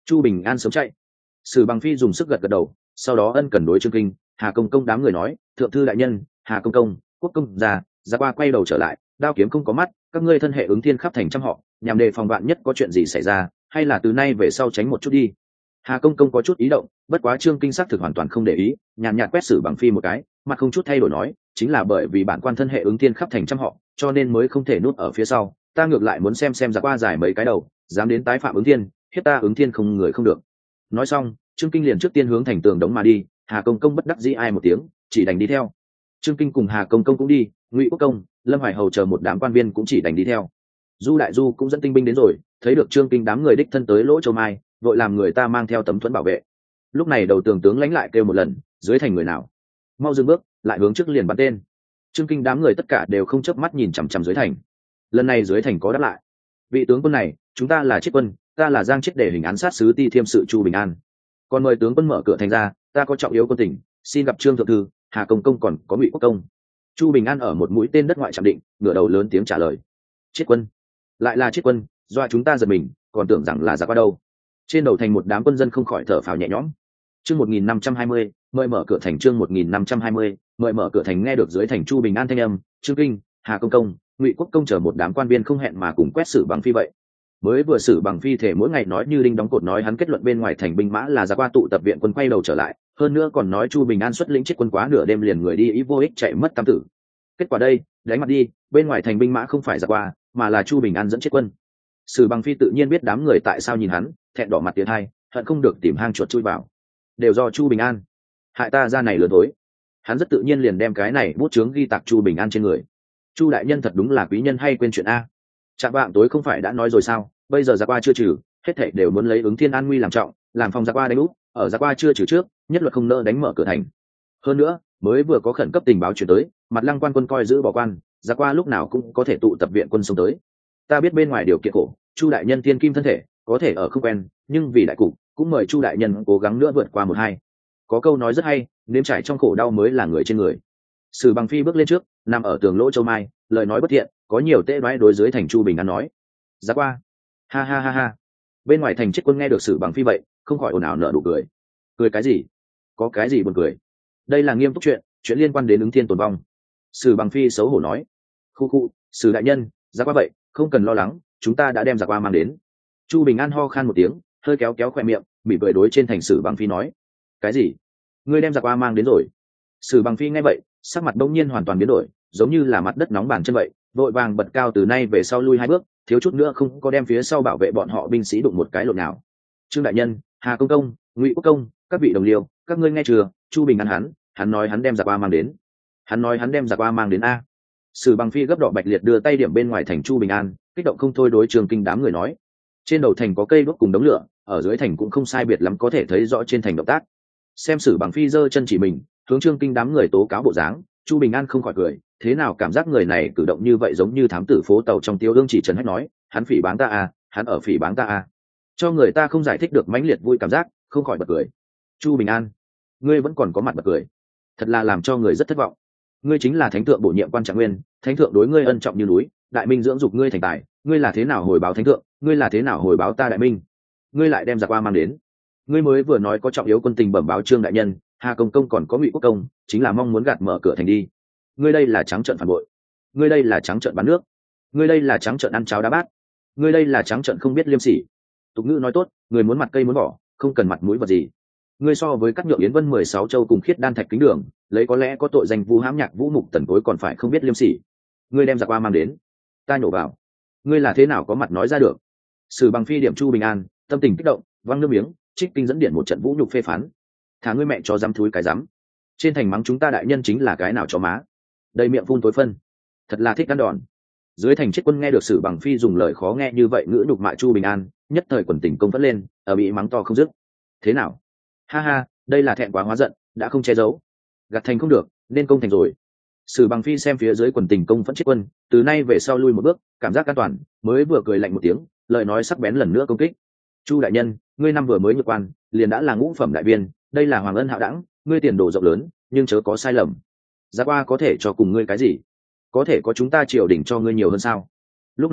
Chu Bình An sớm chạy. Sử Bằng Phi dùng sức gật gật đầu, sau đó ân cần đối Trương Kinh, Hà Công Công đám người nói, thượng thư đại nhân, Hà Công Công, quốc công gia, Gia Qua quay đầu trở lại, đao kiếm không có mắt, các ngươi thân hệ ứng thiên khắp thành trăm họ, nhằm đề phòng vạn nhất có chuyện gì xảy ra, hay là từ nay về sau tránh một chút đi. Hà Công Công có chút ý động, bất quá Trương Kinh xác thực hoàn toàn không để ý, nhàn nhạt quét Sử Bằng Phi một cái, mặt không chút thay đổi nói, chính là bởi vì bản quan thân hệ ứng thiên khắp thành trăm họ, cho nên mới không thể núp ở phía sau, ta ngược lại muốn xem Gia Qua giải mấy cái đầu, dám đến tái phạm ứng thiên, hiếp ta ứng thiên không người không được. Nói xong, Trương Kinh liền trước tiên hướng thành tường đống mà đi, Hà Công Công bất đắc dĩ ai một tiếng, chỉ đành đi theo. Trương Kinh cùng Hà Công Công cũng đi, Ngụy Quốc Công, Lâm Hoài Hầu chờ một đám quan viên cũng chỉ đành đi theo. Du Đại Du cũng dẫn tinh binh đến rồi, thấy được Trương Kinh đám người đích thân tới Lỗ Châu Mai, vội làm người ta mang theo tấm thuẫn bảo vệ. Lúc này đầu tường tướng lãnh lại kêu một lần, dưới thành người nào, mau dừng bước, lại hướng trước liền bắn tên. Trương Kinh đám người tất cả đều không chớp mắt nhìn chằm chằm dưới thành. Lần này dưới thành có đáp lại, vị tướng quân này, chúng ta là Chiết quân, ta là Giang Chiết để hình án sát sứ Ti Thiêm sự Chu Bình An, còn mời tướng quân mở cửa thành ra, ta có trọng yếu quân tình, xin gặp Trương thượng thư, Hà Công Công còn có Ngụy Quốc Công. Chu Bình An ở một mũi tên đất ngoại trạm định, ngửa đầu lớn tiếng trả lời. Chiết quân, lại là Chiết quân, do chúng ta giật mình, còn tưởng rằng là Gia Qua đâu. Trên đầu thành một đám quân dân không khỏi thở phào nhẹ nhõm. Chương 1520, mời mở cửa thành. Chương 1520, mời mở cửa thành. Nghe được dưới thành Chu Bình An thanh âm, Trương Kinh, Hà Công Công, Ngụy Quốc Công chờ một đám quan viên không hẹn mà cùng quét Sử Bằng Phi vậy. Mới vừa Sử Bằng Phi thể mỗi ngày nói như đinh đóng cột, nói hắn kết luận bên ngoài thành binh mã là Gia Qua tụ tập viện quân quay đầu trở lại, hơn nữa còn nói Chu Bình An xuất lĩnh Chiết quân quá nửa đêm liền người đi ý vô ích chạy mất tam tử. Kết quả đây, đánh mặt đi, bên ngoài thành binh mã không phải Gia Qua, mà là Chu Bình An dẫn Chiết quân. Sử Bằng Phi tự nhiên biết đám người tại sao nhìn hắn, thẹn đỏ mặt tiến hai, hận không được tìm hang chuột chui vào. Đều do Chu Bình An, hại ta ra này lớn tối. Hắn rất tự nhiên liền đem cái này bút chướng ghi tạc Chu Bình An trên người. Chu đại nhân thật đúng là quý nhân hay quên chuyện a. Trạng vạng tối không phải đã nói rồi sao, bây giờ Gia Qua chưa trừ, hết thảy đều muốn lấy ứng thiên an nguy làm trọng, làm phòng Gia Qua đánh úp, ở Gia Qua chưa trừ trước, nhất luật không nỡ đánh mở cửa thành. Hơn nữa, mới vừa có khẩn cấp tình báo chuyển tới, Mặt Lăng quan quân coi giữ bỏ quan, Gia Qua lúc nào cũng có thể tụ tập viện quân xông tới. Ta biết bên ngoài điều kiện khổ, Chu đại nhân thiên kim thân thể, có thể ở không quen, nhưng vì đại cục, cũng mời Chu đại nhân cố gắng nữa vượt qua một hai. Có câu nói rất hay, nếm trải trong khổ đau mới là người trên người. Sử Bằng Phi bước lên trước, nằm ở tường Lỗ Châu Mai, lời nói bất thiện, có nhiều tệ đoái đối dưới thành Chu Bình An nói. Gia Qua, ha ha ha ha. Bên ngoài thành Chiết quân nghe được Sử Bằng Phi vậy, không khỏi ồn ào nở nụ cười. Cười cái gì? Có cái gì buồn cười? Đây là nghiêm túc chuyện liên quan đến ứng thiên tồn vong. Sử Bằng Phi xấu hổ nói. Khu khu, Sử đại nhân, Gia Qua vậy, không cần lo lắng, chúng ta đã đem Gia Qua mang đến. Chu Bình An ho khan một tiếng, hơi kéo kéo khoe miệng, mỉm cười đối trên thành Sử Bằng Phi nói. Cái gì? Ngươi đem Gia Qua mang đến rồi? Sử Bằng Phi nghe vậy, sắc mặt bỗng nhiên hoàn toàn biến đổi, giống như là mặt đất nóng bàn chân vậy, vội vàng bật cao từ nay về sau lui hai bước, thiếu chút nữa không có đem phía sau bảo vệ bọn họ binh sĩ đụng một cái lộn nào. Trương đại nhân, Hà Công Công, Ngụy Quốc Công, các vị đồng liêu, các ngươi nghe chưa? Chu Bình An hắn nói hắn đem Gia Qua mang đến. Hắn nói hắn đem Gia Qua mang đến a. Sử Bằng Phi gấp đỏ bạch liệt đưa tay điểm bên ngoài thành Chu Bình An, kích động không thôi đối Trương Kinh đám người nói. Trên đầu thành có cây đuốc cùng đống lửa, ở dưới thành cũng không sai biệt lắm có thể thấy rõ trên thành động tác. Xem Sử Bằng Phi giơ chân chỉ mình, hướng Trương Kinh đám người tố cáo bộ dáng, Chu Bình An không khỏi cười, thế nào cảm giác người này cử động như vậy giống như thám tử phố tàu trong Tiêu Ương chỉ trần hách nói, hắn phỉ báng ta à, hắn ở phỉ báng ta à. Cho người ta không giải thích được mãnh liệt vui cảm giác, không khỏi bật cười. Chu Bình An, ngươi vẫn còn có mặt bật cười, thật là làm cho người rất thất vọng. Ngươi chính là thánh thượng bổ nhiệm quan Trạng Nguyên, thánh thượng đối ngươi ân trọng như núi, đại minh dưỡng dục ngươi thành tài, ngươi là thế nào hồi báo thánh thượng, ngươi là thế nào hồi báo ta đại minh? Ngươi lại đem Gia Qua mang đến. Ngươi mới vừa nói có trọng yếu quân tình bẩm báo Trương đại nhân, Hà Công Công còn có Ngụy Quốc Công, chính là mong muốn gạt mở cửa thành đi. Ngươi đây là trắng trợn phản bội, ngươi đây là trắng trợn bán nước, ngươi đây là trắng trợn ăn cháo đá bát, ngươi đây là trắng trợn không biết liêm sỉ. Tục ngữ nói tốt, người muốn mặt cây muốn vỏ, không cần mặt mũi vật gì. Ngươi so với các nhượng Yến Vân 16 châu cùng khiết đan thạch kính đường, lấy có lẽ có tội danh vu hãm nhạc vũ mục tần cối còn phải không biết liêm sỉ. Ngươi đem Gia Qua mang đến, ta nhổ vào. Ngươi là thế nào có mặt nói ra được? Sử Bằng Phi điểm Chu Bình An, tâm tình kích động, văng nước miếng, Trích Kinh dẫn điện một trận vũ nhục phê phán. Thả ngươi mẹ cho dám thúi cái dám. Trên thành mắng chúng ta đại nhân chính là cái nào cho má. Đầy miệng phun tối phân, thật là thích ăn đòn. Dưới thành Chiết quân nghe được Sử Bằng Phi dùng lời khó nghe như vậy ngữ nhục mạ Chu Bình An, nhất thời quần tình công phẫn lên, ở bị mắng to không dứt. Thế nào? Ha ha, đây là thẹn quá hóa giận, đã không che giấu. Gạt thành không được, nên công thành rồi. Sử Bằng Phi xem phía dưới quần tình công phẫn Chiết quân, từ nay về sau lui một bước, cảm giác an toàn, mới vừa cười lạnh một tiếng, lời nói sắc bén lần nữa công kích. Chu đại nhân, ngươi năm vừa mới nhược quan, liền đã là ngũ phẩm đại viên, đây là hoàng ân hạo đẳng, ngươi tiền đồ rộng lớn, nhưng chớ có sai lầm. Gia Qua có thể cho cùng ngươi cái gì? Có thể có chúng ta triều đình cho ngươi nhiều hơn sao? Lúc này,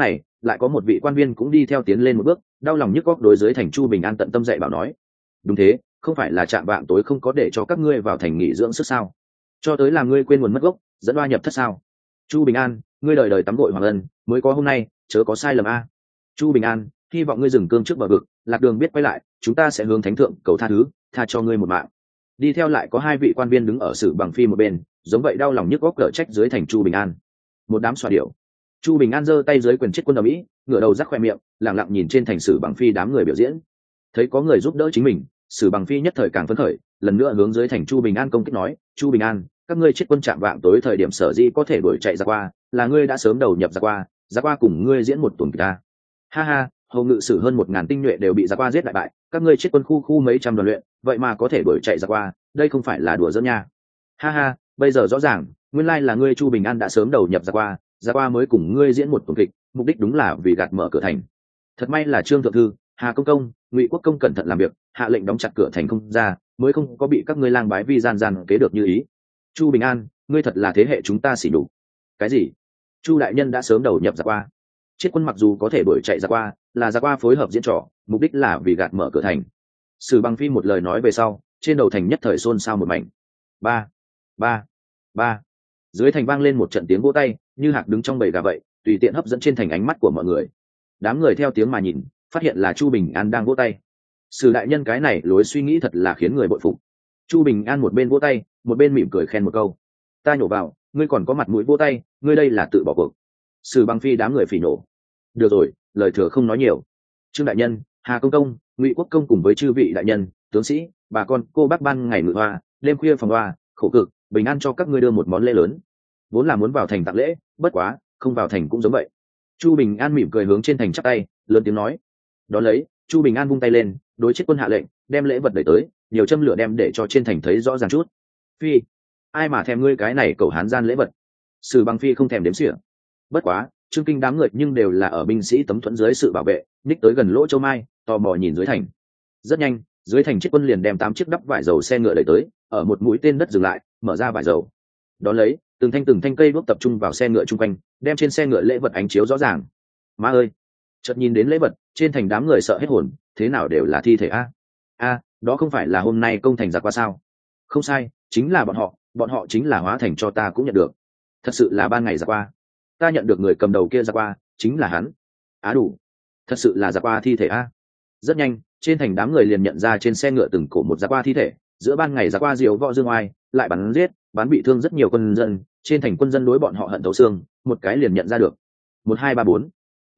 lại có một vị quan viên cũng đi theo tiến lên một bước, đau lòng nhức góc đối dưới thành Chu Bình An tận tâm dạy bảo nói: đúng thế, không phải là chạm vạng tối không có để cho các ngươi vào thành nghỉ dưỡng sức sao, cho tới làm ngươi quên nguồn mất gốc, dẫn oa nhập thất sao? Chu Bình An, ngươi đời đời tắm gội hoàng ân mới có hôm nay, chớ có sai lầm a. Chu Bình An, hy vọng ngươi dừng cương trước bờ vực, lạc đường biết quay lại, chúng ta sẽ hướng thánh thượng cầu tha thứ, tha cho ngươi một mạng. Đi theo lại có hai vị quan viên đứng ở Sử Bằng Phi một bên, giống vậy đau lòng nhức góc cở trách dưới thành Chu Bình An. Một đám xoa điệu. Chu Bình An giơ tay dưới quyền chết quân ở Mỹ, ngửa đầu rắc khoe miệng, lẳng lặng nhìn trên thành Sử Bằng Phi đám người biểu diễn. Thấy có người giúp đỡ chính mình, Sử Bằng Phi nhất thời càng phấn khởi, lần nữa hướng dưới thành Chu Bình An công kích nói: Chu Bình An, các ngươi chết quân chạm vạng tối thời điểm sở dĩ có thể đuổi chạy ra qua, là ngươi đã sớm đầu nhập ra qua cùng ngươi diễn một tuần kịch ta. Ha ha, hầu ngự sử hơn 1000 tinh nhuệ đều bị ra qua giết đại bại, các ngươi chết quân khu mấy trăm đoàn luyện, vậy mà có thể đuổi chạy ra qua, đây không phải là đùa giỡn nha. Ha ha, bây giờ rõ ràng, nguyên lai là ngươi Chu Bình An đã sớm đầu nhập ra qua mới cùng ngươi diễn một tuần kịch, mục đích đúng là vì gạt mở cửa thành. Thật may là Trương thượng thư, Hà công công, Ngụy quốc công cẩn thận làm việc, hạ lệnh đóng chặt cửa thành không ra, mới không có bị các ngươi lang bái vi gian kế được như ý. Chu Bình An, ngươi thật là thế hệ chúng ta xỉ nhục. Cái gì? Chu đại nhân đã sớm đầu nhập ra qua. Chiết quân mặc dù có thể đuổi chạy ra qua, là ra qua phối hợp diễn trò, mục đích là vì gạt mở cửa thành. Sử Bằng Phi một lời nói về sau, trên đầu thành nhất thời xôn xao một mảnh. Ba, ba, ba. Dưới thành vang lên một trận tiếng vỗ tay, như hạc đứng trong bầy gà vậy, tùy tiện hấp dẫn trên thành ánh mắt của mọi người. Đám người theo tiếng mà nhìn, phát hiện là Chu Bình An đang vỗ tay. Sử đại nhân cái này lối suy nghĩ thật là khiến người bội phục. Chu Bình An một bên vỗ tay, một bên mỉm cười khen một câu: ta nhổ vào, ngươi còn có mặt mũi vỗ tay, ngươi đây là tự bỏ cuộc. Sử Bằng Phi đám người phỉ nổ. Được rồi, lời thừa không nói nhiều. Trương đại nhân, Hà công công, Ngụy quốc công cùng với chư vị đại nhân, tướng sĩ, bà con, cô bác ban ngày ngự hoa, đêm khuya phòng hoa, khổ cực, bình an cho các ngươi đưa một món lễ lớn. Vốn là muốn vào thành tặng lễ, bất quá, không vào thành cũng giống vậy. Chu Bình An mỉm cười hướng trên thành chắp tay, lớn tiếng nói. Đó lấy, Chu Bình An vung tay lên, đối chết quân hạ lệnh, đem lễ vật đẩy tới, nhiều châm lửa đem để cho trên thành thấy rõ ràng chút. Phi, ai mà thèm ngươi cái này cẩu hán gian lễ vật? Sử Bằng Phi không thèm đếm xỉa. Bất quá, Trương Kinh đám người nhưng đều là ở binh sĩ tấm thuẫn dưới sự bảo vệ, ních tới gần lỗ châu mai, tò mò nhìn dưới thành. Rất nhanh, dưới thành chết quân liền đem 8 chiếc đắp vải dầu xe ngựa đẩy tới, ở một mũi tên đất dừng lại, mở ra vải dầu. Đó lấy, từng thanh cây đuốc tập trung vào xe ngựa chung quanh, đem trên xe ngựa lễ vật ánh chiếu rõ ràng. Má ơi! Chợt nhìn đến lễ vật, trên thành đám người sợ hết hồn, thế nào đều là thi thể a? Đó không phải là hôm nay công thành ra qua sao? Không sai, chính là bọn họ chính là hóa thành cho ta cũng nhận được. Thật sự là ban ngày ra qua. Ta nhận được người cầm đầu kia ra qua, chính là hắn. Đủ. Thật sự là ra qua thi thể a. Rất nhanh, trên thành đám người liền nhận ra trên xe ngựa từng cổ một ra qua thi thể, giữa ban ngày ra qua diều võ dương oai, lại bắn giết, bắn bị thương rất nhiều quân dân, trên thành quân dân đối bọn họ hận thấu xương, một cái liền nhận ra được. 1 2 3 4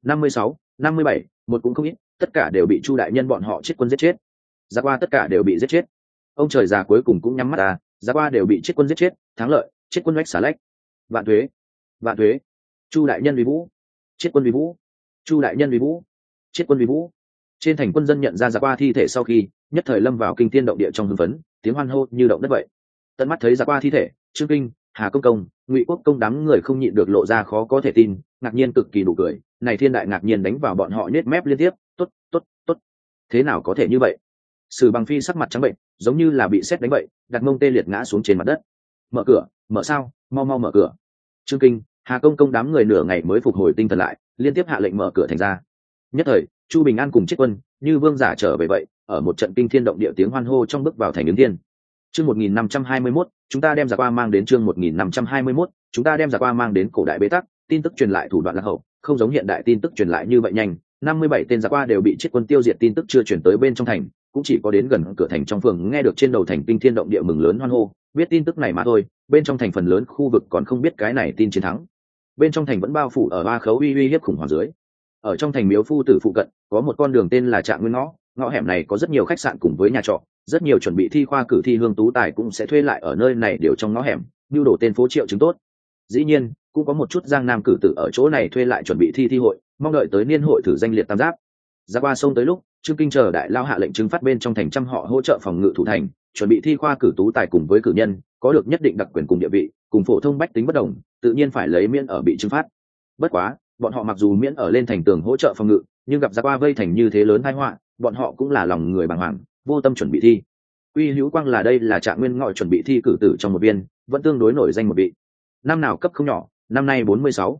56 57, một cũng không ít, tất cả đều bị Chu đại nhân bọn họ chết quân giết chết. Ra qua tất cả đều bị giết chết. Ông trời già cuối cùng cũng nhắm mắt ra qua đều bị chết quân giết chết, thắng lợi, chết quân oách xả lách. Vạn tuế, vạn tuế. Chu đại nhân uy vũ, chết quân uy vũ. Chu đại nhân uy vũ, chết quân uy vũ. Trên thành quân dân nhận ra qua thi thể sau khi, nhất thời lâm vào kinh thiên động địa trong hưng phấn, tiếng hoan hô như động đất vậy. Tận mắt thấy qua thi thể, Trương Kinh, Hà công công, Ngụy quốc công đám người không nhịn được lộ ra khó có thể tin, ngạc nhiên cực kỳ đủ cười, này thiên đại ngạc nhiên đánh vào bọn họ nhếch mép liên tiếp, tốt, tốt, tốt. Thế nào có thể như vậy? Sử Bằng Phi sắc mặt trắng bệnh, giống như là bị sét đánh vậy, đặt mông tê liệt ngã xuống trên mặt đất. Mở cửa, mở sao, mau mau mở cửa. Trương Kinh, Hà công công đám người nửa ngày mới phục hồi tinh thần lại, liên tiếp hạ lệnh mở cửa thành ra. Nhất thời, Chu Bình An cùng chết quân như vương giả trở về vậy, ở một trận kinh thiên động địa tiếng hoan hô trong bước vào thành ứng thiên. Chương 1521, chúng ta đem qua mang đến chương 1521, chúng ta đem qua mang đến cổ đại bế tắc, tin tức truyền lại thủ đoạn lạc hậu, không giống hiện đại tin tức truyền lại như vậy nhanh. 57 tên qua đều bị chết quân tiêu diệt, tin tức chưa truyền tới bên trong thành, cũng chỉ có đến gần cửa thành trong phường nghe được trên đầu thành kinh thiên động địa mừng lớn hoan hô, biết tin tức này mà thôi. Bên trong thành phần lớn khu vực còn không biết cái này tin chiến thắng. Bên trong thành vẫn bao phủ ở ba khấu uy hiếp khủng hoảng dưới. Ở trong thành Miếu Phu Tử phụ cận có một con đường tên là Trạng Nguyên ngõ hẻm này có rất nhiều khách sạn cùng với nhà trọ, rất nhiều chuẩn bị thi khoa cử thi hương tú tài cũng sẽ thuê lại ở nơi này đều trong ngõ hẻm, nưu đổ tên phố Triệu chứng tốt. Dĩ nhiên cũng có một chút giang nam cử tử ở chỗ này thuê lại chuẩn bị thi hội, mong đợi tới niên hội thử danh liệt tam giáp. Ra qua sông tới lúc, Trương Kinh chờ đại lao hạ lệnh chứng phát bên trong thành trăm họ hỗ trợ phòng ngự thủ thành, chuẩn bị thi khoa cử tú tài cùng với cử nhân có được nhất định đặc quyền cùng địa vị, cùng phổ thông bách tính bất đồng, tự nhiên phải lấy miễn ở bị chứng phát. Bất quá, bọn họ mặc dù miễn ở lên thành tường hỗ trợ phòng ngự, nhưng gặp ra qua vây thành như thế lớn tai họa, bọn họ cũng là lòng người bàng hoàng, vô tâm chuẩn bị thi. Uy Hữu Quang là đây là Trạng Nguyên ngọ chuẩn bị thi cử tử trong một viên, vẫn tương đối nổi danh một vị. Năm nào cấp không nhỏ, năm nay 46.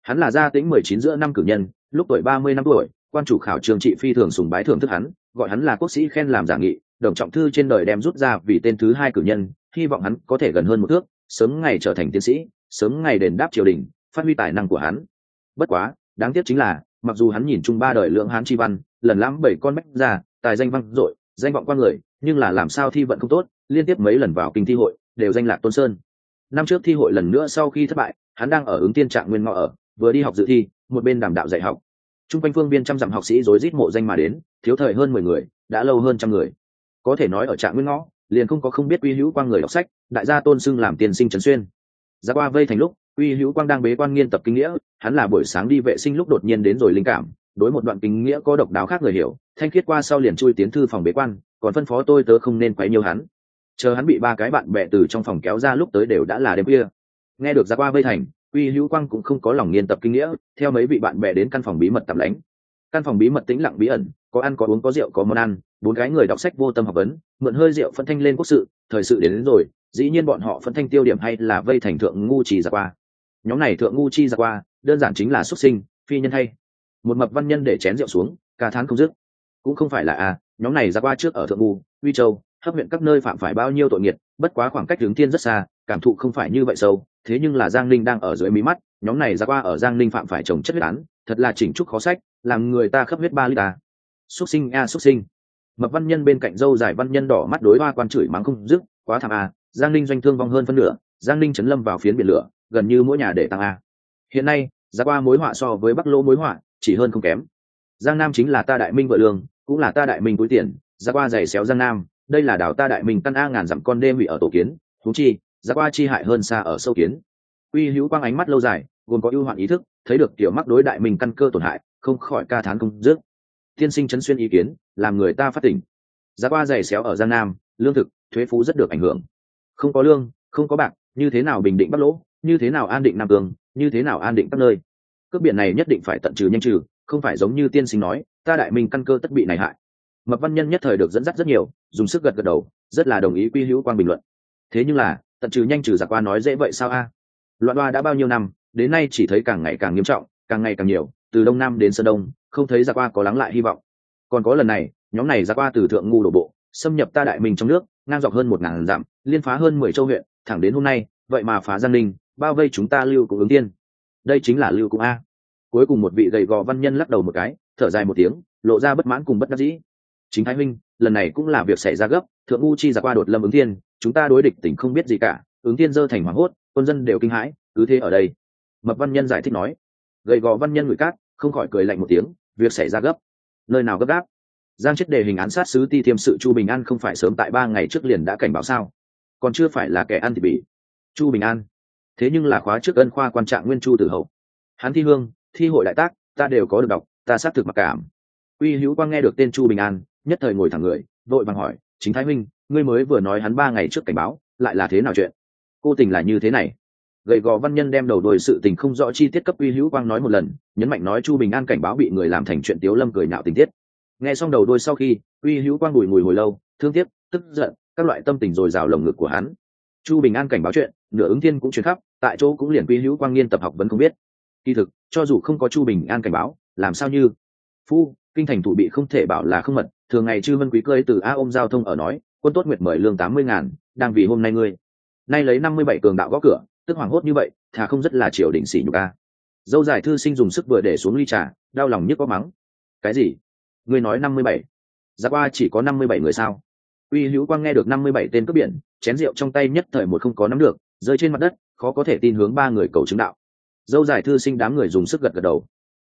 Hắn là gia tĩnh 19 giữa năm cử nhân, lúc tuổi 30 năm tuổi, quan chủ khảo trường trị phi thường sùng bái thưởng thức hắn, gọi hắn là quốc sĩ khen làm giả nghị, đồng trọng thư trên đời đem rút ra vì tên thứ hai cử nhân, hy vọng hắn có thể gần hơn một thước, sớm ngày trở thành tiến sĩ, sớm ngày đền đáp triều đình, phát huy tài năng của hắn. Bất quá, đáng tiếc chính là, mặc dù hắn nhìn chung ba đời lượng hán chi văn, lần lãm 7 con bách ra, tài danh vang dội, danh vọng qua người, nhưng là làm sao thi vận không tốt, liên tiếp mấy lần vào kinh thi hội, đều danh lạc tôn sơn. Năm trước thi hội lần nữa sau khi thất bại, hắn đang ở ứng tiên trạng nguyên ngọ ở, vừa đi học dự thi, một bên đàm đạo dạy học. Trung quanh phương biên trăm dặm học sĩ rối rít mộ danh mà đến, thiếu thời hơn 10 người, đã lâu hơn trăm người. Có thể nói ở trạng nguyên ngõ, liền không có không biết Uy Hữu Quang người đọc sách, đại gia tôn xưng làm tiên sinh trấn xuyên. Ra qua vây thành lúc, Uy Hữu Quang đang bế quan nghiên tập kinh nghĩa, hắn là buổi sáng đi vệ sinh lúc đột nhiên đến rồi linh cảm, đối một đoạn kinh nghĩa có độc đáo khác người hiểu, thanh khiết qua sau liền chui tiến thư phòng bế quan, còn phân phó tôi tớ không nên quấy nhiễu hắn. Chờ hắn bị ba cái bạn bè từ trong phòng kéo ra lúc tới đều đã là đêm khuya. Nghe được ra qua vây thành, Uy Hữu Quang cũng không có lòng nghiên tập kinh nghĩa, theo mấy vị bạn bè đến căn phòng bí mật tạm lánh. Căn phòng bí mật tĩnh lặng bí ẩn, có ăn có uống có rượu có món ăn, bốn cái người đọc sách vô tâm học vấn, mượn hơi rượu phân thanh lên quốc sự, thời sự đến rồi, dĩ nhiên bọn họ phân thanh tiêu điểm hay là vây thành thượng ngu chi ra qua. Nhóm này thượng ngu chi ra qua, đơn giản chính là xuất sinh, phi nhân hay. Một mập văn nhân để chén rượu xuống, ca thán không dứt. Cũng không phải là nhóm này ra qua trước ở thượng ngu, Uy Châu, Hấp huyện các nơi phạm phải bao nhiêu tội nghiệt, bất quá khoảng cách hướng thiên rất xa, cảm thụ không phải như vậy sâu, thế nhưng là Giang Ninh đang ở dưới mí mắt, nhóm này ra qua ở Giang Ninh phạm phải chồng chất huyết án, thật là chỉnh trúc khó sách, làm người ta khắp huyết 3 lít ta. Xuất sinh xuất sinh. Mập văn nhân bên cạnh dâu dài văn nhân đỏ mắt đối hoa quan chửi mắng không dứt, quá thảm Giang Ninh doanh thương vong hơn phân nửa, Giang Ninh chấn lâm vào phiến biển lửa, gần như mỗi nhà để tăng Hiện nay, ra qua mối họa so với Bắc Lỗ mối họa, chỉ hơn không kém. Giang Nam chính là ta Đại Minh vợ lương, cũng là ta Đại Minh túi tiền, ra qua giày xéo Giang Nam, đây là đảo ta Đại Minh căn ngàn dặm con đêm bị ở tổ kiến, huống chi, ra qua chi hại hơn xa ở sâu kiến. Uy Hữu Quang ánh mắt lâu dài, gồm có ưu hoạn ý thức, thấy được tiểu mắc đối Đại Minh căn cơ tổn hại, không khỏi ca thán không dứt. Tiên sinh chấn xuyên ý kiến, làm người ta phát tỉnh. Giá qua giày xéo ở Giang Nam, lương thực, thuế phú rất được ảnh hưởng. Không có lương, không có bạc, như thế nào bình định Bắc Lỗ, như thế nào an định Nam Cương, như thế nào an định các nơi. Cướp biển này nhất định phải tận trừ nhanh trừ, không phải giống như tiên sinh nói, ta Đại Minh căn cơ tất bị này hại. Mập văn nhân nhất thời được dẫn dắt rất nhiều, dùng sức gật gật đầu, rất là đồng ý Uy Hữu Quang bình luận. Thế nhưng là, tận trừ nhanh trừ giặc qua nói dễ vậy sao Loạn đoa đã bao nhiêu năm, đến nay chỉ thấy càng ngày càng nghiêm trọng, càng ngày càng nhiều, từ đông nam đến sơn đông, không thấy giặc qua có lắng lại hy vọng. Còn có lần này, nhóm này giặc qua từ thượng ngu đổ bộ, xâm nhập ta Đại Minh trong nước, ngang dọc hơn 1000 dặm, liên phá hơn 10 châu huyện, thẳng đến hôm nay, vậy mà phá Giang Ninh, bao vây chúng ta Lưu Cung ứng tiên. Đây chính là Lưu Cung Cuối cùng một vị gầy gò văn nhân lắc đầu một cái, thở dài một tiếng, lộ ra bất mãn cùng bất đắc dĩ. Chính Thái Minh, lần này cũng là việc xảy ra gấp, thượng ngu chi giặc qua đột lâm ứng thiên, chúng ta đối địch tỉnh không biết gì cả, ứng thiên dơ thành hoảng hốt, quân dân đều kinh hãi, cứ thế ở đây. Mập văn nhân giải thích nói. Gầy gò văn nhân người cát, không khỏi cười lạnh một tiếng, việc xảy ra gấp. Nơi nào gấp gáp? Giang chết đề hình án sát sứ Ti Thiêm sự Chu Bình An không phải sớm tại 3 ngày trước liền đã cảnh báo sao? Còn chưa phải là kẻ ăn thì bị. Chu Bình An, thế nhưng là khóa trước ân khoa quan trạng nguyên Chu Tử Hậu. Hắn thi hương, thi hội đại tác, ta đều có được đọc, ta xác thực mặc cảm. Uy Hữu Quang nghe được tên Chu Bình An, nhất thời ngồi thẳng người, vội vàng hỏi, chính Thái Minh, ngươi mới vừa nói hắn 3 ngày trước cảnh báo, lại là thế nào chuyện? Cô tình là như thế này. Gầy gò văn nhân đem đầu đuôi sự tình không rõ chi tiết cấp Uy Hữu Quang nói một lần, nhấn mạnh nói Chu Bình An cảnh báo bị người làm thành chuyện tiếu lâm cười nhạo tình tiết. Nghe xong đầu đuôi sau khi, Uy Hữu Quang bùi ngùi hồi lâu, thương tiếc, tức giận, các loại tâm tình dồi dào lồng ngực của hắn. Chu Bình An cảnh báo chuyện, nửa ứng thiên cũng truyền khắp, tại chỗ cũng liền Uy Hữu Quang nghiên tập học vẫn không biết. Kỳ thực, cho dù không có Chu Bình An cảnh báo, làm sao như kinh thành thủ bị không thể bảo là không mật, thường ngày chư vân quý cơi từ ôm giao thông ở nói, quân tốt nguyệt mời lương 80.000, đang vì hôm nay ngươi. Nay lấy 57 cường đạo gõ cửa, tức hoảng hốt như vậy, thà không rất là triều đình sỉ nhục Dâu dài thư sinh dùng sức vừa để xuống ly trà, đau lòng nhức có mắng. Cái gì? Ngươi nói 57? Giá qua chỉ có 57 người sao? Uy Hữu Quang nghe được 57 tên cướp biển, chén rượu trong tay nhất thời một không có nắm được, rơi trên mặt đất, khó có thể tin hướng 3 người cầu chứng đạo. Dâu dài thư sinh đám người dùng sức gật gật đầu.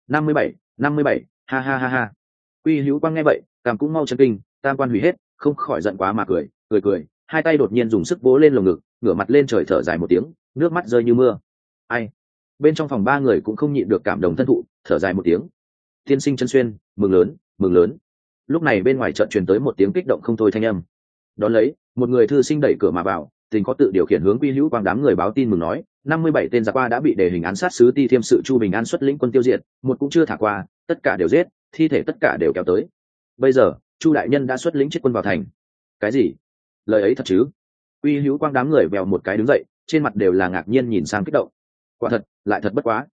57, ha ha ha ha. Uy Hữu Quang nghe vậy, cảm cũng mau chân kinh, tam quan hủy hết, không khỏi giận quá mà cười, hai tay đột nhiên dùng sức vỗ lên lồng ngực, ngửa mặt lên trời thở dài một tiếng, nước mắt rơi như mưa. Ai? Bên trong phòng 3 người cũng không nhịn được cảm động thân thụ, thở dài một tiếng. Tiên sinh chân xuyên, mừng lớn. Lúc này bên ngoài chợt truyền tới một tiếng kích động không thôi thanh âm. Đón lấy, một người thư sinh đẩy cửa mà vào, tình có tự điều khiển hướng Uy Hữu Quang đám người báo tin mừng nói, 57 tên giặc qua đã bị đề hình án sát sứ Ti Thiêm sự Chu Bình An xuất lĩnh quân tiêu diệt, một cũng chưa thả qua, tất cả đều giết, thi thể tất cả đều kéo tới. Bây giờ, Chu đại nhân đã xuất lĩnh chết quân vào thành. Cái gì? Lời ấy thật chứ? Uy Hữu Quang đám người vèo một cái đứng dậy, trên mặt đều là ngạc nhiên nhìn sang kích động. Quả thật, lại thật bất quá.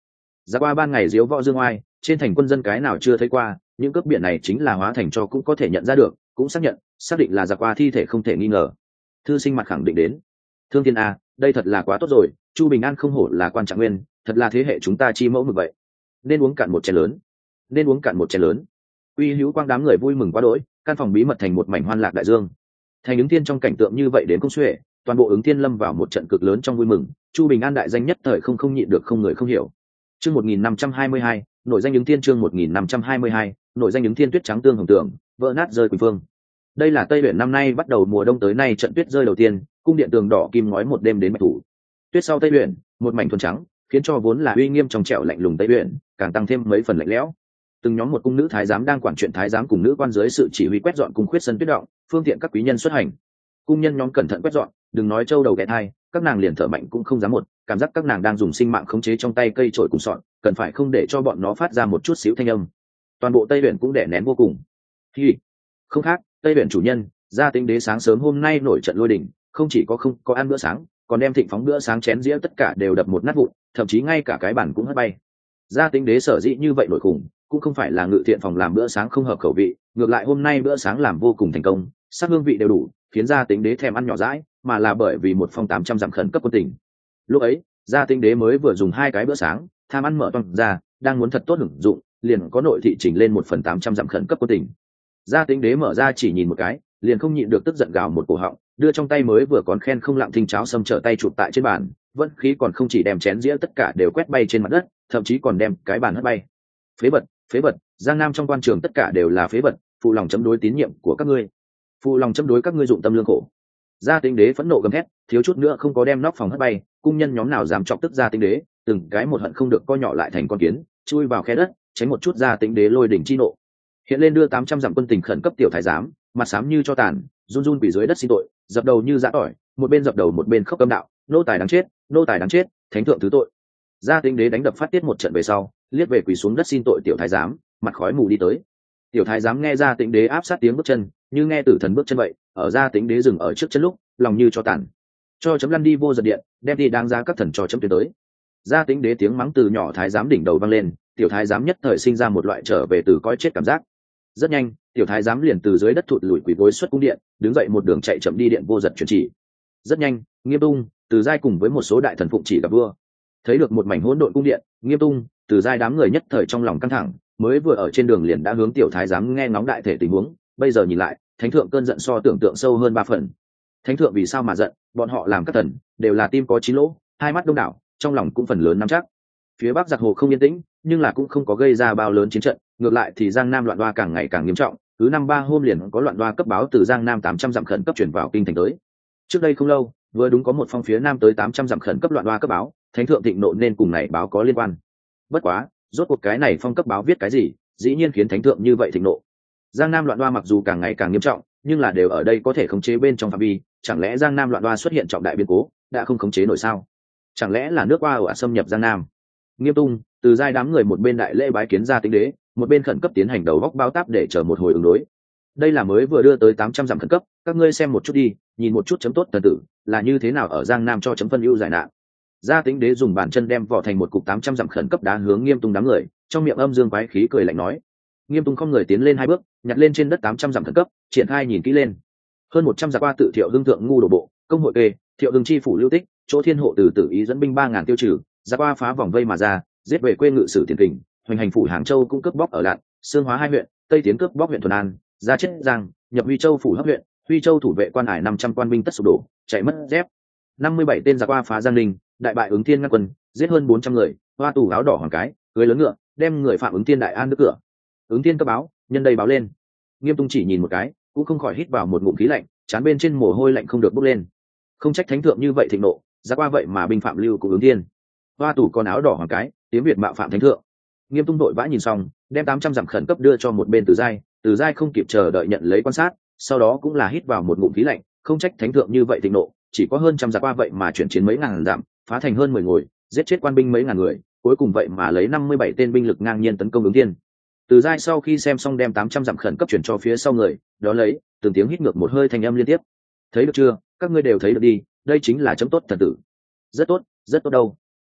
Ra qua ban ngày diếu võ dương oai, trên thành quân dân cái nào chưa thấy qua, những cướp biển này chính là hóa thành cho cũng có thể nhận ra được, cũng xác định là ra qua thi thể không thể nghi ngờ. Thư sinh mặt khẳng định đến. Thương Thiên a, đây thật là quá tốt rồi, Chu Bình An không hổ là quan trạng nguyên, thật là thế hệ chúng ta chi mẫu mực vậy. Nên uống cạn một chén lớn, nên uống cạn một chén lớn. Uy Hữu Quang đám người vui mừng quá đỗi, căn phòng bí mật thành một mảnh hoan lạc đại dương. Thành Ứng Thiên trong cảnh tượng như vậy đến không xuể, toàn bộ Ứng Thiên lâm vào một trận cực lớn trong vui mừng, Chu Bình An đại danh nhất thời không nhịn được không người không hiểu. Chương 1522, nội danh Ứng Thiên chương 1522, nội danh Ứng Thiên tuyết trắng tương hồng tường, vỡ nát rơi quỳnh phương. Đây là Tây Uyển năm nay bắt đầu mùa đông tới nay trận tuyết rơi đầu tiên, cung điện tường đỏ kim ngói một đêm đến bạch thủ. Tuyết sau Tây Uyển, một mảnh thuần trắng, khiến cho vốn là uy nghiêm trong trẻo lạnh lùng Tây Uyển, càng tăng thêm mấy phần lạnh lẽo. Từng nhóm một cung nữ thái giám đang quản chuyện thái giám cùng nữ quan dưới sự chỉ huy quét dọn cung khuyết sân tuyết động, phương tiện các quý nhân xuất hành. Cung nhân nhóm cẩn thận quét dọn, đừng nói trâu đầu ghé thai, các nàng liền thở mạnh cũng không dám một, cảm giác các nàng đang dùng sinh mạng khống chế trong tay cây chổi cùng sọn, cần phải không để cho bọn nó phát ra một chút xíu thanh âm. Toàn bộ Tây Uyển cũng đè nén vô cùng. Hi, không khác, Tây Uyển chủ nhân, Gia Tính Đế sáng sớm hôm nay nổi trận lôi đình, không chỉ không có ăn bữa sáng, còn đem thịnh phóng bữa sáng chén dĩa tất cả đều đập một nát vụn, thậm chí ngay cả cái bàn cũng hất bay. Gia Tính Đế sở dĩ như vậy nổi khủng, cũng không phải là ngự thiện phòng làm bữa sáng không hợp khẩu vị, ngược lại hôm nay bữa sáng làm vô cùng thành công, sắc hương vị đều đủ, khiến Gia Tính Đế thèm ăn nhỏ dãi, mà là bởi vì một phong 800 dặm khẩn cấp quân tình. Lúc ấy, Gia Tính Đế mới vừa dùng 2 cái bữa sáng, tham ăn mở toang ra, đang muốn thật tốt hưởng dụng, liền có nội thị chỉnh lên 1 phần 800 dặm khẩn cấp quân tình. Gia Tính Đế mở ra chỉ nhìn một cái, liền không nhịn được tức giận gào một cổ họng, đưa trong tay mới vừa còn khen không lặng thinh cháo xâm trở tay chụp tại trên bàn, vẫn khí còn không chỉ đem chén dĩa tất cả đều quét bay trên mặt đất, thậm chí còn đem cái bàn hất bay. Phế vật, Giang Nam trong quan trường tất cả đều là phế vật, phụ lòng chấm đối tín nhiệm của các ngươi, phụ lòng chấm đối các ngươi dụng tâm lương khổ. Gia Tính Đế phẫn nộ gầm thét, thiếu chút nữa không có đem nóc phòng hất bay, cung nhân nhóm nào dám chọc tức Gia Tính Đế, từng cái một hận không được co nhỏ lại thành con kiến, chui vào khe đất, tránh một chút Gia Tính Đế lôi đỉnh chi nộ. Hiện lên đưa 800 dặm quân tình khẩn cấp tiểu thái giám, mặt xám như cho tàn, run quỳ dưới đất xin tội, dập đầu như dã tỏi, một bên dập đầu một bên khóc câm đạo, nô tài đáng chết, nô tài đáng chết, thánh thượng thứ tội. Gia Tính Đế đánh đập phát tiết một trận về sau, liếc về quỳ xuống đất xin tội tiểu thái giám, mặt khói mù đi tới. Tiểu thái giám nghe Gia Tính Đế áp sát tiếng bước chân, như nghe tử thần bước chân vậy, ở Gia Tính Đế dừng ở trước chân lúc, lòng như cho tàn. Cho chấm lăn đi vô giật điện, đem đi đáng giá các thần cho chấm tiến tới. Gia Tính Đế tiếng mắng từ nhỏ thái giám đỉnh đầu vang lên, tiểu thái giám nhất thời sinh ra một loại trở về từ cõi chết cảm giác. Rất nhanh, tiểu thái giám liền từ dưới đất thụt lùi quỳ gối xuất cung điện, đứng dậy một đường chạy chậm đi điện vô giật truyền chỉ. Rất nhanh, Nghiêm Tung, Từ Giai cùng với một số đại thần phụng chỉ gặp vua. Thấy được một mảnh hỗn độn cung điện, Nghiêm Tung, Từ Giai đám người nhất thời trong lòng căng thẳng, mới vừa ở trên đường liền đã hướng tiểu thái giám nghe ngóng đại thể tình huống, bây giờ nhìn lại, thánh thượng cơn giận so tưởng tượng sâu hơn 3 phần. Thánh thượng vì sao mà giận, bọn họ làm các thần, đều là tim có 9 lỗ, hai mắt đông đảo, trong lòng cũng phần lớn nắm chắc. Phía Bắc giặc hồ không yên tĩnh, nhưng là cũng không có gây ra bao lớn chiến trận, ngược lại thì Giang Nam loạn đoa càng ngày càng nghiêm trọng, cứ 5-3 hôm liền có loạn đoa cấp báo từ Giang Nam 800 dặm khẩn cấp chuyển vào kinh thành tới. Trước đây không lâu, vừa đúng có một phong phía Nam tới 800 dặm khẩn cấp loạn đoa cấp báo, thánh thượng thịnh nộ nên cùng này báo có liên quan. Bất quá, rốt cuộc cái này phong cấp báo viết cái gì, dĩ nhiên khiến thánh thượng như vậy thịnh nộ. Giang Nam loạn đoa mặc dù càng ngày càng nghiêm trọng, nhưng là đều ở đây có thể khống chế bên trong phạm vi, chẳng lẽ Giang Nam loạn đoa xuất hiện trọng đại biến cố, đã không khống chế nổi sao? Chẳng lẽ là nước Oa ồ xâm nhập Giang Nam? Nghiêm Tung, Từ Giai đám người một bên đại lễ bái kiến Gia Tính Đế, một bên khẩn cấp tiến hành đầu góc bao táp để chờ một hồi ứng đối. Đây là mới vừa đưa tới 800 dặm khẩn cấp, các ngươi xem một chút đi, nhìn một chút chấm tốt thần tử là như thế nào ở Giang Nam cho chấm phân ưu giải nạn. Gia Tính Đế dùng bàn chân đem vỏ thành một cục 800 dặm khẩn cấp đá hướng Nghiêm Tung đám người, trong miệng âm dương quái khí cười lạnh nói. Nghiêm Tung không người tiến lên 2 bước, nhặt lên trên đất 800 dặm khẩn cấp, triển khai nhìn kỹ lên. Hơn 100 giặc qua tự Thiệu Hưng thượng ngu đổ bộ, công hội kê, Thiệu Hưng chi phủ lưu tích, chỗ thiên hộ từ tử ý dẫn binh 3000 tiêu trừ, giặc qua phá vòng vây mà ra, giết về quê ngự sử tiền kình, hoành hành phủ Hàng Châu cũng cướp bóc ở Lạn, Sương Hóa 2 huyện, Tây tiến cướp bóc huyện Thuần An, ra chết Giang, nhập Huy Châu phủ Hấp huyện, Huy Châu thủ vệ quan hải 500 quan binh tất sụp đổ, chạy mất dép. 57 tên giặc qua phá Giang Ninh, đại bại Ứng Thiên ngăn quân, giết hơn 400 người, hoa tù áo đỏ hoàng cái, cưới lớn ngựa, đem người phạm Ứng Thiên đại an nước cửa. Ứng Thiên cấp báo, nhân đây báo lên. Nghiêm Tung chỉ nhìn một cái, cũng không khỏi hít vào một ngụm khí lạnh, trán bên trên mồ hôi lạnh không được bốc lên. Không trách thánh thượng như vậy thịnh nộ, giặc qua vậy mà binh phạm lưu của Ứng Thiên. Hoa tù con áo đỏ hoàng cái, tiếng Việt mạo phạm thánh thượng. Nghiêm Tung đội vã nhìn xong, đem 800 dặm khẩn cấp đưa cho một bên Từ Giai không kịp chờ đợi nhận lấy quan sát, sau đó cũng là hít vào một ngụm khí lạnh, không trách thánh thượng như vậy thịnh nộ, chỉ có hơn trăm giặc qua vậy mà chuyển chiến mấy ngàn dặm, phá thành hơn 10 ngồi, giết chết quan binh mấy ngàn người, cuối cùng vậy mà lấy 57 tên binh lực ngang nhiên tấn công Ứng Thiên. Từ Giai sau khi xem xong đem 800 dặm khẩn cấp chuyển cho phía sau người, đó lấy từng tiếng hít ngược một hơi thanh âm liên tiếp. Thấy được chưa, các ngươi đều thấy được đi, đây chính là chấm tốt thần tử. Rất tốt đâu.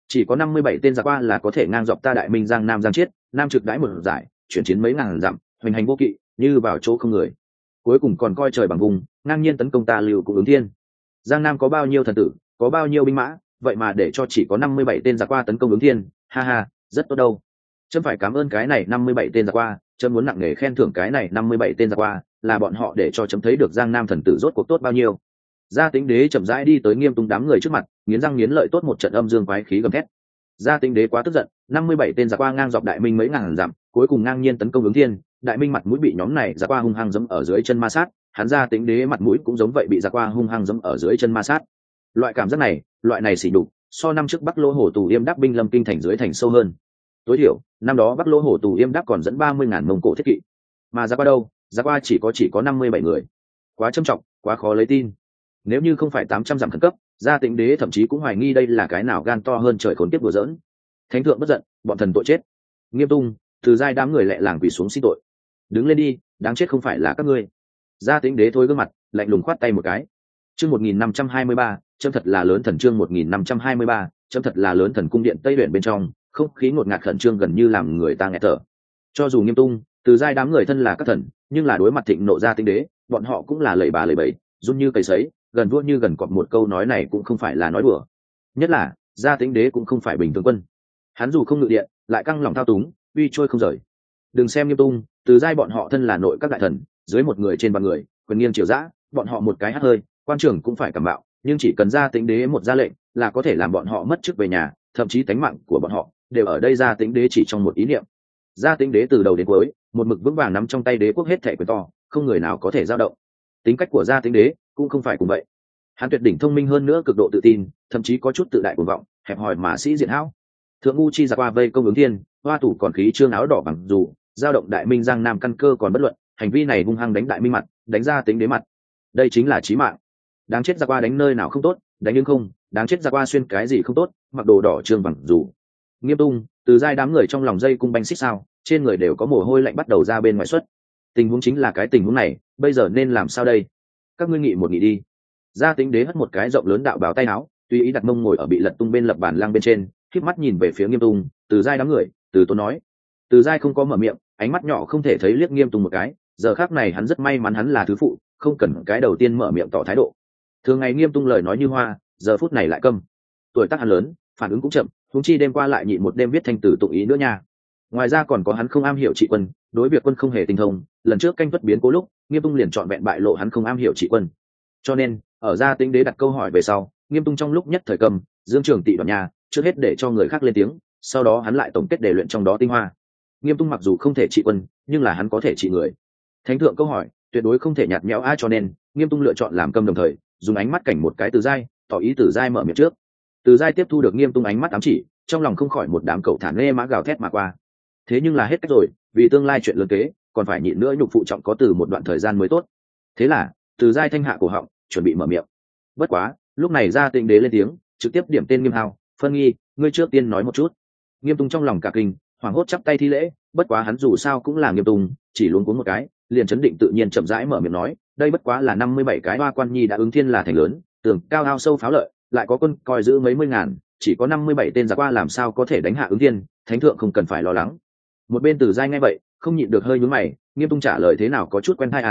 chỉ có 57 tên giặc qua là có thể ngang dọc ta đại minh giang nam giang chiết nam trực đãi một giải chuyển chiến mấy ngàn dặm hoành hành vô kỵ như vào chỗ không người, cuối cùng còn coi trời bằng vùng ngang nhiên tấn công ta Lưu Cụ Ứng Thiên. Giang Nam có bao nhiêu thần tử, có bao nhiêu binh mã, vậy mà để cho chỉ có 57 tên giặc qua tấn công Ứng Thiên, ha ha, rất tốt đâu. Chấm phải cảm ơn cái này 57 tên giặc qua, chấm muốn nặng nề khen thưởng cái này 57 tên giặc qua, là bọn họ để cho chấm thấy được Giang Nam thần tử rốt cuộc tốt bao nhiêu. Gia Tính Đế chậm rãi đi tới Nghiêm Tung đám người trước mặt, nghiến răng nghiến lợi tốt một trận âm dương quái khí gầm thét. Gia Tính Đế quá tức giận, 57 tên giặc qua ngang dọc đại minh mấy ngàn dặm, cuối cùng ngang nhiên tấn công Ứng Thiên, đại minh mặt mũi bị nhóm này giặc qua hung hăng giẫm ở dưới chân ma sát, hắn Gia Tính Đế mặt mũi cũng giống vậy bị giặc qua hung hăng giẫm ở dưới chân ma sát. Loại cảm giác này, loại này sỉ nhục, so năm trước Bắc Lỗ Hổ Tù Yêm Đáp binh lâm kinh thành dưới thành sâu hơn. Tối thiểu, năm đó Bắc Lỗ Hổ Tù Yêm Đáp còn dẫn 30.000 Mông Cổ thiết kỵ, mà giặc qua đâu, giặc qua chỉ có 57 người. Quá trầm trọng, quá khó lấy tin. Nếu như không phải 800 dặm khẩn cấp, Gia Tính Đế thậm chí cũng hoài nghi đây là cái nào gan to hơn trời khốn kiếp đùa giỡn. Thánh thượng bất giận, bọn thần tội chết. Nghiêm Tung, Từ Giai đám người lẹ làng quỳ xuống xin tội. Đứng lên đi, đáng chết không phải là các ngươi. Gia Tính Đế thôi gương mặt, lạnh lùng khoát tay một cái. Chương 1523, chấm thật là lớn thần. Chương 1523, chấm thật là lớn thần. Cung điện Tây Luyện bên trong, không khí ngột ngạt khẩn trương gần như làm người ta nghẹt thở. Cho dù Nghiêm Tung, Từ Giai đám người thân là các thần, nhưng là đối mặt thịnh nộ Gia Tính Đế, bọn họ cũng là lầy bà lầy bẩy, run như cầy sấy, gần vua như gần cọp, một câu nói này cũng không phải là nói đùa. Nhất là Gia Tính Đế cũng không phải bình thường quân, hắn dù không ngự điện, lại căng lòng thao túng, uy trôi không rời. Đừng xem Nghiêm Tung, Từ Giai bọn họ thân là nội các đại thần, dưới một người trên ba người, quyền nghiêng triều dã, bọn họ một cái hắt hơi, quan trưởng cũng phải cảm bạo, nhưng chỉ cần Gia Tính Đế một ra lệnh, là có thể làm bọn họ mất chức về nhà, thậm chí tánh mạng của bọn họ đều ở đây Gia Tính Đế chỉ trong một ý niệm. Gia Tính Đế từ đầu đến cuối, một mực vững vàng nắm trong tay đế quốc hết thảy quyền to, không người nào có thể dao động. Tính cách của Gia Tính Đế cũng không phải cùng vậy. Hắn tuyệt đỉnh thông minh hơn nữa, cực độ tự tin, thậm chí có chút tự đại cuồng vọng, hẹp hòi mà sĩ diện hão. Thượng ngu chi giặc qua vây công Ứng Thiên, hoa thủ còn khí trương áo đỏ bằng dù, giao động đại minh giang nam căn cơ còn bất luận, hành vi này hung hăng đánh đại minh mặt, đánh Gia Tính Đế mặt. Đây chính là chí mạng. Đáng chết giặc qua đánh nơi nào không tốt, đánh nhưng không, đáng chết giặc qua xuyên cái gì không tốt, mặc đồ đỏ trương bằng dù. Nghiêm Tung, Từ Giai đám người trong lòng dây cung banh xích sao, trên người đều có mồ hôi lạnh bắt đầu ra bên ngoài xuất. Tình huống chính là cái tình huống này, bây giờ nên làm sao đây? Các ngươi nghị một nghị đi. Gia Tính Đế hất một cái rộng lớn đạo bào tay áo, tùy ý đặt mông ngồi ở bị lật tung bên lập bàn lăng bên trên, khép mắt nhìn về phía Nghiêm Tung, Từ Giai đám người, Từ Tôn nói. Từ Giai không có mở miệng, ánh mắt nhỏ không thể thấy liếc Nghiêm Tung một cái, giờ khắc này hắn rất may mắn hắn là thứ phụ, không cần cái đầu tiên mở miệng tỏ thái độ. Thường ngày Nghiêm Tung lời nói như hoa, giờ phút này lại câm. Tuổi tác hắn lớn, phản ứng cũng chậm, huống chi đêm qua lại nhịn một đêm viết thanh tử tụng ý nữa nha. Ngoài ra còn có hắn không am hiểu trị quân, đối việc quân không hề tinh thông, lần trước canh tuất biến cố lúc, Nghiêm Tung liền chọn vẹn bại lộ hắn không am hiểu trị quân. Cho nên, ở Gia Tính Đế đặt câu hỏi về sau, Nghiêm Tung trong lúc nhất thời cầm, Dương Trường Tị đoạn nhà, trước hết để cho người khác lên tiếng, sau đó hắn lại tổng kết để luyện trong đó tinh hoa. Nghiêm Tung mặc dù không thể trị quân, nhưng là hắn có thể trị người. Thánh thượng câu hỏi, tuyệt đối không thể nhạt nhẽo ai, cho nên Nghiêm Tung lựa chọn làm câm, đồng thời dùng ánh mắt cảnh một cái Từ Giai, tỏ ý Từ Giai mở miệng trước. Từ Giai tiếp thu được Nghiêm Tung ánh mắt ám chỉ, trong lòng không khỏi một đám cẩu thả nghe mã gào thét mà qua. Thế nhưng là hết cách rồi, vì tương lai chuyện lớn kế, còn phải nhịn nữa nhục phụ trọng có từ một đoạn thời gian mới tốt. Thế là Từ Giai thanh hạ cổ họng, chuẩn bị mở miệng. Bất quá, lúc này Gia Tính Đế lên tiếng, trực tiếp điểm tên Nghiêm Hào, phân nghi, ngươi trước tiên nói một chút. Nghiêm Tung trong lòng cả kinh, hoảng hốt chắp tay thi lễ, bất quá hắn dù sao cũng là Nghiêm Tung, chỉ luống cuống một cái, liền chấn định tự nhiên chậm rãi mở miệng nói, đây bất quá là 57 cái hoa quan nhi đã Ứng Thiên là thành lớn, tường cao ao sâu pháo lợi, lại có quân coi giữ mấy mươi ngàn, chỉ có 57 tên giặc qua làm sao có thể đánh hạ Ứng Thiên, thánh thượng không cần phải lo lắng. Một bên Từ Giai nghe vậy, không nhịn được hơi nhướng mày, Nghiêm Tung trả lời thế nào có chút quen tai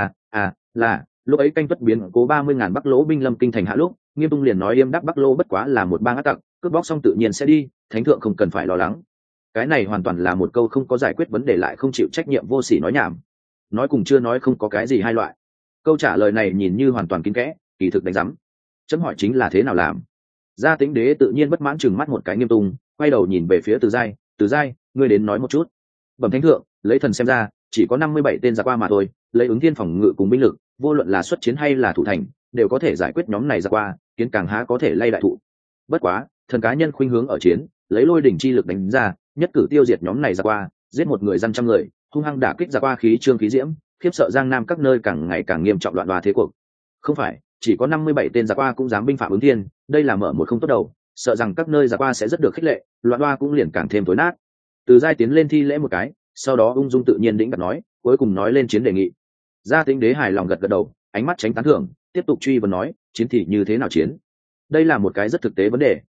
là lúc ấy canh tuất biến cố 30.000 Bắc Lỗ binh lâm kinh thành hạ lúc, Nghiêm Tung liền nói Yêm Đáp Bắc Lỗ bất quá là một bang ác tặc, cướp bóc xong tự nhiên sẽ đi, thánh thượng không cần phải lo lắng. Cái này hoàn toàn là một câu không có giải quyết vấn đề lại không chịu trách nhiệm vô sỉ nói nhảm. Nói cùng chưa nói không có cái gì hai loại. Câu trả lời này nhìn như hoàn toàn kín kẽ, kỳ thực đánh rắm. Chấm hỏi chính là thế nào làm. Gia Tính Đế tự nhiên bất mãn chừng mắt một cái Nghiêm Tung, quay đầu nhìn về phía Từ Giai, Từ Giai, ngươi đến nói một chút. Bẩm thánh thượng, lấy thần xem ra, chỉ có 57 tên giặc qua mà thôi, lấy Ứng Thiên phòng ngự cùng binh lực, vô luận là xuất chiến hay là thủ thành, đều có thể giải quyết nhóm này giặc qua, kiến càng há có thể lay đại thụ. Bất quá, thần cá nhân khuynh hướng ở chiến, lấy lôi đỉnh chi lực đánh ra, nhất cử tiêu diệt nhóm này giặc qua, giết một người dân trăm người, hung hăng đả kích giặc qua khí trương khí diễm, khiếp sợ Giang Nam các nơi càng ngày càng nghiêm trọng loạn đoa thế cuộc. Không phải, chỉ có 57 tên giặc qua cũng dám binh phạm Ứng Thiên, đây là mở một không tốt đầu, sợ rằng các nơi giặc qua sẽ rất được khích lệ, loạn đoa cũng liền càng thêm tối nát. Từ Giai tiến lên thi lễ một cái, sau đó ung dung tự nhiên đĩnh đặt nói, cuối cùng nói lên chiến đề nghị. Gia Tính Đế hài lòng gật gật đầu, ánh mắt tránh tán thưởng, tiếp tục truy vấn nói, chiến thì như thế nào chiến? Đây là một cái rất thực tế vấn đề,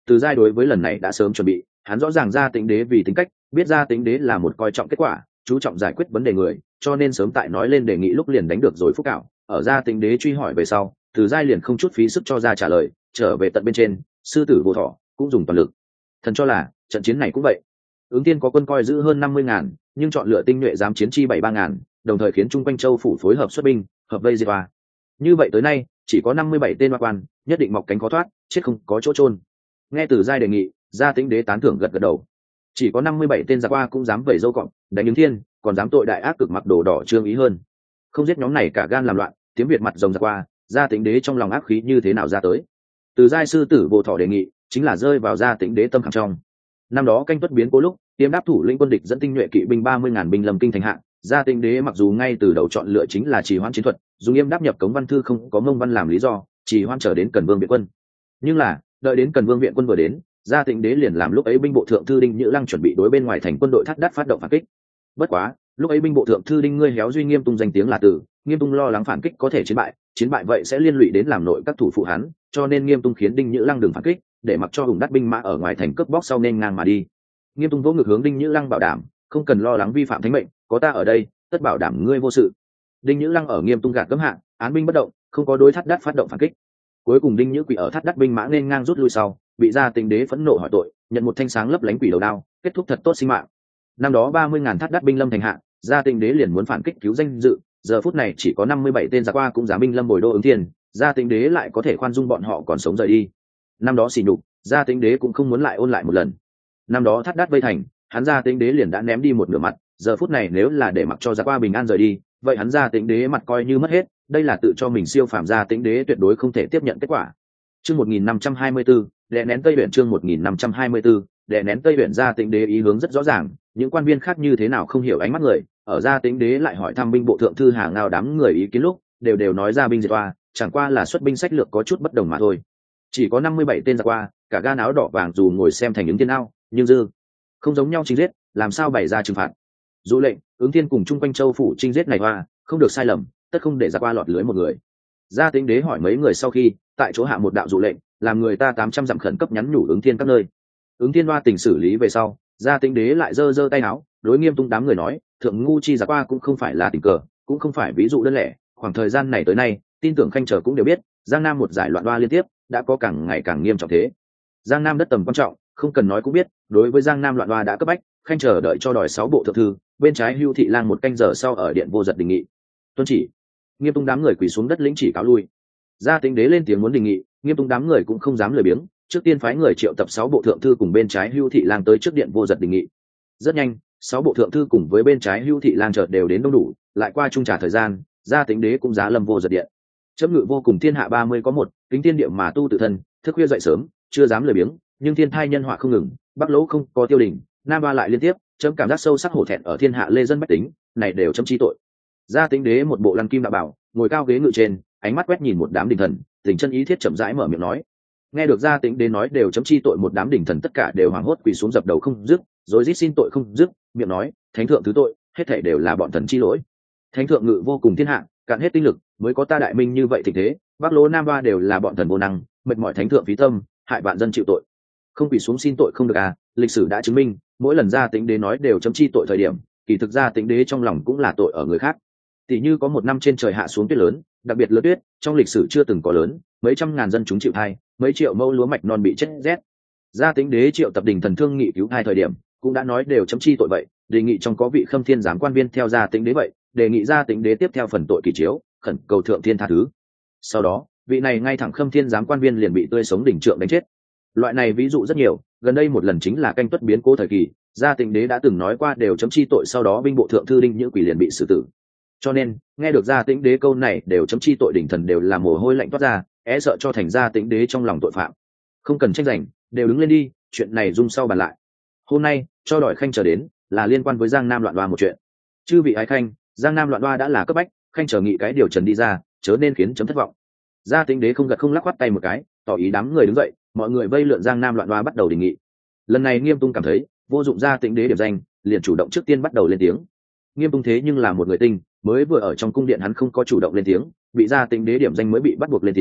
Từ giai đối với lần này đã sớm chuẩn bị, hắn rõ ràng Gia Tĩnh Đế vì tính cách, biết Gia Tĩnh Đế là một coi trọng kết quả, chú trọng giải quyết vấn đề người, cho nên sớm tại nói lên đề nghị lúc liền đánh được rồi phúc cảo. Ở Gia Tĩnh Đế truy hỏi về sau, Từ giai liền không chút phí sức cho ra trả lời, trở về tận bên trên, sư tử vô thọ cũng dùng toàn lực. Thần cho là trận chiến này cũng vậy. Ứng Tiên có quân coi giữ hơn 50.000, nhưng chọn lựa tinh nhuệ dám chiến chi 7-3.000, đồng thời khiến chung quanh châu phủ phối hợp xuất binh, hợp vây diệt oa. Như vậy tới nay, chỉ có 57 tên oa quan, nhất định mọc cánh khó thoát, chết không có chỗ chôn. Nghe Từ giai đề nghị, Gia Tĩnh Đế tán thưởng gật gật đầu. Chỉ có 57 tên giặc oa cũng dám vẩy dâu cọp, đánh Ứng Thiên, còn dám tội đại ác cực mặc đồ đỏ trương ý hơn. Không giết nhóm này cả gan làm loạn, tiếng Việt mặt rồng giặc oa, Gia Tĩnh Đế trong lòng ác khí như thế nào ra tới. Từ giai sư tử vô thọ đề nghị, chính là rơi vào Gia Tĩnh Đế tâm khảm trong. Năm đó canh tuất biến cố lúc, Tiêm đáp thủ lĩnh quân địch dẫn tinh nhuệ kỵ binh 30.000 binh lâm kinh thành hạ, Gia Tĩnh Đế mặc dù ngay từ đầu chọn lựa chính là trì hoãn chiến thuật, dùng Yêm đáp nhập cống văn thư không có mông văn làm lý do, trì hoãn chờ đến Cần Vương viện quân. Nhưng là, đợi đến Cần Vương viện quân vừa đến, Gia Tĩnh Đế liền làm lúc ấy binh bộ thượng thư Đinh Nhữ Lăng chuẩn bị đối bên ngoài thành quân đội thắt đắt phát động phản kích. Bất quá, lúc ấy binh bộ thượng thư Đinh Ngươi Héo duy Nghiêm Tung danh tiếng là từ, Nghiêm Tung lo lắng phản kích có thể chiến bại vậy sẽ liên lụy đến làm nội các thủ phụ hắn, cho nên Nghiêm Tung khiến Đinh Nhữ Lăng đừng phản kích, để mặc cho hùng đắt binh mã ở ngoài thành cướp bóc sau nên ngang mà đi. Nghiêm Tung vỗ ngực hướng Đinh Nhữ Lăng bảo đảm, không cần lo lắng vi phạm thánh mệnh, có ta ở đây, tất bảo đảm ngươi vô sự. Đinh Nhữ Lăng ở Nghiêm Tung gạt cấm hạn, án binh bất động, không có đối thắt đắt phát động phản kích. Cuối cùng Đinh Nhữ Quỷ ở thắt đắt binh mã nên ngang rút lui sau, bị Gia Tĩnh Đế phẫn nộ hỏi tội, nhận một thanh sáng lấp lánh quỷ đầu đao, kết thúc thật tốt sinh mạng. Năm đó 30.000 thắt đắt binh lâm thành hạ, Gia Tĩnh Đế liền muốn phản kích cứu danh dự, giờ phút này chỉ có 57 tên giặc qua cũng dám binh lâm bồi đô Ứng Thiên, Gia Tĩnh Đế lại có thể khoan dung bọn họ còn sống rời đi. Năm đó xỉ nhục, Gia Tĩnh Đế cũng không muốn lại ôn lại một lần. Năm đó thắt đắt vây thành, hắn Gia Tĩnh Đế liền đã ném đi một nửa mặt, giờ phút này nếu là để mặc cho giặc qua bình an rời đi, vậy hắn Gia Tĩnh Đế mặt coi như mất hết, đây là tự cho mình siêu phàm Gia Tĩnh Đế tuyệt đối không thể tiếp nhận kết quả. Chương 1524, đè nén Tây Uyển chương 1524, đè nén Tây Uyển. Gia Tĩnh Đế ý hướng rất rõ ràng, những quan viên khác như thế nào không hiểu ánh mắt người, ở Gia Tĩnh Đế lại hỏi thăm binh bộ thượng thư Hà Ngao đám người ý kiến lúc, đều nói ra binh diệt oa, chẳng qua là xuất binh sách lược có chút bất đồng mà thôi. Chỉ có 57 tên giặc oa, cả gan áo đỏ vàng dù ngồi xem thành Ứng Thiên ao, nhưng dư không giống nhau chính giết, làm sao bày ra trừng phạt. Dụ lệnh, Ứng Thiên cùng chung quanh châu phủ chinh giết này oa, không được sai lầm, tất không để giặc oa lọt lưới một người. Gia Tĩnh Đế hỏi mấy người sau khi, tại chỗ hạ một đạo dụ lệnh, làm người ta 800 dặm khẩn cấp nhắn nhủ Ứng Thiên các nơi. Ứng Thiên oa tình xử lý về sau, Gia Tĩnh Đế lại giơ tay áo, đối Nghiêm Tung đám người nói, thượng ngu chi giặc oa cũng không phải là tình cờ, cũng không phải ví dụ đơn lẻ, khoảng thời gian này tới nay, tin tưởng khanh trở cũng đều biết, Giang Nam một giải loạn oa liên tiếp, đã có càng ngày càng nghiêm trọng thế. Giang Nam đất tầm quan trọng, không cần nói cũng biết, đối với Giang Nam loạn oa đã cấp bách, khanh chờ đợi cho đòi 6 bộ thượng thư, bên trái Hưu Thị Lang một canh giờ sau ở điện vô giật đình nghị. Tuân chỉ. Nghiêm Tung đám người quỳ xuống đất lĩnh chỉ cáo lui. Gia Tĩnh Đế lên tiếng muốn đình nghị, Nghiêm Tung đám người cũng không dám lười biếng, trước tiên phái người triệu tập 6 bộ thượng thư cùng bên trái Hưu Thị Lang tới trước điện vô giật đình nghị. Rất nhanh, 6 bộ thượng thư cùng với bên trái Hưu Thị Lang chợt đều đến đông đủ, lại qua trung trả thời gian, Gia Tĩnh Đế cũng giá lâm vô giật điện. Chấm ngự vô cùng thiên hạ 30 có một, kính thiên địa mà tu tự thân, thức khuya dậy sớm, chưa dám lười biếng, nhưng thiên thai nhân họa không ngừng, bắc lỗ không có tiêu đỉnh, nam ba lại liên tiếp, chấm cảm giác sâu sắc hổ thẹn ở thiên hạ lê dân bách tính, này đều chấm chi tội. Gia Tĩnh Đế một bộ lăng kim đạo bảo, ngồi cao ghế ngự trên, ánh mắt quét nhìn một đám đình thần, tình chân ý thiết chậm rãi mở miệng nói. Nghe được Gia Tĩnh Đế nói đều chấm chi tội, một đám đình thần tất cả đều hoảng hốt quỳ xuống dập đầu không dứt, rồi rít xin tội không dứt, miệng nói, thánh thượng thứ tội, hết thảy đều là bọn thần chi lỗi. Thánh thượng ngự vô cùng thiên hạ, cạn hết tinh lực, mới có ta đại minh như vậy tình thế, bắc lỗ nam ba đều là bọn thần vô năng, mệt mỏi thánh thượng phí tâm, hại vạn dân chịu tội. Không quỳ xuống xin tội không được à, lịch sử đã chứng minh, mỗi lần Gia Tĩnh Đế nói đều chấm chi tội thời điểm, kỳ thực Gia Tĩnh Đế trong lòng cũng là tội ở người khác. Tỷ như có một năm trên trời hạ xuống tuyết lớn, đặc biệt lớn tuyết, trong lịch sử chưa từng có lớn, mấy trăm ngàn dân chúng chịu thai, mấy triệu mẫu lúa mạch non bị chết rét. Gia Tĩnh Đế triệu tập đình thần thương nghị cứu thai thời điểm, cũng đã nói đều chấm chi tội vậy, đề nghị trong có vị khâm thiên giám quan viên theo Gia Tĩnh Đế vậy, đề nghị Gia Tĩnh Đế tiếp theo phần tội kỳ chiếu, khẩn cầu thượng thiên tha thứ. Sau đó, vị này ngay thẳng khâm thiên giám quan viên liền bị tươi sống đỉnh trượng đánh chết. Loại này ví dụ rất nhiều, gần đây một lần chính là canh tuất biến cố thời kỳ, Gia Tĩnh Đế đã từng nói qua đều chấm chi tội, sau đó binh bộ thượng thư Đinh Nhữ Quỷ liền bị xử tử. Cho nên nghe được Gia Tĩnh Đế câu này đều chấm chi tội, đỉnh thần đều là mồ hôi lạnh toát ra, sợ cho thành Gia Tĩnh Đế trong lòng tội phạm. Không cần tranh giành, đều đứng lên đi, chuyện này dung sau bàn lại. Hôm nay cho đòi khanh chờ đến là liên quan với Giang Nam loạn oa một chuyện. Chư vị ái khanh, Giang Nam loạn oa đã là cấp bách, khanh chờ nghị cái điều trần đi ra, chớ nên khiến chấm thất vọng. Gia Tĩnh Đế không gật không lắc khoát tay một cái, tỏ ý đám người đứng dậy, mọi người vây lượn Giang Nam loạn oa bắt đầu đề nghị. Lần này Nghiêm Tung cảm thấy vô dụng Gia Tĩnh Đế điểm danh, liền chủ động trước tiên bắt đầu lên tiếng. Nghiêm Tung thế nhưng là một người tinh, mới vừa ở trong cung điện hắn không có chủ động lên tiếng, bị Gia Tĩnh Đế điểm danh mới bị bắt buộc lên tiếng,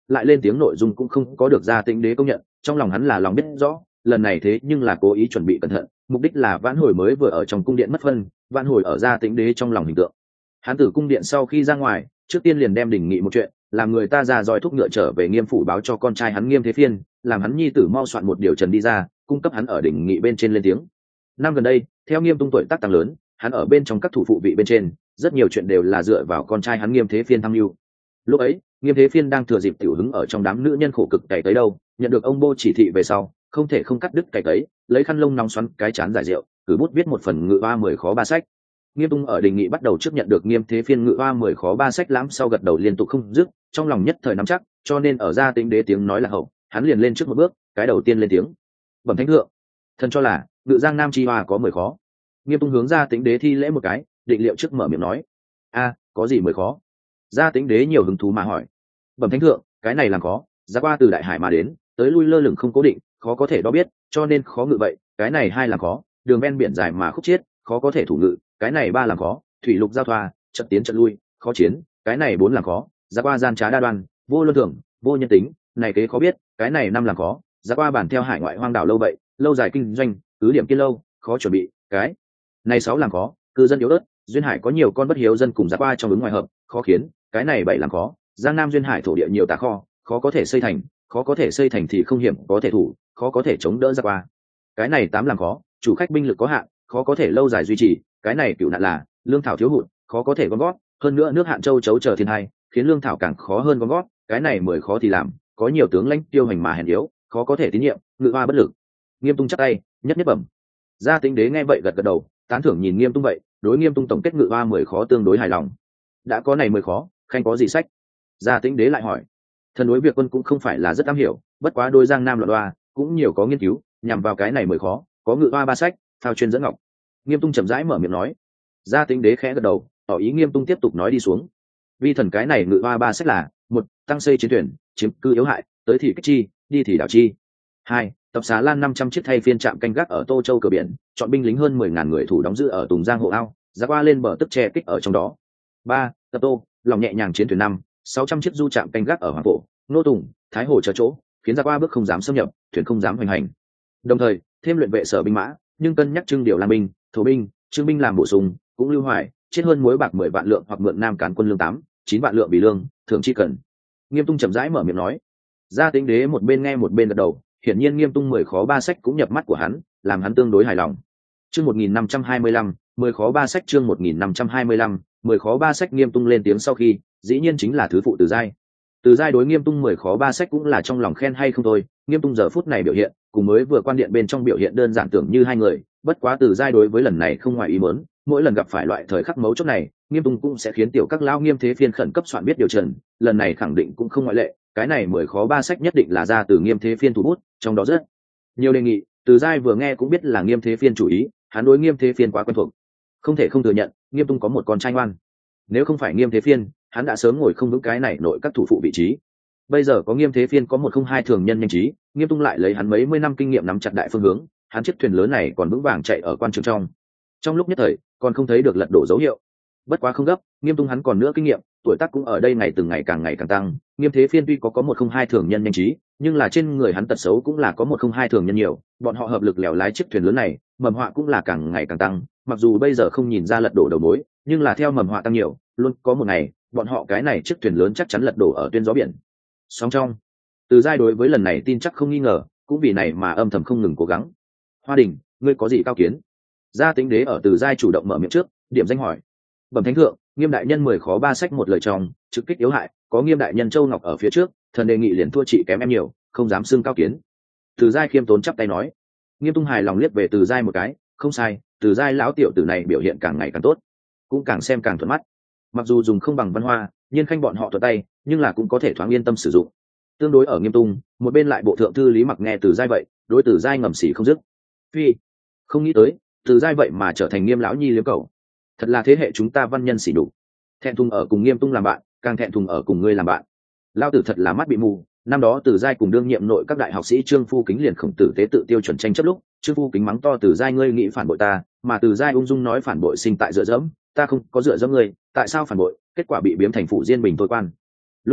lại lên tiếng nội dung cũng không có được Gia Tĩnh Đế công nhận, trong lòng hắn là lòng biết rõ, lần này thế nhưng là cố ý chuẩn bị cẩn thận, mục đích là vãn hồi mới vừa ở trong cung điện mất phân, vãn hồi ở Gia Tĩnh Đế trong lòng hình tượng. Hắn từ cung điện sau khi ra ngoài, trước tiên liền đem đình nghị một chuyện, làm người ta ra dòi thúc ngựa trở về Nghiêm phủ báo cho con trai hắn Nghiêm Thế Phiên, làm hắn nhi tử mau soạn một điều trần đi ra, cung cấp hắn ở đình nghị bên trên lên tiếng. Năm gần đây, theo Nghiêm Tung tuổi tác tăng lớn, hắn ở bên trong các thủ phụ vị bên trên, rất nhiều chuyện đều là dựa vào con trai hắn Nghiêm Thế Phiên tham mưu. Lúc ấy, Nghiêm Thế Phiên đang thừa dịp tiểu hứng ở trong đám nữ nhân khổ cực cày tới đâu, nhận được ông Bô chỉ thị về sau, không thể không cắt đứt cày tới, lấy khăn lông nóng xoắn cái chán giải rượu, cử bút viết một phần ngự hoa 10 khó ba sách. Nghiêm Tung ở đình nghị bắt đầu trước nhận được Nghiêm Thế Phiên ngự hoa 10 khó ba sách lãm sau gật đầu liên tục không dứt, trong lòng nhất thời nắm chắc, cho nên ở Gia Tĩnh Đế tiếng nói là hậu, hắn liền lên trước một bước, cái đầu tiên lên tiếng. Bẩm thánh thượng, thần cho là ngự Giang Nam chi hoa có 10 khó. Nghiêm Tung hướng Gia Tĩnh Đế thi lễ một cái, định liệu trước mở miệng nói. A, có gì 10 khó? Gia Tĩnh Đế nhiều hứng thú mà hỏi. Bẩm thánh thượng, cái này làm khó, giá qua từ đại hải mà đến, tới lui lơ lửng không cố định, khó có thể đo biết, cho nên khó ngự vậy, cái này hai làm khó, đường ven biển dài mà khúc chiết, khó có thể thủ ngự, cái này ba làm khó, thủy lục giao thoa, trận tiến trận lui, khó chiến, cái này bốn làm khó, giá qua gian trá đa đoan, vô luân thường, vô nhân tính, này kế khó biết, cái này năm làm khó, giá qua bản theo hải ngoại hoang đảo lâu vậy, lâu dài kinh doanh, cứ điểm kiên lâu, khó chuẩn bị, cái này sáu làm khó, cư dân yếu ớt, duyên hải có nhiều con bất hiếu dân cùng giá qua trong ứng ngoài hợp, khó khiến, cái này bảy làm khó, Giang Nam duyên hải thổ địa nhiều tà kho, khó có thể xây thành, khó có thể xây thành thì không hiểm có thể thủ, khó có thể chống đỡ ra qua. Cái này tám làm khó, chủ khách binh lực có hạn, khó có thể lâu dài duy trì, cái này cựu nạn là lương thảo thiếu hụt, khó có thể gom gót, hơn nữa nước hạn châu chấu chờ thiên hai, khiến lương thảo càng khó hơn gom gót, cái này mười khó thì làm, có nhiều tướng lãnh tiêu hành mà hèn yếu, khó có thể tín nhiệm, ngự hoa bất lực. Nghiêm Tung chắp tay, nhất nhất bẩm. Gia Tĩnh Đế nghe vậy gật gật đầu, tán thưởng nhìn Nghiêm Tung vậy, đối Nghiêm Tung tổng kết ngự hoa 10 khó tương đối hài lòng. Đã có này 10 khó, khanh có gì sách? Gia Tĩnh Đế lại hỏi. Thần đối việc quân cũng không phải là rất am hiểu, bất quá đôi Giang Nam loạn đoa cũng nhiều có nghiên cứu, nhằm vào cái này 10 khó, có ngự hoa ba sách, phao chuyên dẫn ngọc. Nghiêm Tung chậm rãi mở miệng nói. Gia Tĩnh Đế khẽ gật đầu, tỏ ý Nghiêm Tung tiếp tục nói đi xuống. Vi thần cái này ngự hoa ba sách là: một, tăng xây chiến thuyền, chiếm cư yếu hại, tới thì kích chi, đi thì đảo chi. Hai, tập xá lan 500 chiếc thay phiên trạm canh gác ở Tô Châu cửa biển, chọn binh lính hơn 10.000 người thủ đóng giữ ở Tùng Giang hộ ao, ra qua lên bờ tức che kích ở trong đó. Ba, tập tô, lòng nhẹ nhàng chiến thuyền 500-600 chiếc du trạm canh gác ở Hoàng Phổ, Nô Tùng, Thái Hồ chờ chỗ, khiến ra qua bước không dám xâm nhập, thuyền không dám hoành hành. Đồng thời, thêm luyện vệ sở binh mã, nhưng cân nhắc trưng điều lang binh, thổ binh, trương binh làm bổ sung, cũng lưu hoài, chết hơn muối bạc 10 vạn lượng hoặc mượn nam cán quân lương 8-9 vạn lượng bì lương, thượng chi cần. Nghiêm Tung chậm rãi mở miệng nói. Gia Tĩnh Đế một bên nghe một bên gật đầu, hiển nhiên Nghiêm Tung 10 khó ba sách cũng nhập mắt của hắn, làm hắn tương đối hài lòng. Chương 1525, 10 khó ba sách chương 1525, 10 khó ba sách. Nghiêm Tung lên tiếng sau khi, dĩ nhiên chính là thứ phụ Từ Giai. Từ Giai đối Nghiêm Tung 10 khó ba sách cũng là trong lòng khen hay không thôi, Nghiêm Tung giờ phút này biểu hiện, cùng mới vừa quan điện bên trong biểu hiện đơn giản tưởng như hai người, bất quá Từ Giai đối với lần này không ngoài ý muốn, mỗi lần gặp phải loại thời khắc mấu chốt này, Nghiêm Tung cũng sẽ khiến tiểu các lão Nghiêm Thế Phiên khẩn cấp soạn biết điều trần, lần này khẳng định cũng không ngoại lệ, cái này 10 khó ba sách nhất định là ra từ Nghiêm Thế Phiên thủ bút, trong đó rất nhiều đề nghị, Từ Giai vừa nghe cũng biết là Nghiêm Thế Phiên chủ ý, hắn đối Nghiêm Thế Phiên quá quen thuộc, không thể không thừa nhận, Nghiêm Tung có một con trai ngoan. Nếu không phải Nghiêm Thế Phiên, hắn đã sớm ngồi không vững cái này nội các thủ phụ vị trí. Bây giờ có Nghiêm Thế Phiên có 102 thường nhân nhanh trí, Nghiêm Tung lại lấy hắn mấy mươi năm kinh nghiệm nắm chặt đại phương hướng, hắn chiếc thuyền lớn này còn vững vàng chạy ở quan trường trong lúc nhất thời còn không thấy được lật đổ dấu hiệu. Bất quá không gấp, Nghiêm Tung hắn còn nữa kinh nghiệm, tuổi tác cũng ở đây ngày từng ngày càng tăng. Nghiêm Thế Phiên tuy có 102 thường nhân nhanh trí, nhưng là trên người hắn tật xấu cũng là có 102 thường nhân nhiều, bọn họ hợp lực lèo lái chiếc thuyền lớn này, mầm họa cũng là càng ngày càng tăng. Mặc dù bây giờ không nhìn ra lật đổ đầu mối, nhưng là theo mầm họa tăng nhiều, luôn có một ngày bọn họ cái này chiếc thuyền lớn chắc chắn lật đổ ở tuyến gió biển sóng trong. Từ Giai đối với lần này tin chắc không nghi ngờ, cũng vì này mà âm thầm không ngừng cố gắng. Hoa Đình, ngươi có gì cao kiến? Gia Tĩnh Đế ở Từ Giai chủ động mở miệng trước, điểm danh hỏi. Bẩm thánh thượng, Nghiêm đại nhân 10 khó ba sách một lời trong, trực kích yếu hại, có Nghiêm đại nhân Châu Ngọc ở phía trước, thần đề nghị liền thua chị kém em nhiều, không dám xưng cao kiến. Từ Giai khiêm tốn chắp tay nói. Nghiêm Tung hài lòng liếc về Từ Giai một cái, không sai, Từ Giai lão tiểu tử này biểu hiện càng ngày càng tốt, cũng càng xem càng thuận mắt. Mặc dù dùng không bằng Văn Hoa, nhiên khanh bọn họ thuận tay, nhưng là cũng có thể thoáng yên tâm sử dụng. Tương đối ở Nghiêm Tung, một bên lại bộ thượng thư Lý Mặc nghe Từ Giai vậy, đối Từ Giai ngầm xỉ không dứt. Phi, không nghĩ tới, Từ Giai vậy mà trở thành Nghiêm lão nhi liếm cầu. Thật là thế hệ chúng ta văn nhân xỉ đủ. Thẹn thùng ở cùng Nghiêm Tung làm bạn, càng thẹn thùng ở cùng ngươi làm bạn. Lao tử thật là mắt bị mù. Năm đó Từ Giai cùng đương nhiệm nội các đại học sĩ Trương Phu Kính liền khổng tử tế tự tiêu chuẩn tranh chấp lúc, Trương Phu Kính mắng to Từ Giai ngươi nghĩ phản bội ta, mà Từ Giai ung dung nói phản bội sinh tại dựa dẫm, ta không có dựa dẫm ngươi, tại sao phản bội, kết quả bị biếm thành phụ diên bình thôi quan. Lúc ấy,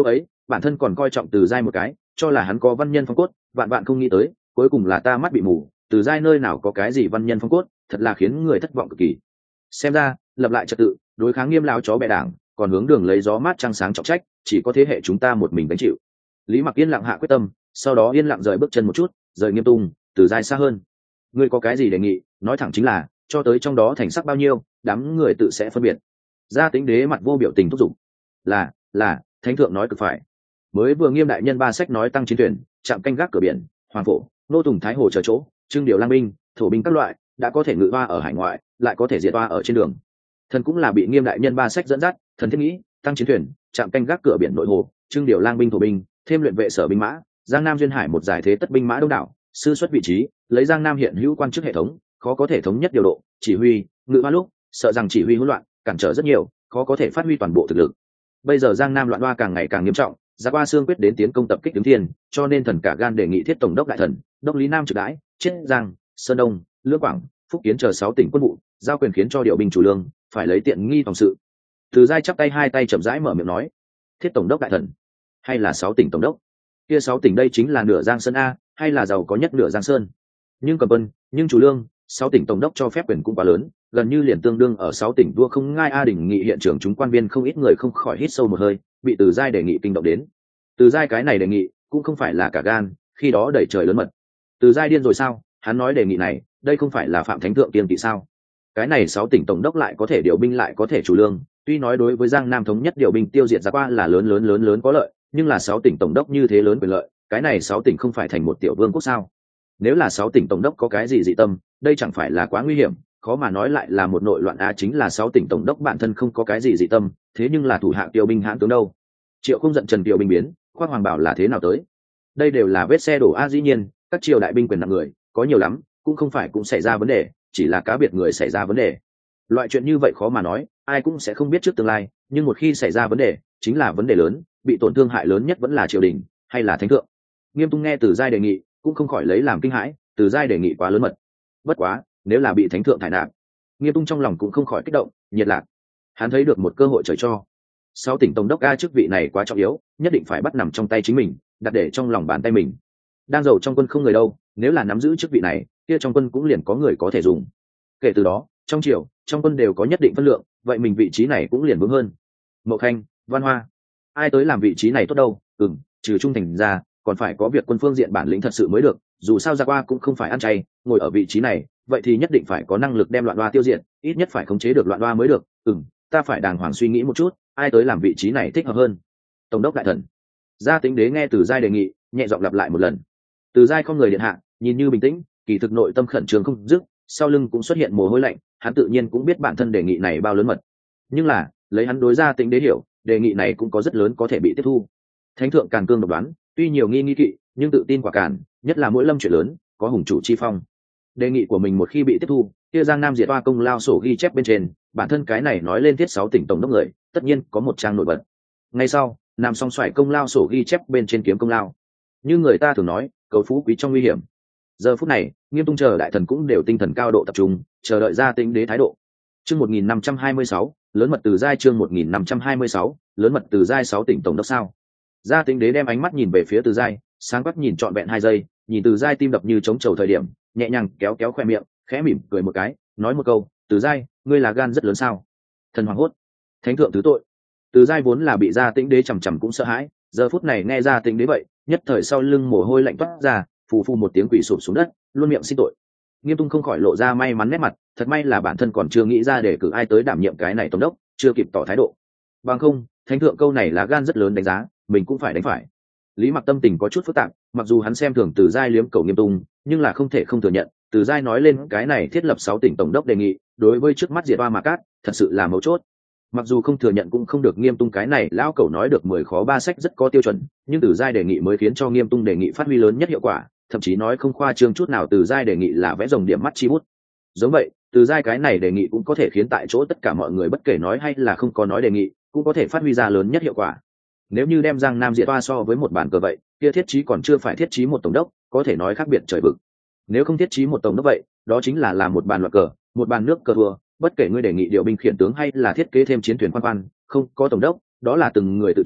bản thân còn coi trọng Từ Giai một cái, cho là hắn có văn nhân phong cốt, vạn vạn không nghĩ tới, cuối cùng là ta mắt bị mù, Từ Giai nơi nào có cái gì văn nhân phong cốt, thật là khiến người thất vọng cực kỳ. Xem ra, lập lại trật tự, đối kháng Nghiêm lão chó bè đảng, còn hướng đường lấy gió mát trăng sáng trọng trách, chỉ có thế hệ chúng ta một mình gánh chịu. Lý Mặc yên lặng hạ quyết tâm, sau đó yên lặng rời bước chân một chút, rời Nghiêm Tung, Từ Giai xa hơn. Ngươi có cái gì đề nghị, nói thẳng chính là, cho tới trong đó thành sắc bao nhiêu, đám người tự sẽ phân biệt. Gia Tĩnh Đế mặt vô biểu tình thúc giục. Là, thánh thượng nói cực phải. Mới vừa Nghiêm đại nhân ba sách nói tăng chiến thuyền, chạm canh gác cửa biển, hoàng phổ, nô tùng thái hồ chờ chỗ, trưng điều lang binh, thổ binh các loại, đã có thể ngự hoa ở hải ngoại, lại có thể diệt hoa ở trên đường. Thần cũng là bị Nghiêm đại nhân ba sách dẫn dắt, thần thiết nghĩ, tăng chiến thuyền, chạm canh gác cửa biển nội hồ, trưng điều lang binh thổ binh, thêm luyện vệ sở binh mã, Giang Nam duyên hải một giải thế tất binh mã đông đảo, sư xuất vị trí, lấy Giang Nam hiện hữu quan chức hệ thống, khó có thể thống nhất điều độ, chỉ huy, ngự hoa lúc, sợ rằng chỉ huy hỗn loạn, cản trở rất nhiều, khó có thể phát huy toàn bộ thực lực. Bây giờ Giang Nam loạn hoa càng ngày càng nghiêm trọng, Giặc Hoa Xương quyết đến tiến công tập kích Tướng Thiên, cho nên thần cả gan đề nghị thiết tổng đốc đại thần, đốc lý Nam trực đãi, Chiết Giang, Sơn Đông, Lưỡng Quảng, Phúc Kiến chờ 6 tỉnh quân vụ, giao quyền khiến cho điều binh chủ lương, phải lấy tiện nghi phòng sự. Từ Giai chắp tay hai tay chậm rãi mở miệng nói, thiết tổng đốc đại thần, hay là 6 tỉnh tổng đốc? Kia 6 tỉnh đây chính là nửa Giang Sơn a, hay là giàu có nhất nửa Giang Sơn? Nhưng cầm quân, nhưng chủ lương, 6 tỉnh tổng đốc cho phép quyền cũng quá lớn, gần như liền tương đương ở 6 tỉnh đua không ngai a. Đình nghị hiện trường chúng quan viên không ít người không khỏi hít sâu một hơi, bị Từ Giai đề nghị kinh động đến. Từ Giai cái này đề nghị cũng không phải là cả gan, khi đó đẩy trời lớn mật. Từ Giai điên rồi sao? Hắn nói đề nghị này, đây không phải là phạm thánh thượng kiêng kỵ sao? Cái này 6 tỉnh tổng đốc lại có thể điều binh lại có thể chủ lương, tuy nói đối với Giang Nam thống nhất điều binh tiêu diệt Giặc Hoa là lớn có lợi, nhưng là 6 tỉnh tổng đốc như thế lớn quyền lợi, cái này 6 tỉnh không phải thành một tiểu vương quốc sao? Nếu là 6 tỉnh tổng đốc có cái gì dị tâm, đây chẳng phải là quá nguy hiểm, khó mà nói lại là một nội loạn a. Chính là 6 tỉnh tổng đốc bản thân không có cái gì dị tâm, thế nhưng là thủ hạ tiêu binh hãn tướng đâu? Triệu không giận Trần Kiều binh biến, Khoác Hoàng Bảo là thế nào tới? Đây đều là vết xe đổ a. Dĩ nhiên, các triều đại binh quyền nặng người có nhiều lắm, cũng không phải cũng xảy ra vấn đề, chỉ là cá biệt người xảy ra vấn đề. Loại chuyện như vậy khó mà nói, ai cũng sẽ không biết trước tương lai, nhưng một khi xảy ra vấn đề, chính là vấn đề lớn, bị tổn thương hại lớn nhất vẫn là triều đình hay là thánh thượng. Nghiêm Tung nghe Từ Giai đề nghị, cũng không khỏi lấy làm kinh hãi, Từ Giai đề nghị quá lớn mật. Bất quá, nếu là bị thánh thượng thải nạp, Nghiêm Tung trong lòng cũng không khỏi kích động, nhiệt lạc. Hắn thấy được một cơ hội trời cho. 6 tỉnh tổng đốc a, chức vị này quá trọng yếu, nhất định phải bắt nằm trong tay chính mình, đặt để trong lòng bàn tay mình. Đang giàu trong quân không người đâu, nếu là nắm giữ chức vị này, kia trong quân cũng liền có người có thể dùng. Kể từ đó, trong triều, trong quân đều có nhất định phân lượng, vậy mình vị trí này cũng liền vững hơn. Mậu Khanh, Văn Hoa, ai tới làm vị trí này tốt đâu? Trừ trung thành ra, còn phải có việc quân phương diện bản lĩnh thật sự mới được. Dù sao Giặc Hoa cũng không phải ăn chay, ngồi ở vị trí này, vậy thì nhất định phải có năng lực đem loạn hoa tiêu diệt, ít nhất phải khống chế được loạn hoa mới được. Ta phải đàng hoàng suy nghĩ một chút, ai tới làm vị trí này thích hợp hơn. Tổng đốc đại thần. Gia Tĩnh Đế nghe Từ Giai đề nghị, nhẹ giọng lặp lại một lần. Từ Giai không người điện hạ, nhìn như bình tĩnh, kỳ thực nội tâm khẩn trương không dứt, sau lưng cũng xuất hiện mồ hôi lạnh. Hắn tự nhiên cũng biết bản thân đề nghị này bao lớn mật, nhưng là lấy hắn đối Gia Tĩnh Đế hiểu, đề nghị này cũng có rất lớn có thể bị tiếp thu. Thánh thượng càn cương độc đoán, tuy nhiều nghi kỵ, nhưng tự tin quả càn, nhất là mỗi lâm chuyện lớn, có hùng chủ chi phong. Đề nghị của mình một khi bị tiếp thu, kia Giang Nam diệt Hoa công lao sổ ghi chép bên trên, bản thân cái này nói lên thiết 6 tỉnh tổng đốc người, tất nhiên có một trang nổi bật. Ngay sau, Nam song xoài công lao sổ ghi chép bên trên kiếm công lao. Như người ta thường nói, cầu phú quý trong nguy hiểm. Giờ phút này, Nghiêm Tung chờ đại thần cũng đều tinh thần cao độ tập trung, chờ đợi Gia Tĩnh Đế thái độ. Chương 1526, lớn mật Từ Giai. Chương 1526, lớn mật Từ Giai. 6 tỉnh tổng đốc sao? Gia Tĩnh Đế đem ánh mắt nhìn về phía Từ Giai, sáng quắc nhìn trọn vẹn 2 giây, nhìn Từ Giai tim đập như trống trầu thời điểm, nhẹ nhàng kéo khoe miệng, khẽ mỉm cười một cái, nói một câu, Từ Giai, ngươi là gan rất lớn sao? Thần hoảng hốt, thánh thượng thứ tội. Từ Giai vốn là bị Gia Tĩnh Đế chằm cũng sợ hãi, giờ phút này nghe Gia Tĩnh Đế vậy, nhất thời sau lưng mồ hôi lạnh toát ra, phù phù một tiếng quỳ sụp xuống đất, luôn miệng xin tội. Nghiêm Tung không khỏi lộ ra may mắn nét mặt, thật may là bản thân còn chưa nghĩ ra để cử ai tới đảm nhiệm cái này tổng đốc, chưa kịp tỏ thái độ. Bằng không, thánh thượng câu này là gan rất lớn đánh giá, mình cũng phải đánh phải. Lý Mặc tâm tình có chút phức tạp, mặc dù hắn xem thường Từ Giai liếm cầu Nghiêm Tung, nhưng là không thể không thừa nhận, Từ Giai nói lên cái này thiết lập 6 tỉnh tổng đốc đề nghị, đối với trước mắt diệt Hoa Mạc Cát, thật sự là mấu chốt. Mặc dù không thừa nhận cũng không được, Nghiêm Tung cái này lão cẩu nói được 10 khó 3 sách rất có tiêu chuẩn, nhưng Từ Giai đề nghị mới khiến cho Nghiêm Tung đề nghị phát huy lớn nhất hiệu quả, thậm chí nói không khoa trương chút nào, Từ Giai đề nghị là vẽ rồng điểm mắt chi bút. Giống vậy, Từ Giai cái này đề nghị cũng có thể khiến tại chỗ tất cả mọi người bất kể nói hay là không có nói đề nghị, cũng có thể phát huy ra lớn nhất hiệu quả. Nếu như đem Giang Nam diệt Hoa so với một bản cờ vậy, kia thiết trí còn chưa phải thiết trí một tổng đốc, có thể nói khác biệt trời vực. Nếu không thiết trí một tổng đốc vậy, đó chính là một bàn loạt cờ, một bàn nước cờ thua, bất kể ngươi đề nghị điều binh khiển tướng hay là thiết kế thêm chiến thuyền quan, không có tổng đốc, đó là từng người tự chiến,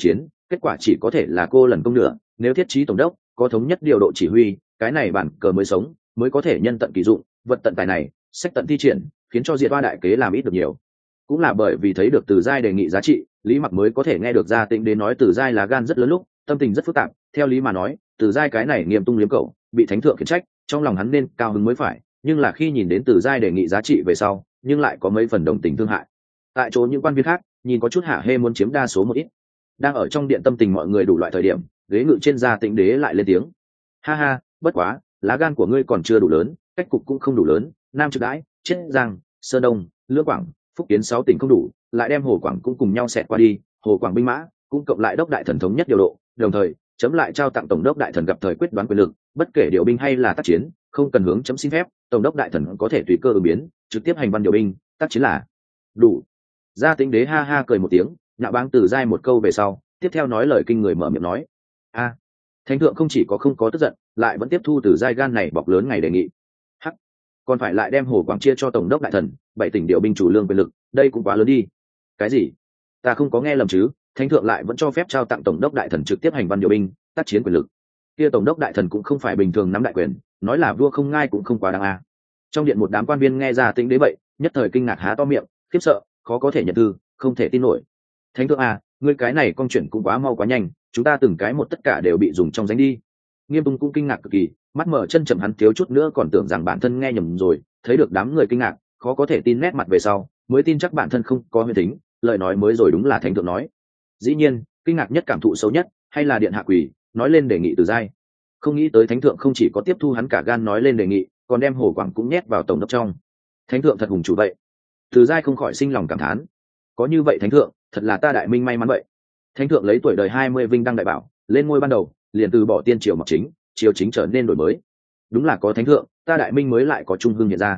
kết quả chỉ có thể là cô lần công nửa. Nếu thiết trí tổng đốc có thống nhất điều độ chỉ huy, cái này bản cờ mới sống, mới có thể nhân tận kỳ dụng, vật tận tài này, sách tận thi triển, khiến cho diệt oa đại kế làm ít được nhiều. Cũng là bởi vì thấy được Từ Giai đề nghị giá trị, Lý Mặc mới có thể nghe được Gia Tĩnh Đế nói Từ Giai là gan rất lớn lúc, tâm tình rất phức tạp. Theo lý mà nói, Từ Giai cái này nghiêm tung liếm cậu, bị thánh thượng khiển trách, trong lòng hắn nên cao hứng mới phải, nhưng là khi nhìn đến Từ Giai đề nghị giá trị về sau, nhưng lại có mấy phần đồng tình thương hại. Tại chỗ những quan viên khác nhìn có chút hả hê muốn chiếm đa số một ít. Đang ở trong điện tâm tình mọi người đủ loại thời điểm, ghế ngự trên Gia Tĩnh Đế lại lên tiếng: ha ha, bất quá lá gan của ngươi còn chưa đủ lớn, cách cục cũng không đủ lớn, Nam Trực Đãi, Chiết Giang, Sơn Đông, Lưỡng Quảng, Phúc Kiến 6 tỉnh không đủ, lại đem Hồ Quảng cũng cùng nhau xẹt qua đi, Hồ Quảng binh mã cũng cộng lại đốc đại thần thống nhất điều độ, đồng thời chấm lại trao tặng tổng đốc đại thần gặp thời quyết đoán quyền lực, bất kể điều binh hay là tác chiến, không cần hướng chấm xin phép, tổng đốc đại thần có thể tùy cơ ứng biến, trực tiếp hành văn điều binh, tác chiến là đủ. Gia Tĩnh Đế ha ha cười một tiếng, nhạo báng Từ Giai một câu về sau, tiếp theo nói lời kinh người mở miệng nói: a, thánh thượng không chỉ có không có tức giận, lại vẫn tiếp thu Từ Giai gan này bọc lớn ngày đề nghị. Hắc, còn phải lại đem Hồ Quảng chia cho tổng đốc đại thần, 7 tỉnh điều binh chủ lương quyền lực, đây cũng quá lớn đi. Cái gì? Ta không có nghe lầm chứ? Thánh thượng lại vẫn cho phép trao tặng tổng đốc đại thần trực tiếp hành văn điều binh, tác chiến quyền lực. Kia tổng đốc đại thần cũng không phải bình thường nắm đại quyền, nói là vua không ngai cũng không quá đáng a. Trong điện một đám quan viên nghe Gia Tĩnh Đế vậy, nhất thời kinh ngạc há to miệng, khiếp sợ, khó có thể nhận thư, không thể tin nổi. Thánh thượng a, ngươi cái này con chuyển cũng quá mau quá nhanh, chúng ta từng cái một tất cả đều bị dùng trong danh đi. Nghiêm Tung cũng kinh ngạc cực kỳ, mắt mở chân chậm, hắn thiếu chút nữa còn tưởng rằng bản thân nghe nhầm rồi, thấy được đám người kinh ngạc, khó có thể tin nét mặt về sau, mới tin chắc bản thân không có huyền tính, lời nói mới rồi đúng là thánh thượng nói. Dĩ nhiên, kinh ngạc nhất, cảm thụ xấu nhất, hay là điện hạ quỷ nói lên đề nghị Từ Giai. Không nghĩ tới thánh thượng không chỉ có tiếp thu hắn cả gan nói lên đề nghị, còn đem Hồ Quảng cũng nhét vào tổng đốc trong. Thánh thượng thật hùng chủ vậy. Từ Giai không khỏi sinh lòng cảm thán. Có như vậy thánh thượng, thật là ta đại minh may mắn vậy. Thánh thượng lấy tuổi đời 20 vinh đăng đại bảo, lên ngôi ban đầu, liền từ bỏ tiên triều mọc chính, triều chính trở nên đổi mới. Đúng là có thánh thượng, ta đại minh mới lại có trung hưng hiện ra.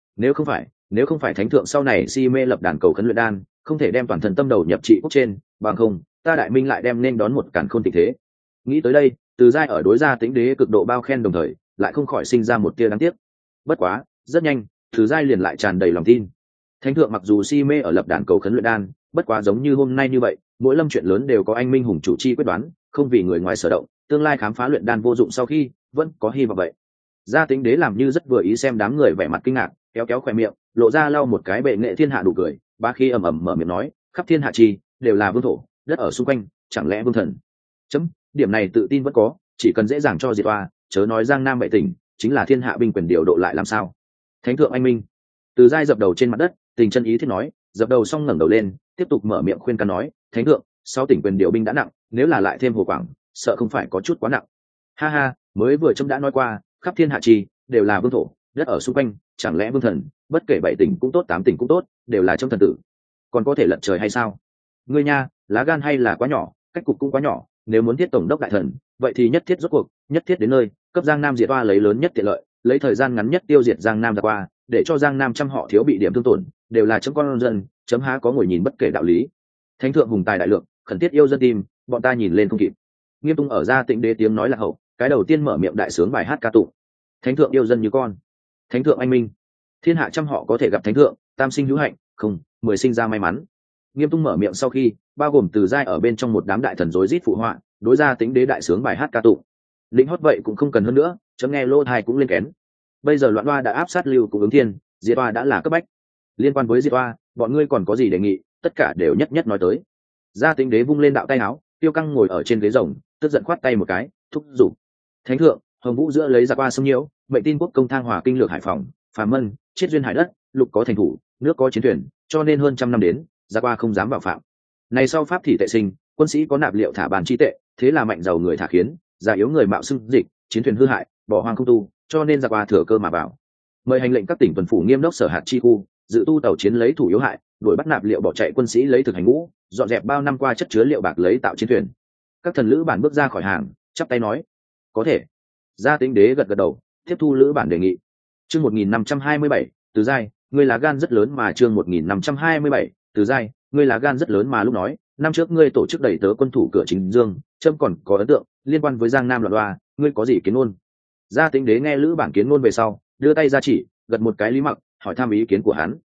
Nếu không phải thánh thượng sau này si mê lập đàn cầu khấn luyện đan, không thể đem toàn thân tâm đầu nhập trị quốc trên, bằng không, ta đại minh lại đem nên đón một càn khôn tình thế. Nghĩ tới đây, Từ Giai ở đối Gia Tĩnh Đế cực độ bao khen, đồng thời lại không khỏi sinh ra một tia đáng tiếc. Bất quá, rất nhanh, Từ Giai liền lại tràn đầy lòng tin. Thánh thượng mặc dù si mê ở lập đàn cầu khấn luyện đan, bất quá giống như hôm nay như vậy, mỗi lâm chuyện lớn đều có anh minh hùng chủ chi quyết đoán, không vì người ngoài sở động, tương lai khám phá luyện đan vô dụng sau khi, vẫn có hy vọng vậy. Gia Tĩnh Đế làm như rất vừa ý xem đám người vẻ mặt kinh ngạc, kéo kéo khóe miệng, lộ ra lau một cái bệ nghệ thiên hạ đủ cười, ba khi ầm ầm mở miệng nói: khắp thiên hạ chi đều là vương thổ, đất ở xung quanh, chẳng lẽ vương thần? Chấm, điểm này tự tin vẫn có, chỉ cần dễ dàng cho diệt oa, chớ nói Giang Nam 7 tỉnh, chính là thiên hạ binh quyền điều độ lại làm sao? Thánh thượng anh minh. Từ Giai dập đầu trên mặt đất, tình chân ý thiết nói, dập đầu xong ngẩng đầu lên, tiếp tục mở miệng khuyên can nói: thánh thượng, 6 tỉnh quyền điều binh đã nặng, nếu là lại thêm Hồ Quảng, sợ không phải có chút quá nặng. Ha ha, mới vừa chấm đã nói qua, khắp thiên hạ chi đều là vương thổ, đất ở xung quanh, chẳng lẽ vương thần? Bất kể 7 tỉnh cũng tốt, 8 tỉnh cũng tốt, đều là trong thần tử, còn có thể lật trời hay sao? Ngươi nha, lá gan hay là quá nhỏ, cách cục cũng quá nhỏ, nếu muốn thiết tổng đốc đại thần, vậy thì nhất thiết rốt cuộc, nhất thiết đến nơi, cấp Giang Nam diệt oa lấy lớn nhất tiện lợi, lấy thời gian ngắn nhất tiêu diệt Giang Nam ra qua, để cho Giang Nam trăm họ thiếu bị điểm thương tổn, đều là chấm con dân, chấm há có ngồi nhìn bất kể đạo lý. Thánh thượng hùng tài đại lượng, khẩn thiết yêu dân tim, bọn ta nhìn lên không kịp. Nghiêm Tung ở Gia Tĩnh Đế tiếng nói là hậu, cái đầu tiên mở miệng đại sướng bài hát ca tụng. Thánh thượng yêu dân như con, thánh thượng anh minh, thiên hạ trăm họ có thể gặp thánh thượng, tam sinh hữu hạnh, không, 10 sinh ra may mắn. Nghiêm Tung mở miệng sau khi, bao gồm Từ Giai ở bên trong một đám đại thần rối rít phụ họa, đối Gia Tĩnh Đế đại sướng bài hát ca tụng. Lĩnh hót vậy cũng không cần hơn nữa, chấm nghe lô tai cũng lên kén. Bây giờ loạn oa đã áp sát Lưu Cung ứng thiên, diệt oa đã là cấp bách. Liên quan với diệt oa, bọn ngươi còn có gì đề nghị, tất cả đều nhất nhất nói tới. Gia Tĩnh Đế vung lên đạo tay áo, Tiêu Căng ngồi ở trên ghế rồng, tức giận khoát tay một cái, thúc giục: thánh thượng, Hồng Vũ giữa lấy ra qua sông nhiễu, mệnh tin quốc công thang hòa kinh lược Hải Phòng, Phàm Mân, chiết duyên hải đất, lục có thành thủ, nước có chiến thuyền, cho nên hơn trăm năm đến, ra qua không dám vào phạm. Này sau pháp thì tệ sinh, quân sĩ có nạp liệu thả bàn chi tệ, thế là mạnh giàu người thả khiến, già yếu người mạo xưng dịch, chiến thuyền hư hại, bỏ hoang không tu, cho nên ra qua thừa cơ mà vào. Mời hành lệnh các tỉnh tuần phủ nghiêm đốc sở hạt chi khu, dự tu tàu chiến lấy thủ yếu hại, đuổi bắt nạp liệu bỏ chạy quân sĩ lấy thực hành ngũ, dọn dẹp bao năm qua chất chứa liệu bạc lấy tạo chiến thuyền. Các thần lữ bản bước ra khỏi hàng, chắp tay nói: có thể. Gia Tĩnh Đế gật gật đầu, tiếp thu lữ bản đề nghị. Chương 1527, Từ Giai, ngươi lá gan rất lớn mà. Chương 1527, Từ Giai, ngươi lá gan rất lớn mà. Lúc nói, năm trước ngươi tổ chức đẩy tớ quân thủ cửa Chính Dương, trâm còn có ấn tượng liên quan với Giang Nam loạn đoa, ngươi có gì kiến ngôn? Gia Tĩnh Đế nghe lữ bản kiến ngôn về sau, đưa tay ra chỉ, gật một cái Lý Mặc, hỏi thăm ý kiến của hắn.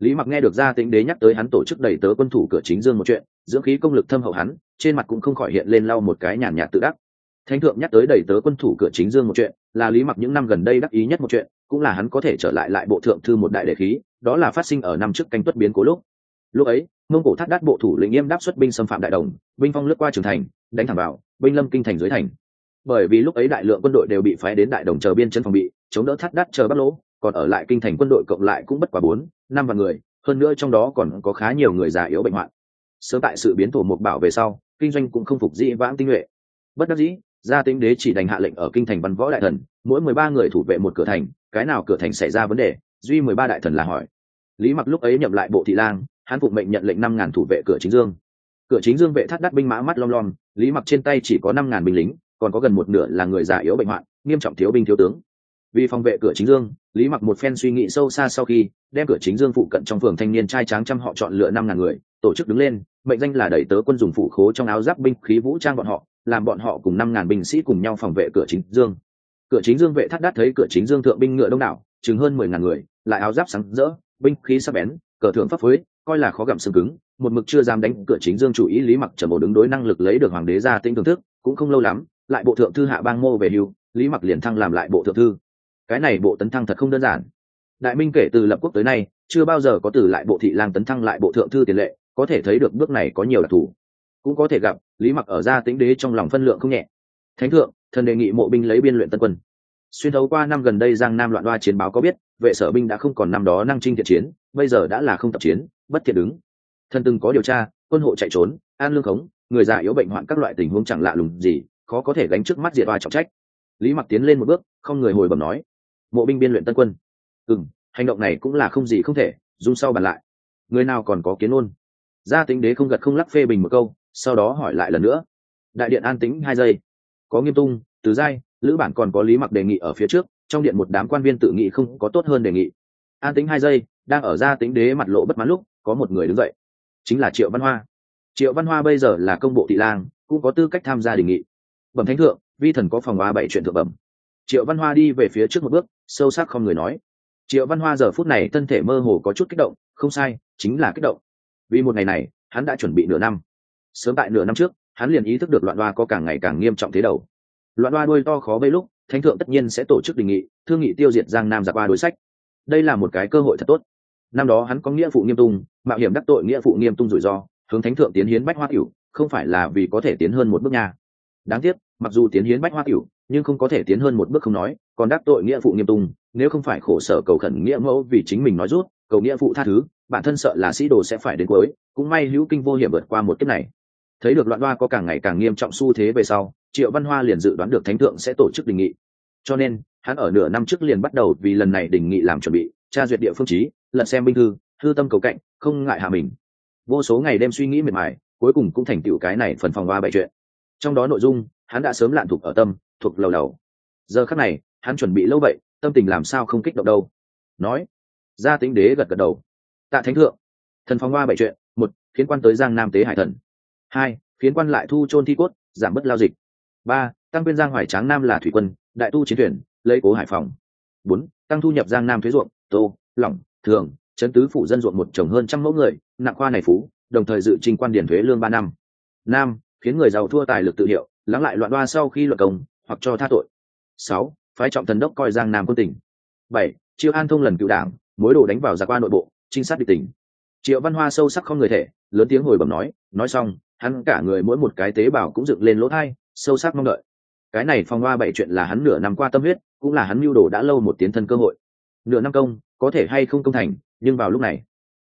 Lý Mặc nghe được Gia Tĩnh Đế nhắc tới hắn tổ chức đầy tớ quân thủ cửa chính dương một chuyện, dưỡng khí công lực thâm hậu hắn, trên mặt cũng không khỏi hiện lên lau một cái nhàn nhạt tự đắc. Thánh thượng nhắc tới đầy tớ quân thủ cửa chính dương một chuyện, là Lý Mặc những năm gần đây đắc ý nhất một chuyện, cũng là hắn có thể trở lại bộ thượng thư một đại đệ khí, đó là phát sinh ở năm trước canh tuất biến cố lúc ấy Mông Cổ Thác Đát bộ thủ lĩnh Yêm Đáp xuất binh xâm phạm đại đồng, binh phong lướt qua trường thành, đánh thẳng vào binh lâm kinh thành dưới thành. Bởi vì lúc ấy đại lượng quân đội đều bị phái đến đại đồng chờ biên chân phòng bị, chống đỡ Thác Đát chờ Bắc Lỗ, còn ở lại kinh thành quân đội cộng lại cũng bất quá 4-5 vạn người, hơn nữa trong đó còn có khá nhiều người già yếu bệnh hoạn. Sớm tại sự biến thổ mục bảo về sau, kinh doanh cũng không phục dĩ vãng tinh nhuệ. Bất đắc dĩ, Gia Tĩnh Đế chỉ đành hạ lệnh ở kinh thành văn võ đại thần, mỗi 13 người thủ vệ một cửa thành, cái nào cửa thành xảy ra vấn đề, duy 13 đại thần là hỏi. Lý Mặc lúc ấy nhậm lại bộ thị lang, hắn phụng mệnh nhận lệnh 5.000 thủ vệ cửa chính dương. Cửa chính dương vệ Thác Đát binh mã mắt lom lom, Lý Mặc trên tay chỉ có 5.000 binh lính, còn có gần một nửa là người già yếu bệnh hoạn, nghiêm trọng thiếu binh thiếu tướng. Vì phòng vệ cửa chính dương, Lý Mặc một phen suy nghĩ sâu xa sau khi đem cửa chính dương phụ cận trong phường thanh niên trai tráng trăm họ chọn lựa 5.000 người, tổ chức đứng lên, mệnh danh là đẩy tớ quân dùng phủ khố trong áo giáp binh khí vũ trang bọn họ, làm bọn họ cùng 5.000 binh sĩ cùng nhau phòng vệ cửa chính dương. Cửa chính dương vệ Thác Đát thấy cửa chính dương thượng binh ngựa đông đảo, chừng hơn 10.000 người, lại áo giáp sáng rỡ, binh khí sắc bén, cờ thượng pháp phối, coi là khó gặm xương cứng, một mực chưa dám đánh cửa chính dương chủ ý. Lý Mặc trầm ổn đứng đối năng lực lấy được hoàng đế Gia Tĩnh thưởng thức, cũng không lâu lắm, lại bộ thượng thư hạ bang mô về hưu, Lý Mặc liền thăng làm lại bộ thượng thư. Cái này bộ tấn thăng thật không đơn giản. Đại Minh kể từ lập quốc tới nay, chưa bao giờ có từ lại bộ thị lang tấn thăng lại bộ thượng thư tiền lệ, có thể thấy được bước này có nhiều đặc thù. Cũng có thể gặp Lý Mặc ở Gia Tĩnh Đế trong lòng phân lượng không nhẹ. Thánh thượng, thần đề nghị mộ binh lấy biên luyện tân quân. Xuyên thấu qua năm gần đây Giang Nam loạn đoa chiến báo có biết, vệ sở binh đã không còn năm đó năng chinh thiện chiến, bây giờ đã là không tập chiến, bất thiện đứng. Thần từng có điều tra, quân hộ chạy trốn, an lương khống, người già yếu bệnh hoạn các loại tình huống chẳng lạ lùng gì, khó có thể gánh trước mắt diệt oai trọng trách. Lý Mặc tiến lên một bước, không người hồi bẩm nói: mộ binh biên luyện tân quân. Hành động này cũng là không gì không thể, dung sau bàn lại. Người nào còn có kiến ôn? Gia Tĩnh Đế không gật không lắc phê bình một câu, sau đó hỏi lại lần nữa. Đại điện an tĩnh 2 giây. Có Nghiêm Tung, Từ Giai, Lữ Bản còn có Lý Mặc đề nghị ở phía trước, trong điện một đám quan viên tự nghị không có tốt hơn đề nghị. An tĩnh 2 giây, đang ở Gia Tĩnh Đế mặt lộ bất mãn lúc, có một người đứng dậy, chính là Triệu Văn Hoa. Triệu Văn Hoa bây giờ là công bộ thị lang, cũng có tư cách tham gia đề nghị. Bẩm thánh thượng, vi thần có phòng 37 chuyện thượng bẩm. Triệu Văn Hoa đi về phía trước một bước, sâu sắc không người nói. Triệu Văn Hoa giờ phút này thân thể mơ hồ có chút kích động, không sai, chính là kích động. Vì một ngày này, hắn đã chuẩn bị nửa năm. Sớm tại nửa năm trước, hắn liền ý thức được loạn đoa có càng ngày càng nghiêm trọng thế đầu. Loạn đoa đuôi to khó vây lúc, thánh thượng tất nhiên sẽ tổ chức đề nghị, thương nghị tiêu diệt Giang Nam giặc oa đối sách. Đây là một cái cơ hội thật tốt. Năm đó hắn có nghĩa phụ Nghiêm Tung, mạo hiểm đắc tội nghĩa phụ Nghiêm Tung rủi ro, hướng thánh thượng tiến hiến bách hoa tiểu, không phải là vì có thể tiến hơn một bước nha. Đáng tiếc, mặc dù tiến hiến bách hoa tiểu, nhưng không có thể tiến hơn một bước không nói, còn đắc tội nghĩa phụ Nghiêm Tung, nếu không phải khổ sở cầu khẩn nghĩa mẫu vì chính mình nói rút, cầu nghĩa phụ tha thứ, bản thân sợ là sĩ đồ sẽ phải đến cuối, cũng may hữu kinh vô hiểm vượt qua một kiếp này. Thấy được loạn đoa có càng ngày càng nghiêm trọng xu thế về sau, Triệu Văn Hoa liền dự đoán được thánh thượng sẽ tổ chức đề nghị, cho nên hắn ở nửa năm trước liền bắt đầu vì lần này đề nghị làm chuẩn bị, tra duyệt địa phương chí, lật xem binh thư, thư tâm cầu cạnh, không ngại hạ mình. Vô số ngày đêm suy nghĩ miệt mài, cuối cùng cũng thành tựu cái này phần phòng 37 chuyện. Trong đó nội dung, hắn đã sớm lạn thuộc ở tâm, thuộc lầu lầu. Giờ khắc này, hắn chuẩn bị lâu vậy, tâm tình làm sao không kích động đâu. Nói, Gia Tĩnh Đế gật gật đầu. Tạ thánh thượng. Thần phòng 37 chuyện: 1. Khiến quan tới Giang Nam tế hải thần. 2. Khiến quan lại thu chôn thi cốt, giảm bớt lao dịch. 3. Tăng quyên Giang Hoài Tráng Nam là thủy quân, đại tu chiến thuyền, lấy cố Hải Phòng. 4. Tăng thu nhập Giang Nam thuế ruộng, tô, lỏng, thường, trấn tứ phủ dân ruộng một trồng hơn 100 mẫu người, nặng khoa này phú, đồng thời dự trình quan điển thuế lương 3 năm. 5. Khiến người giàu thua tài lực tự hiệu, lắng lại loạn đoa sau khi luận công, hoặc cho tha tội. 6. Phái trọng thần đốc coi Giang Nam quân tỉnh. 7. Chiêu an thông lần cựu đảng, mối đồ đánh vào giặc qua nội bộ, trinh sát địch tỉnh. Triệu Văn Hoa sâu sắc không người thể, lớn tiếng hồi bẩm nói xong, hắn cả người mỗi một cái tế bào cũng dựng lên lỗ tai, sâu sắc mong đợi. Cái này phòng 37 chuyện là hắn nửa năm qua tâm huyết, cũng là hắn mưu đồ đã lâu một tiến thân cơ hội. Nửa năm công, có thể hay không công thành, nhưng vào lúc này,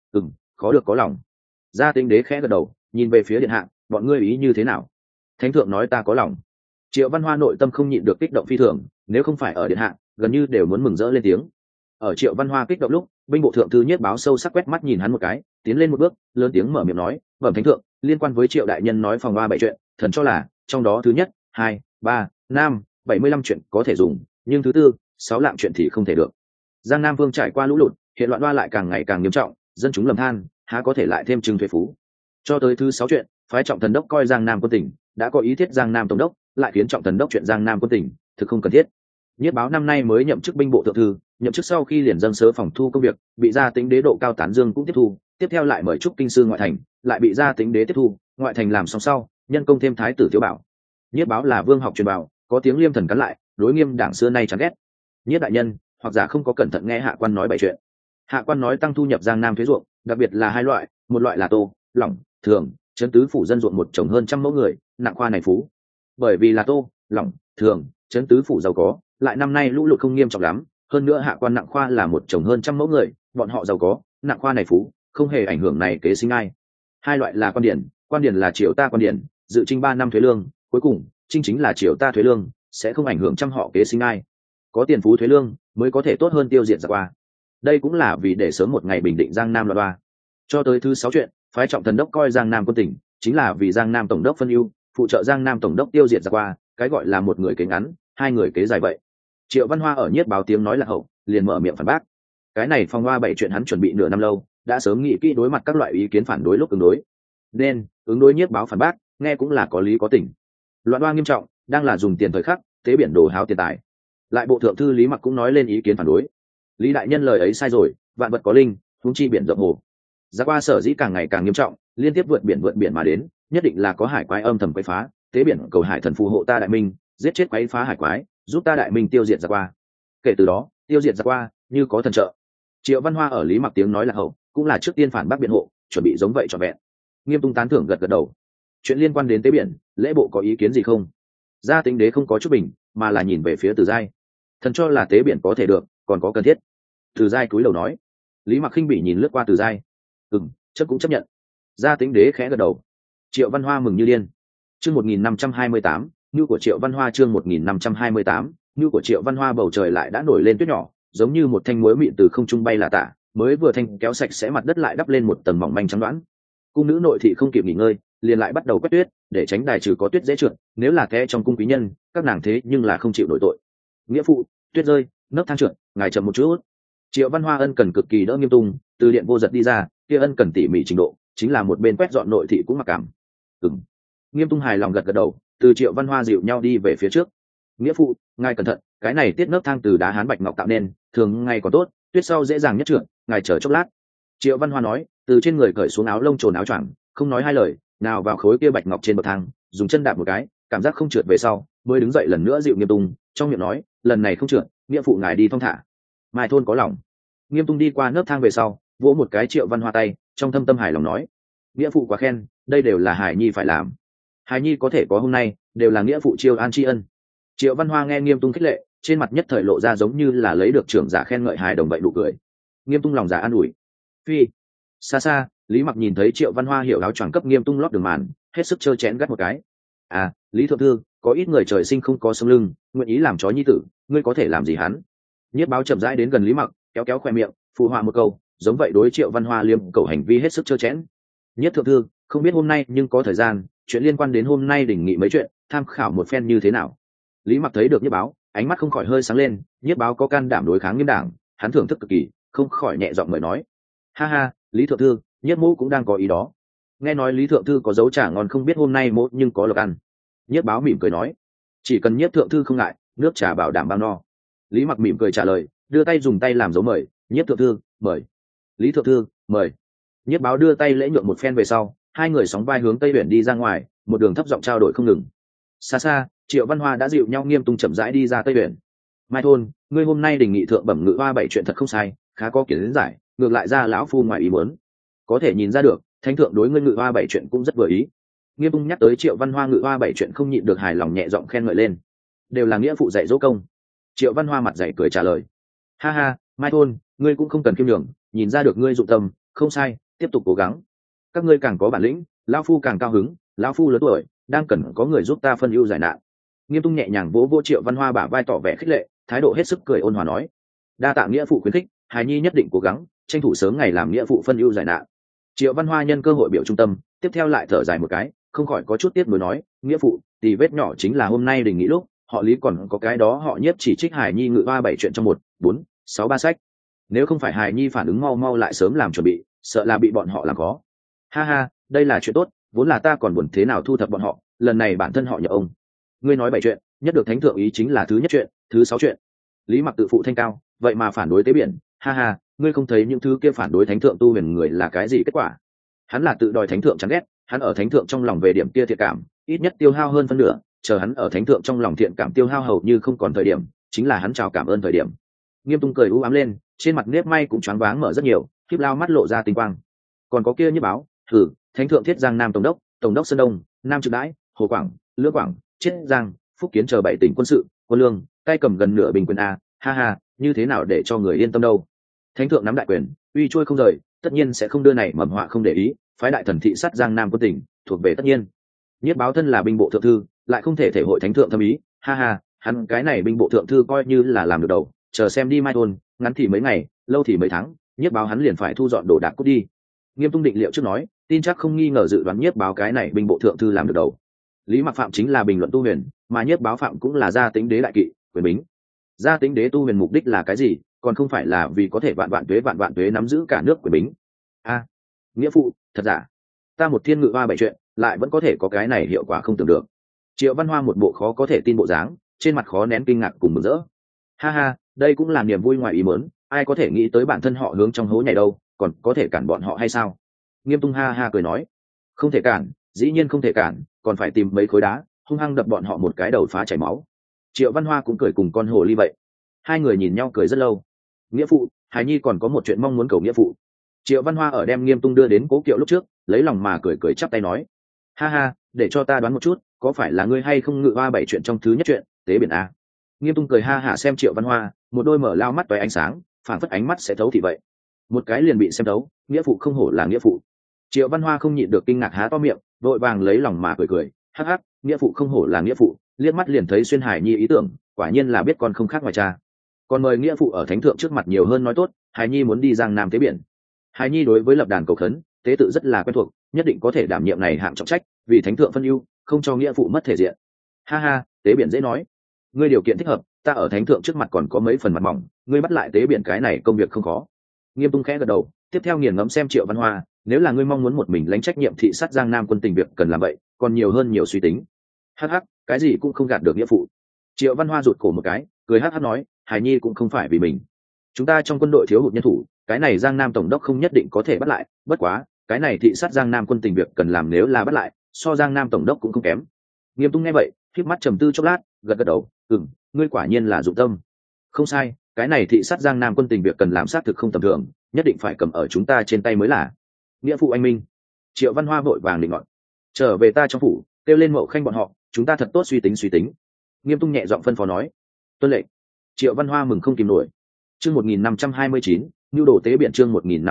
khó được có lòng. Gia Tĩnh Đế khẽ gật đầu, nhìn về phía điện hạ, bọn ngươi ý như thế nào? Thánh thượng nói ta có lòng. Triệu Văn Hoa nội tâm không nhịn được kích động phi thường, nếu không phải ở điện hạ, gần như đều muốn mừng rỡ lên tiếng. Ở Triệu Văn Hoa kích động lúc, binh bộ thượng thư Nhiếp Báo sâu sắc quét mắt nhìn hắn một cái, tiến lên một bước, lớn tiếng mở miệng nói: bẩm thánh thượng, liên quan với Triệu đại nhân nói phòng 37 chuyện, thần cho là trong đó thứ nhất, 2, 3, 5, 75 chuyện có thể dùng, nhưng thứ tư, 6 lạng chuyện thì không thể được. Giang Nam Vương trải qua lũ lụt, hiện loạn đoa lại càng ngày càng nghiêm trọng, dân chúng lầm than, há có thể lại thêm trừng thuế phú. Cho tới thứ 6 chuyện, phái trọng thần đốc coi Giang Nam quân tỉnh, đã có ý thiết Giang Nam tổng đốc, lại khiến trọng thần đốc chuyện Giang Nam quân tỉnh, thực không cần thiết. Nhiếp báo năm nay mới nhậm chức binh bộ thượng thư, nhậm chức sau khi liền dâng sớ phòng thu công việc, bị gia tính đế độ cao tán dương cũng tiếp thu, tiếp theo lại mời trúc kinh sư ngoại thành, lại bị gia tính đế tiếp thu, ngoại thành làm xong sau, nhân công thêm thái tử thiếu bảo. Nhiếp báo là vương học truyền bảo, có tiếng liêm thần cắn lại, đối nghiêm đảng xưa nay chán ghét. Nhiếp đại nhân, hoặc giả không có cẩn thận nghe hạ quan nói bảy chuyện. Hạ quan nói tăng thu nhập giang nam thuế ruộng, đặc biệt là hai loại, một loại là tô, lỏng, thường, trấn tứ phủ dân ruộng một trồng hơn trăm mẫu người, nặng khoa này phú. Bởi vì là tô, lỏng, thường, trấn tứ phủ giàu có, lại năm nay lũ lụt không nghiêm trọng lắm, hơn nữa hạ quan nặng khoa là một trồng hơn trăm mẫu người, bọn họ giàu có, nặng khoa này phú, không hề ảnh hưởng này kế sinh ai. Hai loại là quan điển là triều ta quan điển, dự trinh 3 năm thuế lương, cuối cùng chính là triều ta thuế lương, sẽ không ảnh hưởng trăm họ kế sinh ai. Có tiền phú thuế lương mới có thể tốt hơn tiêu diệt giặc qua. Đây cũng là vì để sớm một ngày bình định giang nam loạn ba. Cho tới thứ 6 chuyện, phái trọng thần đốc coi giang nam quân tỉnh, chính là vì giang nam tổng đốc phân ưu, phụ trợ giang nam tổng đốc tiêu diệt giặc qua, cái gọi là một người kế ngắn, hai người kế dài vậy. Triệu Văn Hoa ở Nhiếp báo tiếng nói là hậu, liền mở miệng phản bác. Cái này phong hoa bảy chuyện hắn chuẩn bị nửa năm lâu, đã sớm nghĩ kỹ đối mặt các loại ý kiến phản đối lúc ứng đối, nên ứng đối Nhiếp báo phản bác, nghe cũng là có lý có tình. Loạn đoan nghiêm trọng, đang là dùng tiền thời khắc, tế biển đồ háo tiền tài. Lại bộ thượng thư Lý Mặc cũng nói lên ý kiến phản đối. Lý đại nhân lời ấy sai rồi, vạn vật có linh, huống chi biển rộng hồ. Giặc qua sở dĩ càng ngày càng nghiêm trọng, liên tiếp vượt biển mà đến, nhất định là có hải quái âm thầm quấy phá, tế biển cầu hải thần phù hộ ta đại minh, giết chết quấy phá hải quái, giúp ta đại minh tiêu diệt giặc qua. Kể từ đó, tiêu diệt giặc qua như có thần trợ. Triệu Văn Hoa ở Lý Mặc tiếng nói là hậu, cũng là trước tiên phản bác biện hộ, chuẩn bị giống vậy trọn vẹn. Nghiêm Tung tán thưởng gật đầu. Chuyện liên quan đến tế biển, lễ bộ có ý kiến gì không? Gia tính đế không có chút bình, mà là nhìn về phía Từ Giai. Thần cho là tế biển có thể được, còn có cần thiết. Từ Giai cúi đầu nói. Lý Mặc khinh bỉ nhìn lướt qua Từ Giai. Chấp cũng chấp nhận. Gia tính đế khẽ gật đầu. Triệu Văn Hoa mừng như điên. Chương 1528, nhu của Triệu Văn Hoa chương 1528, nhu của Triệu Văn Hoa bầu trời lại đã nổi lên tuyết nhỏ, giống như một thanh muối mịn từ không trung bay là tả, mới vừa thanh kéo sạch sẽ mặt đất lại đắp lên một tầng mỏng manh trắng đoán. Cung nữ nội thị không kịp nghỉ ngơi, liền lại bắt đầu quét tuyết, để tránh đài trừ có tuyết dễ trượt, nếu là té trong cung quý nhân, các nàng thế nhưng là không chịu nổi tội. Nghĩa phụ, tuyết rơi, nấc thang trượt, ngài chậm một chút. Triệu Văn Hoa ân cần cực kỳ đỡ Nghiêm Tung, từ điện vô giật đi ra, kia ân cần tỉ mỉ trình độ, chính là một bên quét dọn nội thị cũng mặc cảm. Nghiêm Tung hài lòng gật đầu, từ Triệu Văn Hoa dịu nhau đi về phía trước. Nghĩa phụ, ngài cẩn thận, cái này tiết nấc thang từ đá hán bạch ngọc tạo nên, thường ngày còn tốt, tuyết sau dễ dàng nhất trượt, ngài chờ chốc lát. Triệu Văn Hoa nói, từ trên người cởi xuống áo lông trồn áo choàng, không nói hai lời, nào vào khối kia bạch ngọc trên bậc thang, dùng chân đạp một cái, cảm giác không trượt về sau, mới đứng dậy lần nữa dịu Nghiêm Tung, trong miệng nói, lần này không trượt, nghĩa phụ ngài đi thong thả. Mai thôn có lòng. Nghiêm Tung đi qua nấc thang về sau, vỗ một cái Triệu Văn Hoa tay, trong thâm tâm hài lòng nói, nghĩa phụ quá khen, đây đều là Hải Nhi phải làm. Hải Nhi có thể có hôm nay, đều là nghĩa phụ chiêu an tri ân. Triệu Văn Hoa nghe Nghiêm Tung khích lệ, trên mặt nhất thời lộ ra giống như là lấy được trưởng giả khen ngợi hài đồng vậy nụ cười. Nghiêm Tung lòng giả an ủi. Phi. Xa xa, Lý Mặc nhìn thấy Triệu Văn Hoa hiểu áo choàng cấp Nghiêm Tung lót đường màn, hết sức trơ chẽn gắt một cái. À, Lý thượng thư, có ít người trời sinh không có sống lưng, nguyện ý làm chó nhi tử, ngươi có thể làm gì hắn? Nhiếp báo chậm rãi đến gần Lý Mặc, kéo kéo khoe miệng, phụ họa một câu, giống vậy đối Triệu Văn Hoa liêm cầu hành vi hết sức trơ chẽn. Nhiếp thượng thư, không biết hôm nay nhưng có thời gian, chuyện liên quan đến hôm nay đình nghị mấy chuyện, tham khảo một phen như thế nào? Lý Mặc thấy được Nhiếp báo, ánh mắt không khỏi hơi sáng lên, Nhiếp báo có can đảm đối kháng Nghiêm đảng, hắn thưởng thức cực kỳ, không khỏi nhẹ giọng mời nói. Ha ha, Lý thượng thư, Nhiếp mỗ cũng đang có ý đó. Nghe nói Lý thượng thư có dấu trả ngon, không biết hôm nay mỗ nhưng có lộc ăn. Nhiếp báo mỉm cười nói, chỉ cần Nhiếp thượng thư không ngại, nước trà bảo đảm bao no. Lý Mặc mỉm cười trả lời, đưa tay dùng tay làm dấu mời, Nhiếp thượng thư mời. Lý thượng thư mời. Nhiếp báo đưa tay lễ nhượng một phen về sau, hai người sóng vai hướng tây biển đi ra ngoài, một đường thấp giọng trao đổi không ngừng. Xa xa, Triệu Văn Hoa đã dịu nhau Nghiêm Tung chậm rãi đi ra tây biển. Mai thôn, ngươi hôm nay đề nghị thượng bẩm ngự hoa bảy chuyện thật không sai, khá có kiến giải, ngược lại ra lão phu ngoài ý muốn. Có thể nhìn ra được, thánh thượng đối ngươi ngự hoa bảy chuyện cũng rất vừa ý. Nghiêm Tung nhắc tới Triệu Văn Hoa ngự hoa bảy chuyện không nhịn được hài lòng nhẹ giọng khen ngợi lên. Đều là nghĩa phụ dạy dỗ công. Triệu Văn Hoa mặt dày cười trả lời. Ha ha, Mai thôn, ngươi cũng không cần khiêm nhường, nhìn ra được ngươi dụng tâm, không sai, tiếp tục cố gắng. Các ngươi càng có bản lĩnh, lão phu càng cao hứng, lão phu lớn tuổi, đang cần có người giúp ta phân ưu giải nạn. Nghiêm Tung nhẹ nhàng vỗ vỗ Triệu Văn Hoa bả vai tỏ vẻ khích lệ, thái độ hết sức cười ôn hòa nói, đa tạ nghĩa phụ khuyến khích, hài nhi nhất định cố gắng, tranh thủ sớm ngày làm nghĩa phụ phân ưu giải nạn. Triệu Văn Hoa nhân cơ hội biểu trung tâm, tiếp theo lại thở dài một cái, không khỏi có chút tiếc nuối nói, nghĩa phụ, tì vết nhỏ chính là hôm nay đình nghị lúc, họ Lý còn có cái đó họ Nhiếp chỉ trích hài nhi ngự hoa bảy chuyện trong 1, 4, 6 ba sách. Nếu không phải hài nhi phản ứng mau mau lại sớm làm chuẩn bị, sợ là bị bọn họ làm khó. Ha ha, đây là chuyện tốt, vốn là ta còn buồn thế nào thu thập bọn họ, lần này bản thân họ nhờ ông. Ngươi nói bảy chuyện, nhất được thánh thượng ý chính là thứ nhất chuyện, Thứ 6 chuyện. Lý Mặc tự phụ thanh cao, vậy mà phản đối tế biển, ha ha, ngươi không thấy những thứ kia phản đối thánh thượng tu huyền người là cái gì kết quả? Hắn là tự đòi thánh thượng chán ghét, hắn ở thánh thượng trong lòng về điểm kia thiện cảm, ít nhất tiêu hao hơn phân nửa, chờ hắn ở thánh thượng trong lòng thiện cảm tiêu hao hầu như không còn thời điểm, chính là hắn chào cảm ơn thời điểm. Nghiêm Tung cười u ám lên, trên mặt nếp may cũng choáng váng mở rất nhiều, khiếp lao mắt lộ ra tinh quang. Còn có kia như báo, thử, thánh thượng thiết giang nam tổng đốc sơn đông, nam trực đãi, hồ quảng, lữ quảng, chiết giang, phúc kiến chờ 7 tỉnh quân sự, quân lương, tay cầm gần nửa bình quyền a, ha ha, như thế nào để cho người yên tâm đâu? Thánh thượng nắm đại quyền, uy trôi không rời, tất nhiên sẽ không đưa này mầm họa không để ý, phái đại thần thị sát giang nam quân tỉnh, thuộc về tất nhiên. Nhiếp báo thân là binh bộ thượng thư, lại không thể thể hội thánh thượng thâm ý, ha ha, hắn cái này binh bộ thượng thư coi như là làm được đầu, chờ xem đi mai thôn, ngắn thì mấy ngày, lâu thì mấy tháng, nhiếp báo hắn liền phải thu dọn đồ đạc cút đi. Nghiêm Tung định liệu trước nói, tin chắc không nghi ngờ dự đoán nhiếp báo cái này binh bộ thượng thư làm được đầu. Lý Mặc phạm chính là bình luận tu huyền, mà nhiếp báo phạm cũng là gia tính đế đại kỵ, quyền bính. Gia tính đế tu huyền mục đích là cái gì, còn không phải là vì có thể vạn vạn tuế nắm giữ cả nước quyền bính. A, nghĩa phụ, thật giả? Ta một thiên ngự hoa 7 chuyện, lại vẫn có thể có cái này hiệu quả không tưởng được. Triệu Văn Hoa một bộ khó có thể tin bộ dáng, trên mặt khó nén kinh ngạc cùng mừng rỡ. Ha ha, đây cũng là niềm vui ngoài ý muốn, ai có thể nghĩ tới bản thân họ hướng trong hố nhảy đâu, còn có thể cản bọn họ hay sao? Nghiêm Tung ha ha cười nói, không thể cản, dĩ nhiên không thể cản, còn phải tìm mấy khối đá, hung hăng đập bọn họ một cái đầu phá chảy máu. Triệu Văn Hoa cũng cười cùng con hồ ly vậy. Hai người nhìn nhau cười rất lâu. Nghĩa phụ, Hải Nhi còn có một chuyện mong muốn cầu nghĩa phụ. Triệu Văn Hoa ở đem Nghiêm Tung đưa đến Cố Kiệu lúc trước, lấy lòng mà cười cười chắp tay nói, ha ha, để cho ta đoán một chút, có phải là ngươi hay không ngự hoa 7 chuyện trong thứ nhất chuyện tế biển a? Nghiêm Tung cười ha hả xem Triệu Văn Hoa, một đôi mở lao mắt toé ánh sáng, phảng phất ánh mắt sẽ thấu thì vậy. Một cái liền bị xem thấu, nghĩa phụ không hổ là nghĩa phụ. Triệu Văn Hoa không nhịn được kinh ngạc há to miệng, vội vàng lấy lòng mà cười cười, hắc hắc, nghĩa phụ không hổ là nghĩa phụ, liếc mắt liền thấy xuyên Hải Nhi ý tưởng, quả nhiên là biết con không khác ngoài cha. Còn mời nghĩa phụ ở thánh thượng trước mặt nhiều hơn nói tốt, Hải Nhi muốn đi Giang Nam tế biển. Hải Nhi đối với lập đàn cầu khấn, tế tự rất là quen thuộc, nhất định có thể đảm nhiệm này hạng trọng trách, vì thánh thượng phân ưu, không cho nghĩa phụ mất thể diện. Ha ha, tế biển dễ nói, ngươi điều kiện thích hợp, ta ở thánh thượng trước mặt còn có mấy phần mặt mỏng, ngươi bắt lại tế biển cái này công việc không khó. Nghiêm Tung khẽ gật đầu, tiếp theo nghiền ngẫm xem Triệu Văn Hoa, nếu là ngươi mong muốn một mình lãnh trách nhiệm thị sát Giang Nam quân tình việc cần làm vậy, còn nhiều hơn nhiều suy tính. Hắc hắc, cái gì cũng không gạt được nghĩa phụ. Triệu Văn Hoa rụt cổ một cái, cười hắc hắc nói, Hải Nhi cũng không phải vì mình, chúng ta trong quân đội thiếu hụt nhân thủ, cái này Giang Nam tổng đốc không nhất định có thể bắt lại, bất quá cái này thị sát Giang Nam quân tình việc cần làm nếu là bắt lại, so Giang Nam tổng đốc cũng không kém. Nghiêm Tung nghe vậy, khép mắt trầm tư chốc lát, gật gật đầu, ngươi quả nhiên là dụng tâm. Không sai, cái này thị sát Giang Nam quân tình việc cần làm xác thực không tầm thường, nhất định phải cầm ở chúng ta trên tay mới là. Nghĩa phụ anh minh. Triệu Văn Hoa vội vàng định ngọn, trở về ta trong phủ, kêu lên Mậu Khanh bọn họ, chúng ta thật tốt suy tính. Nghiêm Tung nhẹ giọng phân phó nói, tuân lệnh. Triệu Văn Hoa mừng không kìm nổi. Chương 1529, nhu đồ tế biển chương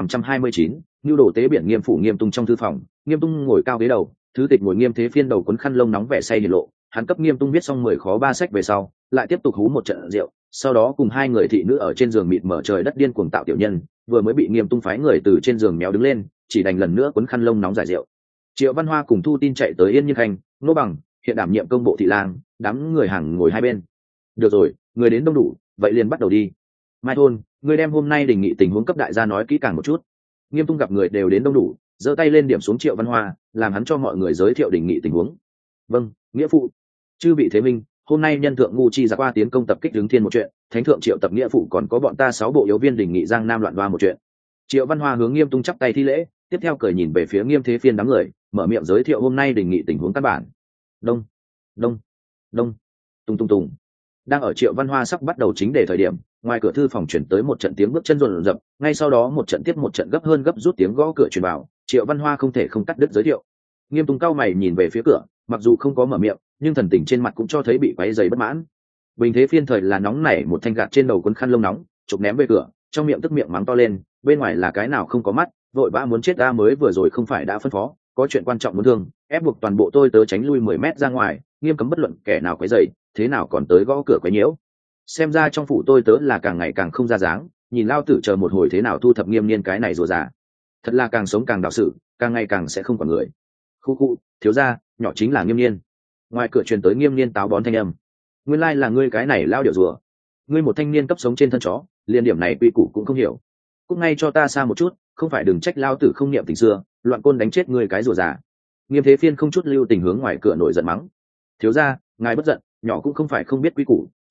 1529, nhu đồ tế biển. Nghiêm phủ Nghiêm Tung trong thư phòng, Nghiêm Tung ngồi cao ghế đầu, thứ tịch ngồi Nghiêm Thế Phiên đầu cuốn khăn lông nóng vẻ say hiển lộ, hắn cấp Nghiêm Tung viết xong 10 khó 3 sách về sau, lại tiếp tục hú một trận rượu, sau đó cùng hai người thị nữ ở trên giường mịt mở trời đất điên cuồng tạo tiểu nhân, vừa mới bị Nghiêm Tung phái người từ trên giường méo đứng lên, chỉ đành lần nữa cuốn khăn lông nóng giải rượu. Triệu Văn Hoa cùng Thu Tin chạy tới Yên Nhiên Khanh, Nô Bằng, hiện đảm nhiệm công bộ thị lang, đám người hàng ngồi hai bên. Được rồi, người đến đông đủ, vậy liền bắt đầu đi. Mai Thôn, người đem hôm nay đề nghị tình huống cấp đại gia nói kỹ càng một chút. Nghiêm Tung gặp người đều đến đông đủ, giơ tay lên điểm xuống Triệu Văn Hoa, làm hắn cho mọi người giới thiệu đề nghị tình huống. Vâng, nghĩa phụ. Chư vị thế minh, hôm nay nhân thượng ngu chi ra qua tiến công tập kích hướng thiên một chuyện, thánh thượng triệu tập nghĩa phụ còn có bọn ta 6 bộ yếu viên đề nghị Giang Nam loạn đoa một chuyện. Triệu Văn Hoa hướng Nghiêm Tung chắp tay thi lễ, tiếp theo cười nhìn về phía Nghiêm Thế Phiên đám người, mở miệng giới thiệu hôm nay đề nghị tình huống căn bản. Đông, đông, đông, tung tung tung. Đang ở Triệu Văn Hoa sắp bắt đầu chính đề thời điểm, ngoài cửa thư phòng chuyển tới một trận tiếng bước chân rộn rập, ngay sau đó một trận tiếp một trận gấp hơn gấp rút tiếng gõ cửa truyền vào. Triệu Văn Hoa không thể không cắt đứt giới thiệu. Nghiêm Tung cao mày nhìn về phía cửa, mặc dù không có mở miệng, nhưng thần tình trên mặt cũng cho thấy bị quấy rầy bất mãn. Bình Thế Phiên thời là nóng nảy một thanh gạt trên đầu cuốn khăn lông nóng, chụp ném về cửa, trong miệng tức miệng mắng to lên, bên ngoài là cái nào không có mắt, vội vã muốn chết ta mới vừa rồi không phải đã phân phó, có chuyện quan trọng muốn thương, ép buộc toàn bộ tôi tớ tránh lui 10 mét ra ngoài, nghiêm cấm bất luận kẻ nào quấy rầy, thế nào còn tới gõ cửa quấy nhiễu. Xem ra trong phủ tôi tớ là càng ngày càng không ra dáng, nhìn lao tử chờ một hồi thế nào thu thập Nghiêm Niên cái này rùa già. Thật là càng sống càng đạo sự, càng ngày càng sẽ không còn người. Khu, thiếu gia, nhỏ chính là Nghiêm Niên. Ngoài cửa truyền tới Nghiêm Niên táo bón thanh âm. Nguyên lai là ngươi cái này lao điệu rùa. Ngươi một thanh niên cấp sống trên thân chó, liên điểm này quy củ cũng không hiểu. Cút ngay cho ta xa một chút, không phải đừng trách lao tử không niệm tình xưa, loạn côn đánh chết ngươi cái rùa già. Nghiêm Thế Phiên không chút lưu tình hướng ngoài cửa nổi giận mắng. Thiếu gia, ngài bất giận, nhỏ cũng không phải không biết quy củ,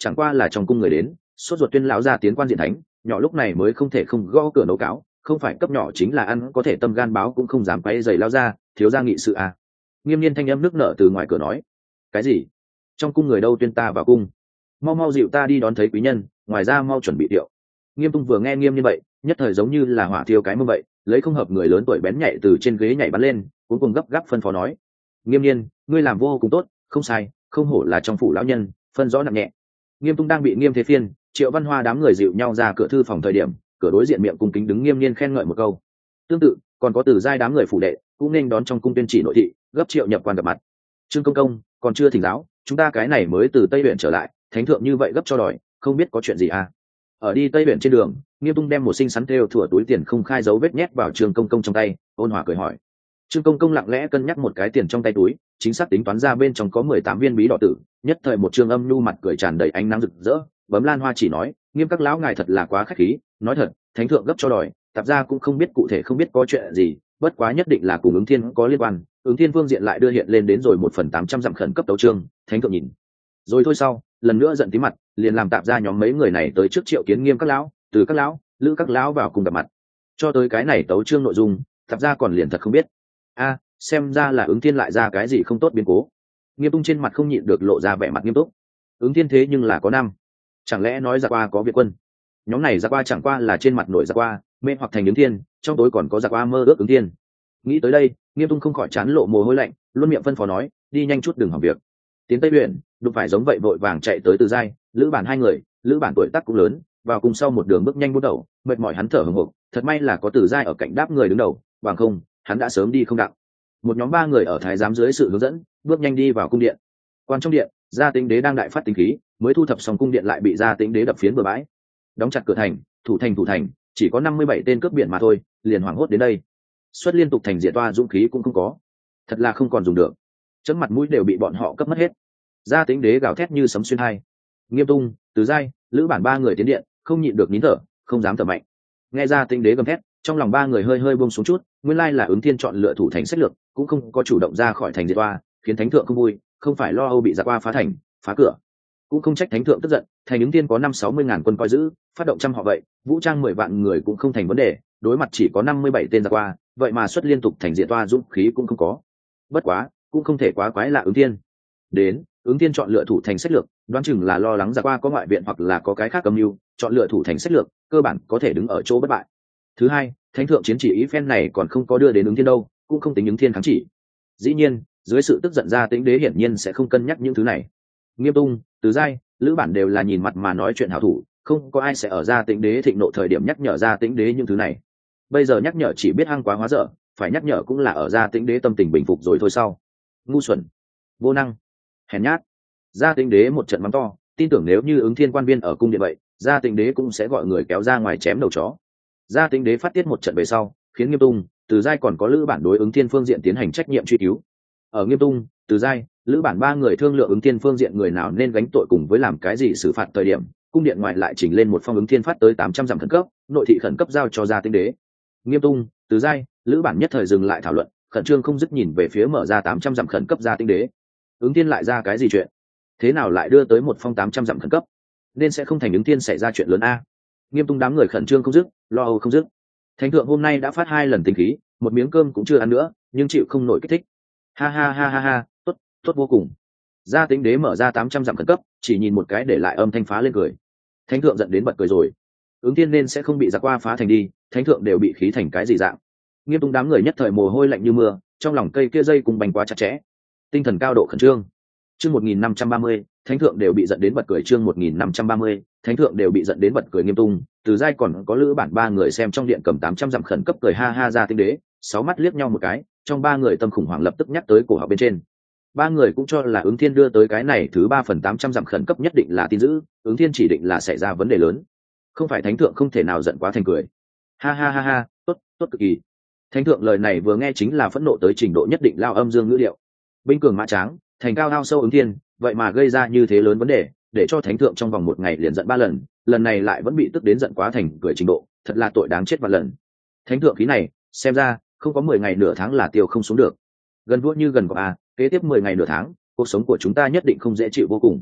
chẳng qua là trong cung người đến, sốt ruột tuyên lão ra tiến quan diện thánh, nhỏ lúc này mới không thể không gõ cửa nấu cáo, không phải cấp nhỏ chính là ăn có thể tâm gan báo cũng không dám quay giày lao ra, thiếu gia nghị sự à. Nghiêm Nhiên thanh âm nước nở từ ngoài cửa nói. Cái gì? Trong cung người đâu tuyên ta vào cung? Mau mau dịu ta đi đón thấy quý nhân, ngoài ra mau chuẩn bị tiệu. Nghiêm Tung vừa nghe Nghiêm như vậy, nhất thời giống như là hỏa thiêu cái mông vậy, lấy không hợp người lớn tuổi bén nhạy từ trên ghế nhảy bắn lên, cuối cùng gấp gáp phân phó nói. Nghiêm Nhiên, ngươi làm vô cùng tốt, không sai, không hổ là trong phủ lão nhân, phân rõ nặng nhẹ. Nghiêm Tung đang bị Nghiêm Thế Phiên, Triệu Văn Hoa đám người dịu nhau ra cửa thư phòng thời điểm, cửa đối diện miệng cung kính đứng Nghiêm Nhiên khen ngợi một câu. Tương tự, còn có Từ Giai đám người phủ đệ, cũng nên đón trong cung tuyên chỉ nội thị, gấp Triệu nhập quan gặp mặt. Trương công công, còn chưa thỉnh giáo, chúng ta cái này mới từ Tây huyện trở lại, thánh thượng như vậy gấp cho đòi, không biết có chuyện gì à? Ở đi Tây huyện trên đường, Nghiêm Tung đem một xinh xắn thêu thủa túi tiền không khai dấu vết nhét vào Trương công công trong tay, ôn hòa cười hỏi. Trương công công lặng lẽ cân nhắc một cái tiền trong tay túi, chính xác tính toán ra bên trong có 18 viên bí đỏ tử, nhất thời một trương âm nhu mặt cười tràn đầy ánh nắng rực rỡ, bấm lan hoa chỉ nói, Nghiêm các lão ngài thật là quá khách khí, nói thật, thánh thượng gấp cho đòi, tạp ra cũng không biết cụ thể không biết có chuyện gì, bất quá nhất định là cùng Ứng Thiên có liên quan. Ứng Thiên phương diện lại đưa hiện lên đến rồi 1/800 dặm khẩn cấp tấu chương, thánh thượng nhìn rồi thôi sau, lần nữa giận tí mặt, liền làm tạp ra nhóm mấy người này tới trước triệu kiến Nghiêm các lão, Từ các lão, Lữ các lão vào cùng gặp mặt. Cho tới cái này tấu chương nội dung, tạp ra còn liền thật không biết. A, xem ra là Ứng Thiên lại ra cái gì không tốt biến cố. Nghiêm Tung trên mặt không nhịn được lộ ra vẻ mặt nghiêm túc. Ứng Thiên thế nhưng là có năm, chẳng lẽ nói ra qua có Việt quân? Nhóm này ra qua chẳng qua là trên mặt nổi ra qua, mê hoặc thành Ứng Thiên, trong tối còn có ra qua mơ ước Ứng Thiên. Nghĩ tới đây, Nghiêm Tung không khỏi chán lộ mồ hôi lạnh, luôn miệng phân phó nói, đi nhanh chút đừng hỏng việc. Tiến Tây huyện, đụng phải giống vậy vội vàng chạy tới Từ Giai, Lữ Bản hai người, Lữ Bản tuổi tác cũng lớn, vào cùng sau một đường bước nhanh bút đầu, mệt mỏi hắn thở hổn hộc, thật may là có Từ Giai ở cạnh đáp người đứng đầu, bằng không, hắn đã sớm đi không đặng. Một nhóm ba người ở thái giám dưới sự hướng dẫn, bước nhanh đi vào cung điện. Quan trong điện, Gia Tĩnh Đế đang đại phát tính khí, mới thu thập xong cung điện lại bị Gia Tĩnh Đế đập phiến bừa bãi. Đóng chặt cửa thành, thủ thành, chỉ có 57 tên cướp biển mà thôi, liền hoảng hốt đến đây. Xuất liên tục thành diệt toa dũng khí cũng không có, thật là không còn dùng được. Chấm mặt mũi đều bị bọn họ cấp mất hết. Gia Tĩnh Đế gào thét như sấm xuyên hai. Nghiêm Tung, Từ Giai, Lữ Bản ba người tiến điện, không nhịn được nín thở, không dám thở mạnh. Nghe Gia Tĩnh Đế gầm thét, trong lòng ba người hơi hơi buông xuống chút, nguyên lai là Ứng Thiên chọn lựa thủ thành sách lược, cũng không có chủ động ra khỏi thành diệt toa, khiến thánh thượng không vui, không phải lo âu bị giặc qua phá thành, phá cửa, cũng không trách thánh thượng tức giận. Thành Ứng Thiên có 50-60 ngàn quân coi giữ, phát động trăm họ vậy, vũ trang 10 vạn người cũng không thành vấn đề, đối mặt chỉ có 57 tên giặc qua, vậy mà xuất liên tục thành diệt toa dũng khí cũng không có. Bất quá, cũng không thể quá quái lạ Ứng Thiên. Đến, Ứng Thiên chọn lựa thủ thành sách lược, đoán chừng là lo lắng giặc qua có ngoại viện hoặc là có cái khác âm mưu, chọn lựa thủ thành sách lược, cơ bản có thể đứng ở chỗ bất bại. Thứ hai, thánh thượng chiến chỉ ý phen này còn không có đưa đến Ứng Thiên đâu, cũng không tính Ứng Thiên kháng chỉ. Dĩ nhiên, dưới sự tức giận Gia Tĩnh Đế hiển nhiên sẽ không cân nhắc những thứ này. Nghiêm Tung, Từ Giai, Lữ Bản đều là nhìn mặt mà nói chuyện hảo thủ, không có ai sẽ ở Gia Tĩnh Đế thịnh nộ thời điểm nhắc nhở Gia Tĩnh Đế những thứ này. Bây giờ nhắc nhở chỉ biết hăng quá hóa dở, phải nhắc nhở cũng là ở Gia Tĩnh Đế tâm tình bình phục rồi thôi sau. Ngu xuẩn, vô năng, hèn nhát. Gia Tĩnh Đế một trận mắng to, tin tưởng nếu như Ứng Thiên quan viên ở cung điện vậy, Gia Tĩnh Đế cũng sẽ gọi người kéo ra ngoài chém đầu chó. Gia Tĩnh Đế phát tiết một trận về sau, khiến Nghiêm Tung, Từ Giai còn có Lữ Bản đối Ứng Thiên phương diện tiến hành trách nhiệm truy cứu. Ở Nghiêm Tung, Từ Giai, Lữ Bản ba người thương lượng Ứng Thiên phương diện người nào nên gánh tội cùng với làm cái gì xử phạt thời điểm, cung điện ngoài lại chỉnh lên một phong Ứng Thiên phát tới 800 dặm khẩn cấp, nội thị khẩn cấp giao cho Gia Tĩnh Đế. Nghiêm Tung, Từ Giai, Lữ Bản nhất thời dừng lại thảo luận, khẩn trương không dứt nhìn về phía mở ra 800 dặm khẩn cấp Gia Tĩnh Đế. Ứng Thiên lại ra cái gì chuyện? Thế nào lại đưa tới một phong 800 dặm khẩn cấp? Nên sẽ không thành Ứng Thiên xảy ra chuyện lớn a. Nghiêm Tung đám người khẩn trương không dứt, lo âu không dứt. Thánh thượng hôm nay đã phát 2 lần tinh khí, một miếng cơm cũng chưa ăn nữa, nhưng chịu không nổi kích thích. Ha ha ha ha ha, tốt, tốt vô cùng. Gia Tĩnh Đế mở ra 800 dặm khẩn cấp, chỉ nhìn một cái để lại âm thanh phá lên cười. Thánh thượng giận đến bật cười rồi. Ứng Thiên nên sẽ không bị giặc qua phá thành đi, thánh thượng đều bị khí thành cái gì dạng. Nghiêm Tung đám người nhất thời mồ hôi lạnh như mưa, trong lòng cây kia dây cùng bành quá chặt chẽ, tinh thần cao độ khẩn trương. Chương 1530, thánh thượng đều bị giận đến bật cười. Chương 1530, thánh thượng đều bị giận đến bật cười. Nghiêm Tung, Từ Giai còn có Lữ Bản ba người xem trong điện cầm 800 dặm khẩn cấp cười ha ha. Gia Tĩnh Đế 6 mắt liếc nhau một cái, trong ba người tâm khủng hoảng lập tức nhắc tới cổ họng bên trên. Ba người cũng cho là Ứng Thiên đưa tới cái này thứ 3/800 dặm khẩn cấp nhất định là tin dữ, Ứng Thiên chỉ định là xảy ra vấn đề lớn, không phải thánh thượng không thể nào giận quá thành cười. Ha ha ha ha, tốt, tốt cực kỳ. Thánh thượng lời này vừa nghe chính là phẫn nộ tới trình độ nhất định, lao âm dương ngữ điệu. Binh cường mã tráng, thành cao ao sâu Ứng Thiên, vậy mà gây ra như thế lớn vấn đề, để cho thánh thượng trong vòng 1 ngày liền giận 3 lần, lần này lại vẫn bị tức đến giận quá thành cười trình độ, thật là tội đáng chết vạn lần. Thánh thượng khí này, xem ra không có 10 ngày nửa tháng là tiêu không xuống được. Gần vua như gần cọp à, kế tiếp 10 ngày nửa tháng, cuộc sống của chúng ta nhất định không dễ chịu vô cùng.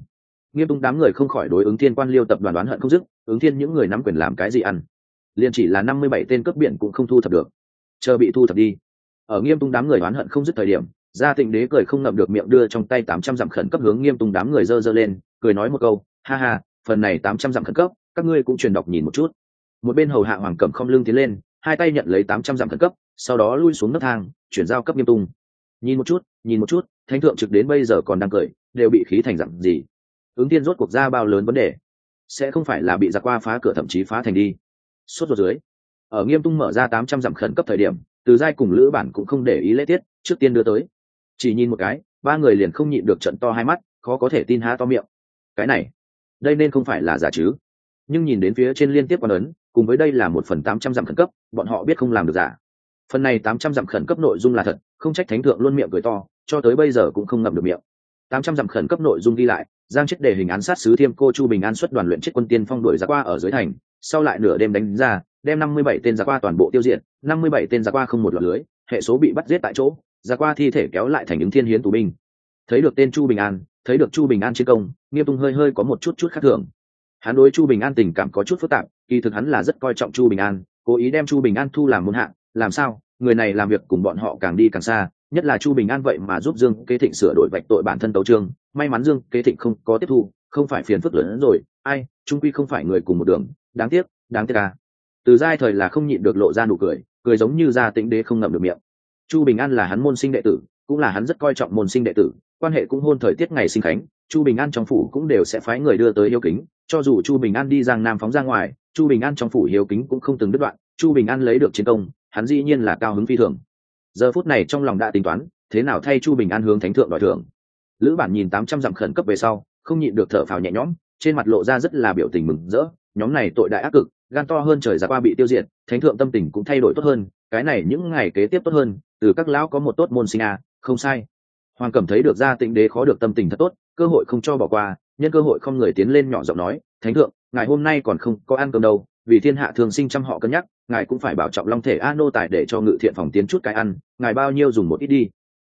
Nghiêm Tung đám người không khỏi đối Ứng Thiên quan liêu tập đoàn đoán hận không dứt, Ứng Thiên những người nắm quyền làm cái gì ăn, liền chỉ là 57 tên cướp biển cũng không thu thập được, chờ bị thu thập đi. Ở Nghiêm Tung đám người đoán hận không dứt thời điểm, Gia Tịnh Đế cười không ngậm được miệng, đưa trong tay 800 dặm khẩn cấp hướng Nghiêm Tung đám người giơ lên, cười nói một câu, ha ha, phần này 800 dặm khẩn cấp, các ngươi cũng truyền đọc nhìn một chút. Một bên hầu hạ Hoàng Cẩm không lưng tiến lên, hai tay nhận lấy 800 dặm khẩn cấp, sau đó lui xuống nấc thang, chuyển giao cấp Nghiêm Tung. Nhìn một chút, thánh thượng trực đến bây giờ còn đang cười, đều bị khí thành dặm gì? Ứng Thiên rốt cuộc ra bao lớn vấn đề, sẽ không phải là bị giặc qua phá cửa, thậm chí phá thành đi. Sốt ruột dưới, ở Nghiêm Tung mở ra 800 dặm khẩn cấp thời điểm, Từ Giai cùng Lữ Bản cũng không để ý lễ tiết, trước tiên đưa tới. Chỉ nhìn một cái, ba người liền không nhịn được trận to hai mắt, khó có thể tin há to miệng. Cái này, đây nên không phải là giả chứ? Nhưng nhìn đến phía trên liên tiếp quan ấn, cùng với đây là 1/800 dặm khẩn cấp, bọn họ biết không làm được giả. Phần này 800 dặm khẩn cấp nội dung là thật, không trách thánh thượng luôn miệng cười to, cho tới bây giờ cũng không ngậm được miệng. 800 dặm khẩn cấp nội dung ghi lại, giang chết để hình án sát sứ Thiêm Cô Chu Bình An xuất đoàn luyện chết quân tiên phong đuổi ra qua ở dưới thành, sau lại nửa đêm đánh ra, đem 57 tên giặc qua toàn bộ tiêu diệt, 57 tên giặc qua không một lọt lưới, hệ số bị bắt giết tại chỗ, giặc qua thi thể kéo lại thành Ứng Thiên hiến tù binh. Thấy được tên Chu Bình An, thấy được Chu Bình An chiến công, Nghiêm Tung hơi có một chút khác thường. Hắn đối Chu Bình An tình cảm có chút phức tạp, kỳ thực hắn là rất coi trọng Chu Bình An, cố ý đem Chu Bình An thu làm môn hạ, làm sao? Người này làm việc cùng bọn họ càng đi càng xa, nhất là Chu Bình An vậy mà giúp Dương Kế Thịnh sửa đổi vạch tội bản thân tấu chương, may mắn Dương Kế Thịnh không có tiếp thu, không phải phiền phức lớn hơn rồi, ai, trung quy không phải người cùng một đường, đáng tiếc à. Từ Giai thời là không nhịn được lộ ra nụ cười, cười giống như Gia Tĩnh Đế không ngậm được miệng. Chu Bình An là hắn môn sinh đệ tử, cũng là hắn rất coi trọng môn sinh đệ tử, quan hệ cũng hôn thời tiết ngày sinh khánh, Chu Bình An trong phủ cũng đều sẽ phái người đưa tới hiếu kính, cho dù Chu Bình An đi Giang Nam phóng ra ngoài, Chu Bình An trong phủ hiếu kính cũng không từng đứt đoạn, Chu Bình An lấy được chiến công, hắn dĩ nhiên là cao hứng phi thường. Giờ phút này trong lòng đã tính toán, thế nào thay Chu Bình An hướng thánh thượng đòi thưởng. Lữ Bản nhìn 800 dặm khẩn cấp về sau, không nhịn được thở phào nhẹ nhõm, trên mặt lộ ra rất là biểu tình mừng rỡ, nhóm này tội đại ác cực, gan to hơn trời, ra qua bị tiêu diệt, thánh thượng tâm tình cũng thay đổi tốt hơn, cái này những ngày kế tiếp tốt hơn, từ các lão có một tốt môn sinh à, không sai. Hoàng Cẩm thấy được Gia Tĩnh Đế khó được tâm tình thật tốt, cơ hội không cho bỏ qua, nhân cơ hội không người tiến lên nhỏ giọng nói, thánh thượng, ngài hôm nay còn không có ăn cơm đâu, vì thiên hạ thường sinh trăm họ cân nhắc, ngài cũng phải bảo trọng long thể a nô tài để cho ngự thiện phòng tiến chút cái ăn, ngài bao nhiêu dùng một ít đi.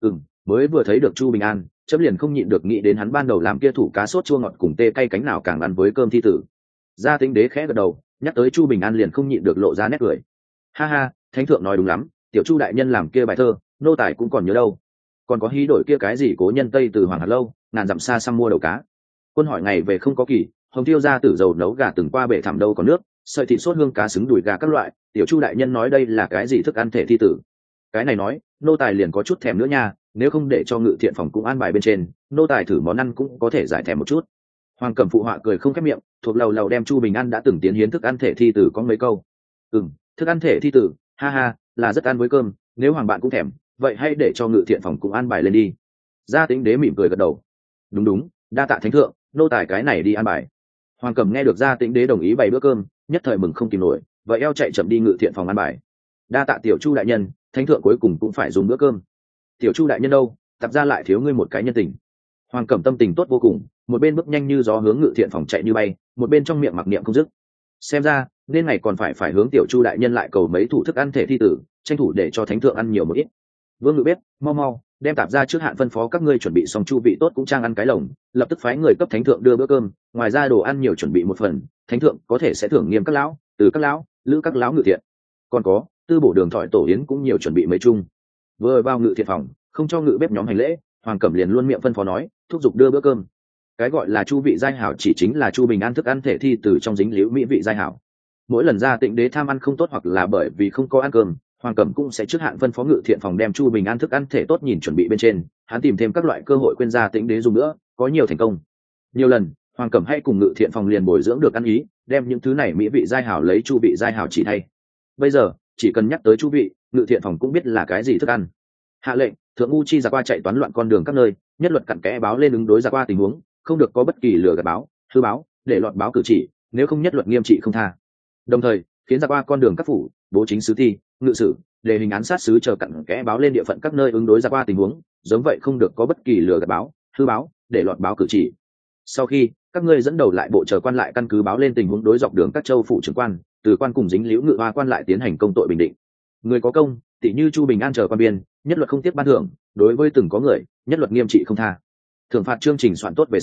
Mới vừa thấy được Chu Bình An, chấm liền không nhịn được nghĩ đến hắn ban đầu làm kia thủ cá sốt chua ngọt cùng tê cay cánh nào càng ăn với cơm thi tử. Gia Tĩnh Đế khẽ gật đầu, nhắc tới Chu Bình An liền không nhịn được lộ ra nét cười. Ha ha, thánh thượng nói đúng lắm, tiểu Chu đại nhân làm kia bài thơ, nô tài cũng còn nhớ đâu. Còn có hí đổi kia cái gì cố nhân tây từ Hoàng Hà lâu, ngàn dặm xa xăm mua đầu cá. Quân hỏi ngày về không có kỳ, hồng tiêu ra tử dầu nấu gà từng qua bể thẳm đâu có nước, sợi thịt sốt hương cá xứng đùi gà các loại, tiểu Chu đại nhân nói đây là cái gì thức ăn thể thi tử. Cái này nói, nô tài liền có chút thèm nữa nha, nếu không để cho ngự thiện phòng cũng an bài bên trên, nô tài thử món ăn cũng có thể giải thèm một chút. Hoàng Cẩm phụ họa cười không khép miệng, thuộc lầu lầu đem Chu Bình An đã từng tiến hiến thức ăn thể thi tử có mấy câu. Thức ăn thể thi tử, ha ha, là rất ăn với cơm, nếu hoàng bạn cũng thèm, vậy hãy để cho ngự thiện phòng cũng an bài lên đi. Gia Tĩnh Đế mỉm cười gật đầu, đúng, đa tạ thánh thượng, nô tài cái này đi an bài. Hoàng Cẩm nghe được Gia Tĩnh Đế đồng ý bày bữa cơm, nhất thời mừng không kìm nổi, vậy eo chạy chậm đi ngự thiện phòng an bài. Đa tạ tiểu Chu đại nhân, thánh thượng cuối cùng cũng phải dùng bữa cơm. Tiểu Chu đại nhân đâu, tập ra lại thiếu ngươi một cái nhân tình. Hoàng Cẩm tâm tình tốt vô cùng, một bên bước nhanh như gió hướng ngự thiện phòng chạy như bay, một bên trong miệng mặc niệm không dứt. Xem ra nên ngày còn phải hướng tiểu Chu đại nhân lại cầu mấy thủ thức ăn thể thi tử, tranh thủ để cho thánh thượng ăn nhiều một ít. Vương Ngự biết, mau đem tạp ra trước hạn phân phó các ngươi chuẩn bị xong chu vị tốt cũng trang ăn cái lồng, lập tức phái người cấp thánh thượng đưa bữa cơm, ngoài ra đồ ăn nhiều chuẩn bị một phần, thánh thượng có thể sẽ thưởng nghiêm các lão, từ các lão, lữ các lão ngự thiện. Còn có, tư bổ đường thỏi tổ yến cũng nhiều chuẩn bị mấy chung. Vừa vào ngự thiện phòng, không cho ngự bếp nhóm hành lễ, Hoàng Cẩm liền luôn miệng phân phó nói, thúc giục đưa bữa cơm. Cái gọi là chu vị giai hảo chỉ chính là Chu Bình An thức ăn thể thi từ trong dính liễu mỹ vị giai hảo. Mỗi lần Gia Tĩnh Đế tham ăn không tốt hoặc là bởi vì không có ăn cơm, Hoàng Cẩm cũng sẽ trước hạn phân phó ngự thiện phòng đem Chu Bình An thức ăn thể tốt nhìn chuẩn bị bên trên, hắn tìm thêm các loại cơ hội quên Gia Tĩnh Đế dùng nữa, có nhiều thành công. Nhiều lần, Hoàng Cẩm hay cùng ngự thiện phòng liền bồi dưỡng được ăn ý, đem những thứ này mỹ vị giai hảo lấy chu vị giai hảo chỉ thay. Bây giờ, chỉ cần nhắc tới chu vị, ngự thiện phòng cũng biết là cái gì thức ăn. Hạ lệnh, thượng ngu chi ra qua chạy toán loạn con đường các nơi, nhất luật cặn kẽ báo lên ứng đối ra qua tình huống, không được có bất kỳ lừa gạt báo, hư báo, để lọt báo cử chỉ, nếu không nhất luật nghiêm trị không tha. Đồng thời, khiến ra qua con đường các phủ, bố chính sứ thi, ngự sử, để hình án sát sứ chờ cặn kẽ báo lên địa phận các nơi ứng đối ra qua tình huống, giống vậy không được có bất kỳ lừa gạt báo, hư báo, để lọt báo cử chỉ. Sau khi các ngươi dẫn đầu lại bộ chờ quan lại căn cứ báo lên tình huống đối dọc đường các châu phủ trưởng quan, từ quan cùng dính liễu ngự hoa quan lại tiến hành công tội bình định. Người có công, tỷ như Chu Bình An chờ quan biên, nhất luật không tiếp ban thưởng, đối với từng có người, nhất luật nghiêm trị không tha. Thưởng phạt chương trình soạn tốt về sau,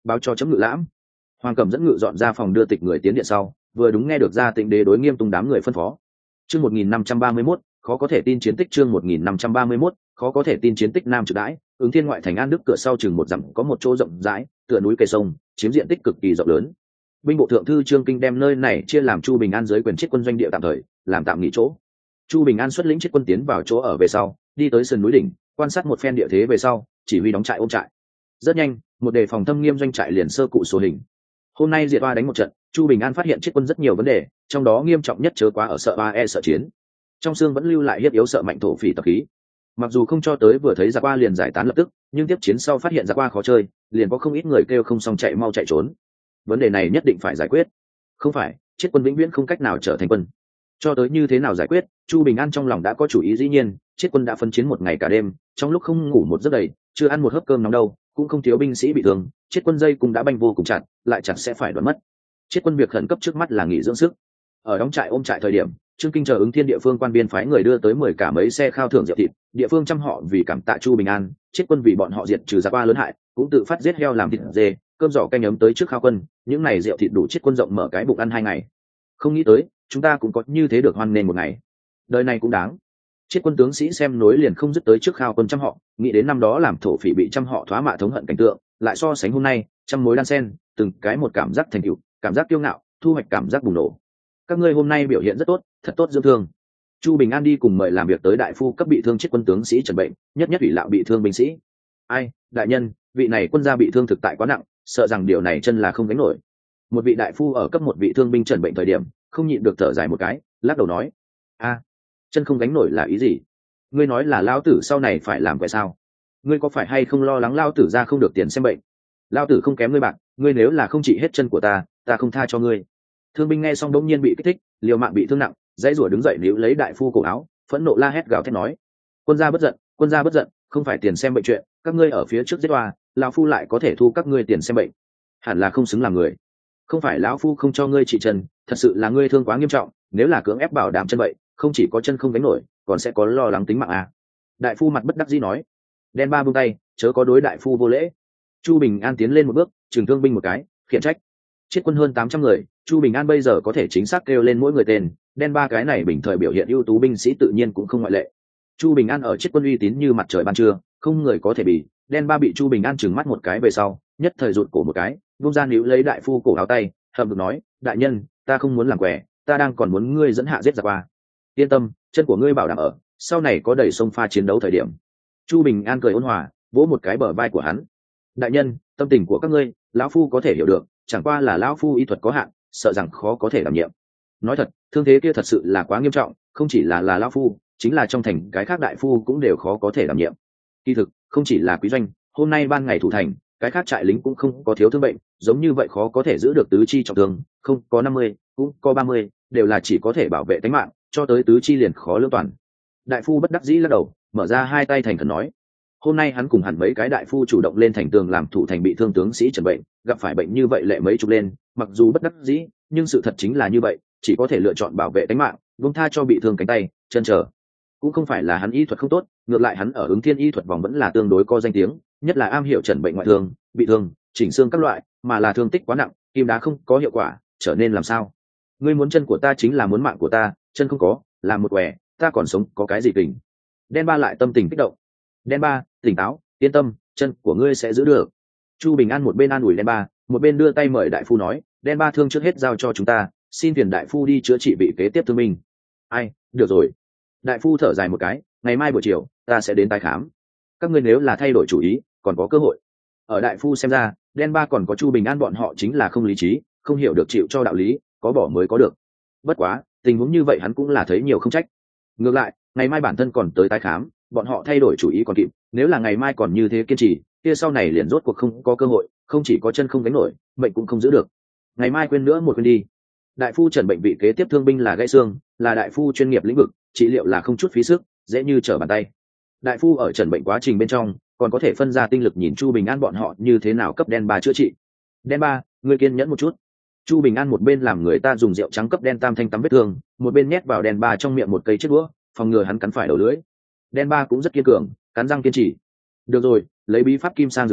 báo cho chấm ngự lãm. Hoàng Cẩm dẫn ngự dọn ra phòng đưa tịch người tiến điện sau, vừa đúng nghe được Gia Tịnh đế đối Nghiêm Tung đám người phân phó. Chương 1531, khó có thể tin chiến tích. Chương 1531, khó có thể tin chiến tích. Nam Trực Đãi, Ứng Thiên ngoại thành An Đức cửa sau chừng một dặm có một chỗ rộng rãi, tựa núi cây sông, chiếm diện tích cực kỳ rộng lớn. Binh bộ thượng thư Trương Kinh đem nơi này chia làm Chu Bình An dưới quyền chiết quân doanh địa tạm thời, làm tạm nghỉ chỗ. Chu Bình An xuất lĩnh chiết quân tiến vào chỗ ở về sau, đi tới sườn núi đỉnh, quan sát một phen địa thế về sau, chỉ huy đóng trại ôm trại. Rất nhanh, một đề phòng thâm nghiêm doanh trại liền sơ cụ số hình. Hôm nay diệt oa đánh một trận, Chu Bình An phát hiện chiết quân rất nhiều vấn đề, trong đó nghiêm trọng nhất chớ quá ở sợ oa sợ chiến. Trong xương vẫn lưu lại hiếp yếu sợ mạnh thổ phỉ tập khí. Mặc dù không cho tới vừa thấy giặc oa liền giải tán lập tức, nhưng tiếp chiến sau phát hiện giặc oa khó chơi, liền có không ít người kêu không xong chạy mau chạy trốn. Vấn đề này nhất định phải giải quyết. Không phải, chiết quân vĩnh viễn không cách nào trở thành quân. Cho tới như thế nào giải quyết, Chu Bình An trong lòng đã có chủ ý. Dĩ nhiên, chiết quân đã phân chiến một ngày cả đêm, trong lúc không ngủ một giấc đầy, chưa ăn một hớp cơm nóng đâu, cũng không thiếu binh sĩ bị thương. Chiết quân dây cũng đã banh vô cùng chặt, lại chặt sẽ phải đoán mất. Chiết quân việc khẩn cấp trước mắt là nghỉ dưỡng sức. Ở đóng trại ôm trại thời điểm, Trương Kinh chờ Ứng Thiên địa phương quan biên phái người đưa tới 10 cả mấy xe khao thưởng rượu thịt, địa phương trăm họ vì cảm tạ Chu Bình An, chiết quân vì bọn họ diệt trừ giặc oa lớn hại, cũng tự phát giết heo làm thịt dê, cơm giỏ canh ấm tới trước khao quân, những này rượu thịt đủ chiết quân rộng mở cái bụng ăn 2 ngày. Không nghĩ tới, chúng ta cũng có như thế được hoan nên một ngày. Đời này cũng đáng. Chiết quân tướng sĩ xem nối liền không dứt tới trước khao quân trăm họ, nghĩ đến năm đó làm thổ phỉ bị trăm họ thoá mạ thống hận cảnh tượng, lại so sánh hôm nay, trăm mối đan sen, từng cái một cảm giác thành tựu, cảm giác kiêu ngạo, thu hoạch cảm giác bùng nổ. Các ngươi hôm nay biểu hiện rất tốt, thật tốt dưỡng thương. Chu Bình An đi cùng mời làm việc tới đại phu cấp bị thương chiết quân tướng sĩ trần bệnh, nhất ủy lạo bị thương binh sĩ. Ai, đại nhân, vị này quân gia bị thương thực tại quá nặng, sợ rằng điều này chân là không gánh nổi. Một vị đại phu ở cấp một vị thương binh trần bệnh thời điểm, không nhịn được thở dài một cái, lắc đầu nói: a, chân không gánh nổi là ý gì? Ngươi nói là lao tử sau này phải làm vậy sao? Ngươi có phải hay không lo lắng lao tử ra không được tiền xem bệnh? Lao tử không kém ngươi bạc, ngươi nếu là không trị hết chân của ta không tha cho ngươi. Thương binh nghe xong đống nhiên bị kích thích, liều mạng bị thương nặng, dãy rủa đứng dậy níu lấy đại phu cổ áo, phẫn nộ la hét gào thét nói: quân gia bất giận, quân gia bất giận, không phải tiền xem bệnh chuyện, các ngươi ở phía trước giết oa, lão phu lại có thể thu các ngươi tiền xem bệnh, hẳn là không xứng làm người. Không phải lão phu không cho ngươi trị chân, thật sự là ngươi thương quá nghiêm trọng, nếu là cưỡng ép bảo đảm chân vậy, không chỉ có chân không gánh nổi, còn sẽ có lo lắng tính mạng à. Đại phu mặt bất đắc dĩ nói. Đen ba buông tay, chớ có đối đại phu vô lễ. Chu Bình An tiến lên một bước, trừng thương binh một cái, khiển trách. Chiết quân hơn 800 người, Chu Bình An bây giờ có thể chính xác kêu lên mỗi người tên, đen ba cái này bình thời biểu hiện ưu tú binh sĩ tự nhiên cũng không ngoại lệ. Chu Bình An ở chiết quân uy tín như mặt trời ban trưa, không người có thể bì. Đen ba bị Chu Bình An trừng mắt một cái về sau, nhất thời rụt cổ một cái, vung ra níu lấy đại phu cổ áo tay, hậm hực nói: đại nhân, ta không muốn làm quẻ, ta đang còn muốn ngươi dẫn hạ giết giặc qua. Yên tâm, chân của ngươi bảo đảm ở, sau này có đầy sông pha chiến đấu thời điểm. Chu Bình An cười ôn hòa, vỗ một cái bờ vai của hắn. Đại nhân, tâm tình của các ngươi, lão phu có thể hiểu được, chẳng qua là lão phu y thuật có hạn, sợ rằng khó có thể đảm nhiệm. Nói thật, thương thế kia thật sự là quá nghiêm trọng, không chỉ là lão phu, chính là trong thành cái khác đại phu cũng đều khó có thể đảm nhiệm. Kỳ thực, không chỉ là quý doanh, hôm nay ban ngày thủ thành, cái khác trại lính cũng không có thiếu thương bệnh, giống như vậy khó có thể giữ được tứ chi trọng thương, không có 50, cũng có 30, đều là chỉ có thể bảo vệ tính mạng, cho tới tứ chi liền khó lưỡng toàn. Đại phu bất đắc dĩ lắc đầu, mở ra hai tay thành khẩn nói: hôm nay hắn cùng hẳn mấy cái đại phu chủ động lên thành tường làm thủ thành bị thương tướng sĩ trần bệnh, gặp phải bệnh như vậy lệ mấy chục lên, mặc dù bất đắc dĩ, nhưng sự thật chính là như vậy, chỉ có thể lựa chọn bảo vệ tính mạng, buông tha cho bị thương cánh tay chân trở. Cũng không phải là hắn y thuật không tốt, ngược lại hắn ở Ứng Thiên y thuật vòng vẫn là tương đối có danh tiếng, nhất là am hiểu trần bệnh ngoại thương, bị thương, chỉnh xương các loại, mà là thương tích quá nặng, kim đá không có hiệu quả, trở nên làm sao? Ngươi muốn chân của ta chính là muốn mạng của ta, chân không có, làm một quẻ, ta còn sống có cái gì kình? Đen ba lại tâm tình kích động. Đen ba, tỉnh táo, yên tâm, chân của ngươi sẽ giữ được. Chu Bình An một bên an ủi đen ba, một bên đưa tay mời đại phu nói: đen ba thương trước hết giao cho chúng ta, xin phiền đại phu đi chữa trị vị kế tiếp thương binh. Ai, được rồi. Đại phu thở dài một cái, ngày mai buổi chiều ta sẽ đến tái khám. Các ngươi nếu là thay đổi chủ ý, còn có cơ hội. Ở đại phu xem ra, đen ba còn có Chu Bình An bọn họ chính là không lý trí, không hiểu được chịu cho đạo lý, có bỏ mới có được. Bất quá, tình huống như vậy hắn cũng là thấy nhiều không trách. Ngược lại, ngày mai bản thân còn tới tái khám, bọn họ thay đổi chủ ý còn kịp, nếu là ngày mai còn như thế kiên trì, kia sau này liền rốt cuộc không có cơ hội, không chỉ có chân không gánh nổi, mệnh cũng không giữ được. Ngày mai quên nữa một quên đi. Đại phu trần bệnh vị kế tiếp thương binh là gãy xương, là đại phu chuyên nghiệp lĩnh vực, trị liệu là không chút phí sức, dễ như trở bàn tay. Đại phu ở trần bệnh quá trình bên trong, còn có thể phân ra tinh lực nhìn Chu Bình An bọn họ như thế nào cấp đen ba chữa trị. Đen ba, ngươi kiên nhẫn một chút. Chu Bình An một bên làm người ta dùng rượu trắng cấp đen tam thanh tắm vết thương, một bên nhét vào đen ba trong miệng một cây chiếc đũa, phòng ngừa hắn cắn phải đầu lưỡi. Đen ba cũng rất kiên cường, cắn răng kiên trì. Được rồi, lấy bí pháp kim sang rồi đến,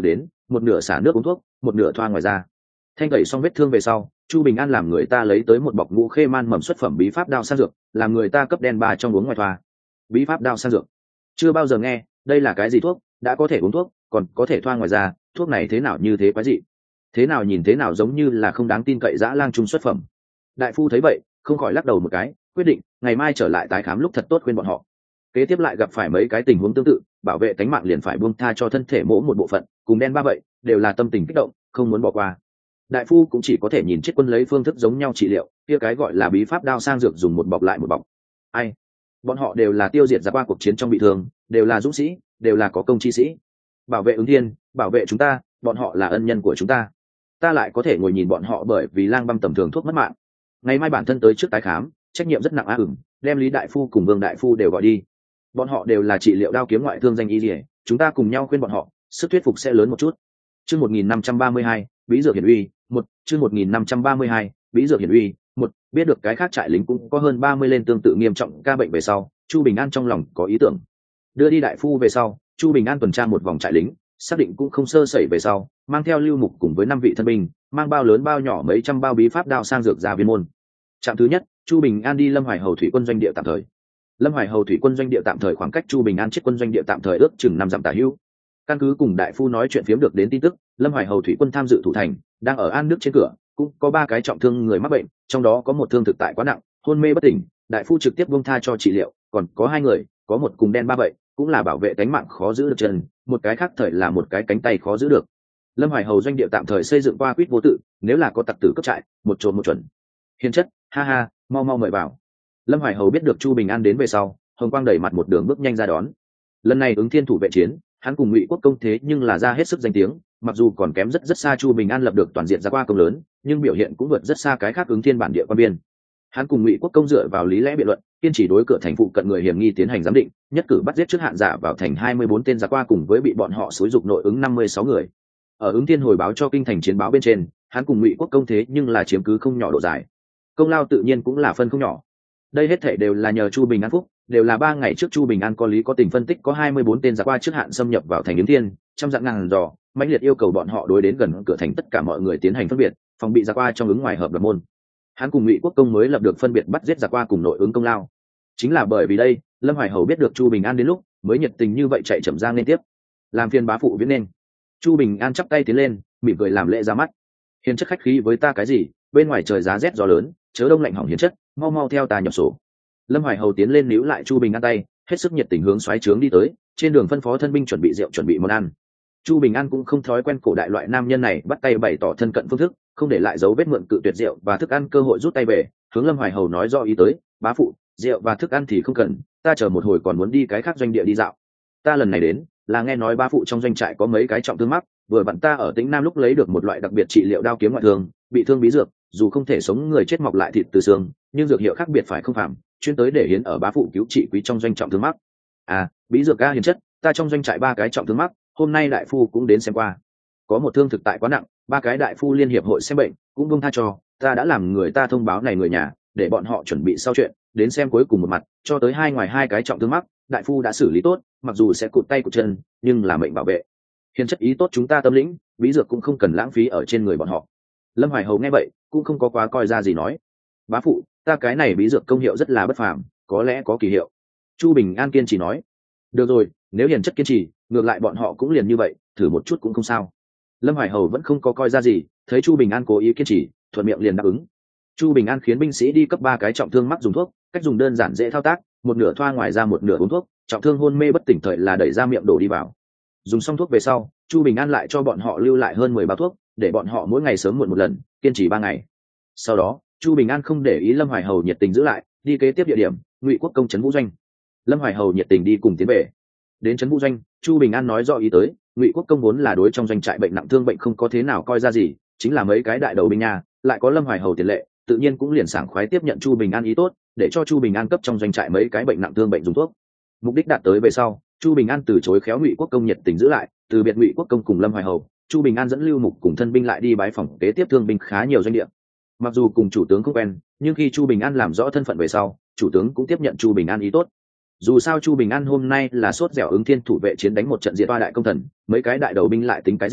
một nửa xả nước uống thuốc, một nửa thoa ngoài da. Thanh tẩy xong vết thương về sau, Chu Bình An làm người ta lấy tới một bọc ngũ khê man mầm xuất phẩm bí pháp đao sang dược, làm người ta cấp đen bà trong uống ngoài thoa. Bí pháp đao sang dược, chưa bao giờ nghe, đây là cái gì thuốc, đã có thể uống thuốc, còn có thể thoa ngoài da, thuốc này thế nào như thế quái dị, thế nào nhìn thế nào giống như là không đáng tin cậy dã lang trung xuất phẩm. Đại phu thấy vậy, không khỏi lắc đầu một cái, quyết định ngày mai trở lại tái khám lúc thật tốt khuyên bọn họ. Kế tiếp lại gặp phải mấy cái tình huống tương tự, bảo vệ tánh mạng liền phải buông tha cho thân thể mỗi một bộ phận, cùng đen ba vậy, đều là tâm tình kích động, không muốn bỏ qua. Đại phu cũng chỉ có thể nhìn chết quân lấy phương thức giống nhau trị liệu, kia cái gọi là bí pháp đao sang dược dùng một bọc lại một bọc. Ai? Bọn họ đều là tiêu diệt ra qua cuộc chiến trong bị thương, đều là dũng sĩ, đều là có công chi sĩ. Bảo vệ ứng thiên, bảo vệ chúng ta, bọn họ là ân nhân của chúng ta. Ta lại có thể ngồi nhìn bọn họ bởi vì lang băm tầm thường thuốc mất mạng. Ngày mai bản thân tới trước tái khám, trách nhiệm rất nặng a ửng, đem Lý đại phu cùng Vương đại phu đều gọi đi. Bọn họ đều là trị liệu đao kiếm ngoại thương danh y liễu, chúng ta cùng nhau khuyên bọn họ, sức thuyết phục sẽ lớn một chút. Chương 1532, bí dược hiển uy, một. Chương 1532, bí dược hiển uy, một. Biết được cái khác trại lính cũng có hơn 30 lên tương tự nghiêm trọng ca bệnh về sau, Chu Bình An trong lòng có ý tưởng. Đưa đi đại phu về sau, Chu Bình An tuần tra một vòng trại lính, xác định cũng không sơ sẩy về sau, mang theo Lưu Mục cùng với 5 vị thân binh, mang bao lớn bao nhỏ mấy trăm bao bí pháp đao sang dược ra viên môn. Trạm thứ nhất, Chu Bình An đi Lâm Hoài Hầu thủy quân doanh địa tạm thời. Lâm Hoài Hầu thủy quân doanh địa tạm thời khoảng cách Chu Bình An chiết quân doanh địa tạm thời ước chừng 5 dặm tả hữu. Căn cứ cùng đại phu nói chuyện phiếm được đến tin tức, Lâm Hoài Hầu thủy quân tham dự thủ thành, đang ở an nước trên cửa, cũng có 3 cái trọng thương người mắc bệnh, trong đó có một thương thực tại quá nặng, hôn mê bất tỉnh, đại phu trực tiếp buông tha cho trị liệu, còn có 2 người, có một cùng đen ba vậy, cũng là bảo vệ cánh mạng khó giữ được chân, một cái khác thời là một cái cánh tay khó giữ được. Lâm Hoài Hầu doanh địa tạm thời xây dựng qua quýt vô tự, nếu là có tặc tử cấp trại, một trộm một chuẩn. Hiền chất, ha ha, mau mau mời vào. Lâm Hoài Hầu biết được Chu Bình An đến về sau, hồng quang đẩy mặt một đường bước nhanh ra đón. Lần này ứng thiên thủ vệ chiến, hắn cùng Ngụy Quốc công thế nhưng là ra hết sức danh tiếng, mặc dù còn kém rất xa Chu Bình An lập được toàn diện ra qua công lớn, nhưng biểu hiện cũng vượt rất xa cái khác ứng thiên bản địa quan biên. Hắn cùng Ngụy Quốc công dựa vào lý lẽ biện luận, kiên trì đối cửa thành phụ cận người hiểm nghi tiến hành giám định, nhất cử bắt giết trước hạn giả vào thành 24 tên giặc qua cùng với bị bọn họ xúi dục nội ứng 56 người. Ở ứng thiên hồi báo cho kinh thành chiến báo bên trên, hắn cùng Ngụy Quốc công thế nhưng là chiếm cứ không nhỏ độ dài, công lao tự nhiên cũng là phân không nhỏ. Đây hết thảy đều là nhờ Chu Bình An phúc, đều là 3 ngày trước Chu Bình An có lý có tình phân tích có 24 tên giặc qua trước hạn xâm nhập vào thành Ứng Thiên, trăm dặn ngàn dò, mãnh liệt yêu cầu bọn họ đối đến gần cửa thành tất cả mọi người tiến hành phân biệt, phòng bị giặc qua trong ứng ngoài hợp lập môn. Hắn cùng Ngụy Quốc công mới lập được phân biệt bắt giết giặc qua cùng nội ứng công lao. Chính là bởi vì đây, Lâm Hoài Hầu biết được Chu Bình An đến lúc, mới nhiệt tình như vậy chạy chậm ra liên tiếp. Làm phiền bá phụ viễn nên. Chu Bình An chắp tay tiến lên, mỉm cười làm lễ ra mắt. Hiền chất khách khí với ta cái gì, bên ngoài trời giá rét gió lớn, chớ đông lạnh hỏng hiền chất, mau mau theo ta nhập sổ. Lâm Hoài Hầu tiến lên níu lại Chu Bình An tay, hết sức nhiệt tình hướng xoáy trướng đi tới, trên đường phân phó thân binh chuẩn bị rượu chuẩn bị món ăn. Chu Bình An cũng không thói quen cổ đại loại nam nhân này bắt tay bày tỏ thân cận phương thức, không để lại dấu vết mượn cự tuyệt rượu và thức ăn cơ hội rút tay về, hướng Lâm Hoài Hầu nói rõ ý tới, bá phụ, rượu và thức ăn thì không cần, ta chờ một hồi còn muốn đi cái khác doanh địa đi dạo. Ta lần này đến là nghe nói bá phụ trong doanh trại có mấy cái trọng thương mắc, vừa vặn ta ở Tĩnh Nam lúc lấy được một loại đặc biệt trị liệu đao kiếm ngoại thương, bị thương bí dược, dù không thể sống người chết mọc lại thịt từ xương, nhưng dược hiệu khác biệt phải không phàm, chuyên tới để hiến ở bá phụ cứu trị quý trong doanh trọng thương mắc. À, bí dược ca hiền chất, ta trong doanh trại 3 cái trọng thương mắc, hôm nay đại phu cũng đến xem qua. Có một thương thực tại quá nặng, 3 cái đại phu liên hiệp hội xem bệnh, cũng buông tha cho, ta đã làm người ta thông báo này người nhà, để bọn họ chuẩn bị sau chuyện, đến xem cuối cùng một mặt, cho tới ngoài 2 cái trọng thương mắc, đại phu đã xử lý tốt, mặc dù sẽ cụt tay cụt chân, nhưng là mệnh bảo vệ. Hiền chất ý tốt chúng ta tâm lĩnh, bí dược cũng không cần lãng phí ở trên người bọn họ. Lâm Hoài Hầu nghe vậy, cũng không có quá coi ra gì nói. Bá phụ, ta cái này bí dược công hiệu rất là bất phàm, có lẽ có kỳ hiệu. Chu Bình An kiên trì nói. Được rồi, nếu hiền chất kiên trì, ngược lại bọn họ cũng liền như vậy, thử một chút cũng không sao. Lâm Hoài Hầu vẫn không có coi ra gì, thấy Chu Bình An cố ý kiên trì, thuận miệng liền đáp ứng. Chu Bình An khiến binh sĩ đi cấp 3 cái trọng thương mắc dùng thuốc, cách dùng đơn giản dễ thao tác, một nửa thoa ngoài ra một nửa uống thuốc, trọng thương hôn mê bất tỉnh thời là đẩy ra miệng đổ đi vào. Dùng xong thuốc về sau, Chu Bình An lại cho bọn họ lưu lại hơn 10 bao thuốc, để bọn họ mỗi ngày sớm muộn một lần, kiên trì 3 ngày. Sau đó, Chu Bình An không để ý Lâm Hoài Hầu nhiệt tình giữ lại, đi kế tiếp địa điểm, Ngụy Quốc công trấn Vũ doanh. Lâm Hoài Hầu nhiệt tình đi cùng tiến về. Đến trấn Vũ doanh, Chu Bình An nói rõ ý tới, Ngụy Quốc công vốn là đối trong doanh trại bệnh nặng thương bệnh không có thế nào coi ra gì, chính là mấy cái đại đầu binh nhà, lại có Lâm Hoài Hầu tiền lệ, tự nhiên cũng liền sảng khoái tiếp nhận Chu Bình An ý tốt, để cho Chu Bình An cấp trong doanh trại mấy cái bệnh nặng thương bệnh dùng thuốc. Mục đích đạt tới về sau, Chu Bình An từ chối khéo Ngụy Quốc công nhiệt tình giữ lại, từ biệt Ngụy Quốc công cùng Lâm Hoài Hầu, Chu Bình An dẫn Lưu Mục cùng thân binh lại đi bái phỏng kế tiếp thương binh khá nhiều doanh địa. Mặc dù cùng chủ tướng không quen, nhưng khi Chu Bình An làm rõ thân phận về sau, chủ tướng cũng tiếp nhận Chu Bình An ý tốt. Dù sao Chu Bình An hôm nay là sốt dẻo ứng thiên thủ vệ chiến đánh một trận diệt 3 đại công thần, mấy cái đại đầu binh lại tính cái gì,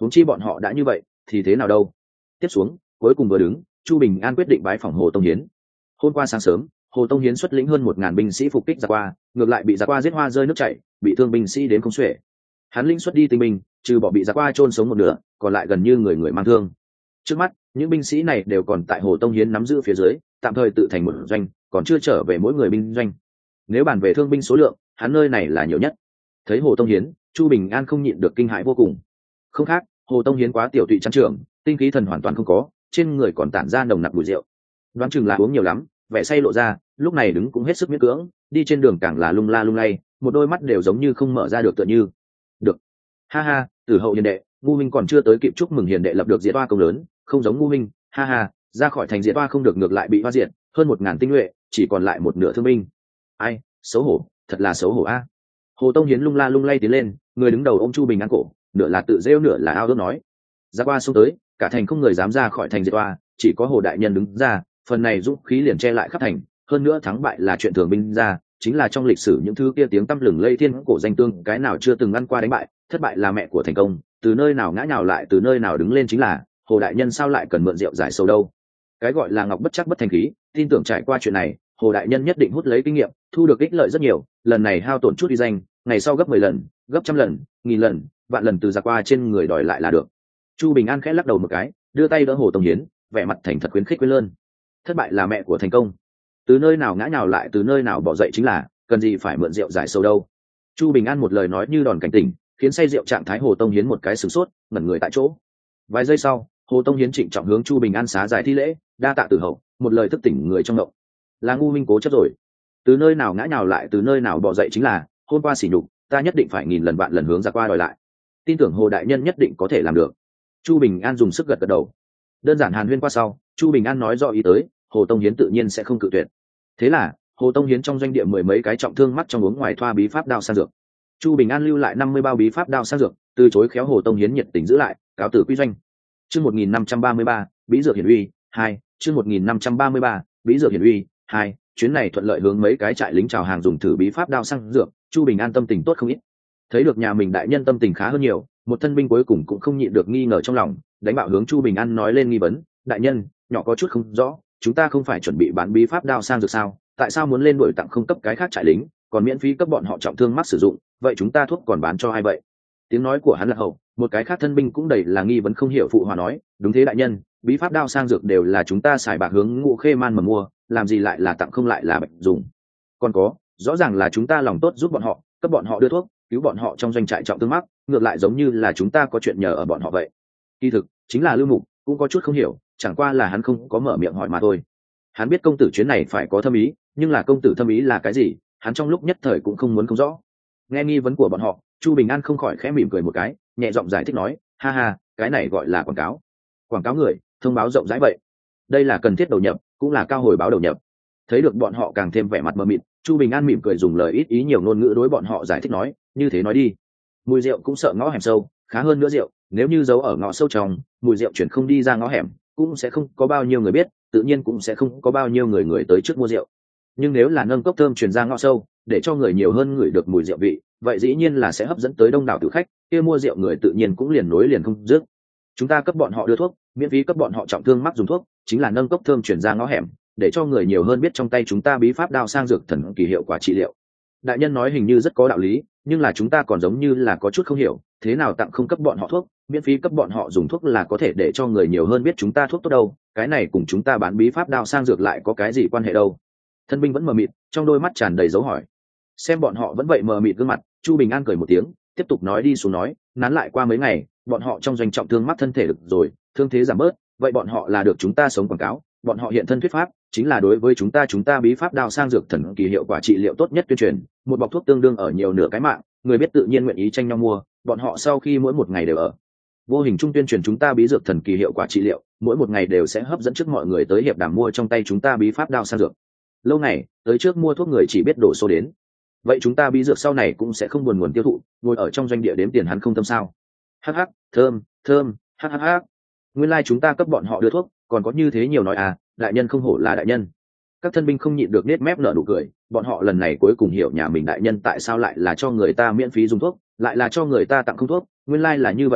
huống chi bọn họ đã như vậy thì thế nào đâu. Tiếp xuống cuối cùng vừa đứng, Chu Bình An quyết định bái phỏng Hồ Tông Hiến. Hôm qua sáng sớm, Hồ Tông Hiến xuất lĩnh hơn 1000 binh sĩ phục kích giặc qua, ngược lại bị giặc qua giết hoa rơi nước chảy, bị thương binh sĩ đến không xuể. Hắn lĩnh xuất đi tinh binh, trừ bỏ bị giặc qua chôn sống một nửa, còn lại gần như người người mang thương. Trước mắt, những binh sĩ này đều còn tại Hồ Tông Hiến nắm giữ phía dưới, tạm thời tự thành một doanh, còn chưa trở về mỗi người binh doanh. Nếu bàn về thương binh số lượng, hắn nơi này là nhiều nhất. Thấy Hồ Tông Hiến, Chu Bình An không nhịn được kinh hãi vô cùng. Không khác, Hồ Tông Hiến quá tiểu tụy trắng trưởng, tinh khí thần hoàn toàn không có, trên người còn tản ra nồng nặc mùi rượu. Đoán chừng là uống nhiều lắm, vẻ say lộ ra, lúc này đứng cũng hết sức miễn cưỡng, đi trên đường càng là lung la lung lay, một đôi mắt đều giống như không mở ra được tựa như. Được. Ha ha, Tử Hậu hiền đệ, ngu minh còn chưa tới kịp chúc mừng hiền đệ lập được diệt oa công lớn, không giống ngu minh, ha ha, ra khỏi thành diệt oa không được ngược lại bị hoa diệt, hơn 1000 tinh nhuệ, chỉ còn lại một nửa thương binh. Ai, xấu hổ, thật là xấu hổ a. Hồ Tông Hiến lung la lung lay tiến lên, người đứng đầu ôm Chu Bình An cổ, nửa là tự rêu nửa là ao ước nói. Ra qua xuống tới, cả thành không người dám ra khỏi thành diệt oa, chỉ có Hồ đại nhân đứng ra, phần này dũng khí liền che lại khắp thành, hơn nữa thắng bại là chuyện thường binh ra, chính là trong lịch sử những thứ kia tiếng tăm lừng lây thiên cổ danh tương, cái nào chưa từng ăn qua đánh bại, thất bại là mẹ của thành công, từ nơi nào ngã nhào lại từ nơi nào đứng lên chính là, Hồ đại nhân sao lại cần mượn rượu giải sầu đâu. Cái gọi là ngọc bất chắc bất thành khí, tin tưởng trải qua chuyện này, Hồ đại nhân nhất định hút lấy kinh nghiệm, thu được ích lợi rất nhiều, lần này hao tổn chút uy danh, ngày sau gấp 10 lần, gấp trăm lần, nghìn lần, vạn lần từ giặc qua trên người đòi lại là được. Chu Bình An khẽ lắc đầu một cái, đưa tay đỡ Hồ Tông Hiến, vẻ mặt thành thật khuyến khích quên lơn. Thất bại là mẹ của thành công, từ nơi nào ngã nhào lại từ nơi nào bỏ dậy chính là, cần gì phải mượn rượu giải sầu đâu. Chu Bình An một lời nói như đòn cảnh tỉnh, khiến say rượu trạng thái Hồ Tông Hiến một cái sửng sốt, ngẩn người tại chỗ. Vài giây sau, Hồ Tông Hiến trịnh trọng hướng Chu Bình An xá giải thi lễ, đa tạ Tử Hậu, một lời thức tỉnh người trong động. Là ngu minh cố chấp rồi, từ nơi nào ngã nhào lại từ nơi nào bỏ dậy chính là, hôm qua sỉ nhục, ta nhất định phải nghìn lần vạn lần hướng ra qua đòi lại. Tin tưởng Hồ đại nhân nhất định có thể làm được. Chu Bình An dùng sức gật gật đầu. Đơn giản hàn huyên qua sau, Chu Bình An nói rõ ý tới, Hồ Tông Hiến tự nhiên sẽ không cự tuyệt. Thế là Hồ Tông Hiến trong doanh địa 10 mấy cái trọng thương mắt trong uống ngoài thoa bí pháp đao sang dược. Chu Bình An lưu lại 50 bao bí pháp đao sang dược, từ chối khéo Hồ Tông Hiến nhiệt tình giữ lại, cáo từ quy doanh. Chương 1533, bí dược hiển uy 2, chương 1533, bí dược hiển uy 2, chuyến này thuận lợi hướng mấy cái trại lính chào hàng dùng thử bí pháp đao sang dược, Chu Bình An tâm tình tốt không ít. Thấy được nhà mình đại nhân tâm tình khá hơn nhiều, một thân binh cuối cùng cũng không nhịn được nghi ngờ trong lòng, đánh bạo hướng Chu Bình An nói lên nghi vấn, đại nhân, nhỏ có chút không rõ, chúng ta không phải chuẩn bị bán bí pháp đao sang dược sao, tại sao muốn lên đổi tặng không cấp cái khác trại lính, còn miễn phí cấp bọn họ trọng thương mắc sử dụng, vậy chúng ta thuốc còn bán cho ai vậy? Tiếng nói của hắn là hậu, một cái khác thân binh cũng đầy là nghi vấn không hiểu phụ hòa nói, đúng thế đại nhân, bí pháp đao sang dược đều là chúng ta xài bạc hướng Ngũ Khê Man mà mua, làm gì lại là tặng không lại là bệnh dùng. Còn có, rõ ràng là chúng ta lòng tốt giúp bọn họ, cấp bọn họ đưa thuốc, cứu bọn họ trong doanh trại trọng thương mắc, ngược lại giống như là chúng ta có chuyện nhờ ở bọn họ vậy. Kỳ thực chính là Lưu Mục cũng có chút không hiểu, chẳng qua là hắn không có mở miệng hỏi mà thôi. Hắn biết công tử chuyến này phải có thâm ý, nhưng là công tử thâm ý là cái gì, hắn trong lúc nhất thời cũng không muốn không rõ. Nghe nghi vấn của bọn họ, Chu Bình An không khỏi khẽ mỉm cười một cái, nhẹ giọng giải thích nói, ha ha, cái này gọi là quảng cáo người, thông báo rộng rãi vậy. Đây là cần thiết đầu nhập, cũng là cao hồi báo đầu nhập. Thấy được bọn họ càng thêm vẻ mặt mờ mịt, Chu Bình An mỉm cười dùng lời ít ý nhiều ngôn ngữ đối bọn họ giải thích nói, như thế nói đi. Mùi rượu cũng sợ ngõ hẻm sâu, khá hơn nữa rượu, nếu như giấu ở ngõ sâu trong, mùi rượu chuyển không đi ra ngõ hẻm, cũng sẽ không có bao nhiêu người biết, tự nhiên cũng sẽ không có bao nhiêu người tới trước mua rượu. Nhưng nếu là nâng cốc thơm truyền ra ngõ sâu, để cho người nhiều hơn ngửi được mùi rượu vị, vậy dĩ nhiên là sẽ hấp dẫn tới đông đảo tử khách, kia mua rượu người tự nhiên cũng liền nối liền không dứt. Chúng ta cấp bọn họ đưa thuốc, miễn phí cấp bọn họ trọng thương mắc dùng thuốc, chính là nâng cốc thơm truyền ra ngõ hẻm, để cho người nhiều hơn biết trong tay chúng ta bí pháp đao sang dược thần kỳ hiệu quả trị liệu. Đại nhân nói hình như rất có đạo lý, nhưng là chúng ta còn giống như là có chút không hiểu, thế nào tặng không cấp bọn họ thuốc, miễn phí cấp bọn họ dùng thuốc là có thể để cho người nhiều hơn biết chúng ta thuốc tốt đâu, cái này cùng chúng ta bán bí pháp đao sang dược lại có cái gì quan hệ đâu. Thân binh vẫn mờ mịt, trong đôi mắt tràn đầy dấu hỏi. Xem bọn họ vẫn vậy mờ mịt gương mặt, Chu Bình An cười một tiếng, tiếp tục nói đi xuống nói, nán lại qua mấy ngày, bọn họ trong doanh trọng thương mắc thân thể được rồi, thương thế giảm bớt, vậy bọn họ là được chúng ta sống quảng cáo, bọn họ hiện thân thuyết pháp, chính là đối với chúng ta bí pháp đao sang dược thần kỳ hiệu quả trị liệu tốt nhất tuyên truyền, một bọc thuốc tương đương ở nhiều nửa cái mạng, người biết tự nhiên nguyện ý tranh nhau mua, bọn họ sau khi mỗi một ngày đều ở vô hình trung tuyên truyền chúng ta bí dược thần kỳ hiệu quả trị liệu, mỗi một ngày đều sẽ hấp dẫn trước mọi người tới hiệp đàm mua trong tay chúng ta bí pháp đao sang dược. Lâu này tới trước mua thuốc người chỉ biết đổ số đến, vậy chúng ta bí dược sau này cũng sẽ không buồn nguồn tiêu thụ, ngồi ở trong doanh địa đếm tiền hắn không tâm sao. Hắc hắc, thơm thơm, hắc hắc hắc, nguyên lai chúng ta cấp bọn họ đưa thuốc còn có như thế nhiều nói à, đại nhân không hổ là đại nhân. Các thân binh không nhịn được nết mép nở nụ cười, bọn họ lần này cuối cùng hiểu nhà mình đại nhân tại sao lại là cho người ta miễn phí dùng thuốc, lại là cho người ta tặng không thuốc, nguyên lai là như vậy à,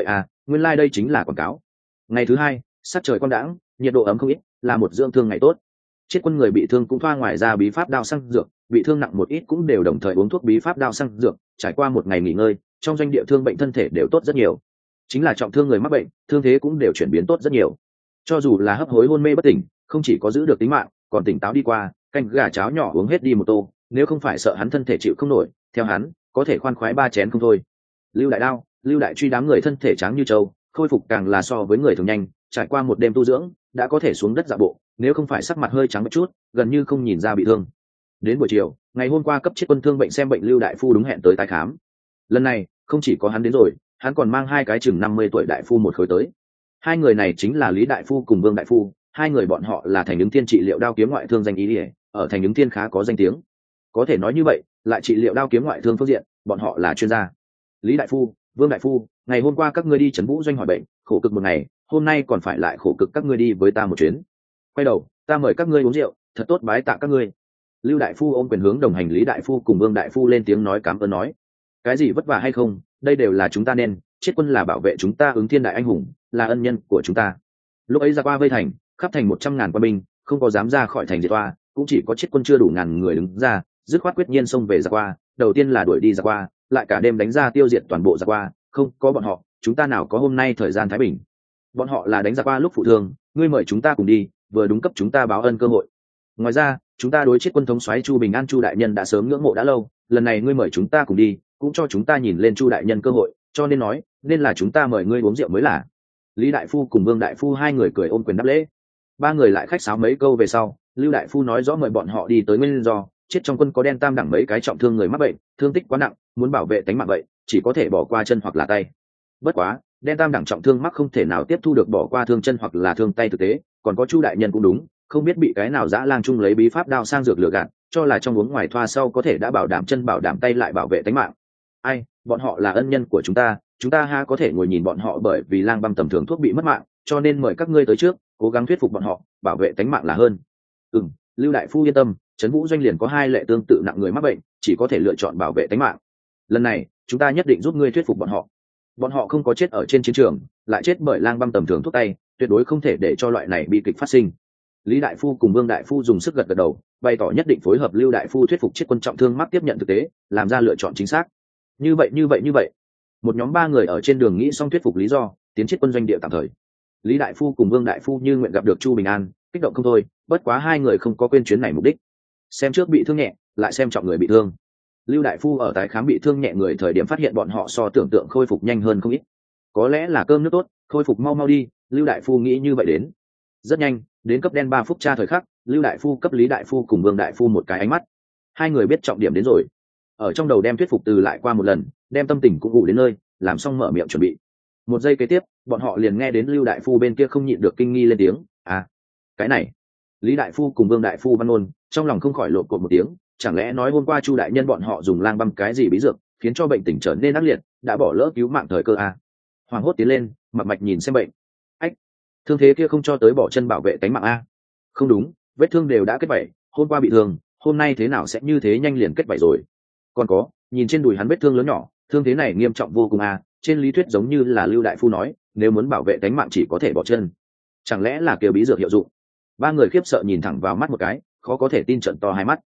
nguyên lai、đây chính là quảng cáo. Ngày thứ hai, sắc trời quang đãng, nhiệt độ ấm không ít, là một dưỡng thương ngày tốt. Chết quân người bị thương cũng thoa ngoài ra bí pháp đao xăng dược, bị thương nặng một ít cũng đều đồng thời uống thuốc bí pháp đao xăng dược, trải qua một ngày nghỉ ngơi, trong doanh địa thương bệnh thân thể đều tốt rất nhiều. Chính là trọng thương người mắc bệnh, thương thế cũng đều chuyển biến tốt rất nhiều. Cho dù là hấp hối hôn mê bất tỉnh, không chỉ có giữ được tính mạng, còn tỉnh táo đi qua, canh gà cháo nhỏ uống hết đi một tô, nếu không phải sợ hắn thân thể chịu không nổi, theo hắn, có thể khoan khoái 3 chén không thôi. Lưu Đại Đao, Lưu Đại Truy đám người thân thể trắng như trâu, khôi phục càng là so với người thường nhanh, trải qua một đêm tu dưỡng, đã có thể xuống đất dạo bộ, nếu không phải sắc mặt hơi trắng một chút, gần như không nhìn ra bị thương. Đến buổi chiều, ngày hôm qua cấp chết quân thương bệnh xem bệnh Lưu Đại Phu đúng hẹn tới tái khám. Lần này, không chỉ có hắn đến rồi, hắn còn mang 2 cái chừng 50 tuổi đại phu một khối tới. 2 người này chính là Lý Đại Phu cùng Vương Đại Phu, 2 người bọn họ là Thành Ứng Thiên trị liệu đao kiếm ngoại thương danh ý liễu, ở Thành Ứng Thiên khá có danh tiếng. Có thể nói như vậy, lại trị liệu đao kiếm ngoại thương phương diện, bọn họ là chuyên gia. Lý Đại Phu, Vương Đại Phu, ngày hôm qua các ngươi đi Trấn Vũ doanh hỏi bệnh, khổ cực một ngày, hôm nay còn phải lại khổ cực các ngươi đi với ta một chuyến. Quay đầu, ta mời các ngươi uống rượu, thật tốt bái tạ các ngươi. Lưu Đại Phu ôm quyền hướng đồng hành Lý Đại Phu cùng Vương Đại Phu lên tiếng nói cảm ơn nói. Cái gì vất vả hay không, đây đều là chúng ta nên, chết quân là bảo vệ chúng ta Ứng Thiên đại anh hùng, là ân nhân của chúng ta. Lúc ấy ra qua vây thành, khắp thành 100.000 quân binh, không có dám ra khỏi thành diệt toa, cũng chỉ có chết quân chưa đủ ngàn người đứng ra, dứt khoát quyết nhiên xông về ra qua, đầu tiên là đuổi đi ra qua, lại cả đêm đánh ra tiêu diệt toàn bộ ra qua, không có bọn họ, chúng ta nào có hôm nay thời gian thái bình. Bọn họ là đánh ra qua lúc phụ thương, ngươi mời chúng ta cùng đi, vừa đúng cấp chúng ta báo ân cơ hội. Ngoài ra, chúng ta đối chết quân thống soái Chu Bình An Chu đại nhân đã sớm ngưỡng mộ đã lâu, lần này ngươi mời chúng ta cùng đi, cũng cho chúng ta nhìn lên Chu đại nhân cơ hội, cho nên nói, nên là chúng ta mời ngươi uống rượu mới là. Lý Đại Phu cùng Vương Đại Phu 2 người cười ôm quyền đáp lễ. 3 người lại khách sáo mấy câu về sau, Lưu Đại Phu nói rõ mời bọn họ đi tới nguyên do, chết trong quân có đen tam đẳng mấy cái trọng thương người mắc bệnh, thương tích quá nặng, muốn bảo vệ tính mạng vậy, chỉ có thể bỏ qua chân hoặc là tay. Bất quá, đen tam đẳng trọng thương mắc không thể nào tiếp thu được bỏ qua thương chân hoặc là thương tay thực tế, còn có Chu đại nhân cũng đúng, không biết bị cái nào dã lang chung lấy bí pháp đao sang dược lừa gạt, cho là trong uống ngoài thoa sau có thể đã bảo đảm chân bảo đảm tay lại bảo vệ tính mạng. Ai, bọn họ là ân nhân của chúng ta ha có thể ngồi nhìn bọn họ bởi vì lang băm tầm thường thuốc bị mất mạng, cho nên mời các ngươi tới trước, cố gắng thuyết phục bọn họ, bảo vệ tính mạng là hơn. Lưu Đại Phu yên tâm, Trấn Vũ doanh liền có 2 lệ tương tự nặng người mắc bệnh, chỉ có thể lựa chọn bảo vệ tính mạng. Lần này, chúng ta nhất định giúp ngươi thuyết phục bọn họ. Bọn họ không có chết ở trên chiến trường, lại chết bởi lang băm tầm thường thuốc tay, tuyệt đối không thể để cho loại này bi kịch phát sinh. Lý Đại Phu cùng Vương Đại Phu dùng sức gật đầu, bày tỏ nhất định phối hợp Lưu Đại Phu thuyết phục chết quân trọng thương mắc tiếp nhận thực tế, làm ra lựa chọn chính xác. Như vậy. Một nhóm 3 người ở trên đường nghĩ xong thuyết phục lý do, tiến chết quân doanh địa tạm thời. Lý Đại Phu cùng Vương Đại Phu như nguyện gặp được Chu Bình An, kích động không thôi, bất quá 2 người không có quên chuyến này mục đích. Xem trước bị thương nhẹ, lại xem trọng người bị thương. Lưu Đại Phu ở tái khám bị thương nhẹ người thời điểm phát hiện bọn họ so tưởng tượng khôi phục nhanh hơn không ít. Có lẽ là cơm nước tốt, khôi phục mau đi, Lưu Đại Phu nghĩ như vậy đến. Rất nhanh, đến cấp đen 3 phút tra thời khắc, Lưu Đại Phu cấp Lý Đại Phu cùng Vương Đại Phu một cái ánh mắt. 2 người biết trọng điểm đến rồi. Ở trong đầu đem thuyết phục từ lại qua một lần, đem tâm tình cũng ngủ đến nơi, làm xong mở miệng chuẩn bị. Một giây kế tiếp, bọn họ liền nghe đến Lưu Đại Phu bên kia không nhịn được kinh nghi lên tiếng, "À, cái này." Lý Đại Phu cùng Vương Đại Phu văn ôn, trong lòng không khỏi lộn cộn một tiếng, chẳng lẽ nói hôm qua Chu đại nhân bọn họ dùng lang băm cái gì bí dược, khiến cho bệnh tình trở nên ác liệt, đã bỏ lỡ cứu mạng thời cơ à? Hoàng hốt tiến lên, mặt mạch nhìn xem bệnh. Ách, thương thế kia không cho tới bỏ chân bảo vệ tính mạng a? Không đúng, vết thương đều đã kết vảy, hôm qua bị thương, hôm nay thế nào sẽ như thế nhanh liền kết vảy rồi? Còn có, nhìn trên đùi hắn vết thương lớn nhỏ, thương thế này nghiêm trọng vô cùng a, trên lý thuyết giống như là Lưu Đại Phu nói, nếu muốn bảo vệ tính mạng chỉ có thể bỏ chân. Chẳng lẽ là kêu bí dược hiệu dụng? 3 người khiếp sợ nhìn thẳng vào mắt một cái, khó có thể tin trận to hai mắt.